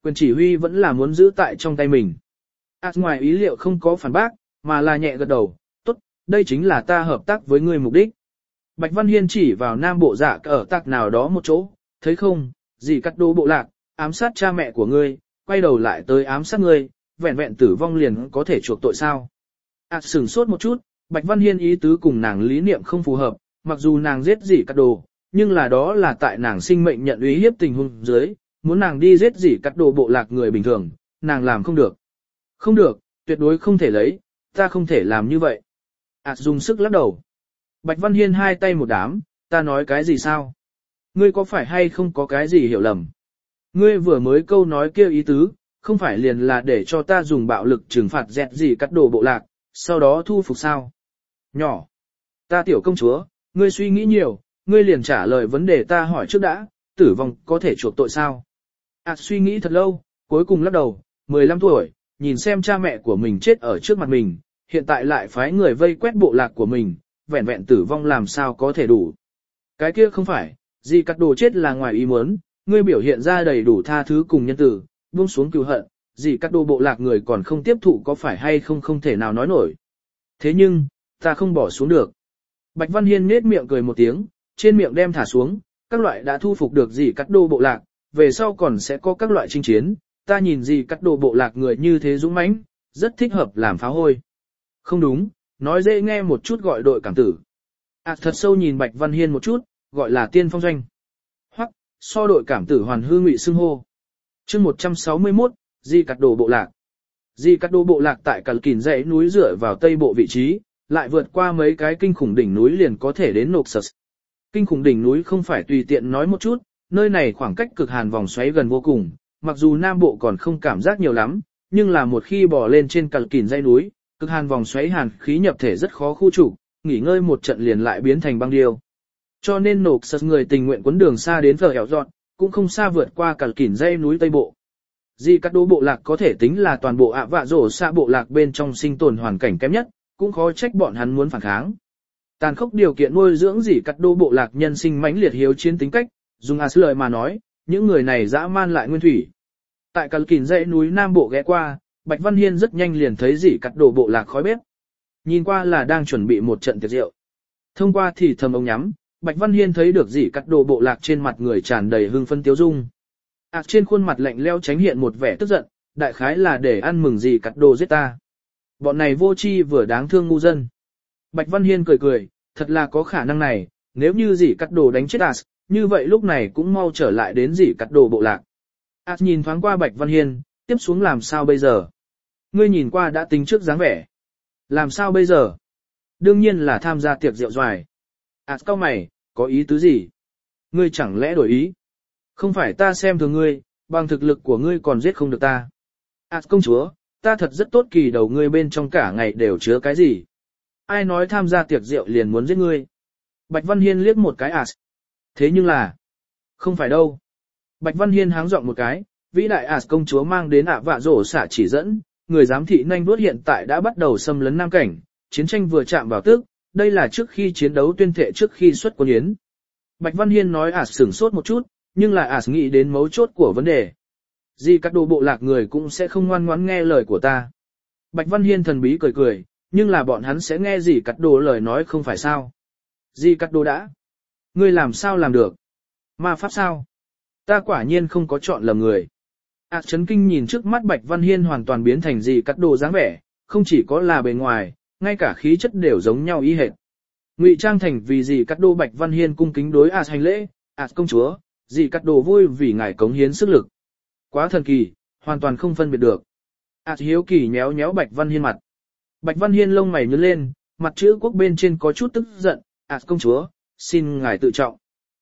quyền chỉ huy vẫn là muốn giữ tại trong tay mình. Ngoài ý liệu không có phản bác, mà là nhẹ gật đầu, tốt, đây chính là ta hợp tác với ngươi mục đích. Bạch Văn Hiên chỉ vào nam bộ dạ ở tạc nào đó một chỗ, thấy không, gì cắt đô bộ lạc, ám sát cha mẹ của ngươi, quay đầu lại tới ám sát ngươi, vẹn vẹn tử vong liền có thể chuộc tội sao. Sửng sốt một chút, Bạch Văn Hiên ý tứ cùng nàng lý niệm không phù hợp, mặc dù nàng giết gì cắt đồ, nhưng là đó là tại nàng sinh mệnh nhận uy hiếp tình huống dưới, muốn nàng đi giết gì cắt đồ bộ lạc người bình thường, nàng làm không được. Không được, tuyệt đối không thể lấy, ta không thể làm như vậy. Dùng sức lắc đầu. Bạch Văn Hiên hai tay một đám, ta nói cái gì sao? Ngươi có phải hay không có cái gì hiểu lầm? Ngươi vừa mới câu nói kia ý tứ, không phải liền là để cho ta dùng bạo lực trừng phạt dẹt gì cắt đồ bộ lạc, sau đó thu phục sao? Nhỏ. Ta tiểu công chúa, ngươi suy nghĩ nhiều, ngươi liền trả lời vấn đề ta hỏi trước đã, tử vong có thể chuộc tội sao? Suy nghĩ thật lâu, cuối cùng lắc đầu, 15 tuổi, nhìn xem cha mẹ của mình chết ở trước mặt mình, hiện tại lại phái người vây quét bộ lạc của mình, vẹn vẹn tử vong làm sao có thể đủ. Cái kia không phải, gì cắt đồ chết là ngoài ý muốn, ngươi biểu hiện ra đầy đủ tha thứ cùng nhân từ, buông xuống cừu hận, gì cắt đồ bộ lạc người còn không tiếp thụ có phải hay không không thể nào nói nổi. Thế nhưng, ta không bỏ xuống được. Bạch Văn Hiên nết miệng cười một tiếng, trên miệng đem thả xuống, các loại đã thu phục được gì cắt đồ bộ lạc, về sau còn sẽ có các loại chinh chiến, ta nhìn gì cắt đồ bộ lạc người như thế dũng mãnh, rất thích hợp làm phá hôi. Không đúng, nói dễ nghe một chút gọi đội cảm tử. Thật sâu nhìn Bạch Văn Hiên một chút, gọi là tiên phong doanh. Hoặc, so đội cảm tử hoàn hư ngụy xưng hô. Chương 161, Di Cắt Đồ bộ lạc. Di Cắt Đồ bộ lạc tại Cẩn Kìn dãy núi dựa vào tây bộ vị trí, lại vượt qua mấy cái kinh khủng đỉnh núi liền có thể đến Nộp Sật. Kinh khủng đỉnh núi không phải tùy tiện nói một chút, nơi này khoảng cách cực hàn vòng xoáy gần vô cùng, mặc dù Nam Bộ còn không cảm giác nhiều lắm, nhưng là một khi bò lên trên Cẩn Kìn dãy núi, cực hàn vòng xoáy hàn khí nhập thể rất khó khu trục, nghỉ ngơi một trận liền lại biến thành băng điêu. Cho nên Nộp Sật người tình nguyện quấn đường xa đến Phở Hẻo Dọn, cũng không xa vượt qua Cẩn Kìn dãy núi Tây Bộ. Di Cắt Đô bộ lạc có thể tính là toàn bộ ạ vạ rổ xạ bộ lạc bên trong sinh tồn hoàn cảnh kém nhất, cũng khó trách bọn hắn muốn phản kháng. Tàn khốc điều kiện nuôi dưỡng Di Cắt Đô bộ lạc nhân sinh mãnh liệt hiếu chiến tính cách, dùng lời mà nói, những người này dã man lại nguyên thủy. Tại Cẩn Kìn dãy núi Nam Bộ ghé qua, Bạch Văn Hiên rất nhanh liền thấy Di Cắt Đô bộ lạc khói bếp. Nhìn qua là đang chuẩn bị một trận tiệc rượu. Thông qua thì thầm ống nhắm, Bạch Văn Hiên thấy được Di Cắt Đô bộ lạc trên mặt người tràn đầy hưng phấn tiếu dung. Trên khuôn mặt lạnh lẽo tránh hiện một vẻ tức giận, đại khái là để ăn mừng Di Cắt Đô giết ta. Bọn này vô tri vừa đáng thương ngu dân. Bạch Văn Hiên cười cười, thật là có khả năng này, nếu như Di Cắt Đô đánh chết như vậy lúc này cũng mau trở lại đến Di Cắt Đô bộ lạc. Nhìn thoáng qua Bạch Văn Hiên, tiếp xuống làm sao bây giờ? Ngươi nhìn qua đã tính trước dáng vẻ. Làm sao bây giờ? Đương nhiên là tham gia tiệc rượu xoài. Cau mày, có ý tứ gì? Ngươi chẳng lẽ đổi ý? Không phải ta xem thường ngươi, bằng thực lực của ngươi còn giết không được ta. Công chúa, ta thật rất tốt kỳ đầu ngươi bên trong cả ngày đều chứa cái gì? Ai nói tham gia tiệc rượu liền muốn giết ngươi? Bạch Văn Hiên liếc một cái Thế nhưng là... Không phải đâu. Bạch Văn Hiên háng giọng một cái, vĩ đại công chúa mang đến ạ vạ rổ xả chỉ dẫn, người giám thị nhanh đuốt hiện tại đã bắt đầu xâm lấn Nam Cảnh, chiến tranh vừa chạm vào tức, đây là trước khi chiến đấu tuyên thệ trước khi xuất quân yến. Bạch Văn Hiên nói sửng sốt một chút, nhưng lại nghĩ đến mấu chốt của vấn đề. Di Cắt Đô bộ lạc người cũng sẽ không ngoan ngoãn nghe lời của ta. Bạch Văn Hiên thần bí cười cười, nhưng là bọn hắn sẽ nghe Di Cắt Đô lời nói không phải sao. Di Cắt Đô đã. Ngươi làm sao làm được? Ma pháp sao? Ta quả nhiên không có chọn lầm người. Chấn kinh nhìn trước mắt Bạch Văn Hiên hoàn toàn biến thành Di Cắt Đô dáng vẻ, không chỉ có là bề ngoài, ngay cả khí chất đều giống nhau y hệt. Ngụy trang thành vì Di Cắt Đô Bạch Văn Hiên cung kính đối hành lễ, công chúa, Di Cắt Đô vui vì ngài cống hiến sức lực. Quá thần kỳ, hoàn toàn không phân biệt được. Hiếu kỳ nhéo nhéo Bạch Văn Hiên mặt. Bạch Văn Hiên lông mày nhướng lên, mặt chữ quốc bên trên có chút tức giận, công chúa, xin ngài tự trọng.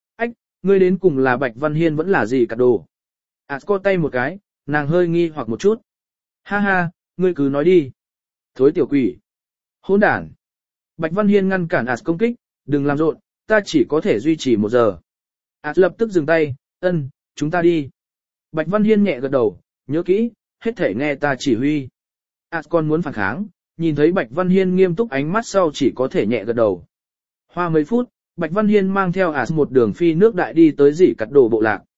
Ngươi đến cùng là Bạch Văn Hiên vẫn là Di Cắt Đô? Co tay một cái, nàng hơi nghi hoặc một chút. Ha ha, ngươi cứ nói đi. Thối tiểu quỷ. Hỗn đản. Bạch Văn Hiên ngăn cản công kích, đừng làm rộn, ta chỉ có thể duy trì 1 giờ. Lập tức dừng tay, chúng ta đi. Bạch Văn Hiên nhẹ gật đầu, nhớ kỹ, hết thể nghe ta chỉ huy. Con muốn phản kháng, nhìn thấy Bạch Văn Hiên nghiêm túc ánh mắt sau chỉ có thể nhẹ gật đầu. Hoa mấy phút, Bạch Văn Hiên mang theo một đường phi nước đại đi tới Di Cắt Đô bộ lạc.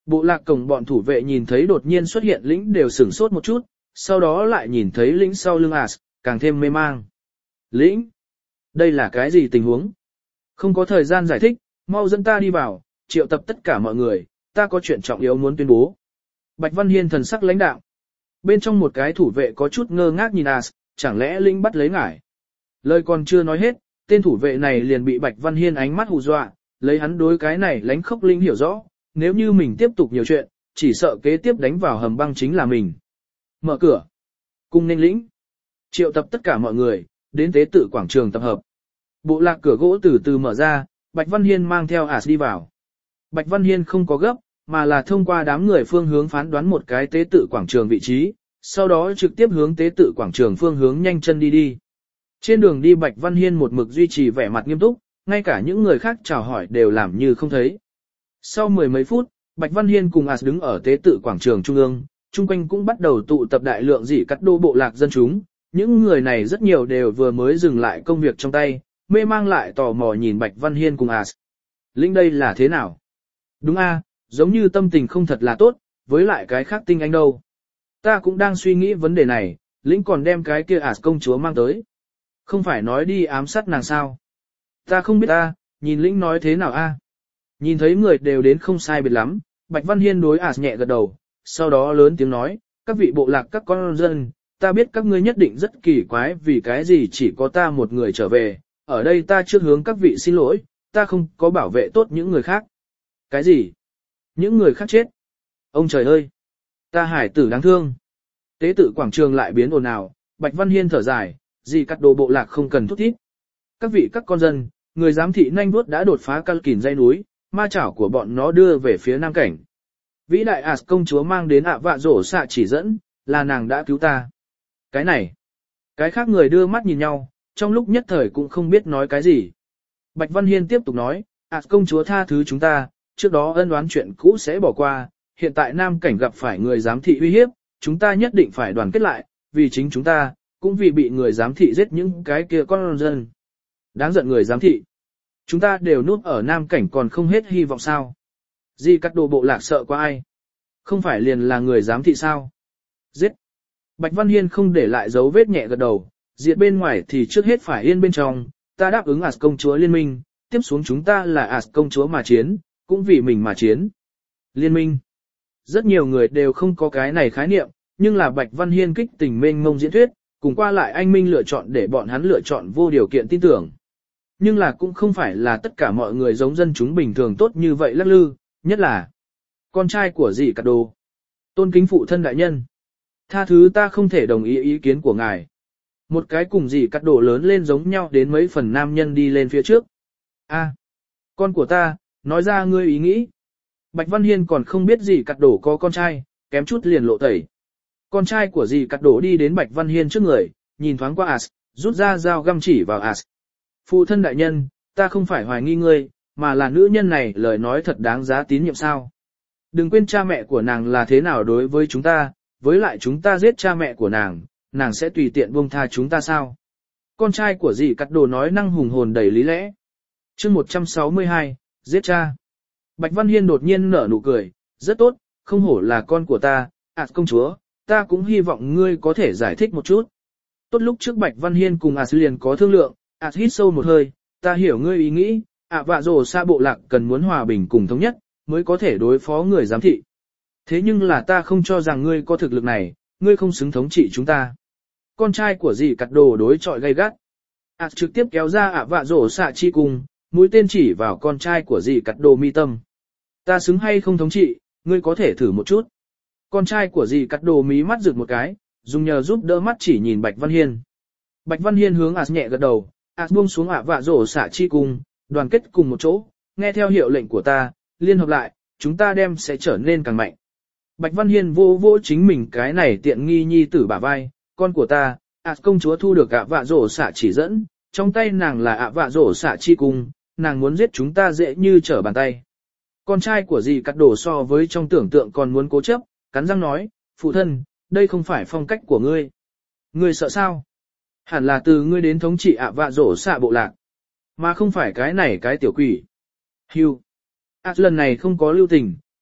Bộ lạc cổng bọn thủ vệ nhìn thấy đột nhiên xuất hiện lĩnh đều sửng sốt một chút, sau đó lại nhìn thấy lĩnh sau lưng As, càng thêm mê mang. Lĩnh? Đây là cái gì tình huống? Không có thời gian giải thích, mau dẫn ta đi vào, triệu tập tất cả mọi người, ta có chuyện trọng yếu muốn tuyên bố. Bạch Văn Hiên thần sắc lãnh đạm. Bên trong một cái thủ vệ có chút ngơ ngác nhìn As, chẳng lẽ lĩnh bắt lấy ngải? Lời còn chưa nói hết, tên thủ vệ này liền bị Bạch Văn Hiên ánh mắt hù dọa, lấy hắn đối cái này lánh khốc linh hiểu rõ, nếu như mình tiếp tục nhiều chuyện, chỉ sợ kế tiếp đánh vào hầm băng chính là mình. Mở cửa. Cung nên lĩnh. Triệu tập tất cả mọi người, đến tế tự quảng trường tập hợp. Bộ lạc cửa gỗ từ từ mở ra, Bạch Văn Hiên mang theo As đi vào. Bạch Văn Hiên không có gấp, mà là thông qua đám người phương hướng phán đoán một cái tế tự quảng trường vị trí, sau đó trực tiếp hướng tế tự quảng trường phương hướng nhanh chân đi đi. Trên đường đi Bạch Văn Hiên một mực duy trì vẻ mặt nghiêm túc, ngay cả những người khác chào hỏi đều làm như không thấy. Sau mười mấy phút, Bạch Văn Hiên cùng As đứng ở tế tự quảng trường trung ương, chung quanh cũng bắt đầu tụ tập đại lượng dị cắt đô bộ lạc dân chúng. Những người này rất nhiều đều vừa mới dừng lại công việc trong tay, mê mang lại tò mò nhìn Bạch Văn Hiên cùng As. Lĩnh đây là thế nào? Đúng a, giống như tâm tình không thật là tốt, với lại cái khác tinh anh đâu. Ta cũng đang suy nghĩ vấn đề này, Lĩnh còn đem cái kia As công chúa mang tới. Không phải nói đi ám sát nàng sao? Ta không biết ta, nhìn Lĩnh nói thế nào a? Nhìn thấy người đều đến không sai biệt lắm, Bạch Văn Hiên đối As nhẹ gật đầu, sau đó lớn tiếng nói, các vị bộ lạc các con dân, ta biết các ngươi nhất định rất kỳ quái vì cái gì chỉ có ta một người trở về, ở đây ta trước hướng các vị xin lỗi, ta không có bảo vệ tốt những người khác. Cái gì? Những người khác chết? Ông trời ơi! Ta hải tử đáng thương. Tế tự quảng trường lại biến ồn ào, Bạch Văn Hiên thở dài, gì các đồ bộ lạc không cần thúc thiết. Các vị các con dân, người giám thị nhanh vuốt đã đột phá căn kìm dây núi, ma chảo của bọn nó đưa về phía nam cảnh. Vĩ đại As công chúa mang đến ạ vạ rổ xạ chỉ dẫn, là nàng đã cứu ta. Cái này, cái khác người đưa mắt nhìn nhau, trong lúc nhất thời cũng không biết nói cái gì. Bạch Văn Hiên tiếp tục nói, As công chúa tha thứ chúng ta, trước đó ân oán chuyện cũ sẽ bỏ qua, hiện tại nam cảnh gặp phải người giám thị uy hiếp, chúng ta nhất định phải đoàn kết lại, vì chính chúng ta, cũng vì bị người giám thị giết những cái kia con dân. Đáng giận người giám thị. Chúng ta đều núp ở nam cảnh còn không hết hy vọng sao. Di cắt đồ bộ lạc sợ qua ai? Không phải liền là người giám thị sao? Giết! Bạch Văn Hiên không để lại dấu vết nhẹ gật đầu, diệt bên ngoài thì trước hết phải yên bên trong, ta đáp ứng As công chúa liên minh, tiếp xuống chúng ta là As công chúa mà chiến, cũng vì mình mà chiến. Liên minh! Rất nhiều người đều không có cái này khái niệm, nhưng là Bạch Văn Hiên kích tình mênh mông diễn thuyết, cùng qua lại anh minh lựa chọn để bọn hắn lựa chọn vô điều kiện tin tưởng. Nhưng là cũng không phải là tất cả mọi người giống dân chúng bình thường tốt như vậy lắc lư, nhất là con trai của dì cắt đồ. Tôn kính phụ thân đại nhân. Tha thứ ta không thể đồng ý ý kiến của ngài. Một cái cùng dì cắt đồ lớn lên giống nhau đến mấy phần nam nhân đi lên phía trước. A, con của ta, nói ra ngươi ý nghĩ. Bạch Văn Hiên còn không biết dì cắt đồ có con trai, kém chút liền lộ tẩy. Con trai của dì cắt đồ đi đến Bạch Văn Hiên trước người, nhìn thoáng qua As, rút ra dao găm chỉ vào As. Phụ thân đại nhân, ta không phải hoài nghi ngươi, mà là nữ nhân này lời nói thật đáng giá tín nhiệm sao. Đừng quên cha mẹ của nàng là thế nào đối với chúng ta, với lại chúng ta giết cha mẹ của nàng sẽ tùy tiện buông tha chúng ta sao. Con trai của dì cắt đồ nói năng hùng hồn đầy lý lẽ. Chương 162, giết cha. Bạch Văn Hiên đột nhiên nở nụ cười, rất tốt, không hổ là con của ta, công chúa, ta cũng hy vọng ngươi có thể giải thích một chút. Tốt lúc trước Bạch Văn Hiên cùng liền có thương lượng, hít sâu một hơi, ta hiểu ngươi ý nghĩ, vạ rồ xa bộ lạc cần muốn hòa bình cùng thống nhất, mới có thể đối phó người giám thị. Thế nhưng là ta không cho rằng ngươi có thực lực này, ngươi không xứng thống trị chúng ta. Con trai của dì cắt đồ đối chọi gay gắt. Trực tiếp kéo ra vạ rồ xạ chi cùng, mũi tên chỉ vào con trai của dì cắt đồ mi tâm. Ta xứng hay không thống trị, ngươi có thể thử một chút. Con trai của dì cắt đồ mí mắt rực một cái, dùng nhờ giúp đỡ mắt chỉ nhìn Bạch Văn Hiên. Bạch Văn Hiên hướng nhẹ gật đầu, buông xuống vạ rồ xạ chi cùng, đoàn kết cùng một chỗ, nghe theo hiệu lệnh của ta, liên hợp lại, chúng ta đem sẽ trở nên càng mạnh. Bạch Văn Hiên vô vô chính mình cái này tiện nghi nhi tử bả vai, con của ta, công chúa thu được vạ rồ xạ chỉ dẫn, trong tay nàng là vạ rồ xạ chi cung, nàng muốn giết chúng ta dễ như trở bàn tay. Con trai của dì cắt đổ so với trong tưởng tượng còn muốn cố chấp, cắn răng nói, phụ thân, đây không phải phong cách của ngươi. Ngươi sợ sao? Hẳn là từ ngươi đến thống trị vạ rồ xạ bộ lạc, mà không phải cái này cái tiểu quỷ. Hưu. Lần này không có lưu tình,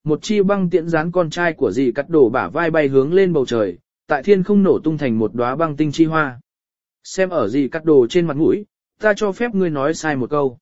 một chi băng tiễn dán con trai của dì cắt đổ bả vai bay hướng lên bầu trời, tại thiên không nổ tung thành một đóa băng tinh chi hoa. Xem ở dì cắt đổ trên mặt mũi, ta cho phép ngươi nói sai một câu.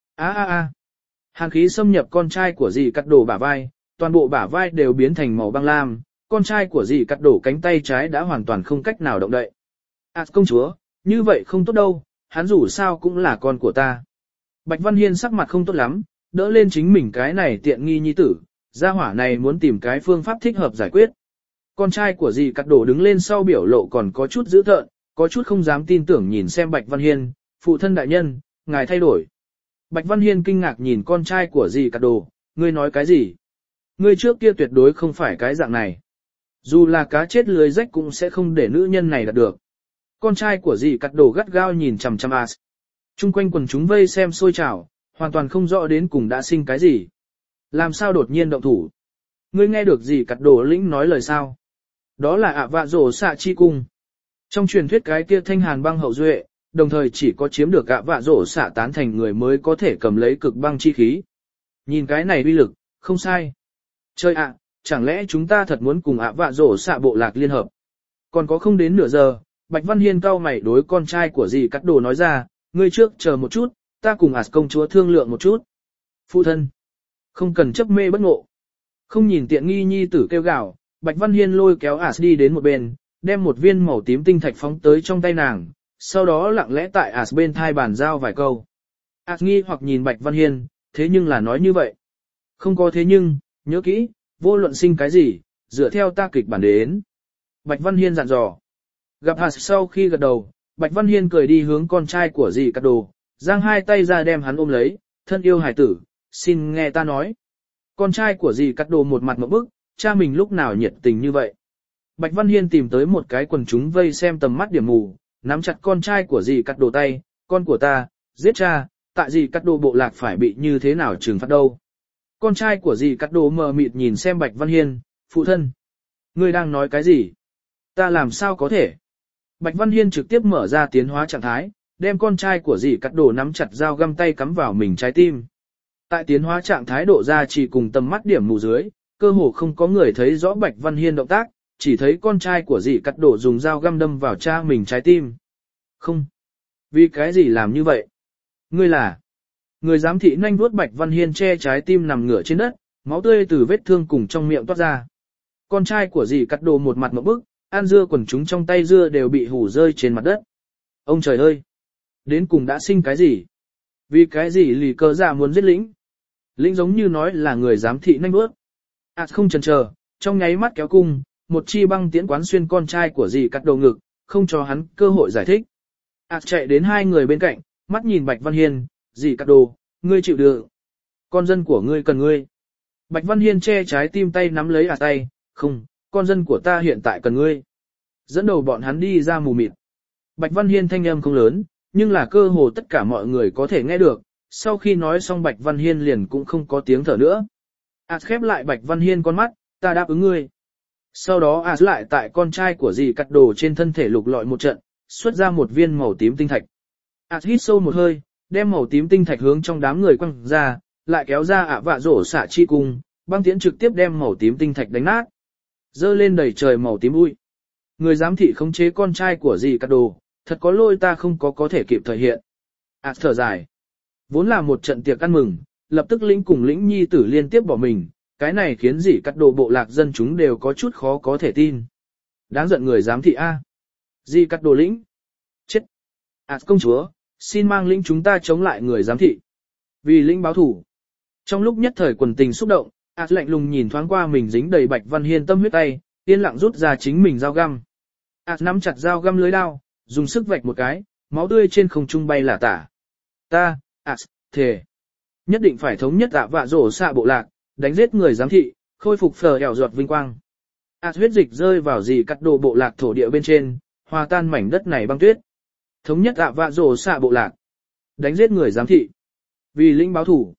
Hàn khí xâm nhập con trai của dì cắt đổ bả vai, toàn bộ bả vai đều biến thành màu băng lam, con trai của dì cắt đổ cánh tay trái đã hoàn toàn không cách nào động đậy. Công chúa, như vậy không tốt đâu, hắn dù sao cũng là con của ta. Bạch Văn Hiên sắc mặt không tốt lắm, đỡ lên chính mình cái này tiện nghi nhi tử, gia hỏa này muốn tìm cái phương pháp thích hợp giải quyết. Con trai của dì cắt đổ đứng lên sau biểu lộ còn có chút dữ tợn, có chút không dám tin tưởng nhìn xem Bạch Văn Hiên, phụ thân đại nhân, ngài thay đổi. Bạch Văn Hiên kinh ngạc nhìn con trai của dì cắt đổ, ngươi nói cái gì? Ngươi trước kia tuyệt đối không phải cái dạng này. Dù là cá chết lưới rách cũng sẽ không để nữ nhân này đạt được. Con trai của dì cắt đổ gắt gao nhìn chằm chằm As. Trung quanh quần chúng vây xem sôi trào, hoàn toàn không rõ đến cùng đã sinh cái gì. Làm sao đột nhiên động thủ? Ngươi nghe được dì cắt đổ lĩnh nói lời sao? Đó là ạ vạ rổ xạ chi cung. Trong truyền thuyết cái kia thanh hàn băng hậu duệ, đồng thời chỉ có chiếm được ạ vạ rổ xạ tán thành người mới có thể cầm lấy cực băng chi khí. Nhìn cái này uy lực, không sai. Chơi ạ, chẳng lẽ chúng ta thật muốn cùng ạ vạ rổ xạ bộ lạc liên hợp? Còn có không đến nửa giờ, Bạch Văn Hiên cau mày đối con trai của dì cắt đồ nói ra, ngươi trước chờ một chút, ta cùng As công chúa thương lượng một chút. Phụ thân, không cần chấp mê bất ngộ. Không nhìn tiện nghi nhi tử kêu gào, Bạch Văn Hiên lôi kéo As đi đến một bên, đem một viên màu tím tinh thạch phóng tới trong tay nàng, sau đó lặng lẽ tại As bên thai bàn giao vài câu. As nghi hoặc nhìn Bạch Văn Hiên, thế nhưng là nói như vậy. Không có thế nhưng, nhớ kỹ, vô luận sinh cái gì, dựa theo ta kịch bản đến. Bạch Văn Hiên dặn dò. Gặp As sau khi gật đầu, Bạch Văn Hiên cười đi hướng con trai của dì cắt đồ, giang hai tay ra đem hắn ôm lấy, thân yêu hải tử, xin nghe ta nói. Con trai của dì cắt đồ một mặt ngộp bức, cha mình lúc nào nhiệt tình như vậy. Bạch Văn Hiên tìm tới một cái quần chúng vây xem tầm mắt điểm mù, nắm chặt con trai của dì cắt đồ tay, con của ta, giết cha, tại dì cắt đồ bộ lạc phải bị như thế nào trừng phạt đâu. Con trai của dì cắt đồ mờ mịt nhìn xem Bạch Văn Hiên, phụ thân. Ngươi đang nói cái gì? Ta làm sao có thể? Bạch Văn Hiên trực tiếp mở ra tiến hóa trạng thái, đem con trai của dì cắt đồ nắm chặt dao găm tay cắm vào mình trái tim. Tại tiến hóa trạng thái độ ra chỉ cùng tầm mắt điểm mù dưới, cơ hồ không có người thấy rõ Bạch Văn Hiên động tác, chỉ thấy con trai của dì cắt đồ dùng dao găm đâm vào cha mình trái tim. Không. Vì cái gì làm như vậy? Ngươi là... Người giám thị nhanh vuốt Bạch Văn Hiên che trái tim nằm ngửa trên đất, máu tươi từ vết thương cùng trong miệng toát ra. Con trai của dì cắt đồ một mặt ngộp bức, ăn dưa quần chúng trong tay dưa đều bị hủ rơi trên mặt đất. Ông trời ơi! Đến cùng đã sinh cái gì? Vì cái gì lì cơ giả muốn giết lĩnh? Lĩnh giống như nói là người giám thị nhanh vuốt. Không chần chờ, trong nháy mắt kéo cung, một chi băng tiễn quán xuyên con trai của dì cắt đồ ngực, không cho hắn cơ hội giải thích. Chạy đến hai người bên cạnh, mắt nhìn Bạch Văn Hiên, dì cắt đồ, ngươi chịu được. Con dân của ngươi cần ngươi. Bạch Văn Hiên che trái tim tay nắm lấy tay, không, con dân của ta hiện tại cần ngươi. Dẫn đầu bọn hắn đi ra mù mịt. Bạch Văn Hiên thanh âm không lớn, nhưng là cơ hồ tất cả mọi người có thể nghe được. Sau khi nói xong Bạch Văn Hiên liền cũng không có tiếng thở nữa. Khép lại Bạch Văn Hiên con mắt, ta đáp ứng ngươi. Sau đó lại tại con trai của dì cắt đồ trên thân thể lục lọi một trận, xuất ra một viên màu tím tinh thạch. Hít sâu một hơi, đem màu tím tinh thạch hướng trong đám người quăng ra, lại kéo ra ạ vạ rổ xạ chi cung, băng tiễn trực tiếp đem màu tím tinh thạch đánh nát. Dơ lên đầy trời màu tím bụi. Người giám thị khống chế con trai của dì cắt đồ, thật có lỗi ta không có thể kịp thời hiện. Thở dài. Vốn là một trận tiệc ăn mừng, lập tức lĩnh cùng lĩnh nhi tử liên tiếp bỏ mình, cái này khiến dì cắt đồ bộ lạc dân chúng đều có chút khó có thể tin. Đáng giận người giám thị A. Dì cắt đồ lĩnh. Chết. Công chúa, xin mang lĩnh chúng ta chống lại người giám thị. Vì lĩnh báo thủ. Trong lúc nhất thời quần tình xúc động, lạnh lùng nhìn thoáng qua mình dính đầy Bạch Văn Hiên tâm huyết tay, yên lặng rút ra chính mình dao găm. Nắm chặt dao găm lưới đao, dùng sức vạch một cái, máu tươi trên không trung bay là tả. Ta, thề. Nhất định phải thống nhất ạ vạ rổ xạ bộ lạc, đánh giết người giám thị, khôi phục phở ẻo ruột vinh quang. Huyết dịch rơi vào dì cắt đồ bộ lạc thổ địa bên trên, hòa tan mảnh đất này băng tuyết. Thống nhất ạ vạ rổ xạ bộ lạc, đánh giết người giám thị. Vì lĩnh báo thủ.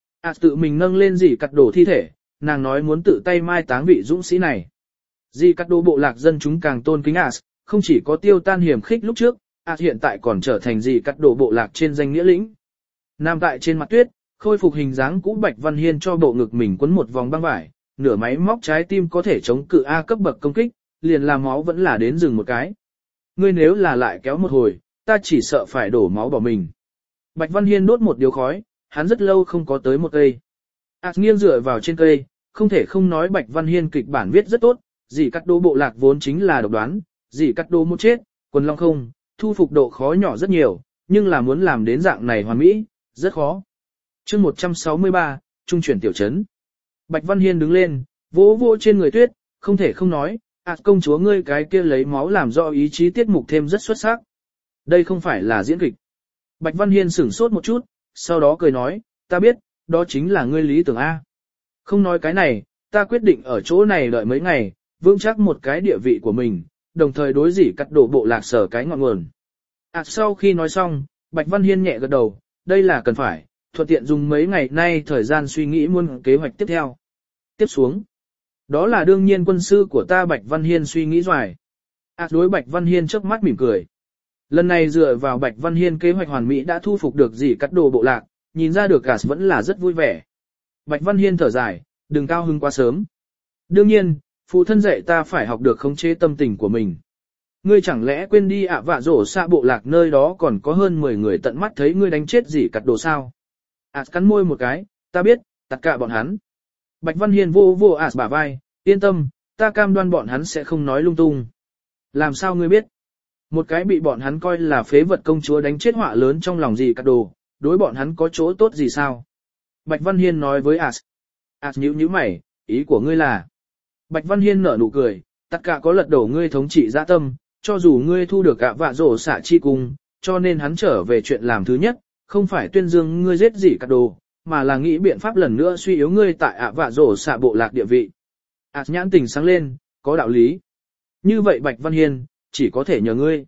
Tự mình nâng lên dì cắt đồ thi thể, nàng nói muốn tự tay mai táng vị dũng sĩ này. Dì cắt đồ bộ lạc dân chúng càng tôn kính không chỉ có tiêu tan hiểm khích lúc trước, hiện tại còn trở thành dì cắt đồ bộ lạc trên danh nghĩa lĩnh. Nằm tại trên mặt tuyết, khôi phục hình dáng cũ Bạch Văn Hiên cho bộ ngực mình quấn một vòng băng vải, nửa máy móc trái tim có thể chống cự A cấp bậc công kích, liền làm máu vẫn là đến dừng một cái. Ngươi nếu là lại kéo một hồi, ta chỉ sợ phải đổ máu bỏ mình. Bạch Văn Hiên đốt một điếu khói, hắn rất lâu không có tới một cây. Nghiêng dựa vào trên cây, không thể không nói Bạch Văn Hiên kịch bản viết rất tốt, dì cắt đô bộ lạc vốn chính là độc đoán, dì cắt đô một chết, quần long không, thu phục độ khó nhỏ rất nhiều, nhưng là muốn làm đến dạng này hoàn mỹ, rất khó. Chương 163, trung chuyển tiểu trấn. Bạch Văn Hiên đứng lên, vỗ vỗ trên người tuyết, không thể không nói, công chúa ngươi cái kia lấy máu làm do ý chí tiết mục thêm rất xuất sắc. Đây không phải là diễn kịch. Bạch Văn Hiên sửng sốt một chút, sau đó cười nói, ta biết, đó chính là ngươi lý tưởng A. Không nói cái này, ta quyết định ở chỗ này đợi mấy ngày, vững chắc một cái địa vị của mình, đồng thời đối dỉ cắt đổ bộ lạc sở cái ngọn nguồn. Sau khi nói xong, Bạch Văn Hiên nhẹ gật đầu, đây là cần phải, thuận tiện dùng mấy ngày nay thời gian suy nghĩ muôn kế hoạch tiếp theo. Tiếp xuống. Đó là đương nhiên quân sư của ta Bạch Văn Hiên suy nghĩ doài. Đối Bạch Văn Hiên trước mắt mỉm cười. Lần này dựa vào Bạch Văn Hiên kế hoạch hoàn mỹ đã thu phục được dỉ cắt đồ bộ lạc, nhìn ra được cả vẫn là rất vui vẻ. Bạch Văn Hiên thở dài, đừng cao hứng quá sớm. Đương nhiên, phụ thân dạy ta phải học được khống chế tâm tình của mình. Ngươi chẳng lẽ quên đi vạ rổ xạ bộ lạc nơi đó còn có hơn 10 người tận mắt thấy ngươi đánh chết dỉ cắt đồ sao? Cắn môi một cái, ta biết, tất cả bọn hắn. Bạch Văn Hiên vô vô bả vai, yên tâm, ta cam đoan bọn hắn sẽ không nói lung tung. Làm sao ngươi biết? Một cái bị bọn hắn coi là phế vật công chúa đánh chết họa lớn trong lòng dỉ cắt đồ, đối bọn hắn có chỗ tốt gì sao? Bạch Văn Hiên nói với nhíu mày, ý của ngươi là. Bạch Văn Hiên nở nụ cười, tất cả có lật đổ ngươi thống trị dạ tâm, cho dù ngươi thu được vạ rổ xạ chi cung, cho nên hắn trở về chuyện làm thứ nhất, không phải tuyên dương ngươi giết dỉ cắt đồ, mà là nghĩ biện pháp lần nữa suy yếu ngươi tại vạ rổ xạ bộ lạc địa vị. Nhãn tình sáng lên, có đạo lý. Như vậy Bạch Văn Hiên, chỉ có thể nhờ ngươi.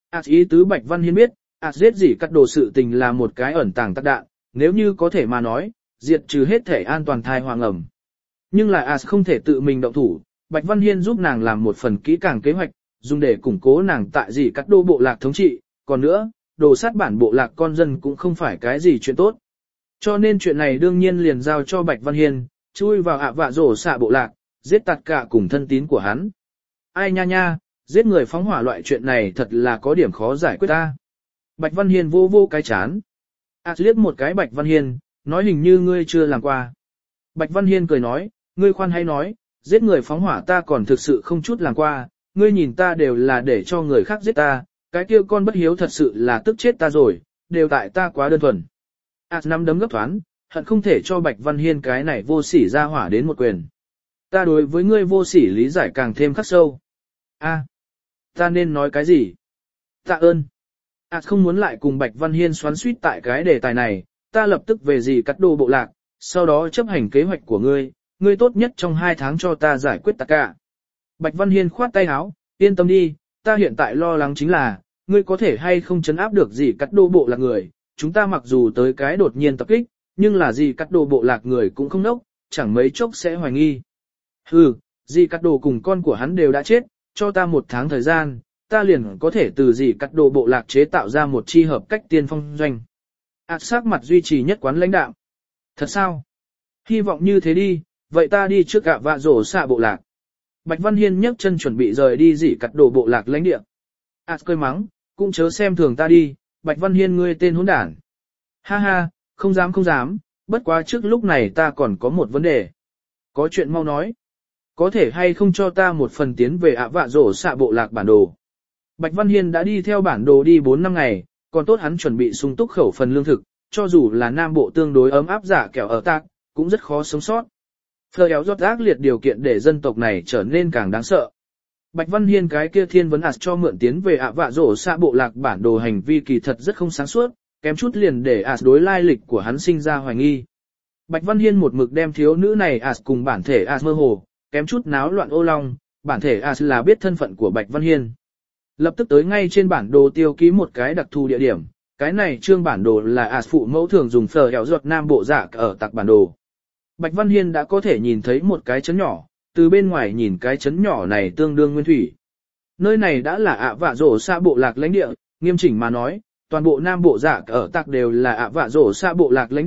Ý tứ Bạch Văn Hiên biết, giết dỉ cắt đồ sự tình là một cái ẩn tàng tắc đạn, nếu như có thể mà nói, diệt trừ hết thể an toàn thai hoàng ẩm. Nhưng là không thể tự mình động thủ, Bạch Văn Hiên giúp nàng làm một phần kỹ càng kế hoạch, dùng để củng cố nàng tại dỉ cắt đô bộ lạc thống trị, còn nữa, đồ sát bản bộ lạc con dân cũng không phải cái gì chuyện tốt. Cho nên chuyện này đương nhiên liền giao cho Bạch Văn Hiên, chui vào vạ rổ xạ bộ lạc, giết tạt cả cùng thân tín của hắn. Ai nha nha, giết người phóng hỏa loại chuyện này thật là có điểm khó giải quyết ta. Bạch Văn Hiên vô vô cái chán. Liếc một cái Bạch Văn Hiên, nói hình như ngươi chưa làm qua. Bạch Văn Hiên cười nói, ngươi khoan hay nói, giết người phóng hỏa ta còn thực sự không chút làm qua, ngươi nhìn ta đều là để cho người khác giết ta, cái kia con bất hiếu thật sự là tức chết ta rồi, đều tại ta quá đơn thuần. Nắm đấm gấp thoáng, hận không thể cho Bạch Văn Hiên cái này vô sỉ ra hỏa đến một quyền. Ta đối với ngươi vô sỉ lý giải càng thêm khắc sâu. Ta nên nói cái gì? Tạ ơn. Không muốn lại cùng Bạch Văn Hiên xoắn xuýt tại cái đề tài này, ta lập tức về dỉ cắt đồ bộ lạc, sau đó chấp hành kế hoạch của ngươi, ngươi tốt nhất trong 2 tháng cho ta giải quyết tất cả. Bạch Văn Hiên khoát tay áo, yên tâm đi, ta hiện tại lo lắng chính là, ngươi có thể hay không chấn áp được dỉ cắt đồ bộ lạc người, chúng ta mặc dù tới cái đột nhiên tập kích, nhưng là dỉ cắt đồ bộ lạc người cũng không nốc, chẳng mấy chốc sẽ hoài nghi. Dỉ cắt đồ cùng con của hắn đều đã chết, cho ta 1 tháng thời gian, ta liền có thể từ dỉ cắt đồ bộ lạc chế tạo ra một chi hợp cách tiên phong doanh. Sắc mặt duy trì nhất quán lãnh đạo. Thật sao? Hy vọng như thế đi, vậy ta đi trước vạ rổ xạ bộ lạc. Bạch Văn Hiên nhấc chân chuẩn bị rời đi dỉ cắt đồ bộ lạc lãnh địa. Cười mắng, cũng chớ xem thường ta đi, Bạch Văn Hiên ngươi tên hỗn đản. Ha ha, không dám, bất quá trước lúc này ta còn có một vấn đề. Có chuyện mau nói. Có thể hay không cho ta một phần tiến về vạ rổ xạ bộ lạc bản đồ. Bạch Văn Hiên đã đi theo bản đồ đi 4 năm ngày, còn tốt hắn chuẩn bị sung túc khẩu phần lương thực, cho dù là Nam Bộ tương đối ấm áp giả kẹo ở tạc, cũng rất khó sống sót. Phờ éo rót ác liệt điều kiện để dân tộc này trở nên càng đáng sợ. Bạch Văn Hiên cái kia thiên vấn cho mượn tiến về vạ rổ xạ bộ lạc bản đồ hành vi kỳ thật rất không sáng suốt, kém chút liền để đối lai lịch của hắn sinh ra hoài nghi. Bạch Văn Hiên một mực đem thiếu nữ này cùng bản thể mơ hồ, kém chút náo loạn ô long, bản thể là biết thân phận của Bạch Văn Hiên. Lập tức tới ngay trên bản đồ tiêu ký một cái đặc thù địa điểm, cái này trương bản đồ là phụ mẫu thường dùng phờ éo ruột Nam Bộ dạ ở tạc bản đồ. Bạch Văn Hiên đã có thể nhìn thấy một cái chấn nhỏ, từ bên ngoài nhìn cái chấn nhỏ này tương đương nguyên thủy. Nơi này đã là vạ rổ xạ bộ lạc lãnh địa, nghiêm chỉnh mà nói, toàn bộ Nam Bộ dạ ở tạc đều là vạ rổ xạ bộ lạc lãnh địa,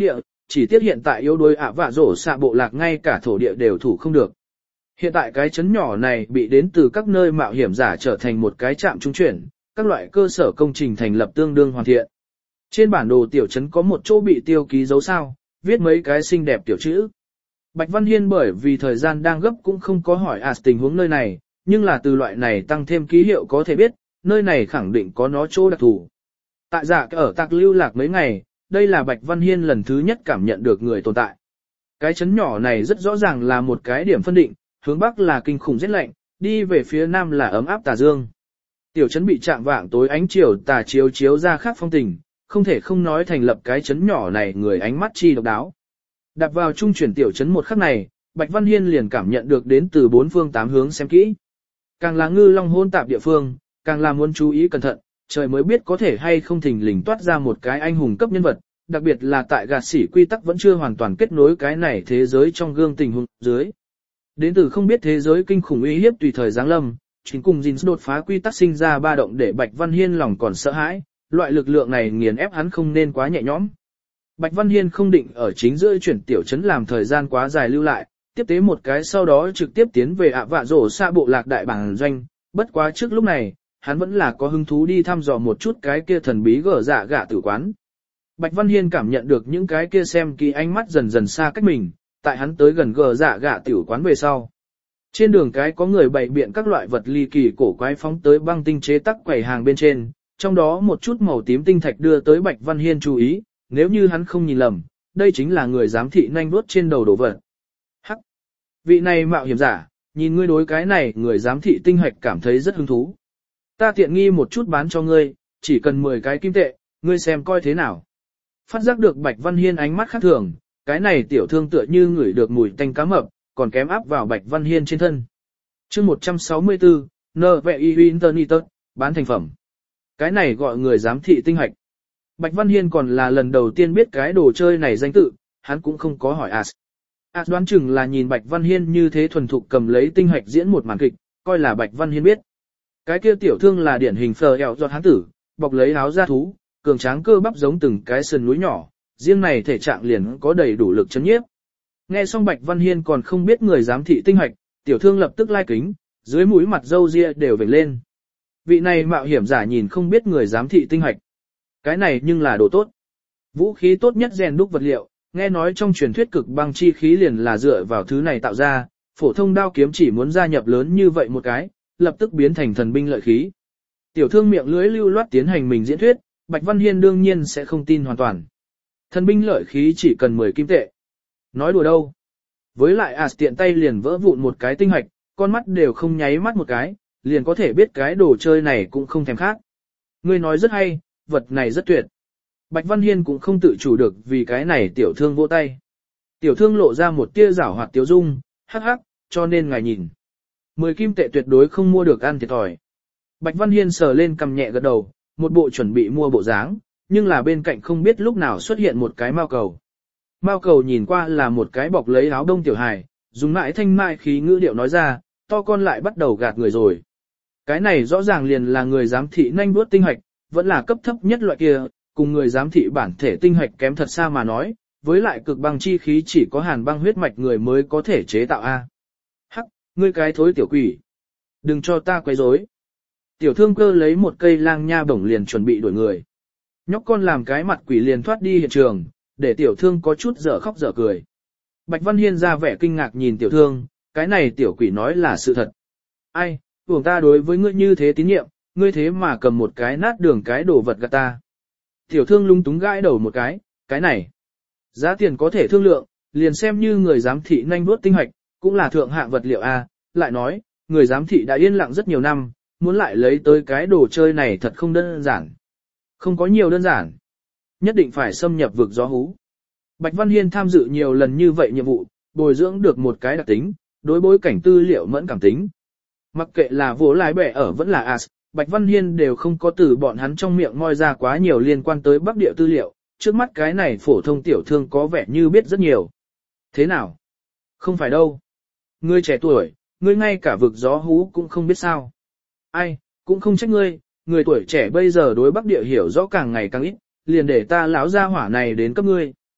chỉ tiếc hiện tại yếu đuối ạ vạ rổ xạ bộ lạc ngay cả thổ địa đều thủ không được. Hiện tại cái chấn nhỏ này bị đến từ các nơi mạo hiểm giả trở thành một cái trạm trung chuyển, các loại cơ sở công trình thành lập tương đương hoàn thiện. Trên bản đồ tiểu trấn có một chỗ bị tiêu ký dấu sao, viết mấy cái xinh đẹp tiểu chữ. Bạch Văn Hiên bởi vì thời gian đang gấp cũng không có hỏi tình huống nơi này, nhưng là từ loại này tăng thêm ký hiệu có thể biết, nơi này khẳng định có nó chỗ đặc thù. Tại dạ ở tạc lưu lạc mấy ngày, đây là Bạch Văn Hiên lần thứ nhất cảm nhận được người tồn tại. Cái chấn nhỏ này rất rõ ràng là một cái điểm phân định, hướng bắc là kinh khủng rét lạnh, đi về phía nam là ấm áp tà dương. Tiểu trấn bị chạm vạng tối ánh chiều tà chiếu chiếu ra khác phong tình, không thể không nói thành lập cái chấn nhỏ này người ánh mắt chi độc đáo. Đạp vào trung chuyển tiểu trấn một khắc này, Bạch Văn Hiên liền cảm nhận được đến từ bốn phương tám hướng xem kỹ. Càng là ngư long hôn tạp địa phương, càng là muốn chú ý cẩn thận, trời mới biết có thể hay không thình lình toát ra một cái anh hùng cấp nhân vật, đặc biệt là tại gạt sĩ quy tắc vẫn chưa hoàn toàn kết nối cái này thế giới trong gương tình huống dưới. Đến từ không biết thế giới kinh khủng uy hiếp tùy thời giáng lâm, chính cùng Jin đột phá quy tắc sinh ra ba động để Bạch Văn Hiên lòng còn sợ hãi, loại lực lượng này nghiền ép hắn không nên quá nhẹ nhõm. Bạch Văn Hiên không định ở chính giữa chuyển tiểu trấn làm thời gian quá dài lưu lại, tiếp tế một cái sau đó trực tiếp tiến về ạ vạ rổ xa bộ lạc đại bản doanh, bất quá trước lúc này, hắn vẫn là có hứng thú đi thăm dò một chút cái kia thần bí gở dạ gạ tử quán. Bạch Văn Hiên cảm nhận được những cái kia xem kỳ ánh mắt dần dần xa cách mình, tại hắn tới gần gở dạ gạ tiểu quán về sau. Trên đường cái có người bày biện các loại vật ly kỳ cổ quái phóng tới băng tinh chế tắc quầy hàng bên trên, trong đó một chút màu tím tinh thạch đưa tới Bạch Văn Hiên chú ý, nếu như hắn không nhìn lầm, đây chính là người giám thị nhanh đuốt trên đầu đổ vật. Hắc! Vị này mạo hiểm giả, nhìn ngươi đối cái này người giám thị tinh hạch cảm thấy rất hứng thú. Ta tiện nghi một chút bán cho ngươi, chỉ cần 10 cái kim tệ, ngươi xem coi thế nào. Phát giác được Bạch Văn Hiên ánh mắt khác thường, cái này tiểu thương tựa như ngửi được mùi tanh cá mập, còn kém áp vào Bạch Văn Hiên trên thân. Chương 164, NVI Internet, bán thành phẩm. Cái này gọi người giám thị tinh hạch. Bạch Văn Hiên còn là lần đầu tiên biết cái đồ chơi này danh tự, hắn cũng không có hỏi As. As đoán chừng là nhìn Bạch Văn Hiên như thế thuần thục cầm lấy tinh hạch diễn một màn kịch, coi là Bạch Văn Hiên biết. Cái kia tiểu thương là điển hình phờ eo giọt hán tử, bọc lấy áo da thú, cường tráng cơ bắp giống từng cái sườn núi nhỏ, riêng này thể trạng liền có đầy đủ lực chấn nhiếp. Nghe xong Bạch Văn Hiên còn không biết người giám thị tinh hạch, tiểu thương lập tức lai kính, dưới mũi mặt râu ria đều vểnh lên. Vị này mạo hiểm giả nhìn không biết người giám thị tinh hạch. Cái này nhưng là đồ tốt. Vũ khí tốt nhất rèn đúc vật liệu, nghe nói trong truyền thuyết cực băng chi khí liền là dựa vào thứ này tạo ra, phổ thông đao kiếm chỉ muốn gia nhập lớn như vậy một cái, lập tức biến thành thần binh lợi khí. Tiểu thương miệng lưỡi lưu loát tiến hành mình diễn thuyết, Bạch Văn Hiên đương nhiên sẽ không tin hoàn toàn. Thần binh lợi khí chỉ cần 10 kim tệ. Nói đùa đâu. Với lại tiện tay liền vỡ vụn một cái tinh hạch, con mắt đều không nháy mắt một cái, liền có thể biết cái đồ chơi này cũng không thèm khác. Ngươi nói rất hay, vật này rất tuyệt. Bạch Văn Hiên cũng không tự chủ được vì cái này tiểu thương vỗ tay. Tiểu thương lộ ra một tia giảo hoạt tiếu dung, hắc hắc, cho nên ngài nhìn. 10 kim tệ tuyệt đối không mua được ăn thiệt thòi. Bạch Văn Hiên sờ lên cầm nhẹ gật đầu, một bộ chuẩn bị mua bộ dáng, nhưng là bên cạnh không biết lúc nào xuất hiện một cái mao cầu. Mao cầu nhìn qua là một cái bọc lấy áo đông tiểu hài, dùng mãi thanh mại khí ngữ điệu nói ra, to con lại bắt đầu gạt người rồi. Cái này rõ ràng liền là người giám thị nhanh đuốt tinh hạch, vẫn là cấp thấp nhất loại kia, cùng người giám thị bản thể tinh hạch kém thật xa mà nói, với lại cực băng chi khí chỉ có hàn băng huyết mạch người mới có thể chế tạo a. Hắc, ngươi cái thối tiểu quỷ. Đừng cho ta quấy rối. Tiểu thương cơ lấy một cây lang nha bổng liền chuẩn bị đuổi người. Nhóc con làm cái mặt quỷ liền thoát đi hiện trường, để tiểu thương có chút dở khóc dở cười. Bạch Văn Hiên ra vẻ kinh ngạc nhìn tiểu thương, cái này tiểu quỷ nói là sự thật. Ai, tưởng ta đối với ngươi như thế tín nhiệm, ngươi thế mà cầm một cái nát đường cái đồ vật gạt ta. Tiểu thương lung túng gãi đầu một cái này. Giá tiền có thể thương lượng, liền xem như người giám thị nhanh đuốt tinh hạch, cũng là thượng hạng vật liệu A, lại nói, người giám thị đã yên lặng rất nhiều năm, muốn lại lấy tới cái đồ chơi này thật không đơn giản. Không có nhiều đơn giản. Nhất định phải xâm nhập vực gió hú. Bạch Văn Hiên tham dự nhiều lần như vậy nhiệm vụ, bồi dưỡng được một cái đặc tính, đối bối cảnh tư liệu mẫn cảm tính. Mặc kệ là vỗ lái bẻ ở vẫn là As, Bạch Văn Hiên đều không có từ bọn hắn trong miệng moi ra quá nhiều liên quan tới Bắc Địa tư liệu, trước mắt cái này phổ thông tiểu thương có vẻ như biết rất nhiều. Thế nào? Không phải đâu. Ngươi trẻ tuổi, ngươi ngay cả vực gió hú cũng không biết sao. Ai, cũng không trách ngươi, người tuổi trẻ bây giờ đối Bắc Địa hiểu rõ càng ngày càng ít, liền để ta lão gia hỏa này đến cấp ngươi.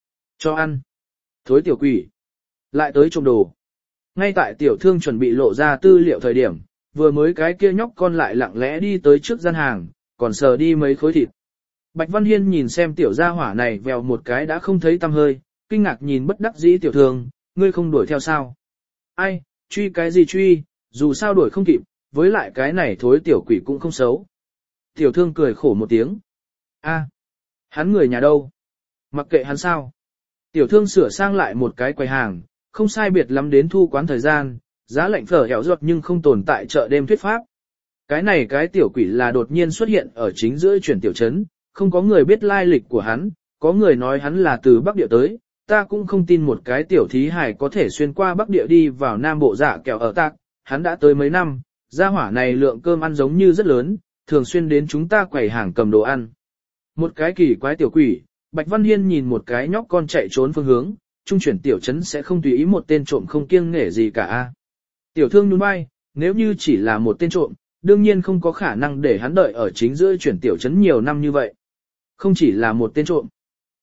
Cho ăn. Thối tiểu quỷ. Lại tới trộm đồ. Ngay tại tiểu thương chuẩn bị lộ ra tư liệu thời điểm, vừa mới cái kia nhóc con lại lặng lẽ đi tới trước gian hàng, còn sờ đi mấy khối thịt. Bạch Văn Hiên nhìn xem tiểu gia hỏa này vèo một cái đã không thấy tăm hơi, kinh ngạc nhìn bất đắc dĩ tiểu thương, ngươi không đuổi theo sao? Ai, truy cái gì truy, dù sao đuổi không kịp, với lại cái này thối tiểu quỷ cũng không xấu. Tiểu thương cười khổ một tiếng. A, hắn người nhà đâu? Mặc kệ hắn sao? Tiểu thương sửa sang lại một cái quầy hàng, không sai biệt lắm đến thu quán thời gian, giá lạnh phở hẻo ruột nhưng không tồn tại chợ đêm thuyết pháp. Cái này cái tiểu quỷ là đột nhiên xuất hiện ở chính giữa chuyển tiểu trấn, không có người biết lai lịch của hắn, có người nói hắn là từ Bắc Địa tới, ta cũng không tin một cái tiểu thí hài có thể xuyên qua Bắc Địa đi vào Nam Bộ dạ kẹo ở tạc, hắn đã tới mấy năm, gia hỏa này lượng cơm ăn giống như rất lớn, thường xuyên đến chúng ta quầy hàng cầm đồ ăn. Một cái kỳ quái tiểu quỷ, Bạch Văn Hiên nhìn một cái nhóc con chạy trốn phương hướng, trung chuyển tiểu trấn sẽ không tùy ý một tên trộm không kiêng nể gì cả a. Tiểu thương nhún vai, nếu như chỉ là một tên trộm, đương nhiên không có khả năng để hắn đợi ở chính giữa chuyển tiểu trấn nhiều năm như vậy. Không chỉ là một tên trộm.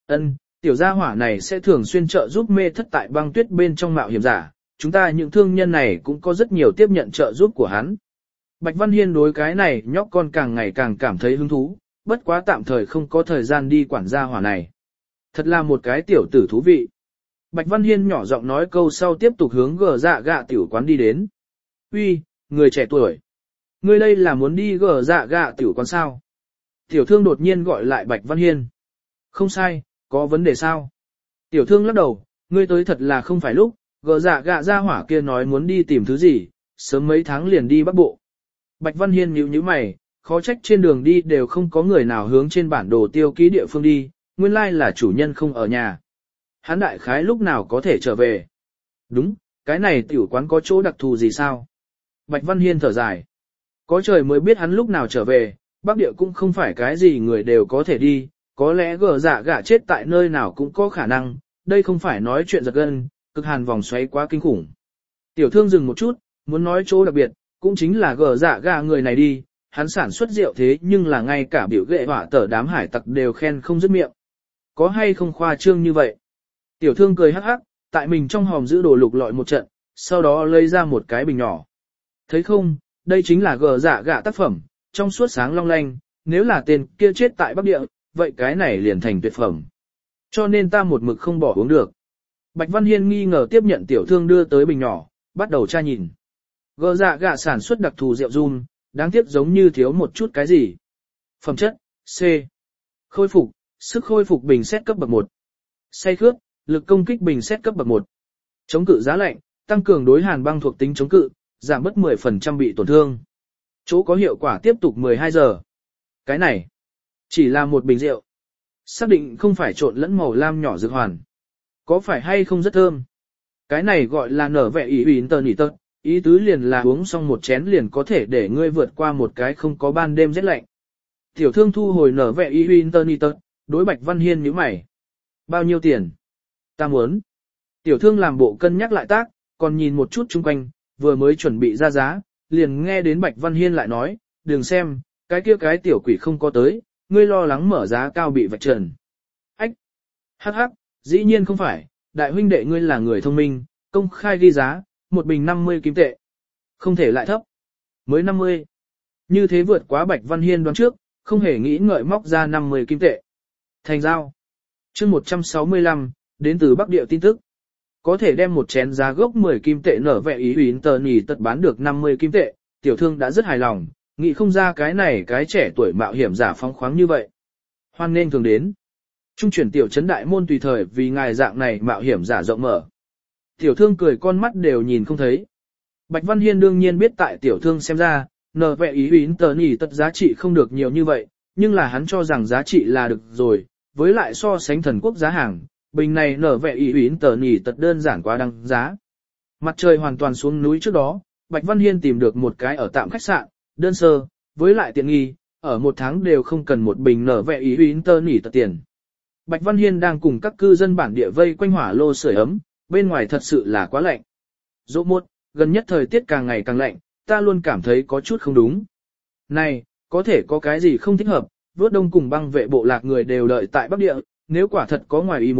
Tiểu gia hỏa này sẽ thường xuyên trợ giúp mê thất tại băng tuyết bên trong mạo hiểm giả, chúng ta những thương nhân này cũng có rất nhiều tiếp nhận trợ giúp của hắn. Bạch Văn Hiên đối cái này nhóc con càng ngày càng cảm thấy hứng thú, bất quá tạm thời không có thời gian đi quản gia hỏa này. Thật là một cái tiểu tử thú vị. Bạch Văn Hiên nhỏ giọng nói câu sau tiếp tục hướng gờ dạ gạ tiểu quán đi đến. Uy, người trẻ tuổi. Ngươi đây là muốn đi gờ dạ gạ tiểu quán sao? Tiểu thương đột nhiên gọi lại Bạch Văn Hiên. Không sai, có vấn đề sao? Tiểu thương lắc đầu, ngươi tới thật là không phải lúc, gờ dạ gạ ra hỏa kia nói muốn đi tìm thứ gì, sớm mấy tháng liền đi Bắc Bộ. Bạch Văn Hiên nhíu nhíu mày, khó trách trên đường đi đều không có người nào hướng trên bản đồ tiêu ký địa phương đi, nguyên lai là chủ nhân không ở nhà. Hắn đại khái lúc nào có thể trở về? Đúng, cái này tiểu quán có chỗ đặc thù gì sao? Bạch Văn Hiên thở dài. Có trời mới biết hắn lúc nào trở về, Bắc Địa cũng không phải cái gì người đều có thể đi, có lẽ gờ dạ gạ chết tại nơi nào cũng có khả năng, đây không phải nói chuyện giật gân, cực hàn vòng xoáy quá kinh khủng. Tiểu thương dừng một chút, muốn nói chỗ đặc biệt, cũng chính là gờ dạ gạ người này đi, hắn sản xuất rượu thế nhưng là ngay cả biểu ghệ hỏa tở đám hải tặc đều khen không dứt miệng. Có hay không khoa trương như vậy? Tiểu thương cười hắc hắc, tại mình trong hòm giữ đồ lục lọi một trận, sau đó lấy ra một cái bình nhỏ. Thấy không, đây chính là gờ dạ gạ tác phẩm, trong suốt sáng long lanh, nếu là tên kia chết tại Bắc Địa, vậy cái này liền thành tuyệt phẩm. Cho nên ta một mực không bỏ uống được. Bạch Văn Hiên nghi ngờ tiếp nhận tiểu thương đưa tới bình nhỏ, bắt đầu tra nhìn. Gờ dạ gạ sản xuất đặc thù rượu rum, đáng tiếc giống như thiếu một chút cái gì. Phẩm chất, C. Khôi phục, sức khôi phục bình xét cấp bậc 1. Say khướt, lực công kích bình xét cấp bậc 1. Chống cự giá lạnh, tăng cường đối hàn băng thuộc tính chống cự, giảm bớt 10% bị tổn thương. Chỗ có hiệu quả tiếp tục 12 giờ. Cái này, chỉ là một bình rượu. Xác định không phải trộn lẫn màu lam nhỏ dược hoàn. Có phải hay không rất thơm? Cái này gọi là nở vẻ ý ủy tờ nỉ tật, ý tứ liền là uống xong một chén liền có thể để ngươi vượt qua một cái không có ban đêm rét lạnh. Tiểu thương thu hồi nở vẻ ý ủy tờ nỉ tật, đối Bạch Văn Hiên nhíu mày. Bao nhiêu tiền? Ta muốn. Tiểu thương làm bộ cân nhắc lại tác, còn nhìn một chút chung quanh, vừa mới chuẩn bị ra giá, liền nghe đến Bạch Văn Hiên lại nói, đừng xem, cái tiểu quỷ không có tới, ngươi lo lắng mở giá cao bị vạch trần. Ách! Hắc hắc, dĩ nhiên không phải, đại huynh đệ ngươi là người thông minh, công khai ghi giá, một bình 50 kim tệ. Không thể lại thấp. Mới 50. Như thế vượt quá Bạch Văn Hiên đoán trước, không hề nghĩ ngợi móc ra 50 kim tệ. Thành giao. Chương 165, đến từ Bắc Địa tin tức. Có thể đem một chén giá gốc 10 kim tệ nở vẻ ý ủy tờ nỉ tật bán được 50 kim tệ, tiểu thương đã rất hài lòng, nghĩ không ra cái này cái trẻ tuổi mạo hiểm giả phóng khoáng như vậy. Hoan nên thường đến. Trung chuyển tiểu trấn đại môn tùy thời vì ngài dạng này mạo hiểm giả rộng mở. Tiểu thương cười con mắt đều nhìn không thấy. Bạch Văn Hiên đương nhiên biết tại tiểu thương xem ra, nở vẻ ý ủy tờ nỉ tật giá trị không được nhiều như vậy, nhưng là hắn cho rằng giá trị là được rồi, với lại so sánh thần quốc giá hàng. Bình này nở vẻ ý uyển tờ nỉ tật đơn giản quá đăng giá. Mặt trời hoàn toàn xuống núi trước đó, Bạch Văn Hiên tìm được một cái ở tạm khách sạn, đơn sơ, với lại tiện nghi, ở một tháng đều không cần một bình nở vẻ ý uyển tờ nỉ tật tiền. Bạch Văn Hiên đang cùng các cư dân bản địa vây quanh hỏa lô sưởi ấm, bên ngoài thật sự là quá lạnh. Dỗ một, gần nhất thời tiết càng ngày càng lạnh, ta luôn cảm thấy có chút không đúng. Này, có thể có cái gì không thích hợp, vớt đông cùng băng vệ bộ lạc người đều đợi tại Bắc Địa. Nếu quả thật có ngoài ý muốn,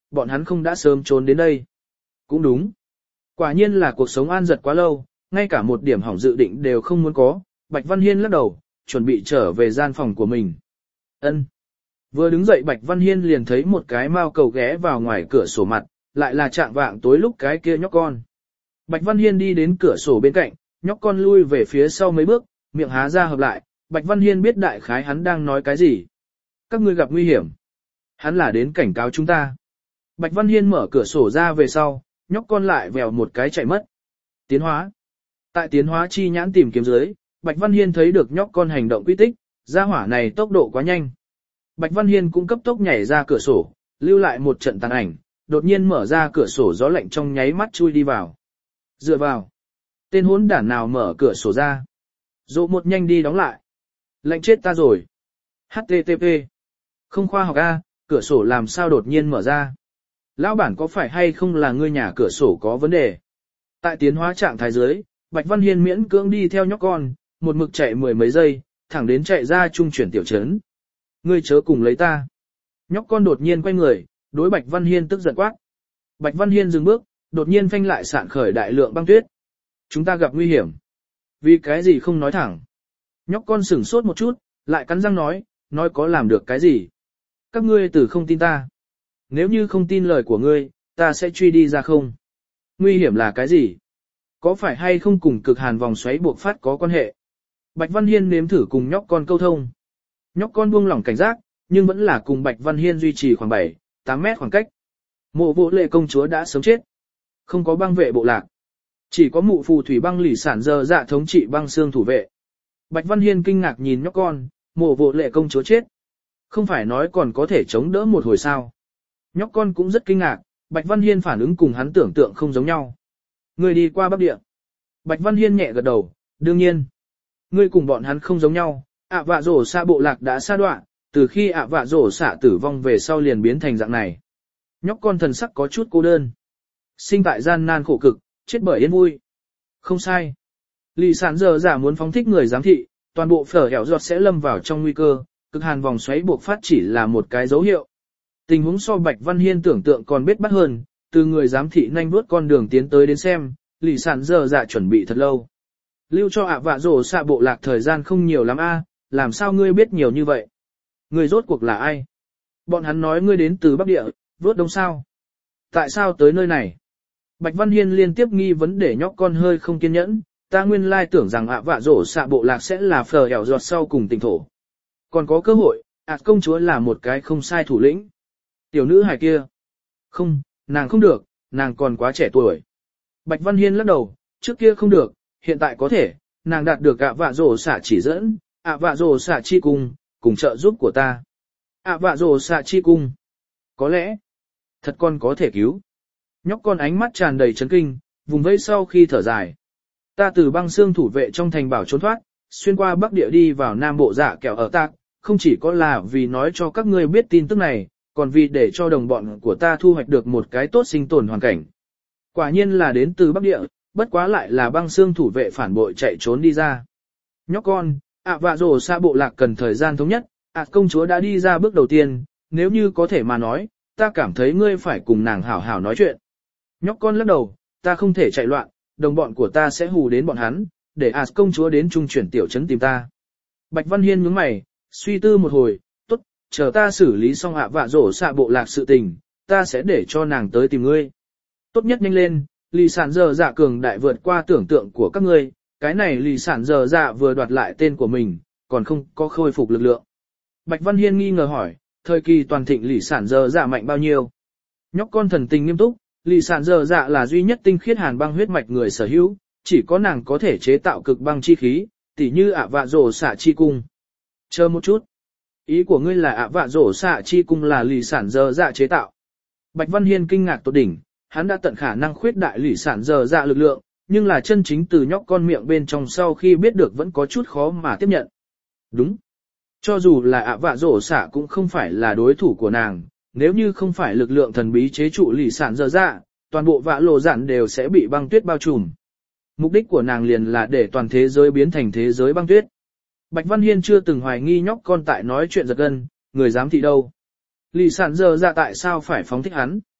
bọn hắn không đã sớm trốn đến đây. Cũng đúng. Quả nhiên là cuộc sống an giật quá lâu, ngay cả một điểm hỏng dự định đều không muốn có. Bạch Văn Hiên lắc đầu, chuẩn bị trở về gian phòng của mình. Ân. Vừa đứng dậy Bạch Văn Hiên liền thấy một cái mao cầu ghé vào ngoài cửa sổ mặt, lại là trạng vạng tối lúc cái kia nhóc con. Bạch Văn Hiên đi đến cửa sổ bên cạnh, nhóc con lui về phía sau mấy bước, miệng há ra hợp lại, Bạch Văn Hiên biết đại khái hắn đang nói cái gì. Các ngươi gặp nguy hiểm. Hắn là đến cảnh cáo chúng ta. Bạch Văn Hiên mở cửa sổ ra về sau, nhóc con lại vèo một cái chạy mất. Tiến hóa. Tại tiến hóa chi nhãn tìm kiếm dưới, Bạch Văn Hiên thấy được nhóc con hành động quy tích, gia hỏa này tốc độ quá nhanh. Bạch Văn Hiên cũng cấp tốc nhảy ra cửa sổ, lưu lại một trận tàn ảnh, đột nhiên mở ra cửa sổ gió lạnh trong nháy mắt chui đi vào. Dựa vào. Tên hỗn đản nào mở cửa sổ ra. Dỗ một nhanh đi đóng lại. Lạnh chết ta rồi. HTTP. Không khoa học A, cửa sổ làm sao đột nhiên mở ra. Lão bản có phải hay không là ngươi nhà cửa sổ có vấn đề. Tại tiến hóa trạng thái dưới, Bạch Văn Hiên miễn cưỡng đi theo nhóc con, một mực chạy mười mấy giây, thẳng đến chạy ra trung chuyển tiểu trấn. Ngươi chớ cùng lấy ta. Nhóc con đột nhiên quay người, đối Bạch Văn Hiên tức giận quát. Bạch Văn Hiên dừng bước, đột nhiên phanh lại sạn khởi đại lượng băng tuyết. Chúng ta gặp nguy hiểm. Vì cái gì không nói thẳng. Nhóc con sửng sốt một chút, lại cắn răng nói có làm được cái gì. Các ngươi từ không tin ta. Nếu như không tin lời của ngươi, ta sẽ truy đi ra không. Nguy hiểm là cái gì? Có phải hay không cùng cực hàn vòng xoáy buộc phát có quan hệ? Bạch Văn Hiên nếm thử cùng nhóc con câu thông. Nhóc con buông lỏng cảnh giác, nhưng vẫn là cùng Bạch Văn Hiên duy trì khoảng 7-8 mét khoảng cách. Mộ Vô Lệ công chúa đã sớm chết. Không có băng vệ bộ lạc. Chỉ có mụ phù thủy băng lỷ sản giờ dạ thống trị băng xương thủ vệ. Bạch Văn Hiên kinh ngạc nhìn nhóc con, Mộ Vô Lệ công chúa chết. Không phải nói còn có thể chống đỡ một hồi sao. Nhóc con cũng rất kinh ngạc, Bạch Văn Hiên phản ứng cùng hắn tưởng tượng không giống nhau. Ngươi đi qua Bắc Địa. Bạch Văn Hiên nhẹ gật đầu, đương nhiên. Ngươi cùng bọn hắn không giống nhau, ạ vạ rổ xạ bộ lạc đã sa đoạn, từ khi ạ vạ rổ xạ tử vong về sau liền biến thành dạng này. Nhóc con thần sắc có chút cô đơn. Sinh tại gian nan khổ cực, chết bởi yên vui. Không sai. Lì sản giờ giả muốn phóng thích người giám thị, toàn bộ phở hẻo giọt sẽ lâm vào trong nguy cơ, cực hàn vòng xoáy buộc phát chỉ là một cái dấu hiệu. Tình huống so Bạch Văn Hiên tưởng tượng còn biết bắt hơn, từ người giám thị nhanh vuốt con đường tiến tới đến xem, lì sản giờ dạ chuẩn bị thật lâu. Lưu cho ạ vạ rổ xạ bộ lạc thời gian không nhiều lắm a, làm sao ngươi biết nhiều như vậy? Ngươi rốt cuộc là ai? Bọn hắn nói ngươi đến từ Bắc Địa, vuốt đông sao? Tại sao tới nơi này? Bạch Văn Hiên liên tiếp nghi vấn để nhóc con hơi không kiên nhẫn, ta nguyên lai tưởng rằng ạ vạ rổ xạ bộ lạc sẽ là phở hẻo giọt sau cùng tỉnh thổ. Còn có cơ hội, công chúa là một cái không sai thủ lĩnh. Tiểu nữ hài kia. Không, nàng không được, nàng còn quá trẻ tuổi. Bạch Văn Hiên lắc đầu, trước kia không được, hiện tại có thể, nàng đạt được ạ vạ rổ xạ chỉ dẫn, ạ vạ rổ xạ chi cung, cùng trợ giúp của ta. ạ vạ rổ xạ chi cung. Có lẽ, thật con có thể cứu. Nhóc con ánh mắt tràn đầy chấn kinh, vùng vẫy sau khi thở dài. Ta từ băng xương thủ vệ trong thành bảo trốn thoát, xuyên qua Bắc Địa đi vào Nam Bộ Dạ Kẹo ở Tạc, không chỉ có là vì nói cho các ngươi biết tin tức này, còn vì để cho đồng bọn của ta thu hoạch được một cái tốt sinh tồn hoàn cảnh. Quả nhiên là đến từ Bắc Địa, bất quá lại là băng xương thủ vệ phản bội chạy trốn đi ra. Nhóc con, ạ vạ rổ xạ bộ lạc cần thời gian thống nhất, công chúa đã đi ra bước đầu tiên, nếu như có thể mà nói, ta cảm thấy ngươi phải cùng nàng hảo hảo nói chuyện. Nhóc con lắc đầu, ta không thể chạy loạn, đồng bọn của ta sẽ hù đến bọn hắn, để công chúa đến trung chuyển tiểu trấn tìm ta. Bạch Văn Hiên nhướng mày, suy tư một hồi, tốt, chờ ta xử lý xong ạ vạ rổ xạ bộ lạc sự tình, ta sẽ để cho nàng tới tìm ngươi. Tốt nhất nhanh lên, lì sản giờ dạ cường đại vượt qua tưởng tượng của các ngươi, cái này lì sản giờ dạ vừa đoạt lại tên của mình, còn không có khôi phục lực lượng. Bạch Văn Hiên nghi ngờ hỏi, thời kỳ toàn thịnh lì sản giờ dạ mạnh bao nhiêu? Nhóc con thần tình nghiêm túc, lì sản giờ dạ là duy nhất tinh khiết hàn băng huyết mạch người sở hữu, chỉ có nàng có thể chế tạo cực băng chi khí, tỉ như ạ vạ rổ xạ chi cung. Chờ một chút. Ý của ngươi là ạ vạ rổ xạ chi cung là lì sản giờ dạ chế tạo. Bạch Văn Hiên kinh ngạc tột đỉnh, hắn đã tận khả năng khuyết đại lì sản giờ dạ lực lượng, nhưng là chân chính từ nhóc con miệng bên trong sau khi biết được vẫn có chút khó mà tiếp nhận. Đúng. Cho dù là ạ vạ rổ xạ cũng không phải là đối thủ của nàng, nếu như không phải lực lượng thần bí chế trụ lì sản giờ dạ, toàn bộ vạ lộ dạn đều sẽ bị băng tuyết bao trùm. Mục đích của nàng liền là để toàn thế giới biến thành thế giới băng tuyết. Bạch Văn Hiên chưa từng hoài nghi nhóc con tại nói chuyện giật gân, người dám thị đâu. Lì sản giờ dạ tại sao phải phóng thích hắn?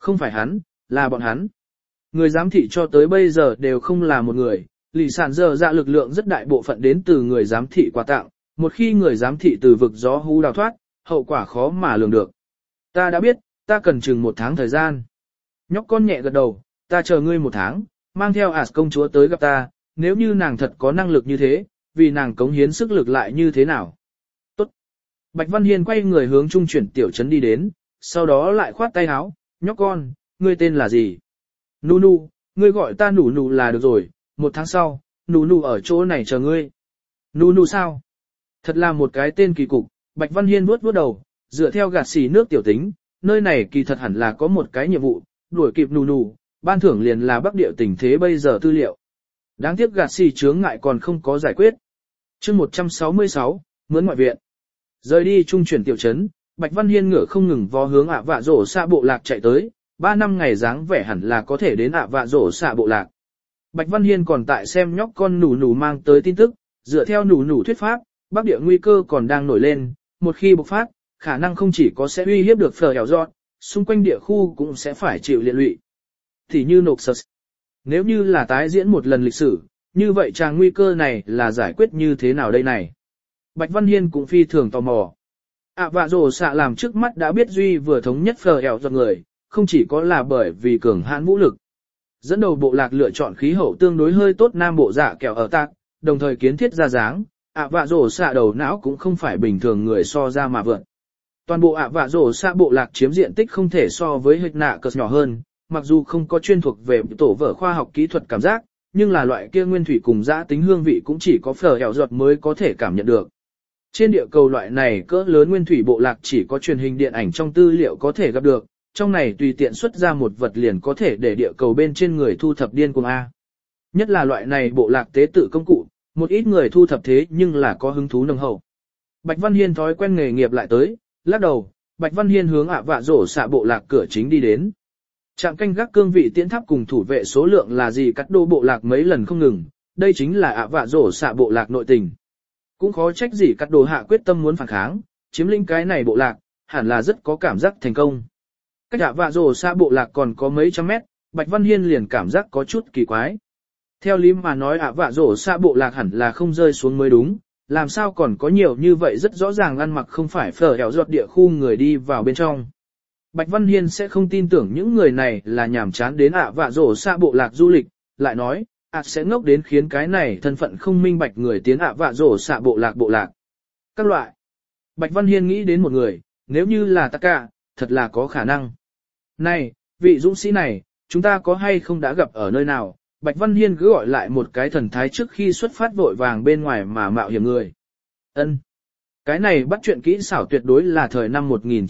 Không phải hắn, là bọn hắn. Người giám thị cho tới bây giờ đều không là một người, lì sản giờ dạ lực lượng rất đại bộ phận đến từ người giám thị quà tặng, một khi người giám thị từ vực gió hú đào thoát, hậu quả khó mà lường được. Ta đã biết, ta cần chừng 1 tháng thời gian. Nhóc con nhẹ gật đầu, ta chờ ngươi 1 tháng, mang theo As công chúa tới gặp ta, nếu như nàng thật có năng lực như thế, vì nàng cống hiến sức lực lại như thế nào. Tốt. Bạch Văn Hiên quay người hướng trung chuyển tiểu trấn đi đến, sau đó lại khoát tay áo, nhóc con, ngươi tên là gì? Nunu, ngươi gọi ta Nunu Nunu là được rồi, 1 tháng sau, Nunu ở chỗ này chờ ngươi. Nunu sao? Thật là một cái tên kỳ cục, Bạch Văn Hiên vuốt đầu, dựa theo gạt xì nước tiểu tính, nơi này kỳ thật hẳn là có một cái nhiệm vụ, đuổi kịp Nunu, ban thưởng liền là Bắc Địa tình thế bây giờ tư liệu. Đáng tiếc gạt xì chướng ngại còn không có giải quyết. Chương 166, mướn ngoại viện. Rời đi trung chuyển tiểu trấn, Bạch Văn Hiên ngựa không ngừng vó hướng ạ vạ rổ xạ bộ lạc chạy tới, 3 năm ngày dáng vẻ hẳn là có thể đến ạ vạ rổ xạ bộ lạc. Bạch Văn Hiên còn tại xem nhóc con Nunu mang tới tin tức, dựa theo Nunu thuyết pháp, Bắc Địa nguy cơ còn đang nổi lên, một khi bộc phát, khả năng không chỉ có sẽ uy hiếp được phở hẻo dọn, xung quanh địa khu cũng sẽ phải chịu liên lụy. Thì như nộp sật. Nếu như là tái diễn một lần lịch sử, như vậy tràng nguy cơ này là giải quyết như thế nào đây này? Bạch Văn Hiên cũng phi thường tò mò. ạ vạ rổ xạ làm trước mắt đã biết Duy vừa thống nhất phở hẻo dọn người, không chỉ có là bởi vì cường hãn vũ lực. Dẫn đầu bộ lạc lựa chọn khí hậu tương đối hơi tốt nam bộ dạ kẹo ở tạc, đồng thời kiến thiết ra dáng, ạ vạ rổ xạ đầu não cũng không phải bình thường người so ra mà vượt. Toàn bộ ạ vạ rổ xạ bộ lạc chiếm diện tích không thể so với hịch nạ cờ nhỏ hơn, mặc dù không có chuyên thuộc về tổ vở khoa học kỹ thuật cảm giác, nhưng là loại kia nguyên thủy cùng dã tính hương vị cũng chỉ có phở hẻo giọt mới có thể cảm nhận được. Trên địa cầu loại này cỡ lớn nguyên thủy bộ lạc chỉ có truyền hình điện ảnh trong tư liệu có thể gặp được, trong này tùy tiện xuất ra một vật liền có thể để địa cầu bên trên người thu thập điên cuồng A. Nhất là loại này bộ lạc tế tự công cụ, một ít người thu thập thế nhưng là có hứng thú nồng hậu. Bạch Văn Hiên thói quen nghề nghiệp lại tới, lắc đầu, Bạch Văn Hiên hướng ạ vạ rổ xạ bộ lạc cửa chính đi đến. Trạm canh gác cương vị tiễn tháp cùng thủ vệ số lượng là gì cắt đô bộ lạc mấy lần không ngừng, đây chính là ạ vạ rổ xạ bộ lạc nội tình. Cũng khó trách gì cắt đồ hạ quyết tâm muốn phản kháng, chiếm lĩnh cái này bộ lạc, hẳn là rất có cảm giác thành công. Cách ạ vạ rổ xạ bộ lạc còn có mấy trăm mét, Bạch Văn Hiên liền cảm giác có chút kỳ quái. Theo lý mà nói ạ vạ rổ xạ bộ lạc hẳn là không rơi xuống mới đúng, làm sao còn có nhiều như vậy rất rõ ràng ăn mặc không phải phở hẻo giọt địa khu người đi vào bên trong. Bạch Văn Hiên sẽ không tin tưởng những người này là nhàm chán đến ạ vạ rổ xạ bộ lạc du lịch, lại nói, sẽ ngốc đến khiến cái này thân phận không minh bạch người tiến ạ vạ rổ xạ bộ lạc. Các loại. Bạch Văn Hiên nghĩ đến một người, nếu như là Taka, thật là có khả năng. Này, vị dũng sĩ này, chúng ta có hay không đã gặp ở nơi nào? Bạch Văn Hiên cứ gọi lại một cái thần thái trước khi xuất phát vội vàng bên ngoài mà mạo hiểm người. Ân, cái này bắt chuyện kỹ xảo tuyệt đối là thời năm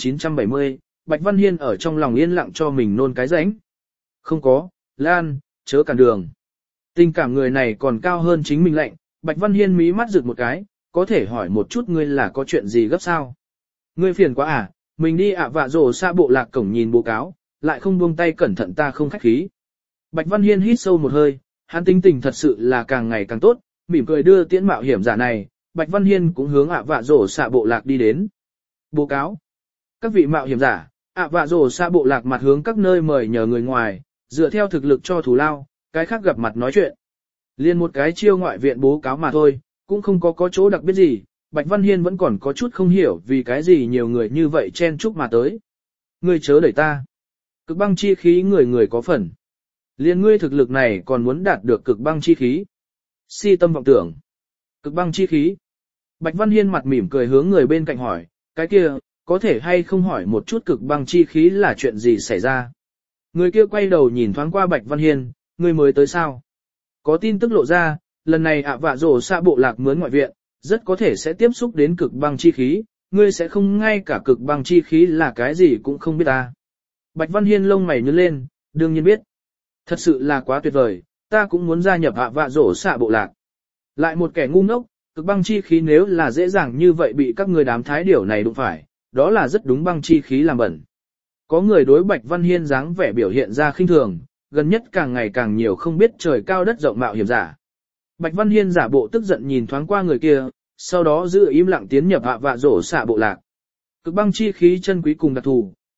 1970, Bạch Văn Hiên ở trong lòng yên lặng cho mình nôn cái rãnh. Không có, Lan, chớ cản đường. Tình cảm người này còn cao hơn chính mình lệnh, Bạch Văn Hiên mí mắt rực một cái, có thể hỏi một chút ngươi là có chuyện gì gấp sao? Ngươi phiền quá à, mình đi ạ vạ rổ xa bộ lạc cổng nhìn báo cáo, lại không buông tay cẩn thận ta không khách khí. Bạch Văn Hiên hít sâu một hơi, hắn tính tình thật sự là càng ngày càng tốt, mỉm cười đưa tiễn mạo hiểm giả này, Bạch Văn Hiên cũng hướng ạ vạ rổ xạ bộ lạc đi đến. Báo cáo. Các vị mạo hiểm giả, ạ vạ rổ xạ bộ lạc mặt hướng các nơi mời nhờ người ngoài, dựa theo thực lực cho thù lao, cái khác gặp mặt nói chuyện. Liên một cái chiêu ngoại viện báo cáo mà thôi, cũng không có chỗ đặc biệt gì, Bạch Văn Hiên vẫn còn có chút không hiểu vì cái gì nhiều người như vậy chen chúc mà tới. Ngươi chớ đẩy ta. Cực băng chi khí người người có phần. Liên ngươi thực lực này còn muốn đạt được cực băng chi khí. Si tâm vọng tưởng. Cực băng chi khí. Bạch Văn Hiên mặt mỉm cười hướng người bên cạnh hỏi, cái kia, có thể hay không hỏi một chút cực băng chi khí là chuyện gì xảy ra. Người kia quay đầu nhìn thoáng qua Bạch Văn Hiên, ngươi mới tới sao? Có tin tức lộ ra, lần này ạ vạ rổ xa bộ lạc mướn ngoại viện, rất có thể sẽ tiếp xúc đến cực băng chi khí, ngươi sẽ không ngay cả cực băng chi khí là cái gì cũng không biết ta. Bạch Văn Hiên lông mày nhướng lên, đương nhiên biết. Thật sự là quá tuyệt vời, ta cũng muốn gia nhập ạ vạ rổ xạ bộ lạc. Lại một kẻ ngu ngốc, cực băng chi khí nếu là dễ dàng như vậy bị các người đám thái điểu này đụng phải, đó là rất đúng băng chi khí làm bẩn. Có người đối Bạch Văn Hiên dáng vẻ biểu hiện ra khinh thường, gần nhất càng ngày càng nhiều không biết trời cao đất rộng mạo hiểm giả. Bạch Văn Hiên giả bộ tức giận nhìn thoáng qua người kia, sau đó giữ im lặng tiến nhập ạ vạ rổ xạ bộ lạc. Cực băng chi khí chân quý cùng đặc thù,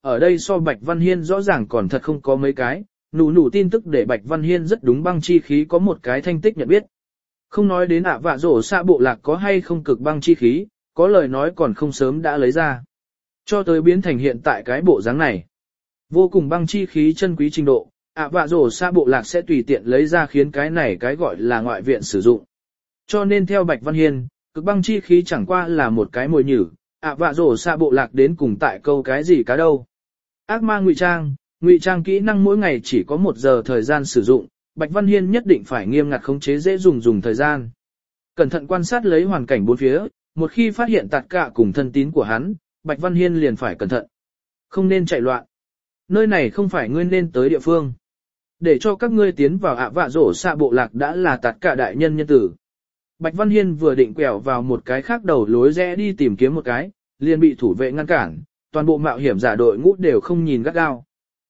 ở đây so Bạch Văn Hiên rõ ràng còn thật không có mấy cái, nụ tin tức để Bạch Văn Hiên rất đúng băng chi khí có một cái thanh tích nhận biết. Không nói đến ạ vạ rổ xạ bộ lạc có hay không cực băng chi khí, có lời nói còn không sớm đã lấy ra. Cho tới biến thành hiện tại cái bộ dáng này. Vô cùng băng chi khí chân quý trình độ, ạ vạ rổ xạ bộ lạc sẽ tùy tiện lấy ra khiến cái này cái gọi là ngoại viện sử dụng. Cho nên theo Bạch Văn Hiên, cực băng chi khí chẳng qua là một cái mồi nhử, ạ vạ rổ xạ bộ lạc đến cùng tại câu cái gì cá đâu. Ác ma ngụy trang kỹ năng mỗi ngày chỉ có 1 giờ thời gian sử dụng, Bạch Văn Hiên nhất định phải nghiêm ngặt khống chế dễ dùng thời gian. Cẩn thận quan sát lấy hoàn cảnh bốn phía, một khi phát hiện tạt cạ cùng thân tín của hắn, Bạch Văn Hiên liền phải cẩn thận. Không nên chạy loạn. Nơi này không phải ngươi nên tới địa phương. Để cho các ngươi tiến vào ạ vạ rổ xạ bộ lạc đã là tạt cạ đại nhân nhân tử. Bạch Văn Hiên vừa định quẹo vào một cái khác đầu lối rẽ đi tìm kiếm một cái, liền bị thủ vệ ngăn cản, toàn bộ mạo hiểm giả đội ngũ đều không nhìn gắt gao.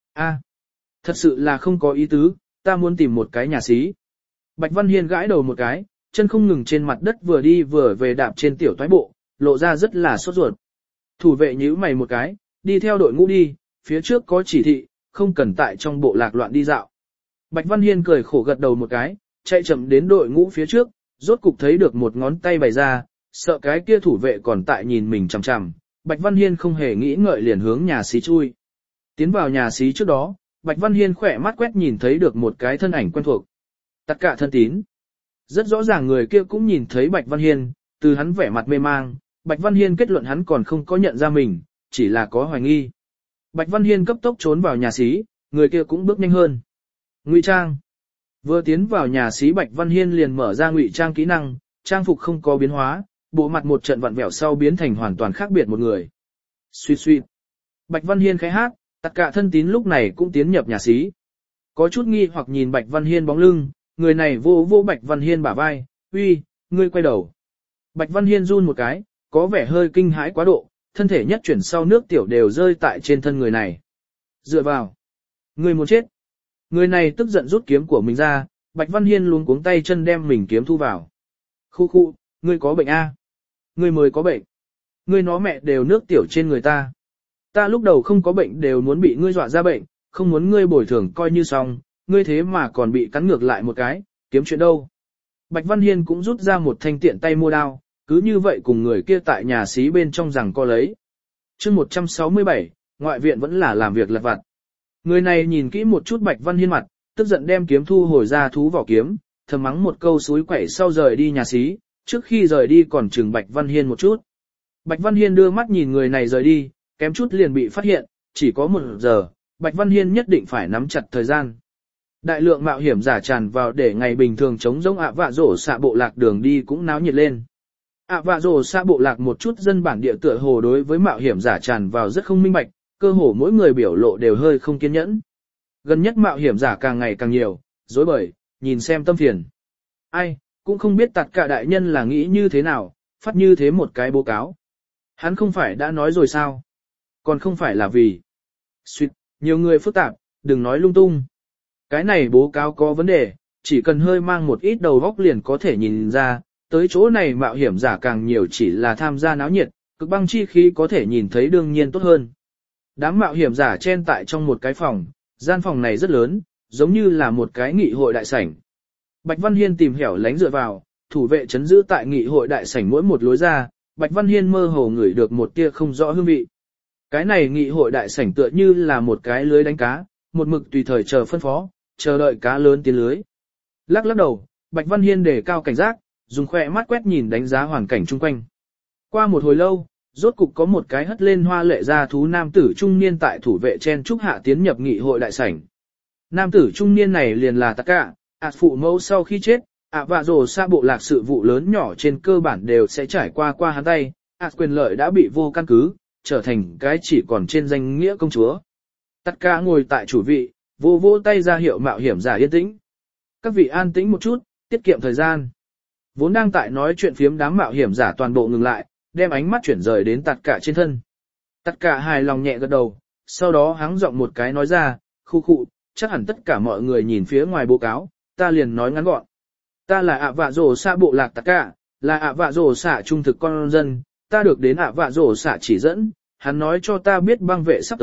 Thật sự là không có ý tứ, ta muốn tìm một cái nhà xí. Bạch Văn Hiên gãi đầu một cái, chân không ngừng trên mặt đất vừa đi vừa về đạp trên tiểu toái bộ, lộ ra rất là sốt ruột. Thủ vệ nhíu mày một cái, đi theo đội ngũ đi, phía trước có chỉ thị, không cần tại trong bộ lạc loạn đi dạo. Bạch Văn Hiên cười khổ gật đầu một cái, chạy chậm đến đội ngũ phía trước, rốt cục thấy được một ngón tay bày ra, sợ cái kia thủ vệ còn tại nhìn mình chằm chằm. Bạch Văn Hiên không hề nghĩ ngợi liền hướng nhà xí chui. Tiến vào nhà xí trước đó, Bạch Văn Hiên khỏe mắt quét nhìn thấy được một cái thân ảnh quen thuộc. Tất cả thân tín. Rất rõ ràng người kia cũng nhìn thấy Bạch Văn Hiên, từ hắn vẻ mặt mê mang, Bạch Văn Hiên kết luận hắn còn không có nhận ra mình, chỉ là có hoài nghi. Bạch Văn Hiên cấp tốc trốn vào nhà xí, người kia cũng bước nhanh hơn. Ngụy trang. Vừa tiến vào nhà xí Bạch Văn Hiên liền mở ra ngụy trang kỹ năng, trang phục không có biến hóa, bộ mặt một trận vặn vẹo sau biến thành hoàn toàn khác biệt một người. Suýt suýt. Bạch Văn Hiên khẽ hát, tất cả thân tín lúc này cũng tiến nhập nhà xí. Có chút nghi hoặc nhìn Bạch Văn Hiên bóng lưng, người này vô Bạch Văn Hiên bả vai, uy, ngươi quay đầu. Bạch Văn Hiên run một cái, có vẻ hơi kinh hãi quá độ, thân thể nhất chuyển sau nước tiểu đều rơi tại trên thân người này. Dựa vào. Ngươi muốn chết. Người này tức giận rút kiếm của mình ra, Bạch Văn Hiên luống cuống tay chân đem mình kiếm thu vào. Khu, ngươi có bệnh a? Ngươi mới có bệnh. Ngươi nó mẹ đều nước tiểu trên người ta. Ta lúc đầu không có bệnh đều muốn bị ngươi dọa ra bệnh, không muốn ngươi bồi thường coi như xong, ngươi thế mà còn bị cắn ngược lại một cái, kiếm chuyện đâu. Bạch Văn Hiên cũng rút ra một thanh tiện tay mua đao, cứ như vậy cùng người kia tại nhà xí bên trong rằng co lấy. Chương 167, ngoại viện vẫn là làm việc lặt vặt. Người này nhìn kỹ một chút Bạch Văn Hiên mặt, tức giận đem kiếm thu hồi ra thú vỏ kiếm, thầm mắng một câu xúi quẩy sau rời đi nhà xí, trước khi rời đi còn chừng Bạch Văn Hiên một chút. Bạch Văn Hiên đưa mắt nhìn người này rời đi, kém chút liền bị phát hiện, chỉ có 1 giờ, Bạch Văn Hiên nhất định phải nắm chặt thời gian. Đại lượng mạo hiểm giả tràn vào để ngày bình thường chống rỗng ạ vạ rổ xạ bộ lạc đường đi cũng náo nhiệt lên. ạ vạ rổ xạ bộ lạc một chút dân bản địa tựa hồ đối với mạo hiểm giả tràn vào rất không minh bạch, cơ hồ mỗi người biểu lộ đều hơi không kiên nhẫn. Gần nhất mạo hiểm giả càng ngày càng nhiều, rối bời, nhìn xem tâm phiền. Ai, cũng không biết tạt cả đại nhân là nghĩ như thế nào, phát như thế một cái báo cáo. Hắn không phải đã nói rồi sao? Còn không phải là vì. Xuyệt, nhiều người phức tạp, đừng nói lung tung. Cái này báo cáo có vấn đề, chỉ cần hơi mang một ít đầu góc liền có thể nhìn ra, tới chỗ này mạo hiểm giả càng nhiều chỉ là tham gia náo nhiệt, cực băng chi khí có thể nhìn thấy đương nhiên tốt hơn. Đám mạo hiểm giả chen tại trong một cái phòng, gian phòng này rất lớn, giống như là một cái nghị hội đại sảnh. Bạch Văn Hiên tìm hẻo lánh dựa vào, thủ vệ chấn giữ tại nghị hội đại sảnh mỗi một lối ra, Bạch Văn Hiên mơ hồ ngửi được một tia không rõ hương vị. Cái này nghị hội đại sảnh tựa như là một cái lưới đánh cá, một mực tùy thời chờ phân phó, chờ đợi cá lớn tiến lưới. Lắc đầu, Bạch Văn Hiên đề cao cảnh giác, dùng khỏe mắt quét nhìn đánh giá hoàn cảnh chung quanh. Qua một hồi lâu, rốt cục có một cái hất lên hoa lệ ra thú nam tử trung niên tại thủ vệ chen trúc hạ tiến nhập nghị hội đại sảnh. Nam tử trung niên này liền là tất cả, phụ mẫu sau khi chết, vạ rồ xa bộ lạc sự vụ lớn nhỏ trên cơ bản đều sẽ trải qua hắn tay, quyền lợi đã bị vô căn cứ, trở thành cái chỉ còn trên danh nghĩa công chúa. Tất cả ngồi tại chủ vị, vỗ tay ra hiệu mạo hiểm giả yên tĩnh. Các vị an tĩnh một chút, tiết kiệm thời gian. Vốn đang tại nói chuyện phiếm đám mạo hiểm giả toàn bộ ngừng lại, đem ánh mắt chuyển rời đến tất cả trên thân. Tất cả hài lòng nhẹ gật đầu, sau đó hắng giọng một cái nói ra, khu, chắc hẳn tất cả mọi người nhìn phía ngoài báo cáo, ta liền nói ngắn gọn. Ta là vạ rồ xạ bộ lạc tất cả, là vạ rồ xạ trung thực con dân, ta được đến vạ rồ xạ chỉ dẫn, hắn nói cho ta biết băng vệ sắp tới,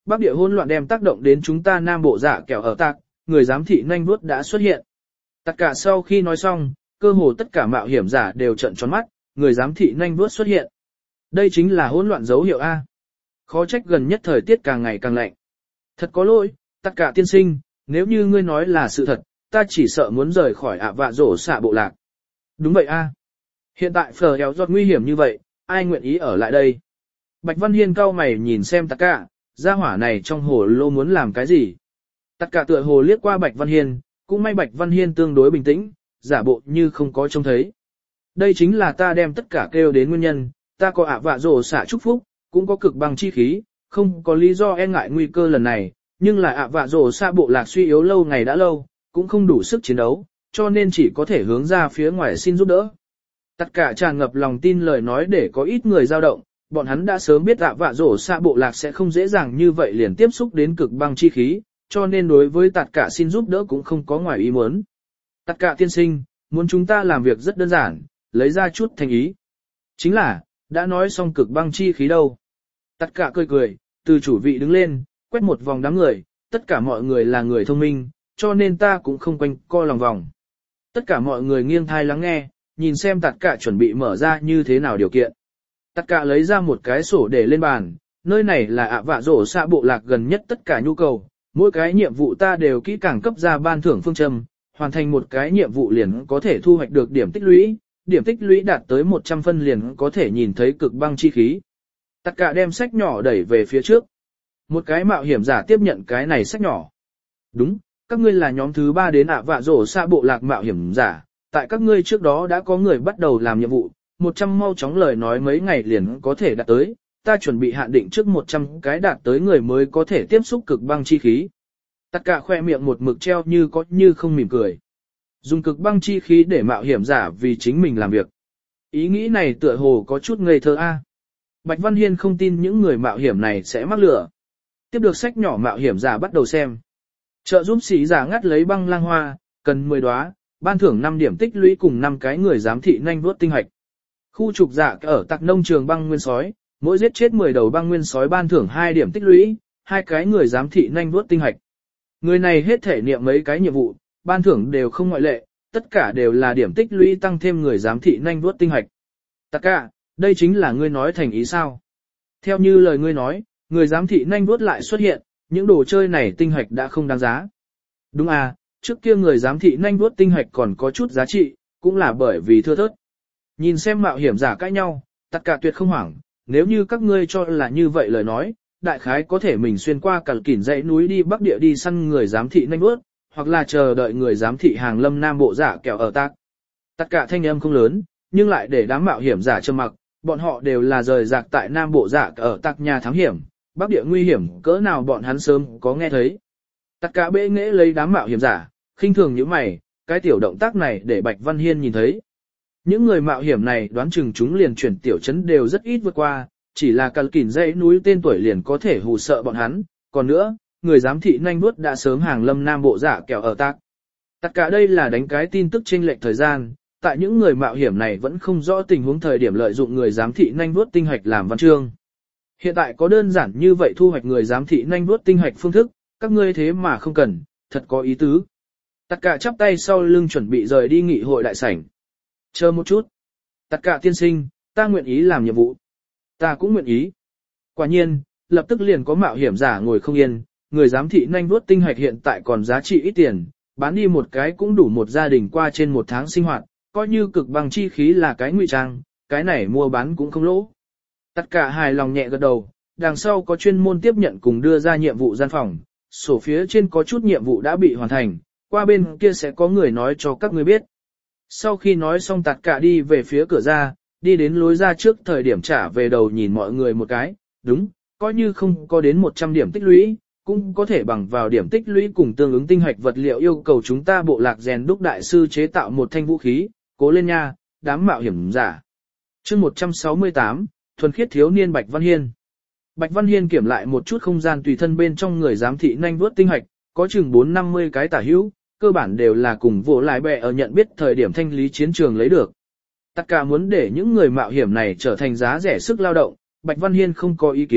Bắc địa hỗn loạn đem tác động đến chúng ta Nam Bộ dạ kẻo ở tạc, người giám thị nhanh vuốt đã xuất hiện. Tất cả sau khi nói xong, cơ hồ tất cả mạo hiểm giả đều trợn tròn mắt, người giám thị nhanh vuốt xuất hiện. Đây chính là hỗn loạn dấu hiệu A. Khó trách gần nhất thời tiết càng ngày càng lạnh. Thật có lỗi, tất cả tiên sinh, nếu như ngươi nói là sự thật, ta chỉ sợ muốn rời khỏi ạ vạ rổ xạ bộ lạc. Đúng vậy A. Hiện tại phở éo giọt nguy hiểm như vậy, ai nguyện ý ở lại đây? Bạch Văn Hiên cau mày nhìn xem tất cả, gia hỏa này trong hồ lô muốn làm cái gì? Tất cả tựa hồ liếc qua Bạch Văn Hiên, cũng may Bạch Văn Hiên tương đối bình tĩnh, giả bộ như không có trông thấy. Đây chính là ta đem tất cả kêu đến nguyên nhân, ta có ạ vạ rổ xạ chúc phúc, cũng có cực băng chi khí, không có lý do e ngại nguy cơ lần này, nhưng là ạ vạ rổ xạ bộ lạc suy yếu lâu ngày đã lâu, cũng không đủ sức chiến đấu, cho nên chỉ có thể hướng ra phía ngoài xin giúp đỡ. Tất cả tràn ngập lòng tin lời nói để có ít người dao động, bọn hắn đã sớm biết ạ vạ rổ xạ bộ lạc sẽ không dễ dàng như vậy liền tiếp xúc đến cực băng chi khí, cho nên đối với tất cả xin giúp đỡ cũng không có ngoài ý muốn. Tất cả tiên sinh, muốn chúng ta làm việc rất đơn giản, lấy ra chút thành ý. Chính là, đã nói xong cực băng chi khí đâu. Tất cả cười cười, từ chủ vị đứng lên, quét một vòng đám người, tất cả mọi người là người thông minh, cho nên ta cũng không quanh co lòng vòng. Tất cả mọi người nghiêng thai lắng nghe, nhìn xem tất cả chuẩn bị mở ra như thế nào điều kiện. Tất cả lấy ra một cái sổ để lên bàn, nơi này là ạ vạ rổ xạ bộ lạc gần nhất tất cả nhu cầu, mỗi cái nhiệm vụ ta đều kỹ càng cấp ra ban thưởng phương châm, hoàn thành một cái nhiệm vụ liền có thể thu hoạch được điểm tích lũy đạt tới 100 phân liền có thể nhìn thấy cực băng chi khí. Tất cả đem sách nhỏ đẩy về phía trước. Một cái mạo hiểm giả tiếp nhận cái này sách nhỏ. Đúng, các ngươi là nhóm thứ 3 đến ạ vạ rổ xạ bộ lạc mạo hiểm giả, tại các ngươi trước đó đã có người bắt đầu làm nhiệm vụ, 100 mau chóng lời nói mấy ngày liền có thể đạt tới, ta chuẩn bị hạn định trước 100 cái đạt tới người mới có thể tiếp xúc cực băng chi khí. Tất cả khoe miệng một mực treo như có như không mỉm cười. Dùng cực băng chi khí để mạo hiểm giả vì chính mình làm việc. Ý nghĩ này tựa hồ có chút ngây thơ a. Bạch Văn Hiên không tin những người mạo hiểm này sẽ mắc lừa. Tiếp được sách nhỏ mạo hiểm giả bắt đầu xem. Trợ giúp sĩ giả ngắt lấy băng lang hoa, cần 10 đóa, ban thưởng 5 điểm tích lũy cùng 5 cái người giám thị nhanh vuốt tinh hạch. Khu trục giả ở tạc nông trường băng nguyên sói, mỗi giết chết 10 đầu băng nguyên sói ban thưởng 2 điểm tích lũy, 2 cái người giám thị nhanh vuốt tinh hạch. Người này hết thể niệm mấy cái nhiệm vụ, ban thưởng đều không ngoại lệ, tất cả đều là điểm tích lũy tăng thêm người giám thị nhanh vuốt tinh hạch. Tất cả, đây chính là ngươi nói thành ý sao? Theo như lời ngươi nói, người giám thị nhanh vuốt lại xuất hiện, những đồ chơi này tinh hạch đã không đáng giá. Đúng à, trước kia người giám thị nhanh vuốt tinh hạch còn có chút giá trị, cũng là bởi vì thưa thớt. Nhìn xem mạo hiểm giả cãi nhau, tất cả tuyệt không hoảng, nếu như các ngươi cho là như vậy lời nói, đại khái có thể mình xuyên qua cằn kỉn dãy núi đi Bắc Địa đi săn người giám thị nhanh vuốt, hoặc là chờ đợi người giám thị hàng lâm Nam Bộ giả kẹo ở tạc. Tất cả thanh âm không lớn, nhưng lại để đám mạo hiểm giả trầm mặc, bọn họ đều là rời rạc tại Nam Bộ giả ở tạc nhà thám hiểm, Bắc Địa nguy hiểm cỡ nào bọn hắn sớm có nghe thấy. Tất cả bệ nghệ lấy đám mạo hiểm giả, khinh thường như mày, cái tiểu động tác này để Bạch Văn Hiên nhìn thấy. Những người mạo hiểm này đoán chừng chúng liền chuyển tiểu trấn đều rất ít vượt qua, chỉ là cằn kỉn dãy núi tên tuổi liền có thể hù sợ bọn hắn, còn nữa, người giám thị nhanh vuốt đã sớm hàng lâm Nam Bộ giả kẹo ở tạc. Tất cả đây là đánh cái tin tức chênh lệch thời gian, tại những người mạo hiểm này vẫn không rõ tình huống thời điểm lợi dụng người giám thị nhanh vuốt tinh hạch làm văn chương. Hiện tại có đơn giản như vậy thu hoạch người giám thị nhanh vuốt tinh hạch phương thức, các ngươi thế mà không cần, thật có ý tứ. Tất cả chắp tay sau lưng chuẩn bị rời đi nghị hội đại sảnh. Chờ một chút. Tất cả tiên sinh, ta nguyện ý làm nhiệm vụ. Ta cũng nguyện ý. Quả nhiên, lập tức liền có mạo hiểm giả ngồi không yên, người giám thị nhanh vuốt tinh hạch hiện tại còn giá trị ít tiền, bán đi một cái cũng đủ một gia đình qua trên một tháng sinh hoạt, coi như cực bằng chi khí là cái ngụy trang, cái này mua bán cũng không lỗ. Tất cả hài lòng nhẹ gật đầu, đằng sau có chuyên môn tiếp nhận cùng đưa ra nhiệm vụ gian phòng, sổ phía trên có chút nhiệm vụ đã bị hoàn thành, qua bên kia sẽ có người nói cho các ngươi biết. Sau khi nói xong tất cả đi về phía cửa ra, đi đến lối ra trước thời điểm trả về đầu nhìn mọi người một cái, đúng, coi như không có đến 100 điểm tích lũy, cũng có thể bằng vào điểm tích lũy cùng tương ứng tinh hạch vật liệu yêu cầu chúng ta bộ lạc rèn đúc đại sư chế tạo một thanh vũ khí, cố lên nha, đám mạo hiểm giả. Chương 168, thuần khiết thiếu niên Bạch Văn Hiên. Bạch Văn Hiên kiểm lại một chút không gian tùy thân bên trong người giám thị nhanh vuốt tinh hạch, có chừng 450 cái tả hữu, cơ bản đều là cùng vô lại bè ở nhận biết thời điểm thanh lý chiến trường lấy được. Tất cả muốn để những người mạo hiểm này trở thành giá rẻ sức lao động, Bạch Văn Hiên không có ý kiến,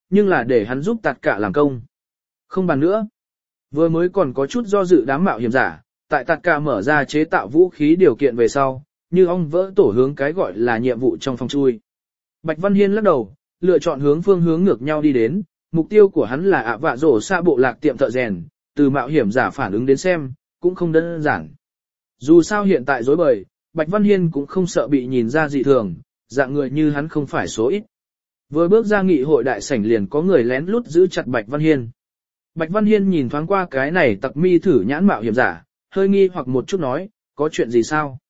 nhưng là để hắn giúp tạt cả làm công. Không bàn nữa. Vừa mới còn có chút do dự đám mạo hiểm giả, tại tạt cả mở ra chế tạo vũ khí điều kiện về sau, như ong vỡ tổ hướng cái gọi là nhiệm vụ trong phòng chui. Bạch Văn Hiên lắc đầu, lựa chọn hướng phương hướng ngược nhau đi đến, mục tiêu của hắn là ạ vạ rổ xa bộ lạc tiệm thợ rèn, từ mạo hiểm giả phản ứng đến xem, cũng không đơn giản. Dù sao hiện tại rối bời, Bạch Văn Hiên cũng không sợ bị nhìn ra dị thường, dạng người như hắn không phải số ít. Vừa bước ra nghị hội đại sảnh liền có người lén lút giữ chặt Bạch Văn Hiên. Bạch Văn Hiên nhìn thoáng qua cái này tặc mi thử nhãn mạo hiểm giả, hơi nghi hoặc một chút nói, có chuyện gì sao?